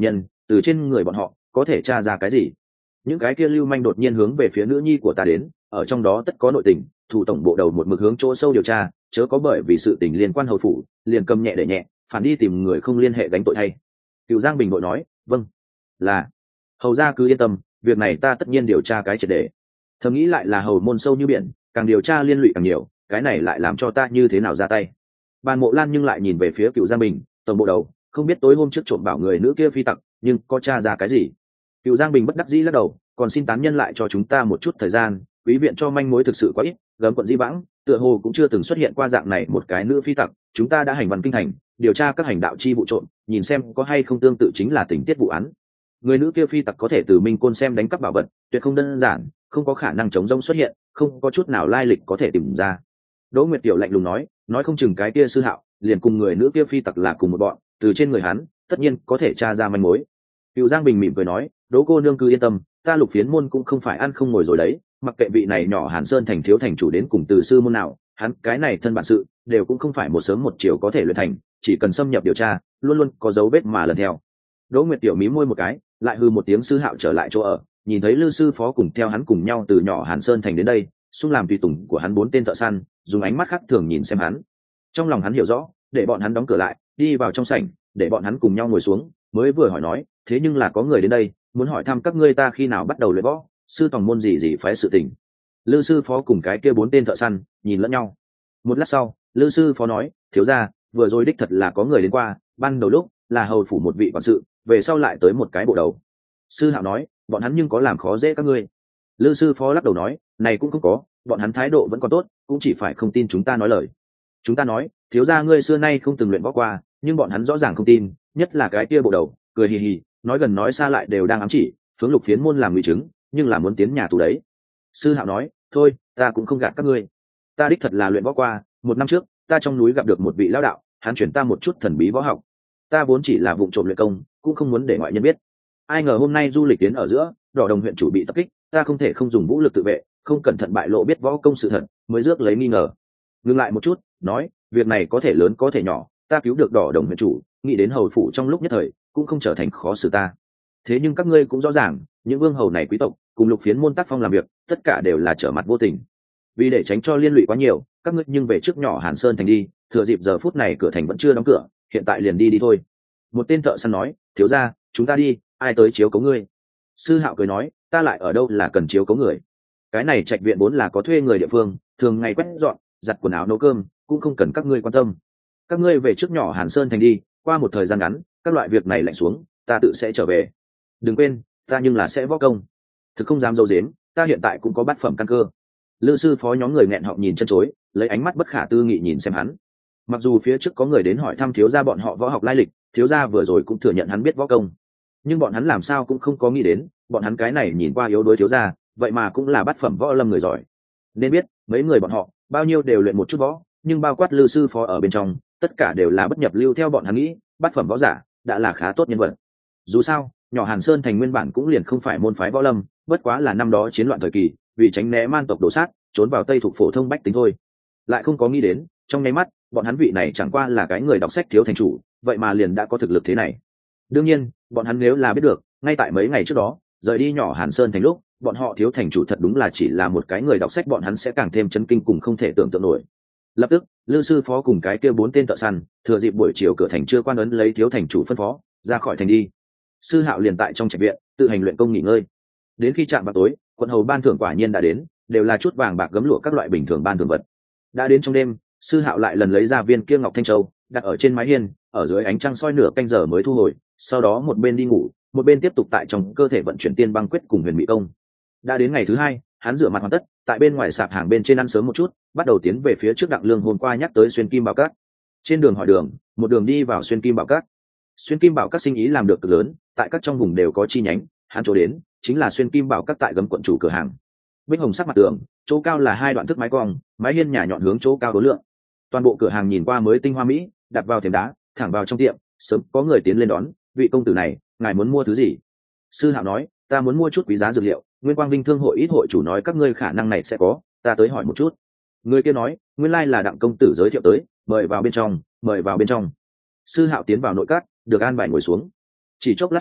từ trên người bọn họ có thể tra ra cái gì. Những cái kia lưu manh đột nhiên hướng về phía nữ nhi của ta đến, ở trong đó tất có nội tình, thủ tổng bộ đầu một mực hướng chỗ sâu điều tra, chớ có bởi vì sự tình liên quan hầu phủ liền cầm nhẹ để nhẹ, phản đi tìm người không liên hệ gánh tội thay. Cựu Giang Bình đội nói, vâng, là hầu gia cứ yên tâm, việc này ta tất nhiên điều tra cái triệt để. Thầm nghĩ lại là hầu môn sâu như biển, càng điều tra liên lụy càng nhiều, cái này lại làm cho ta như thế nào ra tay. Bàn Mộ Lan nhưng lại nhìn về phía Cựu Giang Bình, tổng bộ đầu, không biết tối hôm trước trộm bảo người nữ kia phi tặc, nhưng có tra ra cái gì? Cựu Giang Bình bất đắc dĩ lắc đầu, còn xin tán nhân lại cho chúng ta một chút thời gian, quý viện cho manh mối thực sự quá ít, gấm quận Di Vãng tựa hồ cũng chưa từng xuất hiện qua dạng này một cái nữ phi tặc, chúng ta đã hành văn kinh thành, điều tra các hành đạo chi vụ trộm, nhìn xem có hay không tương tự chính là tình tiết vụ án. Người nữ kia phi tặc có thể từ Minh Côn xem đánh cắp bảo vật, tuyệt không đơn giản, không có khả năng chống rông xuất hiện, không có chút nào lai lịch có thể tìm ra. Đỗ Nguyệt Tiểu lạnh lùng nói không chừng cái kia sư hạo liền cùng người nữ kia phi tặc là cùng một bọn, từ trên người hắn tất nhiên có thể tra ra manh mối. Cựu Giang Bình mỉm cười nói, Đỗ cô nương cứ yên tâm, ta Lục Phiến môn cũng không phải ăn không ngồi rồi đấy, mặc kệ vị này nhỏ Hàn Sơn thành thiếu thành chủ đến cùng từ sư môn nào, hắn cái này thân bản sự đều cũng không phải một sớm một chiều có thể luyện thành, chỉ cần xâm nhập điều tra, luôn luôn có dấu vết mà lần theo. Đỗ Nguyệt Tiểu mím môi một cái, lại hư một tiếng, sư hạo trở lại chỗ ở, nhìn thấy Lư sư phó cùng theo hắn cùng nhau từ nhỏ Hàn Sơn thành đến đây, xung làm tùy tùng của hắn 4 tên thợ săn, dùng ánh mắt khác thường nhìn xem hắn. Trong lòng hắn hiểu rõ, để bọn hắn đóng cửa lại, đi vào trong sảnh, để bọn hắn cùng nhau ngồi xuống, mới vừa hỏi nói, thế nhưng là có người đến đây, muốn hỏi thăm các ngươi ta khi nào bắt đầu luyện võ, sư tòng môn gì phái sự tình. Lư sư phó cùng cái kia 4 tên thợ săn nhìn lẫn nhau. Một lát sau, Lư sư phó nói, thiếu gia, vừa rồi đích thật là có người đến qua, ban đầu lúc là hầu phủ một vị quản sự, về sau lại tới một cái bộ đầu. Sư hạo nói, bọn hắn nhưng có làm khó dễ các ngươi. Lư sư phó lắc đầu nói, này cũng không có, bọn hắn thái độ vẫn còn tốt, cũng chỉ phải không tin chúng ta nói lời. Chúng ta nói, thiếu gia ngươi xưa nay không từng luyện võ qua, nhưng bọn hắn rõ ràng không tin, nhất là cái kia bộ đầu, cười hì hì, nói gần nói xa lại đều đang ám chỉ, hướng Lục Phiến môn làm nguy chứng, nhưng là muốn tiến nhà tù đấy. Sư hạo nói, thôi, ta cũng không gạt các ngươi, ta đích thật là luyện võ qua, 1 năm trước, ta trong núi gặp được một vị lão đạo, hắn chuyển ta một chút thần bí võ học, ta vốn chỉ là vụng trộm luyện công, cũng không muốn để ngoại nhân biết. Ai ngờ hôm nay du lịch đến ở giữa, Đỏ Đồng huyện chủ bị tập kích, ta không thể không dùng vũ lực tự vệ, không cẩn thận bại lộ biết võ công sự thật, mới rước lấy nghi ngờ. Ngừng lại một chút, nói, việc này có thể lớn có thể nhỏ, ta cứu được Đỏ Đồng huyện chủ, nghĩ đến hầu phủ trong lúc nhất thời cũng không trở thành khó xử ta. Thế nhưng các ngươi cũng rõ ràng, những vương hầu này quý tộc cùng Lục Phiến môn tác phong làm việc, tất cả đều là trở mặt vô tình. Vì để tránh cho liên lụy quá nhiều, các ngươi nhưng về trước nhỏ Hàn Sơn thành đi, thừa dịp giờ phút này cửa thành vẫn chưa đóng cửa, hiện tại liền đi thôi. Một tên thợ săn nói, thiếu gia, chúng ta đi, ai tới chiếu cố ngươi? Sư hạo cười nói, ta lại ở đâu là cần chiếu cố người. Cái này trạch viện vốn là có thuê người địa phương, thường ngày quét dọn, giặt quần áo nấu cơm, cũng không cần các ngươi quan tâm. Các ngươi về trước nhỏ Hàn Sơn thành đi, qua một thời gian ngắn, các loại việc này lạnh xuống, ta tự sẽ trở về. Đừng quên, ta nhưng là sẽ võ công. Thực không dám dâu dếm, ta hiện tại cũng có bát phẩm căn cơ. Lư sư phó nhóm người nghẹn họng nhìn chân chối, lấy ánh mắt bất khả tư nghị nhìn xem hắn. Mặc dù phía trước có người đến hỏi thăm thiếu gia bọn họ võ học lai lịch, thiếu gia vừa rồi cũng thừa nhận hắn biết võ công, nhưng bọn hắn làm sao cũng không có nghĩ đến, bọn hắn cái này nhìn qua yếu đuối thiếu gia, vậy mà cũng là bát phẩm võ lâm người giỏi. Nên biết, mấy người bọn họ bao nhiêu đều luyện một chút võ, nhưng bao quát Lư sư phó ở bên trong, tất cả đều là bất nhập lưu theo bọn hắn nghĩ, bát phẩm võ giả đã là khá tốt nhân vật. Dù sao, nhỏ Hàn Sơn thành nguyên bản cũng liền không phải môn phái võ lâm, bất quá là năm đó chiến loạn thời kỳ, vì tránh né man tộc đổ sát, trốn vào Tây thuộc phổ thông bách tính thôi. Lại không có nghĩ đến, trong nháy mắt, bọn hắn vị này chẳng qua là cái người đọc sách thiếu thành chủ, vậy mà liền đã có thực lực thế này. Đương nhiên, bọn hắn nếu là biết được, ngay tại mấy ngày trước đó, rời đi nhỏ Hàn Sơn thành lúc, bọn họ thiếu thành chủ thật đúng là chỉ là một cái người đọc sách, bọn hắn sẽ càng thêm chấn kinh cùng không thể tưởng tượng nổi. Lập tức, Lư sư phó cùng cái kia 4 tên thợ săn, thừa dịp buổi chiều cửa thành chưa quan ấn lấy thiếu thành chủ phân phó, ra khỏi thành đi. Sư hạo liền tại trong trạch viện, tự hành luyện công nghỉ ngơi. Đến khi chạm vào tối, quận hầu ban thưởng quả nhiên đã đến, đều là chút vàng bạc gấm lụa các loại bình thường ban thưởng vật. Đã đến trong đêm, sư hạo lại lần lấy ra viên kia ngọc thanh châu, đặt ở trên mái hiên, ở dưới ánh trăng soi nửa canh giờ mới thu hồi, sau đó một bên đi ngủ, một bên tiếp tục tại trong cơ thể vận chuyển tiên băng quyết cùng huyền mỹ công. Đã đến ngày thứ 2, hắn rửa mặt hoàn tất, tại bên ngoài sạp hàng bên trên ăn sớm một chút, bắt đầu tiến về phía trước Đặng Lương hôm qua nhắc tới Xuyên Kim Bảo Các. Trên đường hỏi đường, một đường đi vào Xuyên Kim Bảo Các. Xuyên Kim Bảo Các sinh ý làm được cực lớn, tại các trong vùng đều có chi nhánh, hắn chỗ đến chính là Xuyên Kim Bảo Các tại Gấm quận chủ cửa hàng. Bích hồng sắc mặt tường, chỗ cao là 2 đoạn thức mái cong, mái hiên nhà nhọn hướng chỗ cao đối lượng. Toàn bộ cửa hàng nhìn qua mới tinh hoa mỹ, đặt vào thềm đá, thẳng vào trong tiệm, sớm có người tiến lên đón, vị công tử này, ngài muốn mua thứ gì? Sư hạo nói, ta muốn mua chút quý giá dược liệu, Nguyên Quang Vinh thương hội ít hội chủ nói các ngươi khả năng này sẽ có, ta tới hỏi một chút. Người kia nói, nguyên lai là Đặng công tử giới thiệu tới, mời vào bên trong, mời vào bên trong. Sư hạo tiến vào nội các, được an bài ngồi xuống. Chỉ chốc lát sau,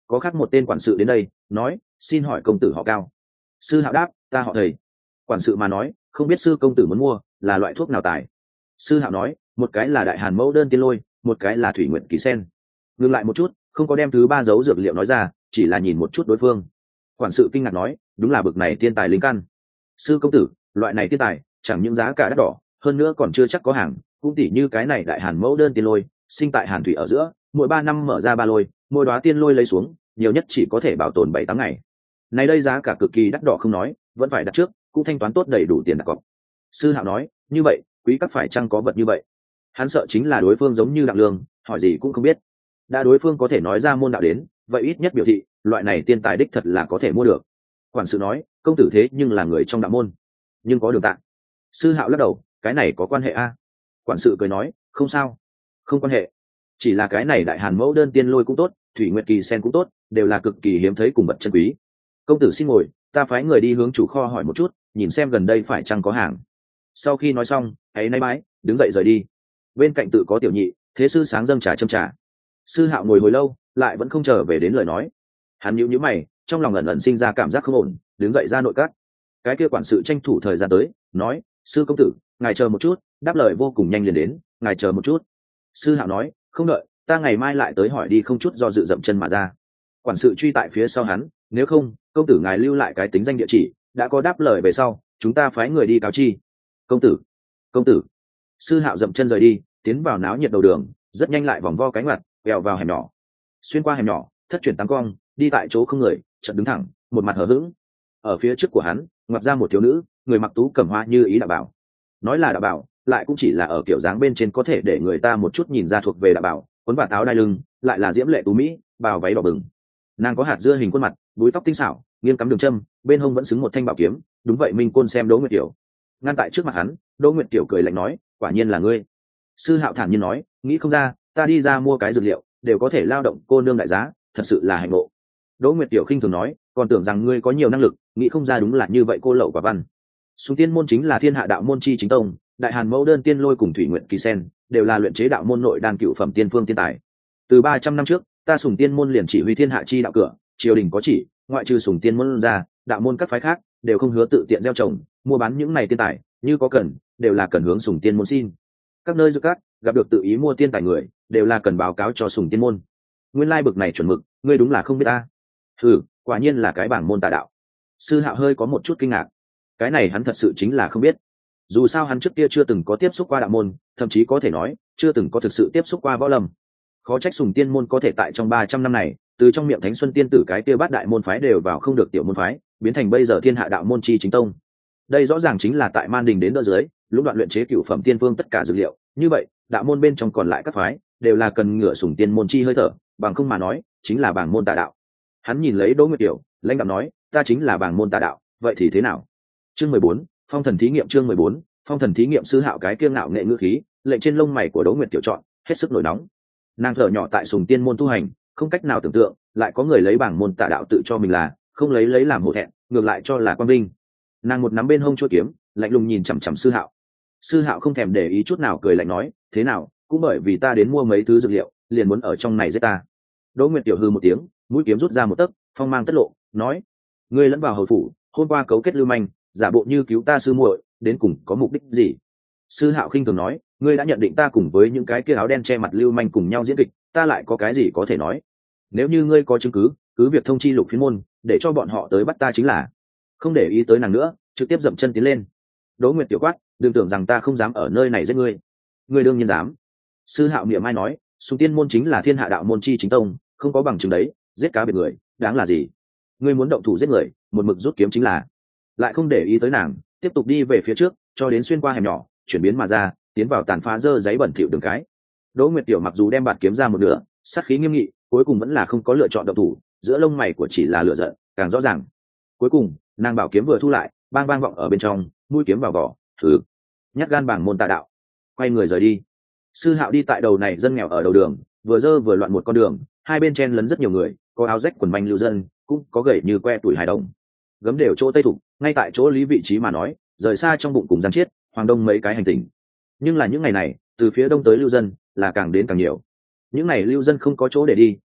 có khác một tên quản sự đến đây nói xin hỏi công tử họ Cao. Sư Hạo đáp ta họ Thầy. Quản sự mà nói không biết sư công tử muốn mua là loại thuốc nào tài. Sư Hạo nói một cái là đại hàn mẫu đơn tiên lôi, một cái là thủy nguyện kỳ sen. Ngừng lại một chút, không có đem thứ ba dấu dược liệu nói ra, chỉ là nhìn một chút đối phương. Quản sự kinh ngạc nói đúng là bực này tiên tài linh căn. Sư công tử loại này tiên tài chẳng những giá cả đắt đỏ, hơn nữa còn chưa chắc có hàng, cũng tỉ như cái này đại hàn mẫu đơn tiên lôi sinh tại hàn thủy ở giữa, mỗi 3 năm mở ra 3 lôi, mỗi đóa tiên lôi lấy xuống nhiều nhất chỉ có thể bảo tồn 7-8 ngày. Này đây giá cả cực kỳ đắt đỏ không nói, vẫn phải đặt trước, cũng thanh toán tốt đầy đủ tiền đặt cọc. Sư Hạo nói như vậy quý các phải chăng có vật như vậy. Hắn sợ chính là đối phương giống như Đặng Lương, hỏi gì cũng không biết. Đã đối phương có thể nói ra môn đạo đến, vậy ít nhất biểu thị loại này tiên tài đích thật là có thể mua được. Quản sự nói công tử thế nhưng là người trong đạo môn, nhưng có đường tạng. Sư Hạo lắc đầu cái này có quan hệ a? Quản sự cười nói không sao, không quan hệ, chỉ là cái này đại hàn mẫu đơn tiên lôi cũng tốt, thủy nguyệt kỳ sen cũng tốt, đều là cực kỳ hiếm thấy cùng vật chân quý. Công tử xin ngồi, ta phái người đi hướng chủ kho hỏi một chút, nhìn xem gần đây phải chăng có hàng. Sau khi nói xong ấy nay bái đứng dậy rời đi. Bên cạnh tự có tiểu nhị thế sư sáng dâng trà châm trà. Sư Hạo ngồi hồi lâu lại vẫn không trở về đến lời nói. Hắn nhíu nhíu mày, trong lòng ẩn ẩn sinh ra cảm giác không ổn, đứng dậy ra nội các. Cái kia quản sự tranh thủ thời gian tới nói sư công tử ngài chờ một chút, đáp lời vô cùng nhanh liền đến, ngài chờ một chút. Sư Hạo nói không đợi, ta ngày mai lại tới hỏi đi, không chút do dự dậm chân mà ra. Quản sự truy tại phía sau hắn, nếu không công tử ngài lưu lại cái tính danh địa chỉ, đã có đáp lời về sau chúng ta phái người đi cáo chi. Công tử, công tử. Sư Hạo dậm chân rời đi, tiến vào náo nhiệt đầu đường, rất nhanh lại vòng vo cánh mặt quẹo vào hẻm nhỏ. Xuyên qua hẻm nhỏ, thất chuyển tám cong, đi tại chỗ không người, chợt đứng thẳng, một mặt hờ hững. Ở phía trước của hắn ngoặt ra một thiếu nữ, người mặc tú cẩm hoa như ý đạo bảo. Nói là đạo bảo lại cũng chỉ là ở kiểu dáng bên trên có thể để người ta một chút nhìn ra thuộc về đạo bảo, quấn vạt áo đai lưng lại là diễm lệ tú mỹ, bào váy đỏ bừng. Nàng có hạt dưa hình khuôn mặt, búi tóc tinh xảo, nghiêng cắm đường châm, bên hông vẫn xứng một thanh bảo kiếm. Đúng vậy Minh Côn xem Đỗ Nguyệt Tiểu. Ngăn tại trước mặt hắn, Đỗ Nguyệt Tiểu cười lạnh nói quả nhiên là ngươi. Sư Hạo thản nhiên nói nghĩ không ra, ta đi ra mua cái dược liệu đều có thể lao động cô nương đại giá, thật sự là hạnh ngộ. Đỗ Nguyệt Tiểu khinh thường nói còn tưởng rằng ngươi có nhiều năng lực, nghĩ không ra đúng là như vậy cô lậu quả văn. Sùng Tiên môn chính là thiên hạ đạo môn chi chính tông, đại hàn mẫu đơn tiên lôi cùng thủy nguyện kỳ sen đều là luyện chế đạo môn nội đan cựu phẩm tiên phương tiên tài. Từ 300 năm trước ta Sùng Tiên môn liền chỉ huy thiên hạ chi đạo cửa, triều đình có chỉ, ngoại trừ Sùng Tiên môn ra, đạo môn các phái khác đều không hứa tự tiện gieo trồng mua bán những này tiên tài, như có cần đều là cần hướng Sùng Tiên môn xin. Các nơi dược các gặp được tự ý mua tiên tài người đều là cần báo cáo cho Sùng Tiên môn. Nguyên lai bực này chuẩn mực ngươi đúng là không biết ta. Quả nhiên là cái bảng môn tà đạo. Sư Hạo hơi có một chút kinh ngạc, cái này hắn thật sự chính là không biết. Dù sao hắn trước kia chưa từng có tiếp xúc qua đạo môn, thậm chí có thể nói chưa từng có thực sự tiếp xúc qua võ lâm. Khó trách Sùng Tiên môn có thể tại trong 300 năm này, từ trong miệng Thánh Xuân tiên tử cái kia bát đại môn phái đều vào không được tiểu môn phái, biến thành bây giờ thiên hạ đạo môn chi chính tông. Đây rõ ràng chính là tại Man Đình đến đỡ dưới, lúc đoạn luyện chế cửu phẩm tiên phương tất cả dược liệu. Như vậy đạo môn bên trong còn lại các phái đều là cần ngửa Sùng Tiên môn chi hơi thở, bằng không mà nói chính là bảng môn tà đạo. Hắn nhìn lấy Đỗ Nguyệt Tiểu, lãnh đạm nói ta chính là bảng môn tà đạo, vậy thì thế nào? Chương 14, phong thần thí nghiệm. Chương 14, phong thần thí nghiệm. Sư Hạo cái kiêng ngạo nghệ ngữ khí lệnh trên lông mày của Đỗ Nguyệt Tiểu chọn hết sức nổi nóng. Nàng thở nhỏ tại Sùng Tiên môn tu hành, không cách nào tưởng tượng lại có người lấy bảng môn tà đạo tự cho mình là không lấy làm hổ thẹn, ngược lại cho là quan vinh. Nàng một nắm bên hông chuôi kiếm, lạnh lùng nhìn chằm chằm Sư Hạo. Sư Hạo không thèm để ý chút nào, cười lạnh nói thế nào, cũng bởi vì ta đến mua mấy thứ dược liệu liền muốn ở trong này giết ta. Đỗ Nguyệt Tiểu hư một tiếng, mũi kiếm rút ra một tấc, phong mang tất lộ, nói ngươi lẫn vào hầu phủ, hôm qua cấu kết lưu manh, giả bộ như cứu ta sư muội, đến cùng có mục đích gì? Sư Hạo khinh thường nói ngươi đã nhận định ta cùng với những cái kia áo đen che mặt lưu manh cùng nhau diễn kịch, ta lại có cái gì có thể nói? Nếu như ngươi có chứng cứ việc thông chi Lục Phiến môn để cho bọn họ tới bắt ta chính là. Không để ý tới nàng nữa, trực tiếp dậm chân tiến lên. Đỗ Nguyệt Tiểu quát đừng tưởng rằng ta không dám ở nơi này giết ngươi. Ngươi đương nhiên dám. Sư Hạo miệng mai nói Sùng Tiên môn chính là thiên hạ đạo môn chi chính tông, không có bằng chứng đấy, giết cá biệt người đáng là gì? Ngươi muốn động thủ giết người, một mực rút kiếm chính là. Lại không để ý tới nàng, tiếp tục đi về phía trước, cho đến xuyên qua hẻm nhỏ, chuyển biến mà ra, tiến vào tàn phá dơ giấy bẩn thỉu đường cái. Đỗ Nguyệt Tiểu mặc dù đem bạt kiếm ra một nửa, sát khí nghiêm nghị, cuối cùng vẫn là không có lựa chọn động thủ, giữa lông mày của chỉ là lửa giận càng rõ ràng. Cuối cùng nàng bảo kiếm vừa thu lại, bang bang vọng ở bên trong, mũi kiếm vào vỏ, thử nhát gan bảng môn tà đạo, quay người rời đi. Sư Hạo đi tại đầu này dân nghèo ở đầu đường, vừa dơ vừa loạn một con đường, hai bên chen lấn rất nhiều người, có áo rách quần manh lưu dân, cũng có gầy như que tuổi hài đồng. Gấm đều chỗ tây thục, ngay tại chỗ lý vị trí mà nói, rời xa trong bụng cùng Giang Chiết, Hoàng Đông mấy cái hành tinh. Nhưng là những ngày này, từ phía đông tới lưu dân là càng đến càng nhiều. Những ngày lưu dân không có chỗ để đi,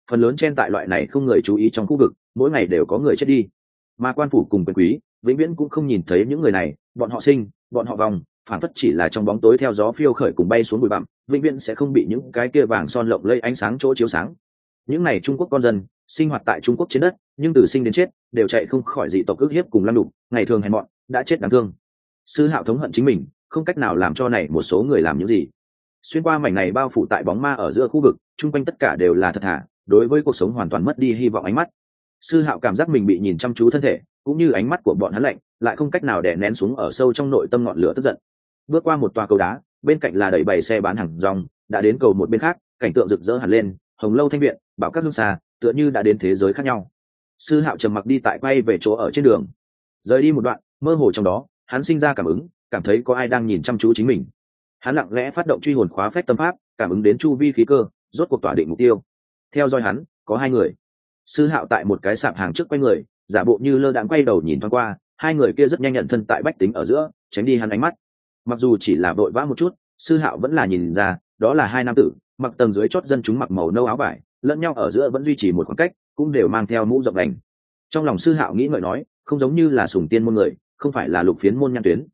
phần lớn chen tại loại này không người chú ý trong khu vực, mỗi ngày đều có người chết đi. Mà quan phủ cùng quyền quý vĩnh viễn cũng không nhìn thấy những người này, bọn họ sinh, bọn họ vòng, phản phất chỉ là trong bóng tối theo gió phiêu khởi cùng bay xuống bụi bặm, vĩnh viễn sẽ không bị những cái kia vàng son lộng lẫy ánh sáng chỗ chiếu sáng. Những này Trung Quốc con dân sinh hoạt tại Trung Quốc trên đất, nhưng từ sinh đến chết đều chạy không khỏi dị tộc ức hiếp cùng lăng đục, ngày thường hèn mọn, đã chết đáng thương. Sư Hạo thống hận chính mình, không cách nào làm cho này một số người làm những gì. Xuyên qua mảnh này bao phủ tại bóng ma ở giữa khu vực, chung quanh tất cả đều là thật thà, đối với cuộc sống hoàn toàn mất đi hy vọng ánh mắt. Sư Hạo cảm giác mình bị nhìn chăm chú thân thể, cũng như ánh mắt của bọn hắn lạnh, lại không cách nào đè nén xuống ở sâu trong nội tâm ngọn lửa tức giận. Bước qua một tòa cầu đá, bên cạnh là đầy bày xe bán hàng rong, đã đến cầu một bên khác, cảnh tượng rực rỡ hẳn lên, hồng lâu thanh viện, bảo các hương xa, tựa như đã đến thế giới khác nhau. Sư Hạo trầm mặc đi tại quay về chỗ ở trên đường, rời đi một đoạn, mơ hồ trong đó, hắn sinh ra cảm ứng, cảm thấy có ai đang nhìn chăm chú chính mình. Hắn lặng lẽ phát động truy hồn khóa phách tâm pháp, cảm ứng đến chu vi khí cơ, rốt cuộc tỏa định mục tiêu. Theo dõi hắn, có hai người. Sư Hạo tại một cái sạp hàng trước quay người, giả bộ như lơ đãng quay đầu nhìn thoáng qua, hai người kia rất nhanh nhận thân tại bách tính ở giữa, tránh đi hắn ánh mắt. Mặc dù chỉ là vội vã một chút, Sư Hạo vẫn là nhìn ra, đó là hai nam tử, mặc tầng dưới chót dân chúng mặc màu nâu áo vải, lẫn nhau ở giữa vẫn duy trì một khoảng cách, cũng đều mang theo mũ rộng đành. Trong lòng Sư Hạo nghĩ ngợi nói, không giống như là Sùng Tiên môn người, không phải là Lục Phiến môn Nhan Tuyến.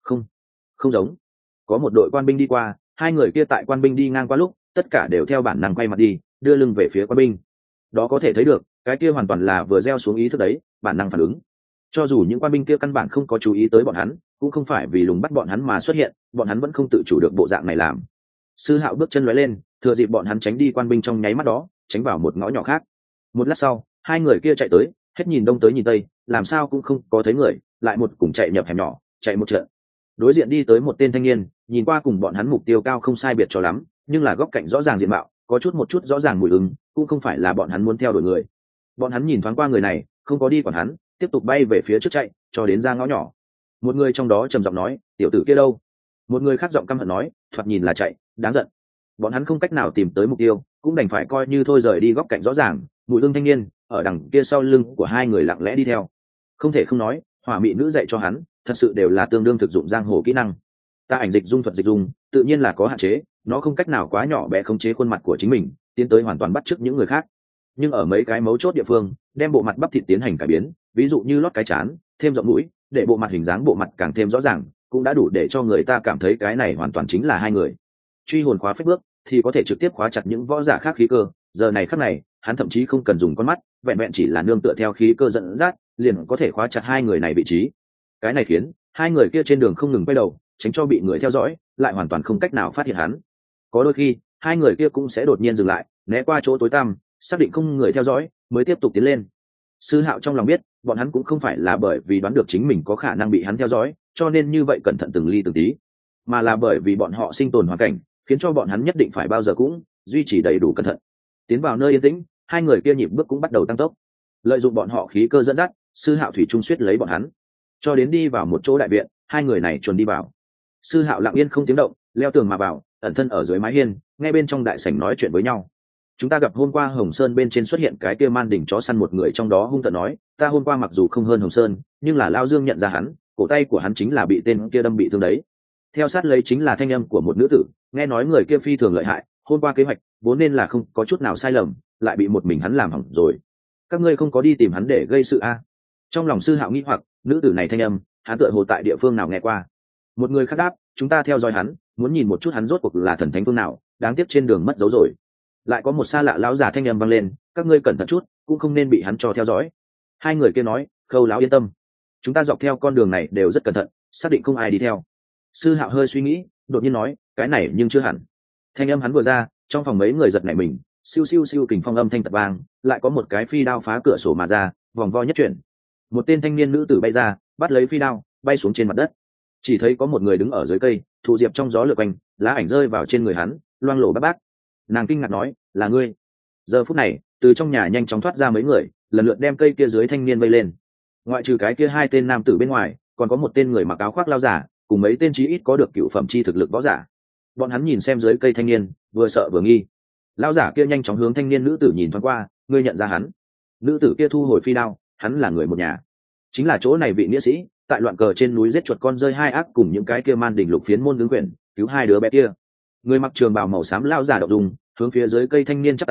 Không giống. Có một đội quan binh đi qua, hai người kia tại quan binh đi ngang qua lúc, tất cả đều theo bản năng quay mặt đi, đưa lưng về phía quan binh. Đó có thể thấy được, cái kia hoàn toàn là vừa gieo xuống ý thức đấy, bản năng phản ứng. Cho dù những quan binh kia căn bản không có chú ý tới bọn hắn, cũng không phải vì lùng bắt bọn hắn mà xuất hiện, bọn hắn vẫn không tự chủ được bộ dạng này làm. Sư Hạo bước chân lóe lên, thừa dịp bọn hắn tránh đi quan binh trong nháy mắt đó, tránh vào một ngõ nhỏ khác. Một lát sau, hai người kia chạy tới, hết nhìn đông tới nhìn tây, làm sao cũng không có thấy người, lại một cùng chạy nhập hẻm nhỏ, chạy một trận. Đối diện đi tới một tên thanh niên, nhìn qua cùng bọn hắn mục tiêu cao không sai biệt cho lắm, nhưng là góc cạnh rõ ràng diện mạo, có một chút rõ ràng mùi ứng, cũng không phải là bọn hắn muốn theo đuổi người. Bọn hắn nhìn thoáng qua người này, không có đi quản hắn, tiếp tục bay về phía trước chạy, cho đến ra ngõ nhỏ. Một người trong đó trầm giọng nói, tiểu tử kia đâu? Một người khác giọng căm hận nói, thoạt nhìn là chạy, đáng giận. Bọn hắn không cách nào tìm tới mục tiêu, cũng đành phải coi như thôi rời đi góc cạnh rõ ràng. Mùi lưng thanh niên ở đằng kia sau lưng của hai người lặng lẽ đi theo. Không thể không nói, hỏa mị nữ dạy cho hắn, thật sự đều là tương đương thực dụng giang hồ kỹ năng. Ta ảnh dịch dung thuật dịch dung, tự nhiên là có hạn chế, nó không cách nào quá nhỏ bé khống chế khuôn mặt của chính mình, tiến tới hoàn toàn bắt chước những người khác. Nhưng ở mấy cái mấu chốt địa phương, đem bộ mặt bắp thịt tiến hành cải biến, ví dụ như lót cái trán, thêm rộng mũi, để bộ mặt hình dáng bộ mặt càng thêm rõ ràng, cũng đã đủ để cho người ta cảm thấy cái này hoàn toàn chính là hai người. Truy hồn khóa phép bước thì có thể trực tiếp khóa chặt những võ giả khác khí cơ, giờ này khắc này, hắn thậm chí không cần dùng con mắt, vẹn vẹn chỉ là nương tựa theo khí cơ dẫn dắt, liền có thể khóa chặt hai người này vị trí. Cái này khiến hai người kia trên đường không ngừng quay đầu, tránh cho bị người theo dõi, lại hoàn toàn không cách nào phát hiện hắn. Có đôi khi, hai người kia cũng sẽ đột nhiên dừng lại, né qua chỗ tối tăm, xác định không người theo dõi, mới tiếp tục tiến lên. Sư Hạo trong lòng biết, bọn hắn cũng không phải là bởi vì đoán được chính mình có khả năng bị hắn theo dõi, cho nên như vậy cẩn thận từng ly từng tí, mà là bởi vì bọn họ sinh tồn hoàn cảnh, khiến cho bọn hắn nhất định phải bao giờ cũng duy trì đầy đủ cẩn thận. Tiến vào nơi yên tĩnh, hai người kia nhịp bước cũng bắt đầu tăng tốc. Lợi dụng bọn họ khí cơ dẫn dắt, Sư Hạo thủy chung suýt lấy bọn hắn, cho đến đi vào một chỗ đại viện, hai người này chuồn đi vào. Sư Hạo lặng yên không tiếng động, leo tường mà vào, ẩn thân ở dưới mái hiên, ngay bên trong đại sảnh nói chuyện với nhau. Chúng ta gặp hôm qua Hồng Sơn bên trên xuất hiện cái kia man đỉnh chó săn, một người trong đó hung tợn nói, ta hôm qua mặc dù không hơn Hồng Sơn, nhưng là Lao Dương nhận ra hắn, cổ tay của hắn chính là bị tên kia đâm bị thương đấy. Theo sát lấy chính là thanh âm của một nữ tử, nghe nói người kia phi thường lợi hại, hôm qua kế hoạch vốn nên là không có chút nào sai lầm, lại bị một mình hắn làm hỏng rồi. Các ngươi không có đi tìm hắn để gây sự a? Trong lòng Sư Hạo nghĩ hoặc, nữ tử này thanh âm, hắn tựa hồ tại địa phương nào nghe qua. Một người khác đáp, chúng ta theo dõi hắn, muốn nhìn một chút hắn rốt cuộc là thần thánh phương nào, đáng tiếc trên đường mất dấu rồi. Lại có một xa lạ lão già thanh âm vang lên, các ngươi cẩn thận chút, cũng không nên bị hắn cho theo dõi. Hai người kia nói, Khâu lão yên tâm, chúng ta dọc theo con đường này đều rất cẩn thận, xác định không ai đi theo. Sư Hạo hơi suy nghĩ, đột nhiên nói, cái này nhưng chưa hẳn. Thanh âm hắn vừa ra, trong phòng mấy người giật nảy mình, siêu siêu siêu kình phong âm thanh tật vang, lại có một cái phi đao phá cửa sổ mà ra, vòng vo nhất chuyển. Một tên thanh niên nữ tử bay ra, bắt lấy phi đao, bay xuống trên mặt đất. Chỉ thấy có một người đứng ở dưới cây, thụ diệp trong gió lượn quanh, lá ảnh rơi vào trên người hắn, loang lổ bát bát. Nàng kinh ngạc nói, là ngươi. Giờ phút này, từ trong nhà nhanh chóng thoát ra mấy người, lần lượt đem cây kia dưới thanh niên vây lên. Ngoại trừ cái kia hai tên nam tử bên ngoài, còn có một tên người mặc áo khoác lao giả, cùng mấy tên chí ít có được cựu phẩm chi thực lực võ giả. Bọn hắn nhìn xem dưới cây thanh niên, vừa sợ vừa nghi. Lao giả kia nhanh chóng hướng thanh niên nữ tử nhìn thoáng qua, ngươi nhận ra hắn? Nữ tử kia thu hồi phi đao, hắn là người một nhà, chính là chỗ này vị nghĩa sĩ, tại loạn cờ trên núi giết chuột con rơi hai ác cùng những cái kia man đỉnh lục phiến môn đứng quyển, cứu hai đứa bé kia. Người mặc trường bào màu xám lao giả động dung, hướng phía dưới cây thanh niên chắp tay,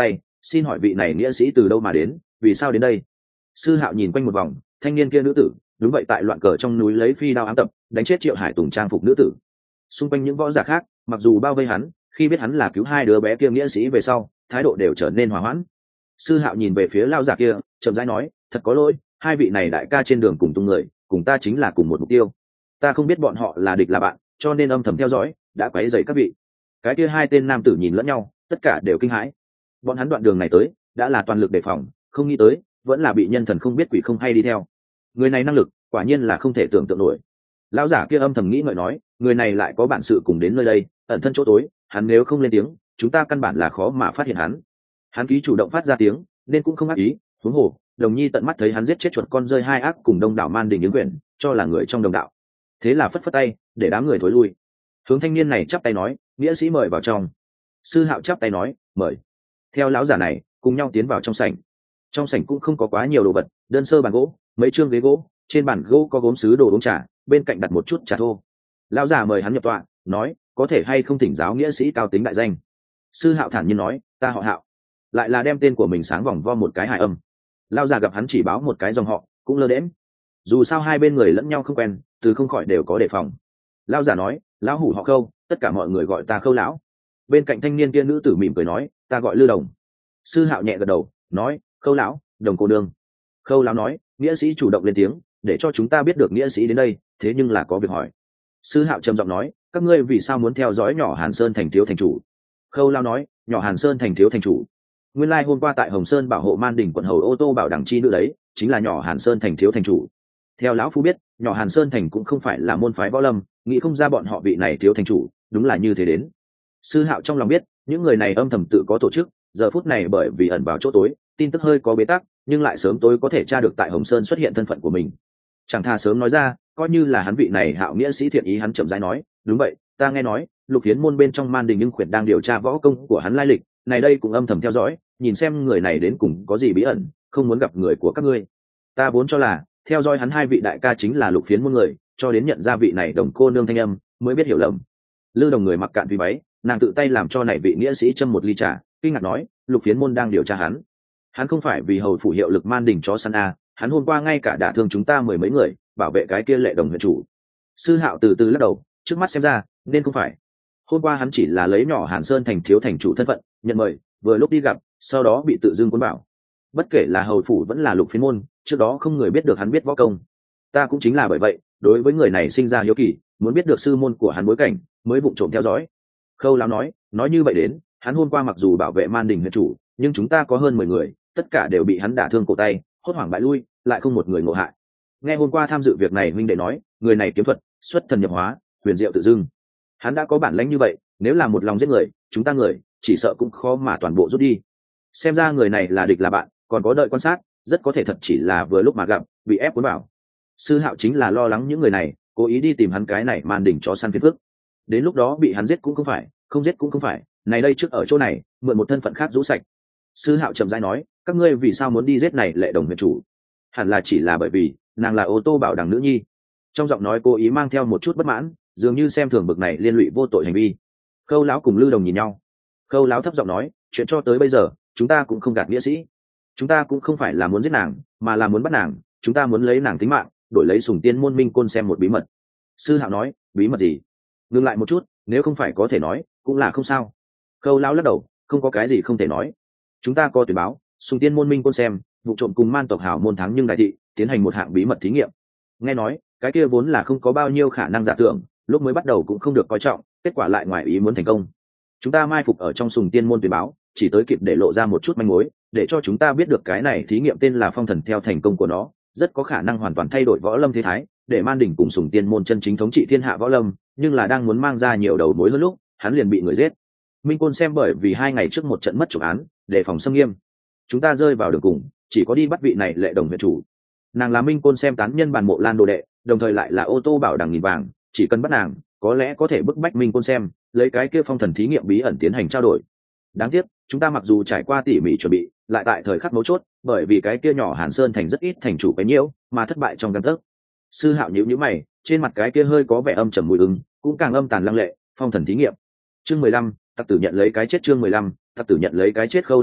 xin hỏi vị này nghĩa sĩ từ đâu mà đến, vì sao đến đây? Sư Hạo nhìn quanh một vòng, thanh niên kia nữ tử đúng vậy tại loạn cờ trong núi lấy phi đao ám tập đánh chết Triệu Hải Tùng trang phục nữ tử. Xung quanh những võ giả khác mặc dù bao vây hắn, khi biết hắn là cứu hai đứa bé kia nghĩa sĩ về sau, thái độ đều trở nên hòa hoãn. Sư Hạo nhìn về phía lao giả kia, chậm rãi nói, thật có lỗi, hai vị này đại ca trên đường cùng tung người, cùng ta chính là cùng một mục tiêu. Ta không biết bọn họ là địch là bạn, cho nên âm thầm theo dõi, đã quấy rầy các vị. Cái kia hai tên nam tử nhìn lẫn nhau, tất cả đều kinh hãi. Bọn hắn đoạn đường này tới, đã là toàn lực đề phòng, không nghĩ tới, vẫn là bị nhân thần không biết quỷ không hay đi theo. Người này năng lực, quả nhiên là không thể tưởng tượng nổi. Lão giả kia âm thầm nghĩ ngợi nói, người này lại có bản sự cùng đến nơi đây, ẩn thân chỗ tối, hắn nếu không lên tiếng, chúng ta căn bản là khó mà phát hiện hắn. Hắn ký chủ động phát ra tiếng, nên cũng không ác ý, huống hồ, Đồng Nhi tận mắt thấy hắn giết chết chuột con rơi hai ác cùng đông đảo man đình những quyển, cho là người trong đồng đạo. Thế là phất phất tay, để đám người thối lui. Hướng thanh niên này chắp tay nói, nghĩa sĩ mời vào trong. Sư Hạo chắp tay nói, mời. Theo lão giả này, cùng nhau tiến vào trong sảnh. Trong sảnh cũng không có quá nhiều đồ vật, đơn sơ bàn gỗ, mấy chương ghế gỗ, trên bàn gỗ có gốm sứ đồ uống trà, bên cạnh đặt một chút trà thô. Lão giả mời hắn nhập tọa, nói, có thể hay không thỉnh giáo nghĩa sĩ cao tính đại danh. Sư Hạo thản nhiên nói, ta họ Hạo. Lại là đem tên của mình sáng vòng vo một cái hài âm. Lão giả gặp hắn chỉ báo một cái dòng họ, cũng lơ đễm. Dù sao hai bên người lẫn nhau không quen, từ không khỏi đều có đề phòng. Lão giả nói, lão hủ họ Khâu, tất cả mọi người gọi ta Khâu lão. Bên cạnh thanh niên kia nữ tử mỉm cười nói, ta gọi Lư Đồng. Sư Hạo nhẹ gật đầu, nói, Khâu lão, Đồng cô nương. Khâu lão nói, nghĩa sĩ chủ động lên tiếng, để cho chúng ta biết được nghĩa sĩ đến đây, thế nhưng là có việc hỏi. Sư Hạo trầm giọng nói, các ngươi vì sao muốn theo dõi nhỏ Hàn Sơn thành thiếu thành chủ? Khâu lão nói, nhỏ Hàn Sơn thành thiếu thành chủ. Nguyên lai hôm qua tại Hồng Sơn bảo hộ man đỉnh quận hầu ô tô bảo đẳng chi nữ đấy, chính là nhỏ Hàn Sơn thành thiếu thành chủ. Theo lão phu biết, nhỏ Hàn Sơn thành cũng không phải là môn phái võ lâm, nghĩ không ra bọn họ vị này thiếu thành chủ, đúng là như thế đến. Sư Hạo trong lòng biết, những người này âm thầm tự có tổ chức, giờ phút này bởi vì ẩn vào chỗ tối, tin tức hơi có bế tắc, nhưng lại sớm tối có thể tra được tại Hồng Sơn xuất hiện thân phận của mình. Chẳng thà sớm nói ra, coi như là hắn vị này Hạo nghĩa sĩ thiện ý. Hắn chậm rãi nói, đúng vậy, ta nghe nói Lục Phiến môn bên trong man đình nhưng khuyển đang điều tra võ công của hắn lai lịch, này đây cũng âm thầm theo dõi, nhìn xem người này đến cùng có gì bí ẩn, không muốn gặp người của các ngươi. Ta vốn cho là theo dõi hắn hai vị đại ca chính là Lục Phiến môn người, cho đến nhận ra vị này Đồng cô nương thanh âm, mới biết hiểu lầm. Lư Đồng người mặc cạn tùy váy, nàng tự tay làm cho này vị nghĩa sĩ châm một ly trà, kinh ngạc nói, Lục Phiến môn đang điều tra hắn. Hắn không phải vì hầu phủ hiệu lực man đình chó săn a, hắn hôm qua ngay cả đả thương chúng ta mười mấy người, bảo vệ cái kia Lệ Đồng huyện chủ. Sư Hạo từ từ lắc đầu, trước mắt xem ra nên không phải. Hôm qua hắn chỉ là lấy nhỏ Hàn Sơn thành thiếu thành chủ thân phận nhận mời, vừa lúc đi gặp, sau đó bị tự dưng cuốn bảo. Bất kể là hầu phủ vẫn là Lục Phiến môn, trước đó không người biết được hắn biết võ công. Ta cũng chính là bởi vậy, đối với người này sinh ra hiếu kỳ, muốn biết được sư môn của hắn bối cảnh, mới vụng trộm theo dõi. Khâu lão nói như vậy đến, hắn hôm qua mặc dù bảo vệ man đình huyện chủ, nhưng chúng ta có hơn 10 người, tất cả đều bị hắn đả thương cổ tay, hốt hoảng bại lui, lại không một người ngộ hại. Nghe hôm qua tham dự việc này huynh đệ nói, người này kiếm thuật xuất thần nhập hóa, huyền diệu tự dưng. Hắn đã có bản lĩnh như vậy, nếu là một lòng giết người, chúng ta người chỉ sợ cũng khó mà toàn bộ rút đi. Xem ra người này là địch là bạn, còn có đợi quan sát, rất có thể thật chỉ là vừa lúc mà gặp, bị ép cuốn vào. Sư Hạo chính là lo lắng những người này cố ý đi tìm hắn cái này man đỉnh chó săn phiền phức, đến lúc đó bị hắn giết cũng không phải, không giết cũng không phải, này đây trước ở chỗ này mượn một thân phận khác rũ sạch. Sư Hạo trầm rãi nói, các ngươi vì sao muốn đi giết này Lệ Đồng huyện chủ? Hẳn là chỉ là bởi vì nàng là ô tô bảo đẳng nữ nhi. Trong giọng nói cố ý mang theo một chút bất mãn, dường như xem thường bực này liên lụy vô tội hành vi. Khâu lão cùng Lư Đồng nhìn nhau. Khâu lão thấp giọng nói, chuyện cho tới bây giờ chúng ta cũng không gạt nghĩa sĩ, chúng ta cũng không phải là muốn giết nàng, mà là muốn bắt nàng, chúng ta muốn lấy nàng tính mạng đổi lấy Sùng Tiên môn Minh Côn xem một bí mật. Sư Hạo nói, bí mật gì? Ngừng lại một chút, nếu không phải có thể nói cũng là không sao. Khâu lão lắc đầu, không có cái gì không thể nói. Chúng ta có tuyển báo, Sùng Tiên môn Minh Côn xem vụ trộm cùng man tộc hảo môn thắng nhưng đại thị tiến hành một hạng bí mật thí nghiệm. Nghe nói cái kia vốn là không có bao nhiêu khả năng giả tưởng, lúc mới bắt đầu cũng không được coi trọng, kết quả lại ngoài ý muốn thành công. Chúng ta mai phục ở trong Sùng Tiên môn tuyển báo, chỉ tới kịp để lộ ra một chút manh mối, để cho chúng ta biết được cái này thí nghiệm tên là Phong Thần. Theo thành công của nó, rất có khả năng hoàn toàn thay đổi võ lâm thế thái, để man đỉnh cùng Sùng Tiên môn chân chính thống trị thiên hạ võ lâm, nhưng là đang muốn mang ra nhiều đầu mối hơn lúc, hắn liền bị người giết. Minh Côn xem bởi vì 2 ngày trước một trận mất trộm án, để phòng xâm nghiêm, chúng ta rơi vào đường cùng, chỉ có đi bắt vị này Lệ Đồng huyện chủ. Nàng là Minh Côn xem tán nhân bàn mộ lan đồ đệ, đồng thời lại là ô tô bảo đằng nghìn vàng, chỉ cần bắt nàng, có lẽ có thể bức bách Minh Côn xem lấy cái kia phong thần thí nghiệm bí ẩn tiến hành trao đổi. Đáng tiếc, chúng ta mặc dù trải qua tỉ mỉ chuẩn bị, lại tại thời khắc mấu chốt, bởi vì cái kia nhỏ Hàn Sơn thành rất ít thành chủ bấy nhiêu, mà thất bại trong gang tấc. Sư Hạo nhíu mày, trên mặt cái kia hơi có vẻ âm trầm mùi ứng, cũng càng âm tàn lăng lệ. Phong thần thí nghiệm. Chương 15, Tặc tử nhận lấy cái chết. Chương 15, Tặc tử nhận lấy cái chết. Khâu Lao nói,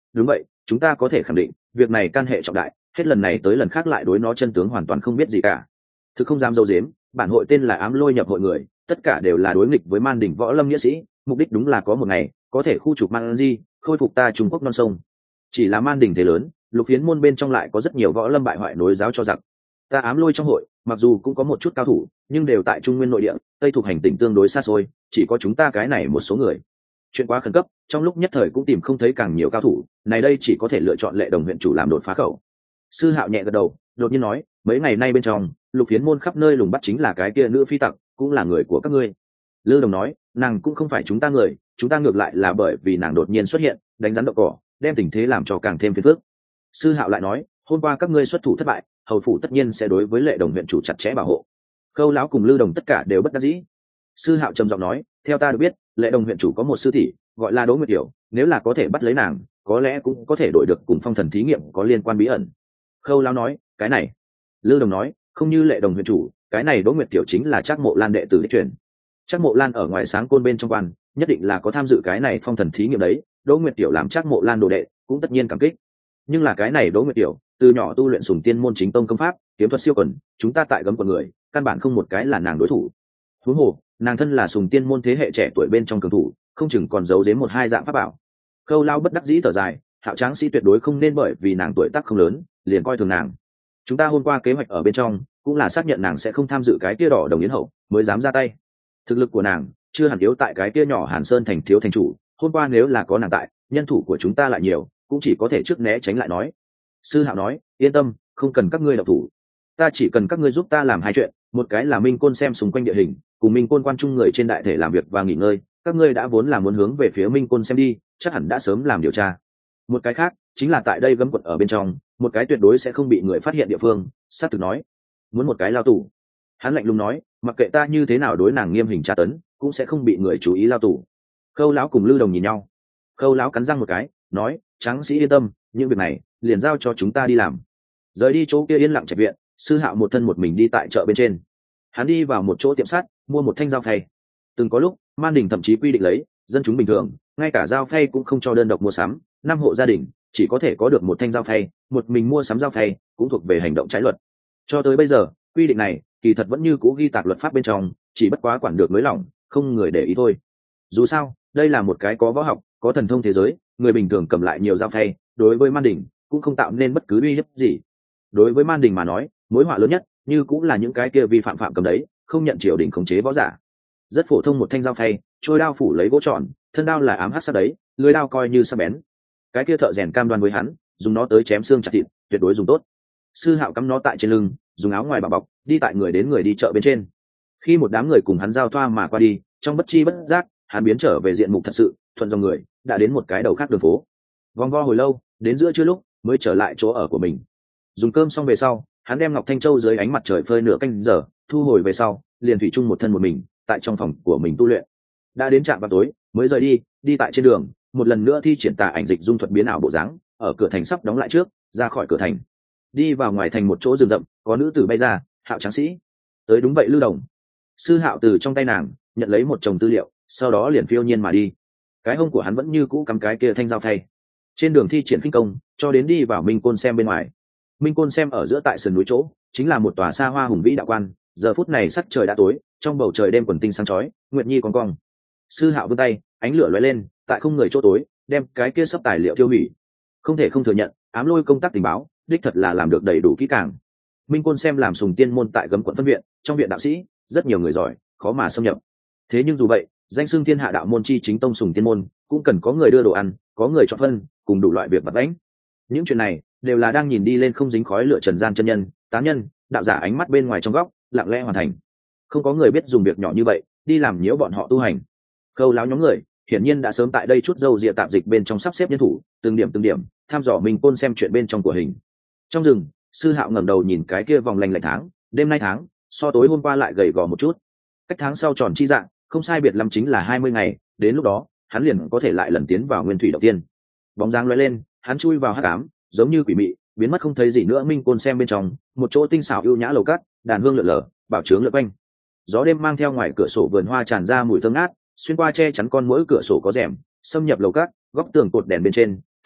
đúng vậy, chúng ta có thể khẳng định việc này can hệ trọng đại, hết lần này tới lần khác lại đối nó chân tướng hoàn toàn không biết gì cả. Thực không dám dâu dếm, bản hội tên là Ám Lôi nhập hội người, tất cả đều là đối nghịch với Man Đình võ lâm nghĩa sĩ, mục đích đúng là có một ngày có thể khu trục Man Di, khôi phục ta Trung Quốc non sông. Chỉ là Man Đình thế lớn, Lục Phiến môn bên trong lại có rất nhiều võ lâm bại hoại nối giáo cho giặc. Ta Ám Lôi trong hội mặc dù cũng có một chút cao thủ, nhưng đều tại Trung Nguyên nội địa, Tây thuộc hành tỉnh tương đối xa xôi, chỉ có chúng ta cái này một số người. Chuyện quá khẩn cấp, trong lúc nhất thời cũng tìm không thấy càng nhiều cao thủ, này đây chỉ có thể lựa chọn Lệ Đồng huyện chủ làm đột phá khẩu. Sư Hạo nhẹ gật đầu, đột nhiên nói, mấy ngày nay bên trong Lục Phiến môn khắp nơi lùng bắt chính là cái kia nữ phi tặc, cũng là người của các ngươi. Lư Đồng nói, nàng cũng không phải chúng ta người, chúng ta ngược lại là bởi vì nàng đột nhiên xuất hiện, đánh rắn đậu cỏ, đem tình thế làm cho càng thêm phiền phức. Sư Hạo lại nói, hôm qua các ngươi xuất thủ thất bại, hầu phủ tất nhiên sẽ đối với Lệ Đồng huyện chủ chặt chẽ bảo hộ. Khâu lão cùng Lư Đồng tất cả đều bất đắc dĩ. Sư Hạo trầm giọng nói, theo ta được biết, Lệ Đồng huyện chủ có một sư tỷ gọi là Đỗ Nguyệt Tiểu, nếu là có thể bắt lấy nàng, có lẽ cũng có thể đổi được cùng phong thần thí nghiệm có liên quan bí ẩn. Khâu lão nói, cái này. Lư Đồng nói, không như Lệ Đồng huyện chủ, cái này Đỗ Nguyệt Tiểu chính là Trác Mộ Lan đệ tử đích truyền. Trác Mộ Lan ở ngoài Sáng Côn bên trong quan, nhất định là có tham dự cái này phong thần thí nghiệm đấy, Đỗ Nguyệt Tiểu làm Trác Mộ Lan đồ đệ, cũng tất nhiên cảm kích. Nhưng là cái này Đỗ Nguyệt Tiểu, từ nhỏ tu luyện Sùng Tiên môn chính tông công pháp, kiếm thuật siêu quần, chúng ta tại gấm của người, căn bản không một cái là nàng đối thủ. Huống hồ, nàng thân là Sùng Tiên môn thế hệ trẻ tuổi bên trong cường thủ, không chừng còn giấu giếm một hai dạng pháp bảo. Khâu Lao bất đắc dĩ thở dài, Hạo Tráng Sĩ tuyệt đối không nên bởi vì nàng tuổi tác không lớn, liền coi thường nàng. Chúng ta hôm qua kế hoạch ở bên trong, cũng là xác nhận nàng sẽ không tham dự cái kia đỏ đồng yến hậu, mới dám ra tay. Thực lực của nàng chưa hẳn yếu tại cái kia nhỏ Hàn Sơn thành thiếu thành chủ, hôm qua nếu là có nàng tại, nhân thủ của chúng ta lại nhiều, cũng chỉ có thể trước né tránh lại nói. Sư Hạo nói, yên tâm, không cần các ngươi động thủ, ta chỉ cần các ngươi giúp ta làm hai chuyện, một cái là Minh Côn xem xung quanh địa hình, cùng Minh Côn quan trung người trên đại thể làm việc và nghỉ ngơi, các ngươi đã vốn là muốn hướng về phía Minh Côn xem đi, chắc hẳn đã sớm làm điều tra. Một cái khác chính là tại đây gấm quật ở bên trong, một cái tuyệt đối sẽ không bị người phát hiện địa phương. Sát thực nói, muốn một cái lao tù. Hắn lạnh lùng nói, mặc kệ ta như thế nào đối nàng nghiêm hình tra tấn, cũng sẽ không bị người chú ý lao tù. Khâu lão cùng Lư Đồng nhìn nhau. Khâu lão cắn răng một cái, nói, Tráng Sĩ yên tâm, những việc này liền giao cho chúng ta đi làm. Rời đi chỗ kia yên lặng trạch viện, Sư Hạo một thân một mình đi tại chợ bên trên. Hắn đi vào một chỗ tiệm sắt, mua một thanh dao phay. Từng có lúc Man Đình thậm chí quy định lấy dân chúng bình thường ngay cả dao phay cũng không cho đơn độc mua sắm, 5 hộ gia đình chỉ có thể có được một thanh dao phay, một mình mua sắm dao phay cũng thuộc về hành động trái luật. Cho tới bây giờ quy định này kỳ thật vẫn như cũ ghi tạc luật pháp bên trong, chỉ bất quá quản được nới lỏng, không người để ý thôi. Dù sao đây là một cái có võ học có thần thông thế giới, người bình thường cầm lại nhiều dao phay đối với Man Đình cũng không tạo nên bất cứ uy hiếp gì. Đối với Man Đình mà nói, mối họa lớn nhất như cũng là những cái kia vi phạm cầm đấy, không nhận triều đình khống chế võ giả. Rất phổ thông một thanh dao phay, trôi đao phủ lấy gỗ tròn, thân đao là ám hắc sắc đấy, lưỡi đao coi như sắc bén. Cái kia thợ rèn cam đoan với hắn, dùng nó tới chém xương chặt thịt, tuyệt đối dùng tốt. Sư Hạo cắm nó tại trên lưng, dùng áo ngoài bảo bọc, đi tại người đến người đi chợ bên trên. Khi một đám người cùng hắn giao thoa mà qua đi, trong bất chi bất giác, hắn biến trở về diện mục thật sự, thuận dòng người, đã đến một cái đầu khác đường phố. Vòng vo hồi lâu, đến giữa trưa lúc mới trở lại chỗ ở của mình. Dùng cơm xong về sau, hắn đem Ngọc Thanh Châu dưới ánh mặt trời phơi nửa canh giờ, thu hồi về sau, liền thủy chung một thân một mình, tại trong phòng của mình tu luyện. Đã đến trạm vào tối, mới rời đi, đi tại trên đường, một lần nữa thi triển tà ảnh dịch dung thuật biến ảo bộ dáng, ở cửa thành sắp đóng lại trước, ra khỏi cửa thành. Đi vào ngoài thành một chỗ rừng rậm, có nữ tử bay ra, Hạo Tráng Sĩ. Tới đúng vậy Lư Đồng. Sư Hạo từ trong tay nàng nhận lấy một chồng tư liệu, sau đó liền phiêu nhiên mà đi. Cái hông của hắn vẫn như cũ cắm cái kia thanh dao phay. Trên đường thi triển khinh công, cho đến đi vào Minh Côn xem bên ngoài. Minh Côn xem ở giữa tại sườn núi chỗ, chính là một tòa xa hoa hùng vĩ đạo quan. Giờ phút này sắc trời đã tối, trong bầu trời đêm quần tinh sáng chói, nguyệt nhi còn cong. Sư Hạo vươn tay, ánh lửa lóe lên, tại không người chỗ tối, đem cái kia sắp tài liệu tiêu hủy. Không thể không thừa nhận, Ám Lôi công tác tình báo, đích thật là làm được đầy đủ kỹ càng. Minh Côn xem làm Sùng Tiên môn tại Gấm quận phân viện, trong viện đạo sĩ, rất nhiều người giỏi, khó mà xâm nhập. Thế nhưng dù vậy, danh xưng thiên hạ đạo môn chi chính tông Sùng Tiên môn, cũng cần có người đưa đồ ăn, có người chọn phân, cùng đủ loại việc vặt vãnh. Những chuyện này đều là đang nhìn đi lên không dính khói lửa trần gian chân nhân, tán nhân, đạo giả ánh mắt bên ngoài trong góc, lặng lẽ hoàn thành. Không có người biết dùng việc nhỏ như vậy đi làm nhiễu bọn họ tu hành. Khâu láo nhóm người hiển nhiên đã sớm tại đây chút dâu dịa tạp dịch bên trong sắp xếp nhân thủ, từng điểm thăm dò Minh Côn xem chuyện bên trong của hình. Trong rừng, Sư Hạo ngẩng đầu nhìn cái kia vòng lành lạnh tháng, đêm nay tháng so tối hôm qua lại gầy gò một chút. Cách tháng sau tròn chi dạng, không sai biệt lắm chính là 20 ngày, đến lúc đó, hắn liền có thể lại lần tiến vào nguyên thủy đầu tiên. Bóng dáng lóe lên, hắn chui vào hắc ám, giống như quỷ mị, biến mất không thấy gì nữa. Minh Côn xem bên trong, một chỗ tinh xảo ưu nhã lầu cát, đàn hương lượn lờ, bảo chướng lượn quanh. Gió đêm mang theo ngoài cửa sổ vườn hoa tràn ra mùi thơm ngát, xuyên qua che chắn con mỗi cửa sổ có rèm, xâm nhập lầu cát, góc tường cột đèn bên trên,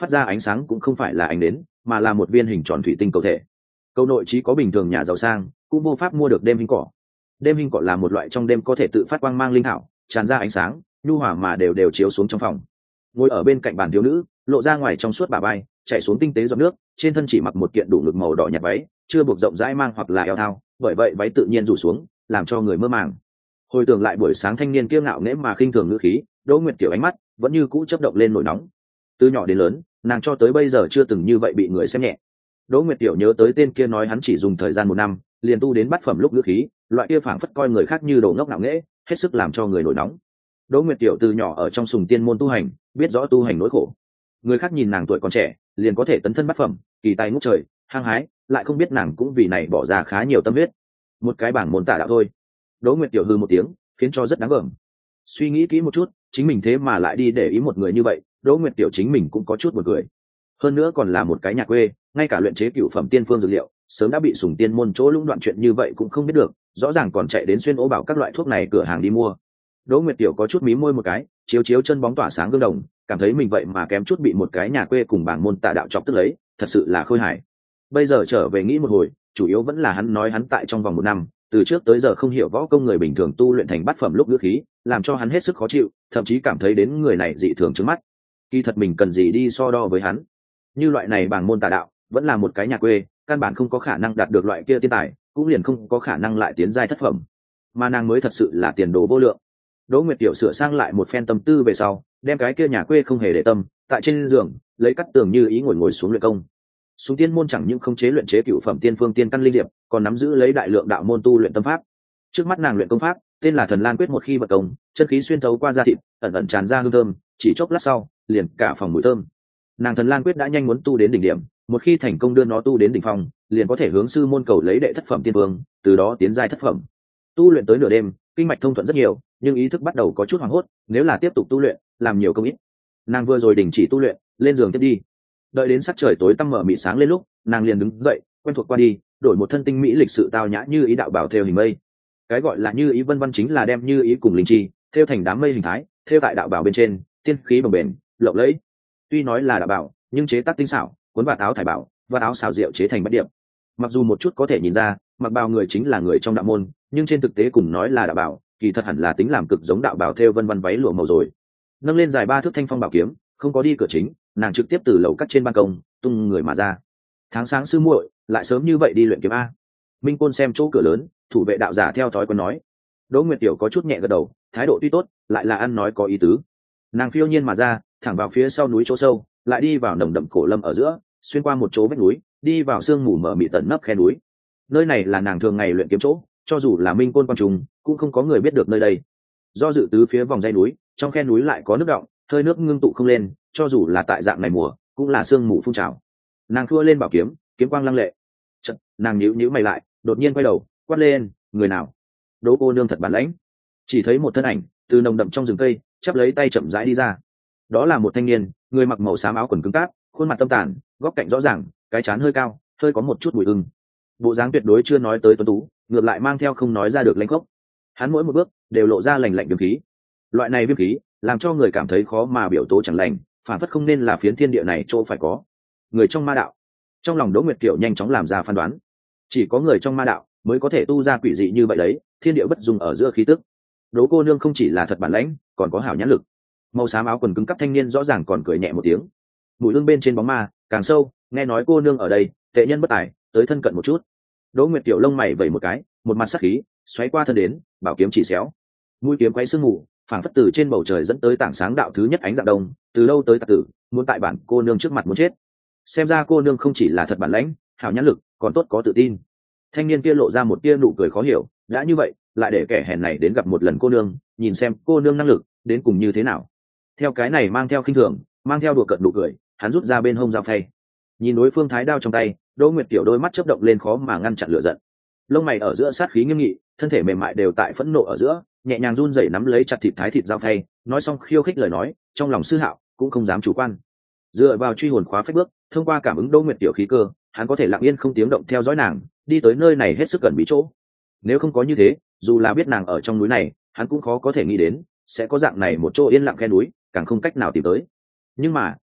phát ra ánh sáng cũng không phải là ánh nến mà là một viên hình tròn thủy tinh cầu thể. Cầu nội trí có bình thường nhà giàu sang cũng vô pháp mua được đêm hình cỏ. Đêm hình cỏ là một loại trong đêm có thể tự phát quang mang linh hảo, tràn ra ánh sáng nhu hòa mà đều đều chiếu xuống trong phòng. Ngồi ở bên cạnh bàn thiếu nữ, lộ ra ngoài trong suốt bả vai chạy xuống tinh tế giọt nước, trên thân chỉ mặc một kiện đủ ngực màu đỏ nhạt váy, chưa buộc rộng rãi mang hoặc là eo thao, bởi vậy váy tự nhiên rủ xuống làm cho người mơ màng. Hồi tưởng lại buổi sáng thanh niên kiêu ngạo nghễ mà khinh thường ngữ khí, Đỗ Nguyệt Tiểu ánh mắt vẫn như cũ chớp động lên nổi nóng. Từ nhỏ đến lớn, nàng cho tới bây giờ chưa từng như vậy bị người xem nhẹ. Đỗ Nguyệt Tiểu nhớ tới tên kia nói hắn chỉ dùng thời gian 1 năm liền tu đến bát phẩm lúc ngữ khí, loại kia phảng phất coi người khác như đồ ngốc ngạo nghễ, hết sức làm cho người nổi nóng. Đỗ Nguyệt Tiểu từ nhỏ ở trong sùng tiên môn tu hành, biết rõ tu hành nỗi khổ. Người khác nhìn nàng tuổi còn trẻ, liền có thể tấn thân bát phẩm, kỳ tài ngút trời, hăng hái, lại không biết nàng cũng vì này bỏ ra khá nhiều tâm huyết. Một cái bảng môn tả đạo thôi. Đỗ Nguyệt Tiểu hừ một tiếng, khiến cho rất đáng gờm. Suy nghĩ kỹ một chút, chính mình thế mà lại đi để ý một người như vậy, Đỗ Nguyệt Tiểu chính mình cũng có chút buồn cười. Hơn nữa còn là một cái nhà quê, ngay cả luyện chế cửu phẩm tiên phương dược liệu, sớm đã bị sùng tiên môn chỗ lũng đoạn chuyện như vậy cũng không biết được, rõ ràng còn chạy đến xuyên ố bảo các loại thuốc này cửa hàng đi mua. Đỗ Nguyệt Tiểu có chút mí môi một cái, chiếu chiếu chân bóng tỏa sáng gương đồng, cảm thấy mình vậy mà kém chút bị một cái nhà quê cùng bảng môn tà đạo chọc tức lấy, thật sự là khôi hài. Bây giờ trở về nghĩ một hồi, chủ yếu vẫn là hắn nói hắn tại trong vòng 1 năm, từ trước tới giờ không hiểu võ công người bình thường tu luyện thành bát phẩm lúc ngữ khí, làm cho hắn hết sức khó chịu, thậm chí cảm thấy đến người này dị thường trước mắt. Kỳ thật mình cần gì đi so đo với hắn? Như loại này bảng môn tà đạo, vẫn là một cái nhà quê, căn bản không có khả năng đạt được loại kia tiên tài, cũng liền không có khả năng lại tiến giai thất phẩm. Mà nàng mới thật sự là tiền đồ vô lượng. Đỗ Nguyệt Tiểu sửa sang lại một phen tâm tư về sau, đem cái kia nhà quê không hề để tâm, tại trên giường lấy cắt tường như ý ngồi xuống luyện công. Súng tiên môn chẳng những không chế luyện chế cửu phẩm tiên phương tiên căn linh diệp, còn nắm giữ lấy đại lượng đạo môn tu luyện tâm pháp. Trước mắt nàng luyện công pháp tên là Thần Lan Quyết, một khi vận công, chân khí xuyên thấu qua da thịt, ẩn ẩn tràn ra hương thơm, chỉ chốc lát sau, liền cả phòng mùi thơm. Nàng Thần Lan Quyết đã nhanh muốn tu đến đỉnh điểm, một khi thành công đưa nó tu đến đỉnh phong, liền có thể hướng sư môn cầu lấy đệ thất phẩm tiên vương, từ đó tiến giai thất phẩm. Tu luyện tới nửa đêm, kinh mạch thông thuận rất nhiều, nhưng ý thức bắt đầu có chút hoảng hốt, nếu là tiếp tục tu luyện, làm nhiều công ít. Nàng vừa rồi đình chỉ tu luyện, lên giường tiếp đi. Đợi đến sắc trời tối tăm mở mịt sáng lên lúc, nàng liền đứng dậy, quen thuộc qua đi, đổi một thân tinh mỹ lịch sự tao nhã như ý đạo bảo theo hình mây. Cái gọi là như ý vân vân chính là đem như ý cùng linh chi theo thành đám mây hình thái, theo tại đạo bảo bên trên, tiên khí bồng bềnh, lộng lẫy. Tuy nói là đạo bảo, nhưng chế tác tinh xảo, cuốn vạt áo thải bảo, vạt áo xảo diệu chế thành bát điệp. Mặc dù một chút có thể nhìn ra, mặc bào người chính là người trong đạo môn, nhưng trên thực tế cùng nói là đạo bảo, kỳ thật hẳn là tính làm cực giống đạo bảo theo vân vân váy lụa màu rồi. Nâng lên dài 3 thước thanh phong bảo kiếm, không có đi cửa chính, nàng trực tiếp từ lầu cắt trên ban công tung người mà ra. Tháng sáng sư muội, lại sớm như vậy đi luyện kiếm a? Minh Côn xem chỗ cửa lớn, thủ vệ đạo giả theo thói quen nói. Đỗ Nguyệt Tiểu có chút nhẹ gật đầu, thái độ tuy tốt, lại là ăn nói có ý tứ. Nàng phiêu nhiên mà ra, thẳng vào phía sau núi chỗ sâu, lại đi vào nồng đậm cổ lâm ở giữa, xuyên qua một chỗ vách núi, đi vào sương mù mờ mịt tận nấp khe núi. Nơi này là nàng thường ngày luyện kiếm chỗ, cho dù là Minh Côn quan trùng, cũng không có người biết được nơi đây. Do dự tứ phía vòng dây núi, trong khe núi lại có nước đọng, hơi nước ngưng tụ không lên, cho dù là tại dạng này mùa, cũng là sương mù phun trào. Nàng thua lên bảo kiếm, kiếm quang lăng lệ. Chợt, nàng nhíu mày lại, đột nhiên quay đầu, quát lên, người nào? Đỗ cô nương thật bản lãnh. Chỉ thấy một thân ảnh từ nồng đậm trong rừng cây, chắp lấy tay chậm rãi đi ra. Đó là một thanh niên, người mặc màu xám áo quần cứng cáp, khuôn mặt tâm tàn, góc cạnh rõ ràng, cái trán hơi cao, hơi có một chút bụi ưng. Bộ dáng tuyệt đối chưa nói tới tuấn tú, ngược lại mang theo không nói ra được lãnh khốc. Hắn mỗi một bước đều lộ ra lành lạnh viêm khí. Loại này viêm khí làm cho người cảm thấy khó mà biểu tố chẳng lành, phản phất không nên là phiến thiên địa này chỗ phải có. Người trong ma đạo. Trong lòng Đỗ Nguyệt Kiều nhanh chóng làm ra phán đoán. Chỉ có người trong ma đạo mới có thể tu ra quỷ dị như vậy đấy, thiên địa bất dung ở giữa khí tức. Đỗ cô nương không chỉ là thật bản lãnh, còn có hảo nhãn lực. Màu xám áo quần cứng cắp thanh niên rõ ràng còn cười nhẹ một tiếng. Mũi lưng bên trên bóng ma càng sâu, nghe nói cô nương ở đây, tệ nhân bất tài, tới thân cận một chút. Đỗ Nguyệt Kiều lông mày vẩy một cái, một mặt sắc khí xoáy qua thân đến, bảo kiếm chỉ xéo. Mũi kiếm quay sương mù, phảng phất từ trên bầu trời dẫn tới tảng sáng đạo thứ nhất ánh dạng đông, từ lâu tới tạc tử, muốn tại bản cô nương trước mặt muốn chết. Xem ra cô nương không chỉ là thật bản lãnh, hảo nhãn lực, còn tốt có tự tin. Thanh niên kia lộ ra một tia nụ cười khó hiểu, đã như vậy, lại để kẻ hèn này đến gặp một lần cô nương, nhìn xem cô nương năng lực đến cùng như thế nào. Theo cái này mang theo khinh thường, mang theo đùa cợt nụ cười, hắn rút ra bên hông dao phay. Nhìn đối phương thái đao trong tay, Đỗ Nguyệt Tiểu đôi mắt chớp động lên khó mà ngăn chặn lửa giận. Lông mày ở giữa sát khí nghiêm nghị, thân thể mềm mại đều tại phẫn nộ ở giữa, nhẹ nhàng run rẩy nắm lấy chặt thịt thái thịt dao phay, nói xong khiêu khích lời nói, trong lòng sư hạo cũng không dám chủ quan. Dựa vào truy hồn khóa phách bước, thông qua cảm ứng Đỗ Nguyệt Tiểu khí cơ, hắn có thể lặng yên không tiếng động theo dõi nàng, đi tới nơi này hết sức gần bí chỗ. Nếu không có như thế, dù là biết nàng ở trong núi này, hắn cũng khó có thể nghĩ đến sẽ có dạng này một chỗ yên lặng khe núi, càng không cách nào tìm tới. Nhưng mà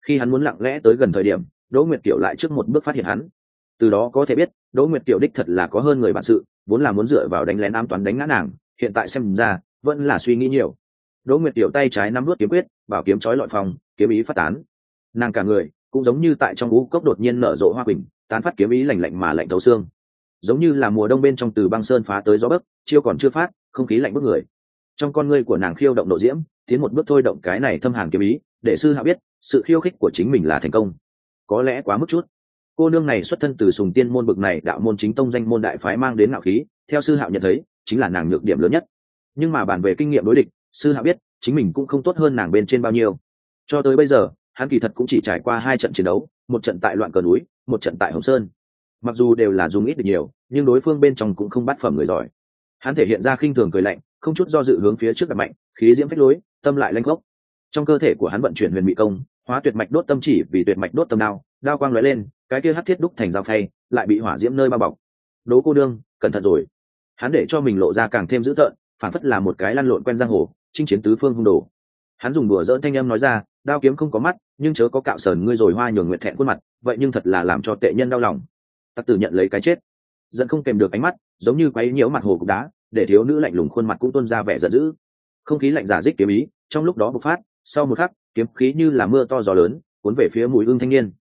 Khi hắn muốn lặng lẽ tới gần thời điểm, Đỗ Nguyệt Kiều lại trước một bước phát hiện hắn. Từ đó có thể biết Đỗ Nguyệt Kiều đích thật là có hơn người bản sự, vốn là muốn dựa vào đánh lén ám toán đánh ngã nàng, hiện tại xem ra vẫn là suy nghĩ nhiều. Đỗ Nguyệt Kiều tay trái nắm nuốt kiếm quyết, bảo kiếm chói lọi phòng, kiếm ý phát tán. Nàng cả người cũng giống như tại trong ngũ cốc đột nhiên nở rộ hoa quỳnh, tán phát kiếm ý lạnh lạnh mà lạnh thấu xương, giống như là mùa đông bên trong từ băng sơn phá tới gió bấc, chiêu còn chưa phát, không khí lạnh bức người. Trong con ngươi của nàng khiêu động độ diễm, tiến một bước thôi động cái này thâm hàn kiếm ý, để sư hạ biết sự khiêu khích của chính mình là thành công. Có lẽ quá mức chút. Cô nương này xuất thân từ Sùng Tiên môn bực này đạo môn chính tông danh môn đại phái mang đến ngạo khí, theo sư hạo nhận thấy chính là nàng nhược điểm lớn nhất. Nhưng mà bàn về kinh nghiệm đối địch, sư hạo biết chính mình cũng không tốt hơn nàng bên trên bao nhiêu. Cho tới bây giờ hắn kỳ thật cũng chỉ trải qua 2 trận chiến đấu, một trận tại Loạn Cờ núi, một trận tại Hồng Sơn. Mặc dù đều là dùng ít được nhiều, nhưng đối phương bên trong cũng không bắt phẩm người giỏi. Hắn thể hiện ra khinh thường cười lạnh, không chút do dự hướng phía trước đập mạnh, khí diễm phách lối, tâm lại lanh gốc. Trong cơ thể của hắn vận chuyển huyền mị công, hóa tuyệt mạch đốt tâm chỉ vì tuyệt mạch đốt tâm đao, đao quang lóe lên, cái kia hắc thiết đúc thành dao phay, lại bị hỏa diễm nơi bao bọc. Đỗ cô đương, cẩn thận rồi. Hắn để cho mình lộ ra càng thêm dữ tợn, phản phất là một cái lăn lộn quen giang hồ, chinh chiến tứ phương hung đồ. Hắn dùng đùa dỡn thanh âm nói ra, đao kiếm không có mắt, nhưng chớ có cạo sờn ngươi rồi hoa nhường nguyện thẹn khuôn mặt, vậy nhưng thật là làm cho tệ nhân đau lòng. Tặc tử nhận lấy cái chết, giận không kèm được ánh mắt, giống như quấy nhiễu mặt hồ cục đá, để thiếu nữ lạnh lùng khuôn mặt cũng tuôn ra vẻ giận dữ. Không khí lạnh giả dích kiếm ý, trong lúc đó bộc phát, sau một khắc, kiếm khí như là mưa to gió lớn, cuốn về phía Mùi Ưng thanh niên.